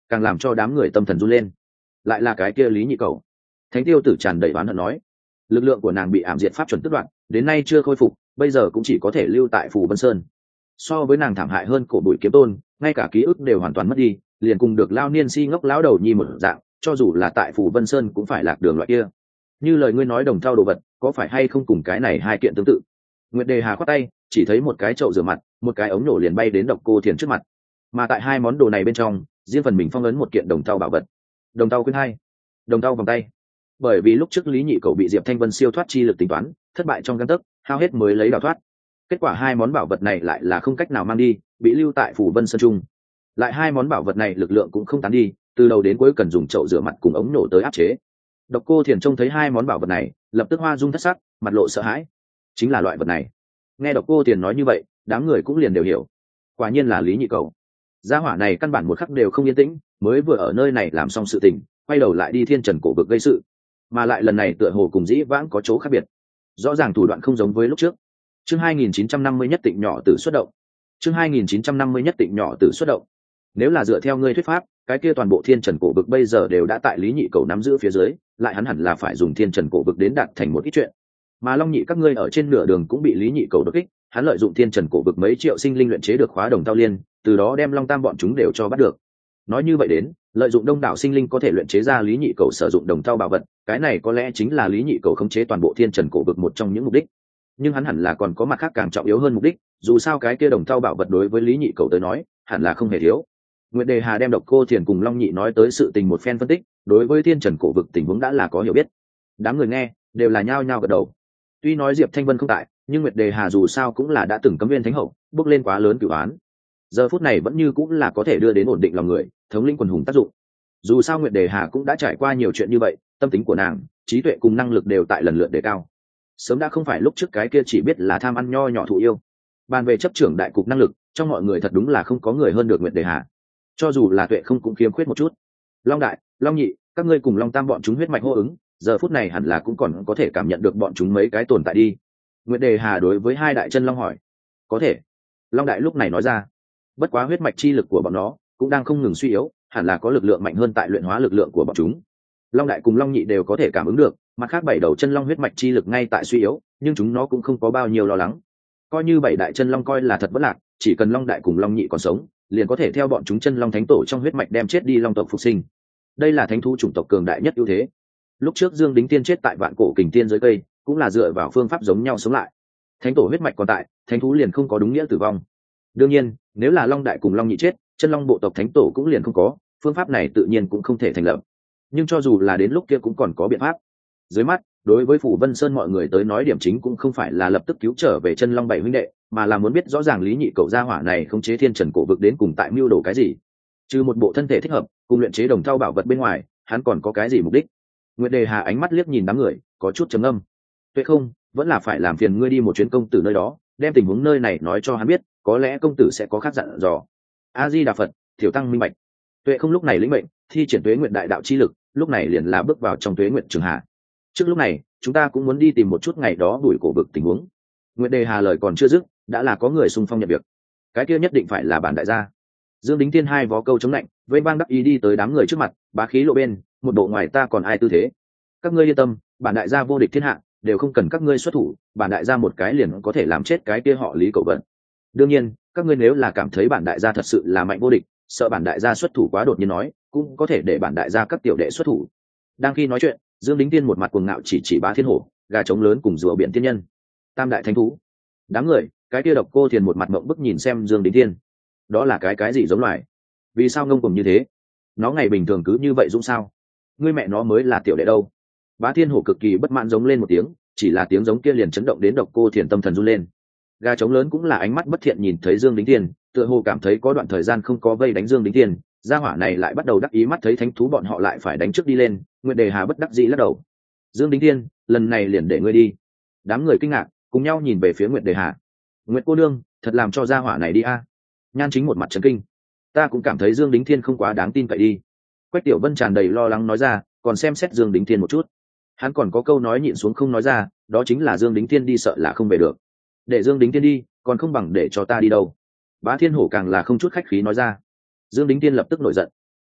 càng làm cho đám người tâm thần run lên. Lại là cái kia Lý Nhị Cầu. Thánh Tiêu Tử tràn đầy oán hận nói, lực lượng của nàng bị ảm diệt pháp chuẩn tước đoạt, đến nay chưa khôi phục, bây giờ cũng chỉ có thể lưu tại Phù Vân Sơn. So với nàng thảm hại hơn Cổ Bụi Kiếm Tôn, ngay cả ký ức đều hoàn toàn mất đi, liền cùng được lao niên si ngốc lão đầu nhi một dạng, cho dù là tại Phù Vân Sơn cũng phải lạc đường loại kia. Như lời ngươi nói đồng thau đồ vật, có phải hay không cùng cái này hai kiện tương tự? Nguyệt Đề Hà khoát tay, chỉ thấy một cái chậu rửa mặt, một cái ống nổ liền bay đến Độc Cô Thiền trước mặt. Mà tại hai món đồ này bên trong, riêng phần mình phong ấn một kiện đồng thau bảo vật. Đồng thau quyên hai, đồng thau vòng tay. Bởi vì lúc trước Lý Nhị Cầu bị Diệp Thanh Vân siêu thoát chi lực tính toán, thất bại trong gang tấc, hao hết mới lấy đào thoát. Kết quả hai món bảo vật này lại là không cách nào mang đi, bị lưu tại Phủ Vân Sơn Trung. Lại hai món bảo vật này lực lượng cũng không tán đi, từ đầu đến cuối cần dùng chậu rửa mặt cùng ống nổ tới áp chế. Độc Cô Thiền trông thấy hai món bảo vật này, lập tức hoa dung thất sắc, mặt lộ sợ hãi. Chính là loại vật này. Nghe Độc Cô Thiền nói như vậy, đám người cũng liền đều hiểu. Quả nhiên là Lý Nhị Cầu. Gia hỏa này căn bản một khắc đều không yên tĩnh, mới vừa ở nơi này làm xong sự tình, quay đầu lại đi Thiên Trần cổ vực gây sự, mà lại lần này tựa hồ cùng dĩ vãng có chỗ khác biệt, rõ ràng thủ đoạn không giống với lúc trước. Chương hai nghìn chín trăm năm mươi nhất tịnh nhỏ tử xuất động. Chương hai nghìn chín trăm năm mươi nhất tịnh nhỏ tử xuất động. Nếu là dựa theo ngươi thuyết pháp, cái kia toàn bộ Thiên Trần cổ vực bây giờ đều đã tại Lý Nhị Cầu nắm giữ phía dưới, lại hắn hẳn là phải dùng Thiên Trần cổ vực đến đạt thành một ít chuyện. Mà Long Nhị các ngươi ở trên nửa đường cũng bị Lý Nhị Cầu đột kích, hắn lợi dụng Thiên Trần cổ vực mấy triệu sinh linh luyện chế được khóa đồng thau liên, từ đó đem Long Tam bọn chúng đều cho bắt được. Nói như vậy đến, lợi dụng đông đảo sinh linh có thể luyện chế ra Lý Nhị Cầu sử dụng đồng thau bảo vật, cái này có lẽ chính là Lý Nhị Cầu khống chế toàn bộ Thiên Trần cổ vực một trong những mục đích. Nhưng hắn hẳn là còn có mặt khác càng trọng yếu hơn mục đích, dù sao cái kia đồng thau bảo vật đối với Lý Nhị Cầu tới nói, hẳn là không hề thiếu. Nguyệt Đề Hà đem Độc Cô Thiền cùng Long Nhị nói tới sự tình một phen phân tích, đối với Thiên Trần cổ vực tình huống đã là có hiểu biết. Đám người nghe, đều là nhao nhao gật đầu. Tuy nói Diệp Thanh Vân không tại, nhưng Nguyệt Đề Hà dù sao cũng là đã từng cấm viên thánh hậu, bước lên quá lớn cửu án. Giờ phút này vẫn như cũng là có thể đưa đến ổn định lòng người, thống lĩnh quần hùng tác dụng. Dù sao Nguyệt Đề Hà cũng đã trải qua nhiều chuyện như vậy, tâm tính của nàng, trí tuệ cùng năng lực đều tại lần lượt đề cao. Sớm đã không phải lúc trước cái kia chỉ biết là tham ăn nho nhỏ thụ yêu. Bàn về chấp trưởng đại cục năng lực, trong mọi người thật đúng là không có người hơn được Nguyệt Đề Hà. Cho dù là tuệ không cũng khiếm khuyết một chút. Long Đại, Long Nhị, các ngươi cùng Long Tam bọn chúng huyết mạch hô ứng, giờ phút này hẳn là cũng còn có thể cảm nhận được bọn chúng mấy cái tồn tại đi. Nguyệt Đề Hà đối với hai đại chân long hỏi. Có thể. Long Đại lúc này nói ra. Bất quá huyết mạch chi lực của bọn nó cũng đang không ngừng suy yếu, hẳn là có lực lượng mạnh hơn tại luyện hóa lực lượng của bọn chúng. Long Đại cùng Long Nhị đều có thể cảm ứng được, mặt khác bảy đầu chân long huyết mạch chi lực ngay tại suy yếu, nhưng chúng nó cũng không có bao nhiêu lo lắng. Coi như bảy đại chân long coi là thật bất lạc, chỉ cần Long Đại cùng Long Nhị còn sống, liền có thể theo bọn chúng chân long thánh tổ trong huyết mạch đem chết đi long tộc phục sinh. Đây là thánh thú chủng tộc cường đại nhất ưu thế. Lúc trước Dương Đính Tiên chết tại Vạn Cổ Kình Tiên dưới cây, cũng là dựa vào phương pháp giống nhau sống lại. Thánh tổ huyết mạch còn tại, thánh thú liền không có đúng nghĩa tử vong. Đương nhiên, nếu là Long Đại cùng Long Nhị chết, chân long bộ tộc thánh tổ cũng liền không có, phương pháp này tự nhiên cũng không thể thành lập. Nhưng cho dù là đến lúc kia cũng còn có biện pháp. Dưới mắt, đối với Phủ Vân Sơn mọi người tới nói điểm chính cũng không phải là lập tức cứu trở về chân long bảy huynh đệ, mà là muốn biết rõ ràng Lý Nhị Cầu gia hỏa này không chế Thiên Trần cổ vực đến cùng tại mưu đồ cái gì. Trừ một bộ thân thể thích hợp, cùng luyện chế đồng thau bảo vật bên ngoài, hắn còn có cái gì mục đích? Nguyệt Đề Hà ánh mắt liếc nhìn đám người, có chút trầm ngâm. Tuệ không, vẫn là phải làm phiền ngươi đi một chuyến công tử nơi đó, đem tình huống nơi này nói cho hắn biết, có lẽ công tử sẽ có khác dặn dò. A Di Đà Phật, Thiểu tăng minh bạch. Tuệ không lúc này lĩnh mệnh, thi triển Tuế Nguyệt đại đạo chi lực, lúc này liền là bước vào trong Tuế Nguyệt trường hạ. Trước lúc này, chúng ta cũng muốn đi tìm một chút ngày đó đuổi cổ vực tình huống. Nguyệt Đề Hà lời còn chưa dứt, đã là có người xung phong nhận việc. Cái kia nhất định phải là bản đại gia. Dương Đính Tiên hai vó câu chống lạnh, vây bang đắc ý đi tới đám người trước mặt, bá khí lộ bên, một bộ ngoài ta còn ai tư thế. Các ngươi yên tâm, bản đại gia vô địch thiên hạ, đều không cần các ngươi xuất thủ, bản đại gia một cái liền có thể làm chết cái kia họ Lý cẩu vận. Đương nhiên, các ngươi nếu là cảm thấy bản đại gia thật sự là mạnh vô địch, sợ bản đại gia xuất thủ quá đột nhiên nói, cũng có thể để bản đại gia các tiểu đệ xuất thủ. Đang khi nói chuyện, Dương Đính Tiên một mặt cuồng ngạo chỉ chỉ Bá Thiên Hổ, gà trống lớn cùng rùa biển tiên nhân, tam đại thánh thú. Đám người, cái kia Độc Cô Thiền một mặt mộng bức nhìn xem Dương Đính Tiên. Đó là cái cái gì giống loài? Vì sao ngông cuồng như thế? Nó ngày bình thường cứ như vậy dũng sao? Ngươi mẹ nó mới là tiểu đệ đâu? Bá Thiên Hổ cực kỳ bất mãn giống lên một tiếng, chỉ là tiếng giống kia liền chấn động đến Độc Cô Thiền tâm thần run lên. Gà trống lớn cũng là ánh mắt bất thiện nhìn thấy Dương Đính Tiên, tựa hồ cảm thấy có đoạn thời gian không có vây đánh Dương Đính Tiên, gia hỏa này lại bắt đầu đắc ý mắt thấy thánh thú bọn họ lại phải đánh trước đi lên. Nguyệt Đề Hà bất đắc dĩ lắc đầu. Dương Đính Tiên, lần này liền để ngươi đi. Đám người kinh ngạc, cùng nhau nhìn về phía Nguyệt Đề Hà. Nguyệt cô nương, thật làm cho gia hỏa này đi a. Nhan Chính một mặt trấn kinh. Ta cũng cảm thấy Dương Đính Thiên không quá đáng tin cậy đi. Quách Tiểu Vân tràn đầy lo lắng nói ra, còn xem xét Dương Đính Thiên một chút. Hắn còn có câu nói nhịn xuống không nói ra, đó chính là Dương Đính Thiên đi sợ là không về được. Để Dương Đính Thiên đi, còn không bằng để cho ta đi đâu. Bá Thiên Hổ càng là không chút khách khí nói ra. Dương Đính Thiên lập tức nổi giận.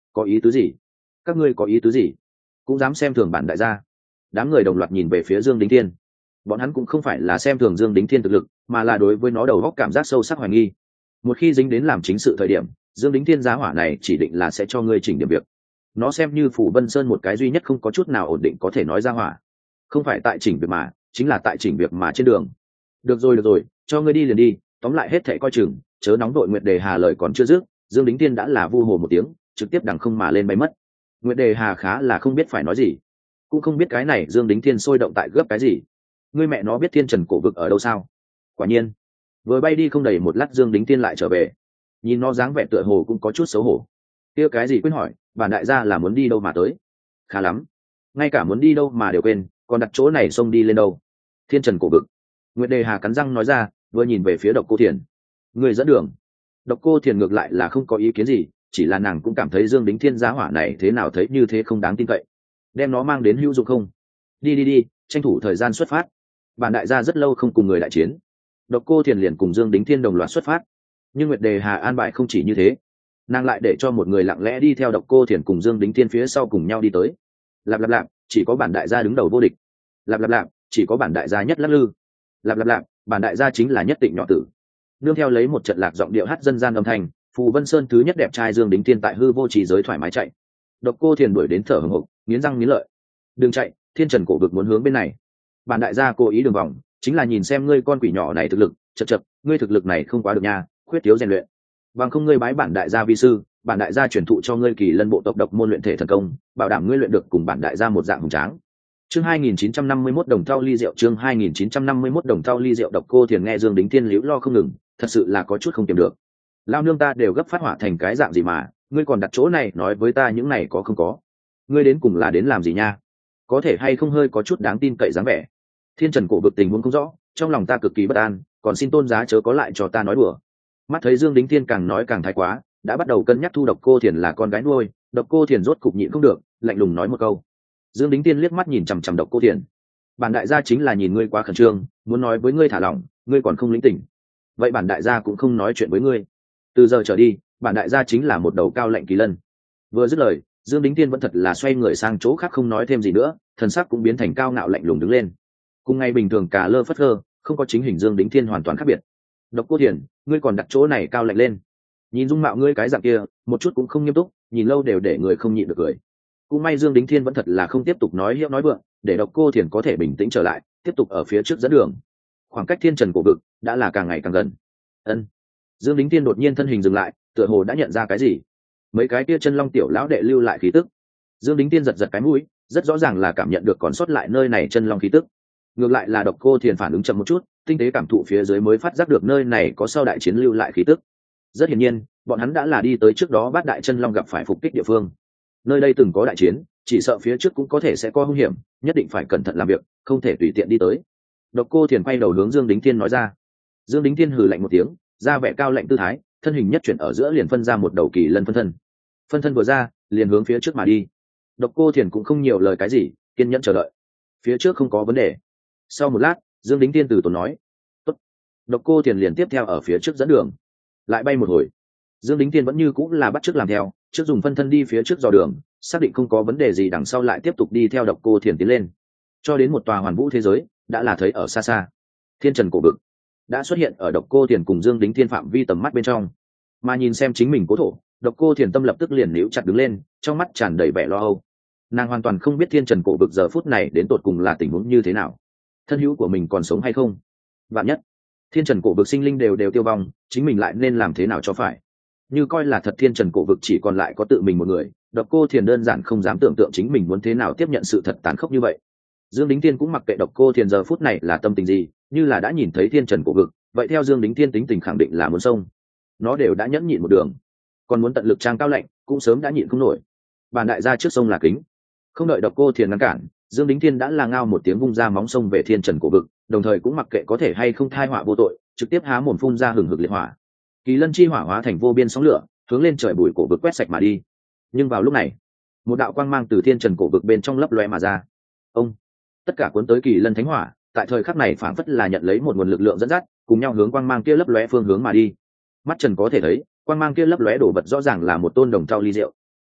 có ý tứ gì? Các ngươi có ý tứ gì? Cũng dám xem thường bản đại gia? Đám người đồng loạt nhìn về phía Dương Đính Thiên. Bọn hắn cũng không phải là xem thường Dương Đính Thiên thực lực, mà là đối với nó đầu góc cảm giác sâu sắc hoài nghi. Một khi dính đến làm chính sự thời điểm, Dương Đính Thiên giá hỏa này chỉ định là sẽ cho ngươi chỉnh điểm việc. Nó xem như Phủ Vân Sơn một cái duy nhất không có chút nào ổn định có thể nói ra hỏa. Không phải tại chỉnh việc mà, chính là tại chỉnh việc mà trên đường. Được rồi được rồi, cho ngươi đi liền đi, tóm lại hết thảy coi chừng, chớ nóng đội. Nguyệt Đề Hà lời còn chưa dứt, Dương Đính Thiên đã là vu hồ một tiếng, trực tiếp đằng không mà lên bay mất. Nguyệt Đề Hà khá là không biết phải nói gì, cũng không biết cái này Dương Đính Thiên sôi động tại gấp cái gì. Ngươi mẹ nó biết Thiên Trần cổ vực ở đâu sao? Quả nhiên, vừa bay đi không đầy một lát, Dương Đính Thiên lại trở về, nhìn nó dáng vẻ tựa hồ cũng có chút xấu hổ. Kia cái gì quên hỏi, bản đại gia là muốn đi đâu mà tới? Khá lắm, ngay cả muốn đi đâu mà đều quên, còn đặt chỗ này xông đi lên đâu? Thiên Trần cổ vực. Nguyệt Đề Hà cắn răng nói ra, vừa nhìn về phía Độc Cô Thiền. Người dẫn đường. Độc Cô Thiền ngược lại là không có ý kiến gì, chỉ là nàng cũng cảm thấy Dương Đính Thiên giá hỏa này thế nào thấy như thế không đáng tin cậy. Đem nó mang đến hữu dụng không? Đi đi đi, tranh thủ thời gian xuất phát. Bản đại gia rất lâu không cùng người đại chiến. Độc Cô Thiền liền cùng Dương Đính Thiên đồng loạt xuất phát. Nhưng Nguyệt Đề Hà an bài không chỉ như thế, nàng lại để cho một người lặng lẽ đi theo Độc Cô Thiền cùng Dương Đính Thiên phía sau cùng nhau đi tới. Lạp lạp lạp, chỉ có bản đại gia đứng đầu vô địch. Lạp lạp lạp, chỉ có bản đại gia nhất lắc lư. Lạp lạp lạp, bản đại gia chính là nhất định nhỏ tử. Nương theo lấy một trận lạc giọng điệu hát dân gian âm thanh, Phù Vân Sơn thứ nhất đẹp trai Dương Đính Thiên tại hư vô trì giới thoải mái chạy. Độc Cô Thiền đuổi đến thở hổn hộc, nghiến răng nghiến lợi. Đừng chạy, Thiên Trần cổ vực muốn hướng bên này. Bản đại gia cố ý đường vòng, chính là nhìn xem ngươi con quỷ nhỏ này thực lực, chậc chậc, ngươi thực lực này không quá được nha, khuyết thiếu rèn luyện. Bằng không ngươi bái bản đại gia vi sư, bản đại gia truyền thụ cho ngươi Kỳ Lân bộ tộc độc môn luyện thể thần công, bảo đảm ngươi luyện được cùng bản đại gia một dạng hùng tráng. Chương hai nghìn chín trăm năm mươi mốt đồng thau ly rượu, chương hai nghìn chín trăm năm mươi mốt đồng thau ly rượu. Độc Cô Thiền nghe Dương Đính Thiên liễu lo không ngừng, thật sự là có chút không kiềm được. Lao nương ta đều gấp phát hỏa thành cái dạng gì mà, ngươi còn đặt chỗ này nói với ta những này có không có? Ngươi đến cùng là đến làm gì nha? Có thể hay không hơi có chút đáng tin cậy dáng vẻ. Thiên Trần cổ vực tình huống không rõ, trong lòng ta cực kỳ bất an, còn xin tôn giá chớ có lại cho ta nói đùa. Mắt thấy Dương Đính Thiên càng nói càng thái quá, đã bắt đầu cân nhắc thu Độc Cô Thiền là con gái nuôi. Độc Cô Thiền rốt cục nhịn không được, lạnh lùng nói một câu. Dương Đính Thiên liếc mắt nhìn chằm chằm Độc Cô Thiền. Bản đại gia chính là nhìn ngươi quá khẩn trương, muốn nói với ngươi thả lỏng, ngươi còn không lĩnh tỉnh. Vậy bản đại gia cũng không nói chuyện với ngươi. Từ giờ trở đi, bản đại gia chính là một đầu cao lạnh kỳ lân. Vừa dứt lời, Dương Đính Thiên vẫn thật là xoay người sang chỗ khác không nói thêm gì nữa, thần sắc cũng biến thành cao ngạo lạnh lùng đứng lên. Cùng ngày bình thường cả lơ phất lơ, không có chính hình Dương Đính Thiên hoàn toàn khác biệt. Độc Cô Thiền, ngươi còn đặt chỗ này cao lạnh lên. Nhìn dung mạo ngươi cái dạng kia, một chút cũng không nghiêm túc, nhìn lâu đều để người không nhịn được cười. Cũng may Dương Đính Thiên vẫn thật là không tiếp tục nói hiệu nói vượng, để Độc Cô Thiền có thể bình tĩnh trở lại, tiếp tục ở phía trước dẫn đường. Khoảng cách Thiên Trần cổ vực đã là càng ngày càng gần. Ân. Dương Đính Thiên đột nhiên thân hình dừng lại, tựa hồ đã nhận ra cái gì. Mấy cái kia chân long tiểu lão đệ lưu lại khí tức. Dương Đính Thiên giật giật cái mũi, rất rõ ràng là cảm nhận được còn sót lại nơi này chân long khí tức. Ngược lại là Độc Cô Thiền phản ứng chậm một chút, tinh tế cảm thụ phía dưới mới phát giác được nơi này có sau đại chiến lưu lại khí tức. Rất hiển nhiên, bọn hắn đã là đi tới trước đó Bát Đại chân long gặp phải phục kích địa phương. Nơi đây từng có đại chiến, chỉ sợ phía trước cũng có thể sẽ có hung hiểm, nhất định phải cẩn thận làm việc, không thể tùy tiện đi tới. Độc Cô Thiền quay đầu hướng Dương Đính Thiên nói ra. Dương Đính Thiên hừ lạnh một tiếng, ra vẻ cao lạnh tư thái, thân hình nhất chuyển ở giữa liền phân ra một đầu kỳ lân phân thân. Phân thân vừa ra, liền hướng phía trước mà đi. Độc Cô Thiền cũng không nhiều lời cái gì, kiên nhẫn chờ đợi. Phía trước không có vấn đề. Sau một lát, Dương Đính Thiên từ tốn nói. Tốt. Độc Cô Thiền liền tiếp theo ở phía trước dẫn đường. Lại bay một hồi. Dương Đính Thiên vẫn như cũng là bắt chước làm theo, trước dùng phân thân đi phía trước dò đường, xác định không có vấn đề gì đằng sau lại tiếp tục đi theo Độc Cô Thiền tiến lên. Cho đến một tòa hoàn vũ thế giới, đã là thấy ở xa xa. Thiên Trần cổ vực đã xuất hiện ở Độc Cô Thiền cùng Dương Đính Thiên phạm vi tầm mắt bên trong. Mà nhìn xem chính mình cố thổ, Độc Cô Thiền tâm lập tức liền níu chặt đứng lên, trong mắt tràn đầy vẻ lo âu. Nàng hoàn toàn không biết Thiên Trần cổ vực giờ phút này đến tột cùng là tình huống như thế nào, thân hữu của mình còn sống hay không. Vạn nhất Thiên Trần cổ vực sinh linh đều đều tiêu vong, chính mình lại nên làm thế nào cho phải. Như coi là thật Thiên Trần cổ vực chỉ còn lại có tự mình một người, Độc Cô Thiền đơn giản không dám tưởng tượng chính mình muốn thế nào tiếp nhận sự thật tàn khốc như vậy. Dương Đính Thiên cũng mặc kệ Độc Cô Thiền giờ phút này là tâm tình gì, như là đã nhìn thấy Thiên Trần cổ vực, vậy theo Dương Đính Thiên tính tình khẳng định là muốn xông. Nó đều đã nhẫn nhịn một đường, còn muốn tận lực trang cao lạnh, cũng sớm đã nhịn không nổi. Bản đại gia trước sông là kính, không đợi Độc Cô Thiền ngăn cản, Dương Đính Thiên đã là ngao một tiếng vung ra móng sông về Thiên Trần cổ vực, đồng thời cũng mặc kệ có thể hay không thai họa vô tội, trực tiếp há mồm phun ra hừng hực liệt hỏa. Kỳ lân chi hỏa hóa thành vô biên sóng lửa, hướng lên trời bụi cổ vực quét sạch mà đi. Nhưng vào lúc này, một đạo quang mang từ Thiên Trần cổ vực bên trong lấp loe mà ra. Ông, tất cả cuốn tới kỳ lân thánh hỏa, tại thời khắc này phảng phất là nhận lấy một nguồn lực lượng dẫn dắt, cùng nhau hướng quang mang kia lấp lóe phương hướng mà đi. Mắt Trần có thể thấy, quang mang kia lấp lóe đổ vật rõ ràng là một tôn đồng thau ly rượu.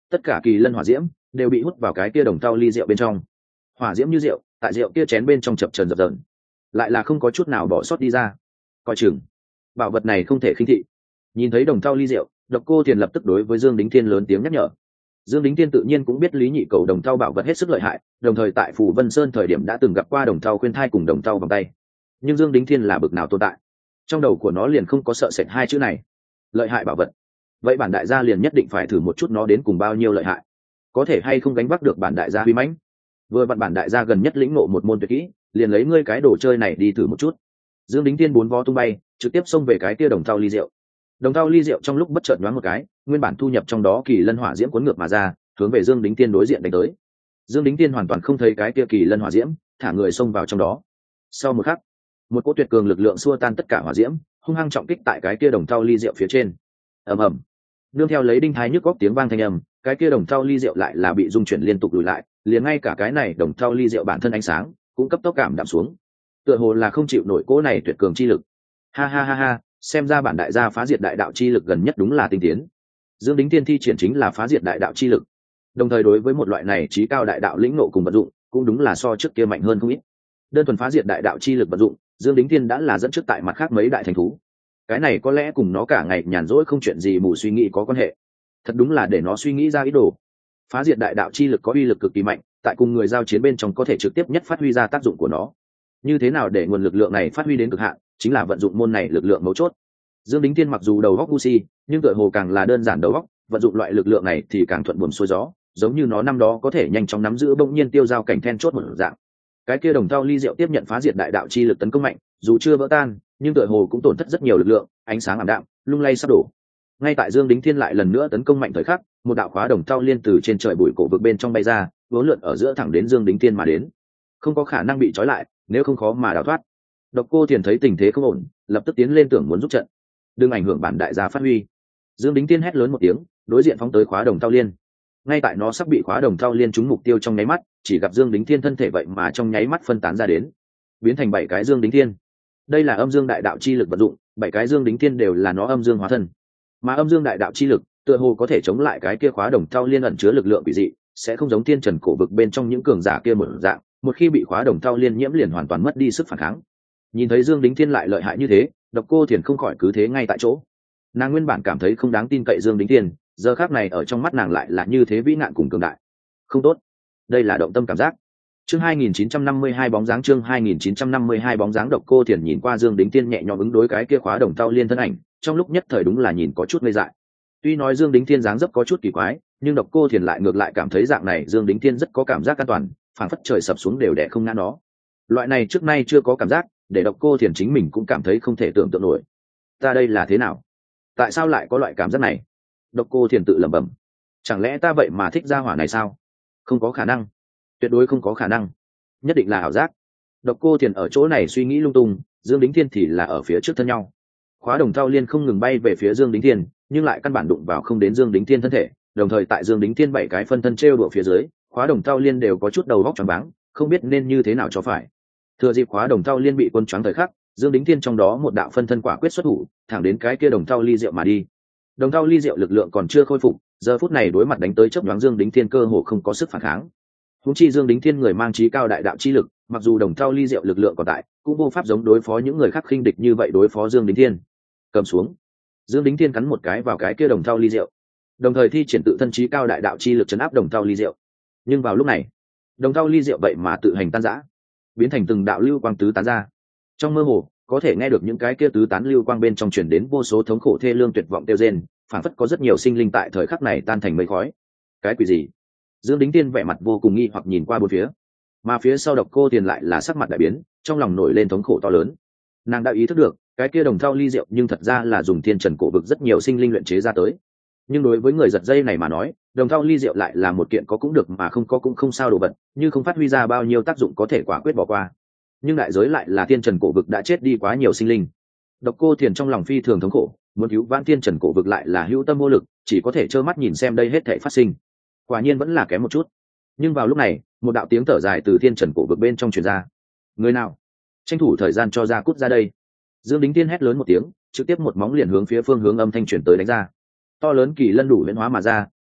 tất cả kỳ lân hỏa diễm đều bị hút vào cái kia đồng thau ly rượu bên trong. Hỏa diễm như rượu tại rượu kia chén bên trong chập trần dập dờn, lại là không có chút nào bỏ sót đi ra. Coi chừng bảo vật này không thể khinh thị. Nhìn thấy đồng thau ly rượu, Độc Cô Thiền lập tức đối với Dương Đính Thiên lớn tiếng nhắc nhở. Dương Đính Thiên tự nhiên cũng biết Lý Nhị Cầu đồng thau bảo vật hết sức lợi hại, đồng thời tại Phù Vân Sơn thời điểm đã từng gặp qua đồng thau khuyên thai cùng đồng thau vòng tay. Nhưng Dương Đính Thiên là bực nào tồn tại, trong đầu của nó liền không có sợ sệt hai chữ này. Lợi hại bảo vật, vậy bản đại gia liền nhất định phải thử một chút nó đến cùng bao nhiêu lợi hại, có thể hay không gánh vác được bản đại gia uy mãnh. Vừa vặn bản đại gia gần nhất lĩnh ngộ một môn tuyệt kỹ, liền lấy ngươi cái đồ chơi này đi thử một chút. Dương Đính Thiên bốn vó tung bay, trực tiếp xông về cái kia đồng thau ly rượu. Đồng thau ly rượu trong lúc bất chợt nhoáng một cái, nguyên bản thu nhập trong đó kỳ lân hỏa diễm cuốn ngược mà ra, hướng về Dương Đính Thiên đối diện đánh tới. Dương Đính Thiên hoàn toàn không thấy cái kia kỳ lân hỏa diễm, thả người xông vào trong đó. Sau một khắc, một cỗ tuyệt cường lực lượng xua tan tất cả hỏa diễm, hung hăng trọng kích tại cái kia đồng thau ly rượu phía trên. Ầm ầm, nương theo lấy đinh thái nhức góc tiếng vang thanh âm, cái kia đồng thau ly rượu lại là bị dung chuyển liên tục lùi lại, liền ngay cả cái này đồng thau ly rượu bản thân ánh sáng cũng cấp tốc cảm đạm xuống, tựa hồ là không chịu nổi cỗ này tuyệt cường chi lực. Ha ha ha ha, xem ra bản đại gia phá diệt đại đạo chi lực gần nhất đúng là tinh tiến. Dương Đính Thiên thi triển chính là phá diệt đại đạo chi lực, đồng thời đối với một loại này trí cao đại đạo lĩnh ngộ cùng vận dụng cũng đúng là so trước kia mạnh hơn không ít. Đơn thuần phá diệt đại đạo chi lực vận dụng, Dương Đính Thiên đã là dẫn trước tại mặt khác mấy đại thành thú. Cái này có lẽ cùng nó cả ngày nhàn rỗi không chuyện gì mù suy nghĩ có quan hệ. Thật đúng là để nó suy nghĩ ra ý đồ. Phá diệt đại đạo chi lực có uy lực cực kỳ mạnh, tại cùng người giao chiến bên trong có thể trực tiếp nhất phát huy ra tác dụng của nó. Như thế nào để nguồn lực lượng này phát huy đến cực hạn, chính là vận dụng môn này lực lượng mấu chốt. Dương Đính Thiên mặc dù đầu óc ngu si, nhưng tựa hồ càng là đơn giản đầu óc, vận dụng loại lực lượng này thì càng thuận buồm xuôi gió, giống như nó năm đó có thể nhanh chóng nắm giữ bỗng nhiên tiêu giao cảnh then chốt một dạng. Cái kia đồng thau ly rượu tiếp nhận phá diệt đại đạo chi lực tấn công mạnh, dù chưa vỡ tan, nhưng tựa hồ cũng tổn thất rất nhiều lực lượng, ánh sáng ảm đạm, lung lay sắp đổ. Ngay tại Dương Đính Thiên lại lần nữa tấn công mạnh thời khắc, một đạo khóa đồng thau liên từ trên trời bụi cổ vực bên trong bay ra, vốn lượn ở giữa thẳng đến Dương Đính Thiên mà đến. Không có khả năng bị trói lại, nếu không khó mà đào thoát. Độc Cô Thiền thấy tình thế không ổn, lập tức tiến lên tưởng muốn giúp trận. Đừng ảnh hưởng bản đại gia phát huy. Dương Đính Thiên hét lớn một tiếng, đối diện phóng tới khóa đồng thau liên. Ngay tại nó sắp bị khóa đồng thau liên trúng mục tiêu trong nháy mắt, chỉ gặp Dương Đính Thiên thân thể vậy mà trong nháy mắt phân tán ra đến, biến thành bảy cái Dương Đính Thiên. Đây là âm dương đại đạo chi lực vận dụng, bảy cái Dương Đính Thiên đều là nó âm dương hóa thân. Mà âm dương đại đạo chi lực, tựa hồ có thể chống lại cái kia khóa đồng thau liên ẩn chứa lực lượng quỷ dị, sẽ không giống thiên trần cổ vực bên trong những cường giả kia một dạng, một khi bị khóa đồng thau liên nhiễm liền hoàn toàn mất đi sức phản kháng. Nhìn thấy Dương Đính Thiên lại lợi hại như thế, Độc Cô Thiền không khỏi cứ thế ngay tại chỗ. Nàng nguyên bản cảm thấy không đáng tin cậy Dương Đính Thiên, giờ khác này ở trong mắt nàng lại là như thế vĩ ngạn cùng cường đại. Không tốt, đây là động tâm cảm giác. Chương hai nghìn chín trăm năm mươi hai bóng dáng chương hai nghìn chín trăm năm mươi hai bóng dáng Độc Cô Thiền nhìn qua Dương Đính Thiên nhẹ nhõm ứng đối cái kia khóa đồng thau liên thân ảnh, trong lúc nhất thời đúng là nhìn có chút ngây dại. Tuy nói Dương Đính Thiên dáng dấp có chút kỳ quái, nhưng Độc Cô Thiền lại ngược lại cảm thấy dạng này Dương Đính Thiên rất có cảm giác an toàn, phảng phất trời sập xuống đều đè không ngã nó. Loại này trước nay chưa có cảm giác, để Độc Cô Thiền chính mình cũng cảm thấy không thể tưởng tượng nổi. Ta đây là thế nào? Tại sao lại có loại cảm giác này? Độc Cô Thiền tự lẩm bẩm. Chẳng lẽ ta vậy mà thích gia hỏa này sao? Không có khả năng, tuyệt đối không có khả năng, nhất định là ảo giác. Độc Cô Thiền ở chỗ này suy nghĩ lung tung, Dương Đính Thiên thì là ở phía trước thân nhau. Khóa đồng thau liên không ngừng bay về phía Dương Đính Thiên, nhưng lại căn bản đụng vào không đến Dương Đính Thiên thân thể. Đồng thời tại Dương Đính Thiên bảy cái phân thân trêu đùa phía dưới, khóa đồng thau liên đều có chút đầu óc choáng váng, không biết nên như thế nào cho phải. Thừa dịp khóa đồng thau liên bị quân choáng thời khắc, Dương Đính Thiên trong đó một đạo phân thân quả quyết xuất thủ, thẳng đến cái kia đồng thau ly rượu mà đi. Đồng thau ly rượu lực lượng còn chưa khôi phục, giờ phút này đối mặt đánh tới chớp nhoáng Dương Đính Thiên cơ hồ không có sức phản kháng. Huống chi Dương Đính Thiên người mang chí cao đại đạo chi lực, mặc dù đồng thau ly rượu lực lượng còn tại, cũng vô pháp giống đối phó những người khác khinh địch như vậy đối phó Dương Đính Thiên. Cầm xuống. Dương Đính Thiên cắn một cái vào cái kia đồng thau ly rượu, đồng thời thi triển tự thân chí cao đại đạo chi lực chấn áp đồng thau ly rượu. Nhưng vào lúc này, đồng thau ly rượu vậy mà tự hành tan rã, biến thành từng đạo lưu quang tứ tán ra. Trong mơ hồ, có thể nghe được những cái kia tứ tán lưu quang bên trong truyền đến vô số thống khổ thê lương tuyệt vọng kêu rên, phảng phất có rất nhiều sinh linh tại thời khắc này tan thành mây khói. Cái quỷ gì? Dương Đính Thiên vẻ mặt vô cùng nghi hoặc nhìn qua bốn phía, mà phía sau Độc Cô Tiền lại là sắc mặt đại biến, trong lòng nổi lên thống khổ to lớn. Nàng đã ý thức được, cái kia đồng thau ly rượu nhưng thật ra là dùng thiên trần cổ vực rất nhiều sinh linh luyện chế ra tới. Nhưng đối với người giật dây này mà nói, đồng thau ly rượu lại là một kiện có cũng được mà không có cũng không sao đồ vật, như không phát huy ra bao nhiêu tác dụng có thể quả quyết bỏ qua. Nhưng đại giới lại là thiên trần cổ vực đã chết đi quá nhiều sinh linh. Độc Cô Thiền trong lòng phi thường thống khổ, muốn cứu vãn thiên trần cổ vực lại là hữu tâm vô lực, chỉ có thể trơ mắt nhìn xem đây hết thảy phát sinh. Quả nhiên vẫn là kém một chút. Nhưng vào lúc này, một đạo tiếng thở dài từ thiên trần cổ vực bên trong truyền ra. Người nào? Tranh thủ thời gian cho ra cút ra đây. Dương Đính Tiên hét lớn một tiếng, trực tiếp một móng liền hướng phía phương hướng âm thanh truyền tới đánh ra. To lớn kỳ lân đủ huyễn hóa mà ra,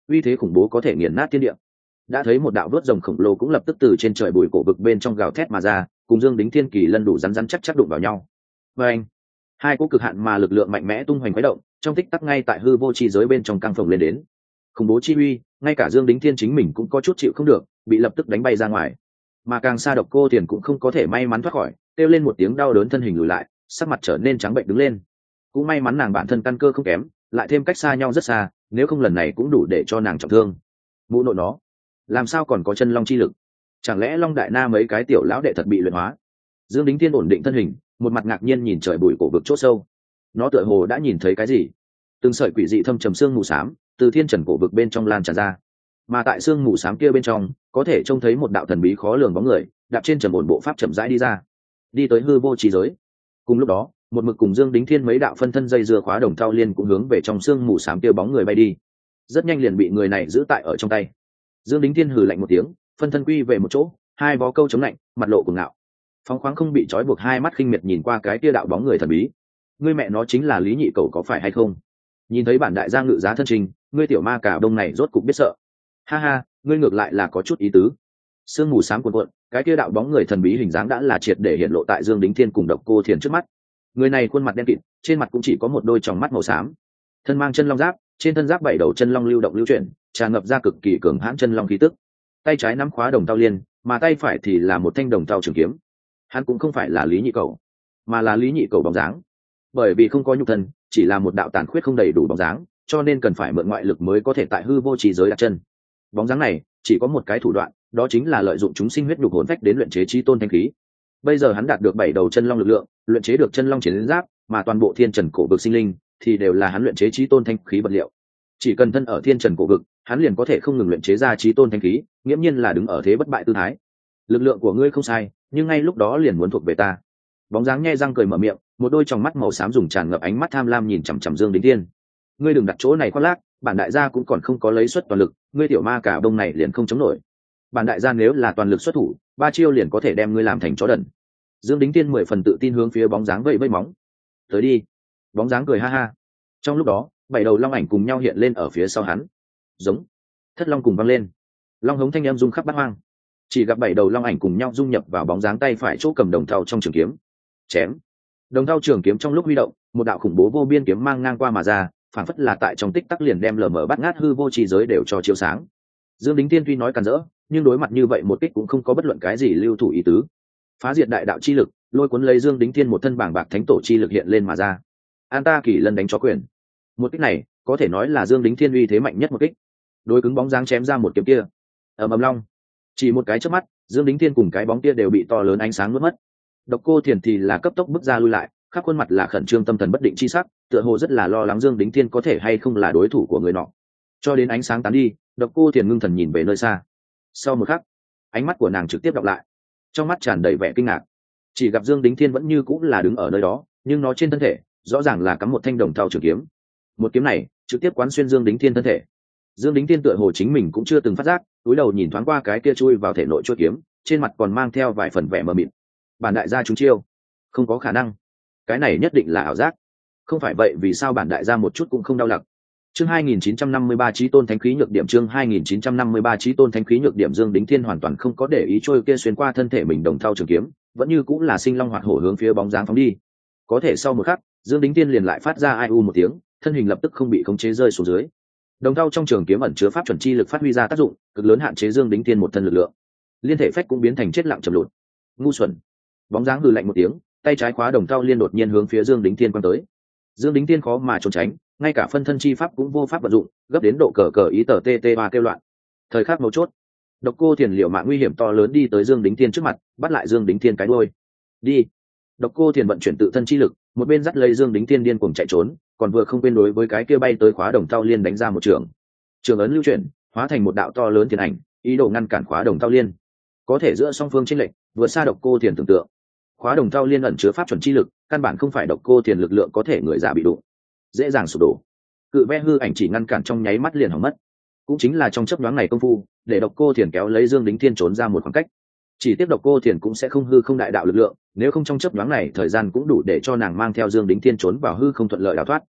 uy thế khủng bố có thể nghiền nát thiên địa. Đã thấy một đạo vớt rồng khổng lồ cũng lập tức từ trên trời bụi cổ vực bên trong gào thét mà ra, cùng Dương Đính Thiên kỳ lân đủ rắn rắn chắc chắc đụng vào nhau. Và anh, hai cỗ cực hạn mà lực lượng mạnh mẽ tung hoành khuấy động, trong tích tắc ngay tại hư vô chi giới bên trong căng phồng lên đến. Khủng bố chi uy, ngay cả Dương Đính Thiên chính mình cũng có chút chịu không được, bị lập tức đánh bay ra ngoài. Mà càng xa Độc Cô Tiền cũng không có thể may mắn thoát khỏi, kêu lên một tiếng đau đớn, thân hình lùi lại, sắc mặt trở nên trắng bệnh đứng lên. Cũng may mắn nàng bản thân căn cơ không kém, lại thêm cách xa nhau rất xa, nếu không lần này cũng đủ để cho nàng trọng thương. Mụ nội nó, làm sao còn có chân long chi lực? Chẳng lẽ Long Đại Na mấy cái tiểu lão đệ thật bị luyện hóa? Dương Đính Thiên ổn định thân hình, một mặt ngạc nhiên nhìn trời bụi cổ vực chỗ sâu. Nó tựa hồ đã nhìn thấy cái gì? Từng sợi quỷ dị thâm trầm xương mù xám từ thiên trần cổ vực bên trong lan tràn ra, mà tại xương mù xám kia bên trong có thể trông thấy một đạo thần bí khó lường bóng người đạp trên trầm ổn bộ pháp chậm rãi đi ra, đi tới hư vô trí giới. Cùng lúc đó, một mực cùng Dương Đính Thiên mấy đạo phân thân dây dưa khóa đồng thao liên cũng hướng về trong xương mù xám kia bóng người bay đi, rất nhanh liền bị người này giữ tại ở trong tay. Dương Đính Thiên hừ lạnh một tiếng, phân thân quy về một chỗ, hai vó câu chống lạnh, mặt lộ cuồng ngạo, phóng khoáng không bị trói buộc, hai mắt khinh miệt nhìn qua cái kia đạo bóng người thần bí. Ngươi mẹ nó chính là Lý Nhị Cầu có phải hay không? Nhìn thấy bản đại gia ngự giá thân trình, ngươi tiểu ma cả đông này rốt cục biết sợ. Ha ha, ngươi ngược lại là có chút ý tứ. Sương mù xám cuồn cuộn, cái kia đạo bóng người thần bí hình dáng đã là triệt để hiện lộ tại Dương Đính Thiên cùng Độc Cô Thiền trước mắt. Người này khuôn mặt đen kịt, trên mặt cũng chỉ có một đôi tròng mắt màu xám, thân mang chân long giáp, trên thân giáp bảy đầu chân long lưu động lưu chuyển, tràn ngập ra cực kỳ cường hãn chân long khí tức. Tay trái nắm khóa đồng tao liên, mà tay phải thì là một thanh đồng tao trường kiếm. Hắn cũng không phải là Lý Nhị Cầu, mà là Lý Nhị Cầu bóng dáng. Bởi vì không có nhục thân, chỉ là một đạo tàn khuyết không đầy đủ bóng dáng, cho nên cần phải mượn ngoại lực mới có thể tại hư vô trì giới đặt chân. Bóng dáng này chỉ có một cái thủ đoạn, đó chính là lợi dụng chúng sinh huyết nhục hồn phách đến luyện chế chí tôn thanh khí. Bây giờ hắn đạt được bảy đầu chân long lực lượng, luyện chế được chân long chiến giáp, mà toàn bộ thiên trần cổ vực sinh linh thì đều là hắn luyện chế chí tôn thanh khí vật liệu. Chỉ cần thân ở thiên trần cổ vực, hắn liền có thể không ngừng luyện chế ra chí tôn thanh khí, nghiễm nhiên là đứng ở thế bất bại tư thái. Lực lượng của ngươi không sai, nhưng ngay lúc đó liền muốn thuộc về ta. Bóng dáng nhe răng cười mở miệng, một đôi tròng mắt màu xám dùng tràn ngập ánh mắt tham lam nhìn chằm chằm Dương Đính Thiên. Ngươi đừng đặt chỗ này khoác lác, bản đại gia cũng còn không có lấy xuất toàn lực, ngươi tiểu ma cả đông này liền không chống nổi. Bản đại gia nếu là toàn lực xuất thủ, ba chiêu liền có thể đem ngươi làm thành chó đần. Dương Đính Thiên mười phần tự tin hướng phía bóng dáng vẫy vẫy móng. Tới đi. Bóng dáng cười ha ha. Trong lúc đó, bảy đầu long ảnh cùng nhau hiện lên ở phía sau hắn. Giống. Thất long cùng vang lên. Long hống thanh âm rung khắp bát hoang. Chỉ gặp bảy đầu long ảnh cùng nhau dung nhập vào bóng dáng tay phải chỗ cầm đồng thau trong trường kiếm. Chém. Đồng thau trường kiếm trong lúc huy động, một đạo khủng bố vô biên kiếm mang ngang qua mà ra, phản phất là tại trong tích tắc liền đem lờ mờ bắt ngát hư vô trì giới đều cho chiếu sáng. Dương Đính Thiên tuy nói càn rỡ, nhưng đối mặt như vậy một kích cũng không có bất luận cái gì lưu thủ ý tứ. Phá diệt đại đạo chi lực, lôi cuốn lấy Dương Đính Thiên một thân bảng bạc thánh tổ chi lực hiện lên mà ra. An ta kỳ lân đánh chó quyền. Một kích này, có thể nói là Dương Đính Thiên uy thế mạnh nhất một kích. Đối cứng bóng dáng chém ra một kiếm kia. Ầm ầm long. Chỉ một cái chớp mắt, Dương Đính Thiên cùng cái bóng kia đều bị to lớn ánh sáng nuốt mất. Độc Cô Thiền thì là cấp tốc bước ra lui lại, khắp khuôn mặt là khẩn trương tâm thần bất định chi sắc, tựa hồ rất là lo lắng Dương Đính Thiên có thể hay không là đối thủ của người nọ. Cho đến ánh sáng tán đi, Độc Cô Thiền ngưng thần nhìn về nơi xa. Sau một khắc, ánh mắt của nàng trực tiếp đọc lại, trong mắt tràn đầy vẻ kinh ngạc. Chỉ gặp Dương Đính Thiên vẫn như cũng là đứng ở nơi đó, nhưng nó trên thân thể rõ ràng là cắm một thanh đồng thau trường kiếm. Một kiếm này trực tiếp quán xuyên Dương Đính Thiên thân thể. Dương Đính Thiên tựa hồ chính mình cũng chưa từng phát giác, cúi đầu nhìn thoáng qua cái kia chui vào thể nội chuôi kiếm, trên mặt còn mang theo vài phần vẻ mờ mịt. Bản đại gia chúng chiêu, không có khả năng, cái này nhất định là ảo giác. Không phải vậy vì sao bản đại gia một chút cũng không đau lặc. Chương hai nghìn chín trăm năm mươi ba Chí Tôn Thánh Khí Nhược Điểm. Chương hai nghìn chín trăm năm mươi ba Chí Tôn Thánh Khí Nhược Điểm. Dương Đính Thiên hoàn toàn không có để ý trôi kia xuyên qua thân thể mình đồng thau trường kiếm, vẫn như cũng là sinh long hoạt hổ hướng phía bóng dáng phóng đi. Có thể sau một khắc, Dương Đính Thiên liền lại phát ra ai u một tiếng, thân hình lập tức không bị khống chế rơi xuống dưới. Đồng thau trong trường kiếm ẩn chứa pháp chuẩn chi lực phát huy ra tác dụng, cực lớn hạn chế Dương Đính Thiên một thân lực lượng. Liên thể phách cũng biến thành chết lặng trầm lụt. Ngu xuẩn. Bóng dáng hừ lạnh một tiếng, tay trái khóa đồng thau liên đột nhiên hướng phía Dương Đính Thiên quăng tới. Dương Đính Thiên khó mà trốn tránh, ngay cả phân thân chi pháp cũng vô pháp vận dụng, gấp đến độ cờ cờ ý tờ tê tê ba kêu loạn. Thời khắc mấu chốt, Độc Cô Thiền liều mạng nguy hiểm to lớn đi tới Dương Đính Thiên trước mặt, bắt lại Dương Đính Thiên cái đuôi. Đi. Độc Cô Thiền vận chuyển tự thân chi lực, một bên dắt lấy Dương Đính Thiên điên cuồng chạy trốn, còn vừa không quên đối với cái kia bay tới khóa đồng thau liên đánh ra một trường. Trường ấn lưu chuyển, hóa thành một đạo to lớn thiên ảnh, ý đồ ngăn cản khóa đồng thau liên. Có thể giữa song phương chênh lệch vượt xa Độc Cô Thiền tưởng tượng. Khóa đồng thau liên ẩn chứa pháp chuẩn chi lực, căn bản không phải Độc Cô Thiền lực lượng có thể người giả bị đụng, dễ dàng sụp đổ. Cự ve hư ảnh chỉ ngăn cản trong nháy mắt liền hỏng mất. Cũng chính là trong chớp nhoáng này công phu, để Độc Cô Thiền kéo lấy Dương Đính Thiên trốn ra một khoảng cách. Chỉ tiếc Độc Cô Thiền cũng sẽ không hư không đại đạo lực lượng, nếu không trong chớp nhoáng này thời gian cũng đủ để cho nàng mang theo Dương Đính Thiên trốn vào hư không thuận lợi đào thoát.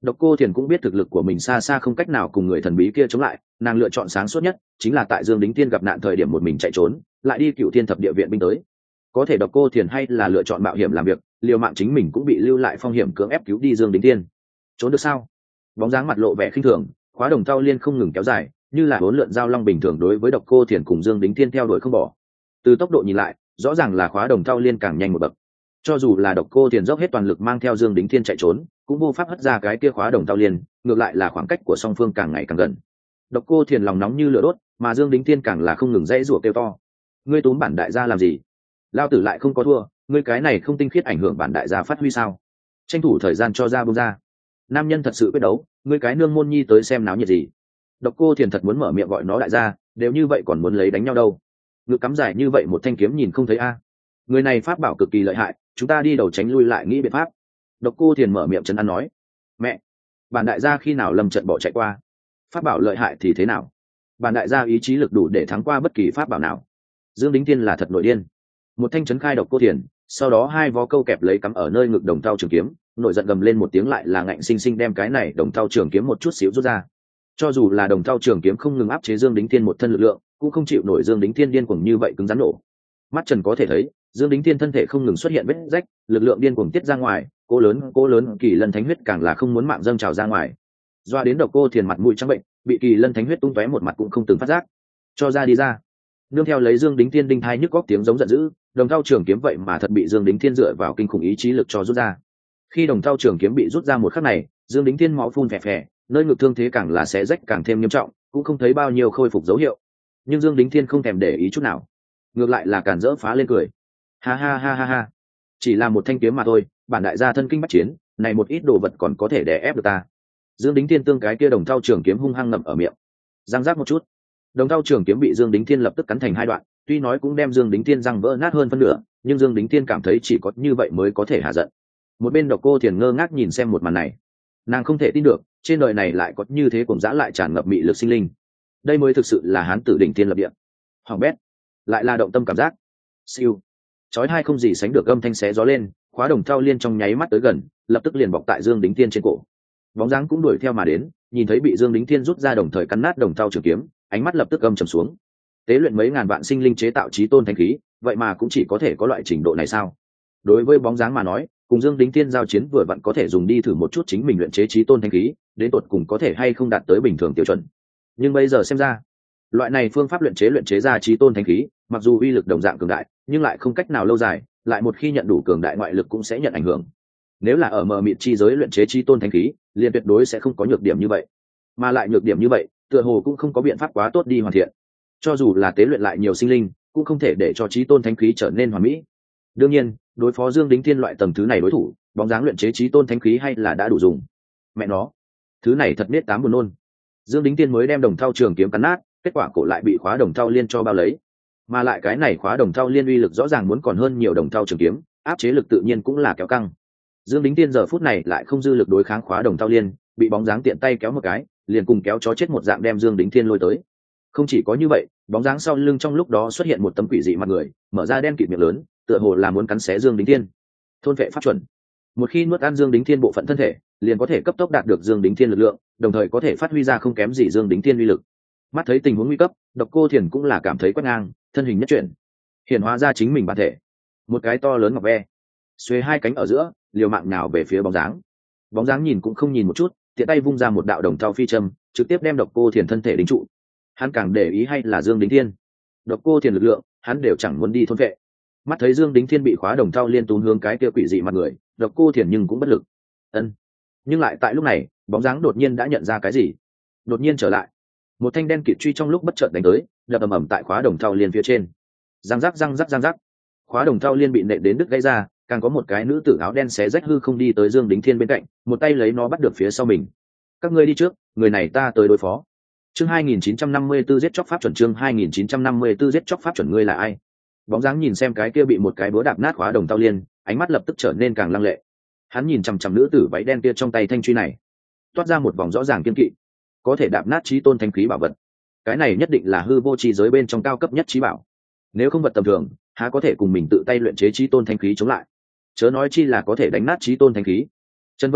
Độc Cô Thiền cũng biết thực lực của mình xa xa không cách nào cùng người thần bí kia chống lại, nàng lựa chọn sáng suốt nhất chính là tại Dương Đính Tiên gặp nạn thời điểm một mình chạy trốn, lại đi Cửu Thiên Thập Địa viện binh tới. Có thể Độc Cô Thiền hay là lựa chọn mạo hiểm làm việc, liều mạng chính mình cũng bị lưu lại phong hiểm cưỡng ép cứu đi Dương Đính Tiên. Trốn được sao? Bóng dáng mặt lộ vẻ khinh thường, khóa đồng thau liên không ngừng kéo dài, như là hỗn lượn giao long bình thường đối với Độc Cô Thiền cùng Dương Đính Tiên theo đuổi không bỏ. Từ tốc độ nhìn lại, rõ ràng là khóa đồng thau liên càng nhanh một bậc. Cho dù là Độc Cô Thiền dốc hết toàn lực mang theo Dương Đính Thiên chạy trốn, cũng vô pháp hất ra cái kia khóa đồng thau liên, ngược lại là khoảng cách của song phương càng ngày càng gần. Độc Cô Thiền lòng nóng như lửa đốt, mà Dương Đính Thiên càng là không ngừng dãy rủa kêu to. Ngươi túm bản đại gia làm gì? Lao tử lại không có thua, ngươi cái này không tinh khiết ảnh hưởng bản đại gia phát huy sao? Tranh thủ thời gian cho ra buông ra. Nam nhân thật sự quyết đấu, ngươi cái nương môn nhi tới xem náo nhiệt gì? Độc Cô Thiền thật muốn mở miệng gọi nó đại gia, đều như vậy còn muốn lấy đánh nhau đâu? Ngực cắm dài như vậy một thanh kiếm nhìn không thấy a? Người này pháp bảo cực kỳ lợi hại, chúng ta đi đầu tránh lui lại nghĩ biện pháp. Độc Cô Thiền mở miệng trấn an nói. Mẹ, bản đại gia khi nào lâm trận bỏ chạy qua? Pháp bảo lợi hại thì thế nào? Bản đại gia ý chí lực đủ để thắng qua bất kỳ pháp bảo nào. Dương Đính Tiên là thật nội điên. Một thanh chấn khai Độc Cô Thiền, sau đó hai vó câu kẹp lấy cắm ở nơi ngực đồng thau trường kiếm, nổi giận gầm lên một tiếng, lại là ngạnh sinh sinh đem cái này đồng thau trường kiếm một chút xíu rút ra. Cho dù là đồng thau trường kiếm không ngừng áp chế Dương Đính Tiên một thân lực lượng, cũng không chịu nổi Dương Đính Tiên điên cuồng như vậy cứng rắn nổ. Mắt trần có thể thấy, Dương Đính Tiên thân thể không ngừng xuất hiện vết rách, lực lượng điên cuồng tiết ra ngoài, cố lớn cố lớn kỳ lân thánh huyết càng là không muốn mạng dâng trào ra ngoài. Doa đến Độc Cô Thiền mặt mũi trắng bệnh, bị kỳ lân thánh huyết tung tóe một mặt cũng không từng phát giác. Cho ra đi ra. Nương theo lấy Dương Đính Tiên đinh thai nhức góc tiếng giống giận dữ, đồng thau trường kiếm vậy mà thật bị Dương Đính Tiên dựa vào kinh khủng ý chí lực cho rút ra. Khi đồng thau trường kiếm bị rút ra một khắc này, Dương Đính Tiên máu phun phè phè, nơi ngực thương thế càng là xé rách càng thêm nghiêm trọng, cũng không thấy bao nhiêu khôi phục dấu hiệu. Nhưng Dương Đính Tiên không thèm để ý chút nào, ngược lại là càn rỡ phá lên cười. Ha ha ha ha ha, chỉ là một thanh kiếm mà thôi, bản đại gia thân kinh bách chiến, này một ít đồ vật còn có thể đè ép được ta. Dương Đính Tiên tương cái kia đồng thau trường kiếm hung hăng ngậm ở miệng, răng rác một chút, đồng thau trường kiếm bị Dương Đính Tiên lập tức cắn thành hai đoạn, tuy nói cũng đem Dương Đính Tiên răng vỡ nát hơn phân nửa, nhưng Dương Đính Tiên cảm thấy chỉ có như vậy mới có thể hạ giận. Một bên Độc Cô Thiền ngơ ngác nhìn xem một màn này, nàng không thể tin được trên đời này lại có như thế cuồng dã lại tràn ngập mị lực sinh linh, đây mới thực sự là hán tử đỉnh tiên lập địa. Hoàng bét, lại là động tâm cảm giác. Siêu, chói hai không gì sánh được âm thanh xé gió lên, khóa đồng thau liên trong nháy mắt tới gần, lập tức liền bọc tại Dương Đính Tiên trên cổ. Bóng dáng cũng đuổi theo mà đến, nhìn thấy bị Dương Đính Tiên rút ra đồng thời cắn nát đồng thau trường kiếm, ánh mắt lập tức âm trầm xuống. Tế luyện mấy ngàn vạn sinh linh chế tạo chí tôn thánh khí, vậy mà cũng chỉ có thể có loại trình độ này sao? Đối với bóng dáng mà nói, cùng Dương Đính Tiên giao chiến vừa vặn có thể dùng đi thử một chút chính mình luyện chế chí tôn thánh khí, đến tột cùng có thể hay không đạt tới bình thường tiêu chuẩn. Nhưng bây giờ xem ra, loại này phương pháp luyện chế luyện chế ra chí tôn thánh khí, mặc dù uy lực đồng dạng cường đại, nhưng lại không cách nào lâu dài, lại một khi nhận đủ cường đại ngoại lực cũng sẽ nhận ảnh hưởng. Nếu là ở mờ mịt chi giới luyện chế chí tôn thánh khí, liền tuyệt đối sẽ không có nhược điểm như vậy, mà lại nhược điểm như vậy, tựa hồ cũng không có biện pháp quá tốt đi hoàn thiện. Cho dù là tế luyện lại nhiều sinh linh, cũng không thể để cho chí tôn thánh khí trở nên hoàn mỹ. Đương nhiên, đối phó Dương Đính Thiên loại tầng thứ này đối thủ, bóng dáng luyện chế chí tôn thánh khí hay là đã đủ dùng. Mẹ nó, thứ này thật nết tám buồn nôn. Dương Đính Thiên mới đem đồng thau trường kiếm cắn nát, kết quả cổ lại bị khóa đồng thau liên cho bao lấy, mà lại cái này khóa đồng thau liên uy lực rõ ràng muốn còn hơn nhiều đồng thau trường kiếm, áp chế lực tự nhiên cũng là kéo căng. Dương Đính Thiên giờ phút này lại không dư lực đối kháng khóa đồng thau liên, bị bóng dáng tiện tay kéo một cái, liền cùng kéo chó chết một dạng đem Dương Đính Thiên lôi tới. Không chỉ có như vậy, bóng dáng sau lưng trong lúc đó xuất hiện một tấm quỷ dị mặt người, mở ra đen kịt miệng lớn, tựa hồ là muốn cắn xé Dương Đính Thiên. Thôn vệ pháp chuẩn. Một khi nuốt ăn Dương Đính Thiên bộ phận thân thể, liền có thể cấp tốc đạt được Dương Đính Thiên lực lượng, đồng thời có thể phát huy ra không kém gì Dương Đính Thiên uy lực. Mắt thấy tình huống nguy cấp, Độc Cô Thiền cũng là cảm thấy quét ngang, thân hình nhất chuyển, hiện hóa ra chính mình bản thể, một cái to lớn ngọc ve, xuề hai cánh ở giữa, liều mạng nào về phía bóng dáng. Bóng dáng nhìn cũng không nhìn một chút, tiện tay vung ra một đạo đồng thau phi châm, trực tiếp đem Độc Cô Thiền thân thể đính trụ. Hắn càng để ý hay là Dương Đính Thiên, Độc Cô Thiền lực lượng, hắn đều chẳng muốn đi thôn vệ. Mắt thấy Dương Đính Thiên bị khóa đồng thau liên tún hướng cái kia quỷ dị mặt người, Độc Cô Thiền nhưng cũng bất lực. Ân. Nhưng lại tại lúc này, bóng dáng đột nhiên đã nhận ra cái gì, đột nhiên trở lại, một thanh đen kịt truy trong lúc bất chợt đánh tới, đập ầm ầm tại khóa đồng thau liên phía trên. Răng rắc răng rắc răng rắc, khóa đồng thau liên bị nện đến đứt gãy ra, càng có một cái nữ tử áo đen xé rách hư không đi tới Dương Đính Thiên bên cạnh, một tay lấy nó bắt được phía sau mình. Các ngươi đi trước, người này ta tới đối phó. Chương hai nghìn chín trăm năm mươi tư giết chóc pháp chuẩn, chương hai nghìn chín trăm năm mươi tư giết chóc pháp chuẩn, ngươi là ai? Bóng dáng nhìn xem cái kia bị một cái búa đạp nát khóa đồng thau liên, ánh mắt lập tức trở nên càng lăng lệ. Hắn nhìn chằm chằm nữ tử váy đen kia trong tay thanh truy này, toát ra một vòng rõ ràng kiên kỵ. Có thể đạp nát chí tôn thánh khí bảo vật, cái này nhất định là hư vô chi giới bên trong cao cấp nhất chí bảo. Nếu không vật tầm thường, há có thể cùng mình tự tay luyện chế chí tôn thánh khí chống lại? Chớ nói chi là có thể đánh nát chí tôn thánh khí. Trần Vân Hương,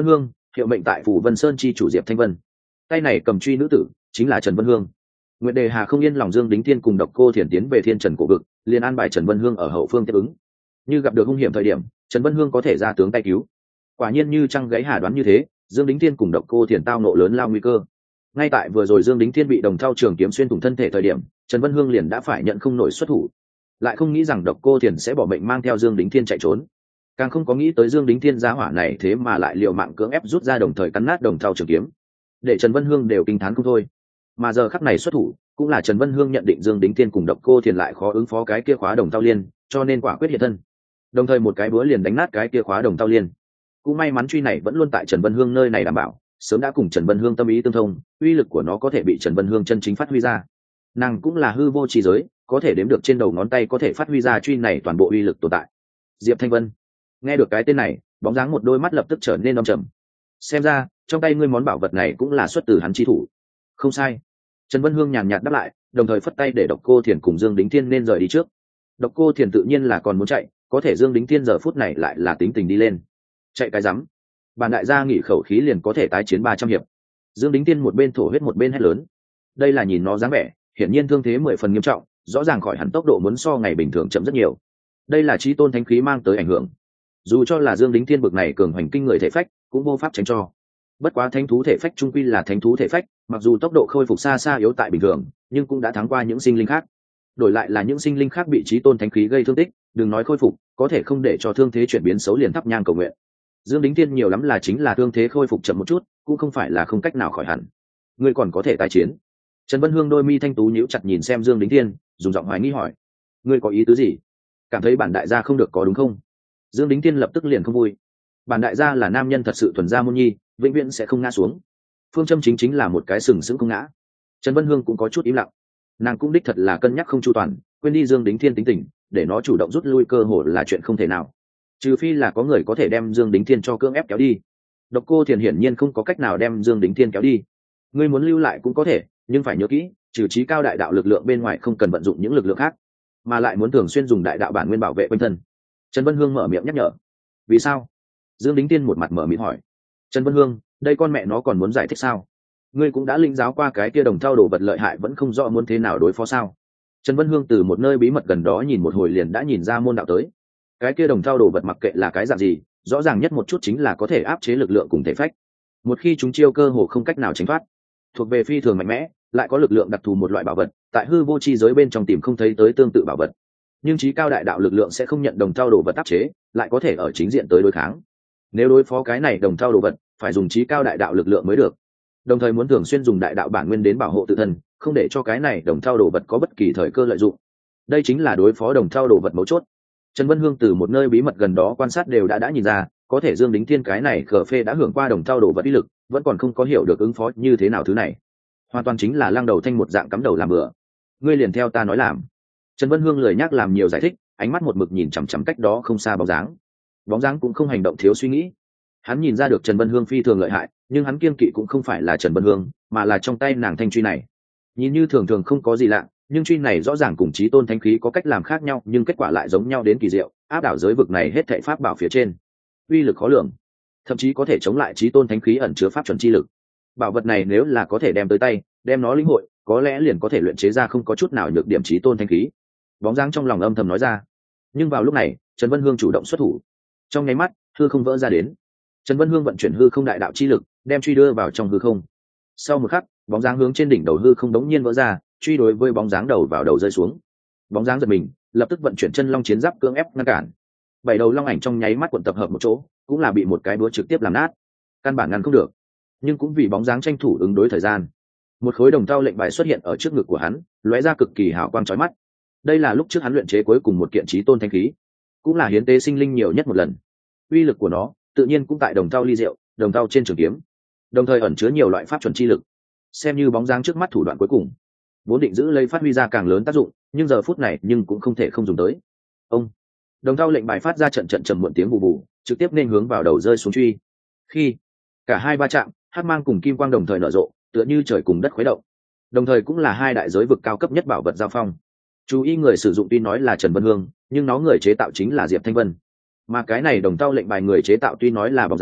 hiệu mệnh tại phủ Vân Sơn chi chủ Diệp Thanh Vân. Tay này cầm truy nữ tử chính là Trần Vân Hương. Nguyệt Đề Hà không yên lòng Dương Đính Thiên cùng Độc Cô Thiền tiến về Thiên Trần cổ vực, liền an bài Trần Vân Hương ở hậu phương tiếp ứng. Như gặp được hung hiểm thời điểm, Trần Vân Hương có thể ra tướng tay cứu. Quả nhiên như trăng gãy hà đoán như thế, Dương Đính Thiên cùng Độc Cô Thiền tao nộ lớn lao nguy cơ. Ngay tại vừa rồi Dương Đính Thiên bị đồng thao trường kiếm xuyên thủng thân thể thời điểm, Trần Vân Hương liền đã phải nhận không nổi xuất thủ. Lại không nghĩ rằng Độc Cô Thiền sẽ bỏ mệnh mang theo Dương Đính Thiên chạy trốn. Càng không có nghĩ tới Dương Đính Thiên giá hỏa này thế mà lại liều mạng cưỡng ép rút ra đồng thời cắn nát đồng thao trường kiếm, để Trần Vân Hương đều kinh thán không thôi. Mà giờ khắc này xuất thủ, cũng là Trần Vân Hương nhận định Dương Đính Thiên cùng Độc Cô Thiền lại khó ứng phó cái kia khóa đồng thao liên, cho nên quả quyết hiện thân. Đồng thời một cái búa liền đánh nát cái kia khóa đồng thao liên. Cũng may mắn truy này vẫn luôn tại Trần Vân Hương nơi này đảm bảo, sớm đã cùng Trần Vân Hương tâm ý tương thông, uy lực của nó có thể bị Trần Vân Hương chân chính phát huy ra. Nàng cũng là hư vô trì giới, có thể đếm được trên đầu ngón tay có thể phát huy ra truy này toàn bộ uy lực tồn tại. Diệp Thanh Vân nghe được cái tên này, bóng dáng một đôi mắt lập tức trở nên âm trầm. Xem ra trong tay ngươi món bảo vật này cũng là xuất từ hắn chi thủ. Không sai. Trần Vân Hương nhàn nhạt đáp lại, đồng thời phất tay để Độc Cô Thiền cùng Dương Đính Thiên nên rời đi trước. Độc Cô Thiền tự nhiên là còn muốn chạy, có thể Dương Đính Thiên giờ phút này lại là tính tình đi lên. Chạy cái rắm. Bản đại gia nghỉ khẩu khí liền có thể tái chiến ba trăm hiệp. Dương Đính Thiên một bên thổ huyết một bên hét lớn. Đây là nhìn nó dáng vẻ, hiển nhiên thương thế mười phần nghiêm trọng, rõ ràng khỏi hẳn tốc độ muốn so ngày bình thường chậm rất nhiều. Đây là chí tôn thánh khí mang tới ảnh hưởng. Dù cho là Dương Đính Thiên bực này cường hoành kinh người thể phách, cũng vô pháp tránh cho. Bất quá thánh thú thể phách trung quy là thánh thú thể phách, mặc dù tốc độ khôi phục xa xa yếu tại bình thường, nhưng cũng đã thắng qua những sinh linh khác. Đổi lại là những sinh linh khác bị chí tôn thánh khí gây thương tích, đừng nói khôi phục, có thể không để cho thương thế chuyển biến xấu liền thắp nhang cầu nguyện. Dương Đính Thiên nhiều lắm là chính là thương thế khôi phục chậm một chút, cũng không phải là không cách nào khỏi hẳn. Ngươi còn có thể tái chiến. Trần Vân Hương đôi mi thanh tú nhíu chặt nhìn xem Dương Đính Thiên, dùng giọng hoài nghi hỏi: ngươi có ý tứ gì? Cảm thấy bản đại gia không được có đúng không? Dương Đính Thiên lập tức liền không vui. Bản đại gia là nam nhân thật sự thuần gia môn nhi, vĩnh viễn sẽ không ngã xuống. Phương châm chính chính là một cái sừng sững không ngã. Trần Vân Hương cũng có chút im lặng. Nàng cũng đích thật là cân nhắc không chu toàn, quên đi Dương Đính Thiên tính tình, để nó chủ động rút lui cơ hội là chuyện không thể nào. Trừ phi là có người có thể đem Dương Đính Thiên cho cưỡng ép kéo đi. Độc Cô Thiền hiển nhiên không có cách nào đem Dương Đính Thiên kéo đi. Ngươi muốn lưu lại cũng có thể, nhưng phải nhớ kỹ, trừ trí cao đại đạo lực lượng bên ngoài không cần vận dụng những lực lượng khác, mà lại muốn thường xuyên dùng đại đạo bản nguyên bảo vệ quanh thân. Trần Vân Hương mở miệng nhắc nhở. Vì sao? Dương Đính Thiên một mặt mở miệng hỏi. Trần Vân Hương, đây con mẹ nó còn muốn giải thích sao? Ngươi cũng đã linh giáo qua cái kia đồng thao đồ vật lợi hại vẫn không rõ muốn thế nào đối phó sao? Trần Vân Hương từ một nơi bí mật gần đó nhìn một hồi liền đã nhìn ra môn đạo tới. Cái kia đồng thao đồ vật mặc kệ là cái dạng gì, rõ ràng nhất một chút chính là có thể áp chế lực lượng cùng thể phách. Một khi chúng chiêu cơ hồ không cách nào tránh thoát, thuộc về phi thường mạnh mẽ, lại có lực lượng đặc thù một loại bảo vật, tại hư vô chi giới bên trong tìm không thấy tới tương tự bảo vật. Nhưng chí cao đại đạo lực lượng sẽ không nhận đồng thao đồ vật áp chế, lại có thể ở chính diện tới đối kháng. Nếu đối phó cái này đồng thao đồ vật, phải dùng chí cao đại đạo lực lượng mới được. Đồng thời muốn thường xuyên dùng đại đạo bản nguyên đến bảo hộ tự thân, không để cho cái này đồng thao đồ vật có bất kỳ thời cơ lợi dụng. Đây chính là đối phó đồng thao đồ vật mấu chốt. Trần Vân Hương từ một nơi bí mật gần đó quan sát đều đã đã nhìn ra, có thể Dương Đính Thiên cái này cờ phê đã hưởng qua đồng thao đồ vật uy lực, vẫn còn không có hiểu được ứng phó như thế nào thứ này. Hoàn toàn chính là lăng đầu thanh một dạng cắm đầu làm bừa. Ngươi liền theo ta nói làm. Trần Vân Hương lười nhắc làm nhiều giải thích, ánh mắt một mực nhìn chằm chằm cách đó không xa bóng dáng. Bóng dáng cũng không hành động thiếu suy nghĩ. Hắn nhìn ra được Trần Vân Hương phi thường lợi hại, nhưng hắn kiêng kỵ cũng không phải là Trần Vân Hương, mà là trong tay nàng thanh truy này. Nhìn như thường thường không có gì lạ, nhưng truy này rõ ràng cùng chí tôn thánh khí có cách làm khác nhau, nhưng kết quả lại giống nhau đến kỳ diệu, áp đảo giới vực này hết thảy pháp bảo phía trên. Uy lực khó lường, thậm chí có thể chống lại chí tôn thánh khí ẩn chứa pháp chuẩn chi lực. Bảo vật này nếu là có thể đem tới tay, đem nó lĩnh hội, có lẽ liền có thể luyện chế ra không có chút nào nhược điểm chí tôn thánh khí. Bóng dáng trong lòng âm thầm nói ra. Nhưng vào lúc này, Trần Vân Hương chủ động xuất thủ. Trong nháy mắt, hư không vỡ ra đến. Trần Vân Hương vận chuyển hư không đại đạo chi lực, đem truy đưa vào trong hư không. Sau một khắc, bóng dáng hướng trên đỉnh đầu hư không đống nhiên vỡ ra, truy đối với bóng dáng đầu vào đầu rơi xuống. Bóng dáng giật mình, lập tức vận chuyển chân long chiến giáp cưỡng ép ngăn cản. Bảy đầu long ảnh trong nháy mắt cuộn tập hợp một chỗ, cũng là bị một cái búa trực tiếp làm nát. Căn bản ngăn không được. Nhưng cũng vì bóng dáng tranh thủ ứng đối thời gian, một khối đồng thau lệnh bài xuất hiện ở trước ngực của hắn, lóe ra cực kỳ hào quang chói mắt. Đây là lúc trước hắn luyện chế cuối cùng một kiện chí tôn thanh khí, cũng là hiến tế sinh linh nhiều nhất một lần. Uy lực của nó tự nhiên cũng tại đồng thau ly rượu, đồng thau trên trường kiếm, đồng thời ẩn chứa nhiều loại pháp chuẩn chi lực. Xem như bóng dáng trước mắt thủ đoạn cuối cùng, vốn định giữ lấy phát huy ra càng lớn tác dụng, nhưng giờ phút này nhưng cũng không thể không dùng tới. Ông đồng thau lệnh bài phát ra trận trận trầm muộn tiếng bù bù, trực tiếp nên hướng vào đầu rơi xuống truy. Khi cả hai va chạm, hắc mang cùng kim quang đồng thời nở rộ, tựa như trời cùng đất khuấy động. Đồng thời cũng là hai đại giới vực cao cấp nhất bảo vật giao phong. Chú ý người sử dụng tuy nói là Trần Vân Hương, nhưng nó người chế tạo chính là Diệp Thanh Vân. Mà cái này đồng thau lệnh bài người chế tạo tuy nói là bóng dáng,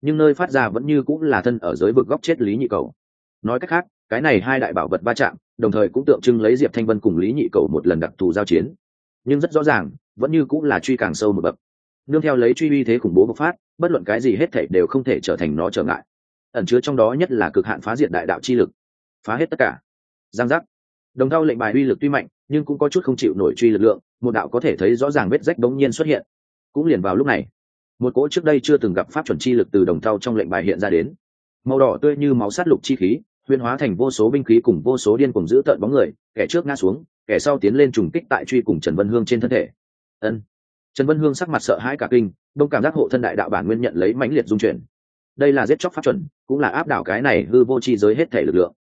nhưng nơi phát ra vẫn như cũng là thân ở giới vực góc chết lý nhị cầu. Nói cách khác, cái này hai đại bảo vật va chạm đồng thời cũng tượng trưng lấy Diệp Thanh Vân cùng lý nhị cầu một lần đặc thù giao chiến, nhưng rất rõ ràng vẫn như cũng là truy càng sâu một bậc. Nương theo lấy truy uy thế khủng bố bộc phát, bất luận cái gì hết thảy đều không thể trở thành nó trở ngại. Ẩn chứa trong đó nhất là cực hạn phá diệt đại đạo chi lực, phá hết tất cả. Giang giác. Đồng thau lệnh bài uy lực tuy mạnh, nhưng cũng có chút không chịu nổi truy lực lượng, một đạo có thể thấy rõ ràng vết rách bỗng nhiên xuất hiện. Cũng liền vào lúc này, một cỗ trước đây chưa từng gặp pháp chuẩn chi lực từ đồng thau trong lệnh bài hiện ra đến. Màu đỏ tươi như máu sát lục chi khí, huyễn hóa thành vô số binh khí cùng vô số điên cuồng giữ tợn bóng người, kẻ trước ngã xuống, kẻ sau tiến lên trùng kích tại truy cùng Trần Vân Hương trên thân thể. Ân. Trần Vân Hương sắc mặt sợ hãi cả kinh, đông cảm giác hộ thân đại đạo bản nguyên nhận lấy mãnh liệt dung chuyển. Đây là giết chóc pháp chuẩn, cũng là áp đảo cái này hư vô chi giới hết thể lực lượng.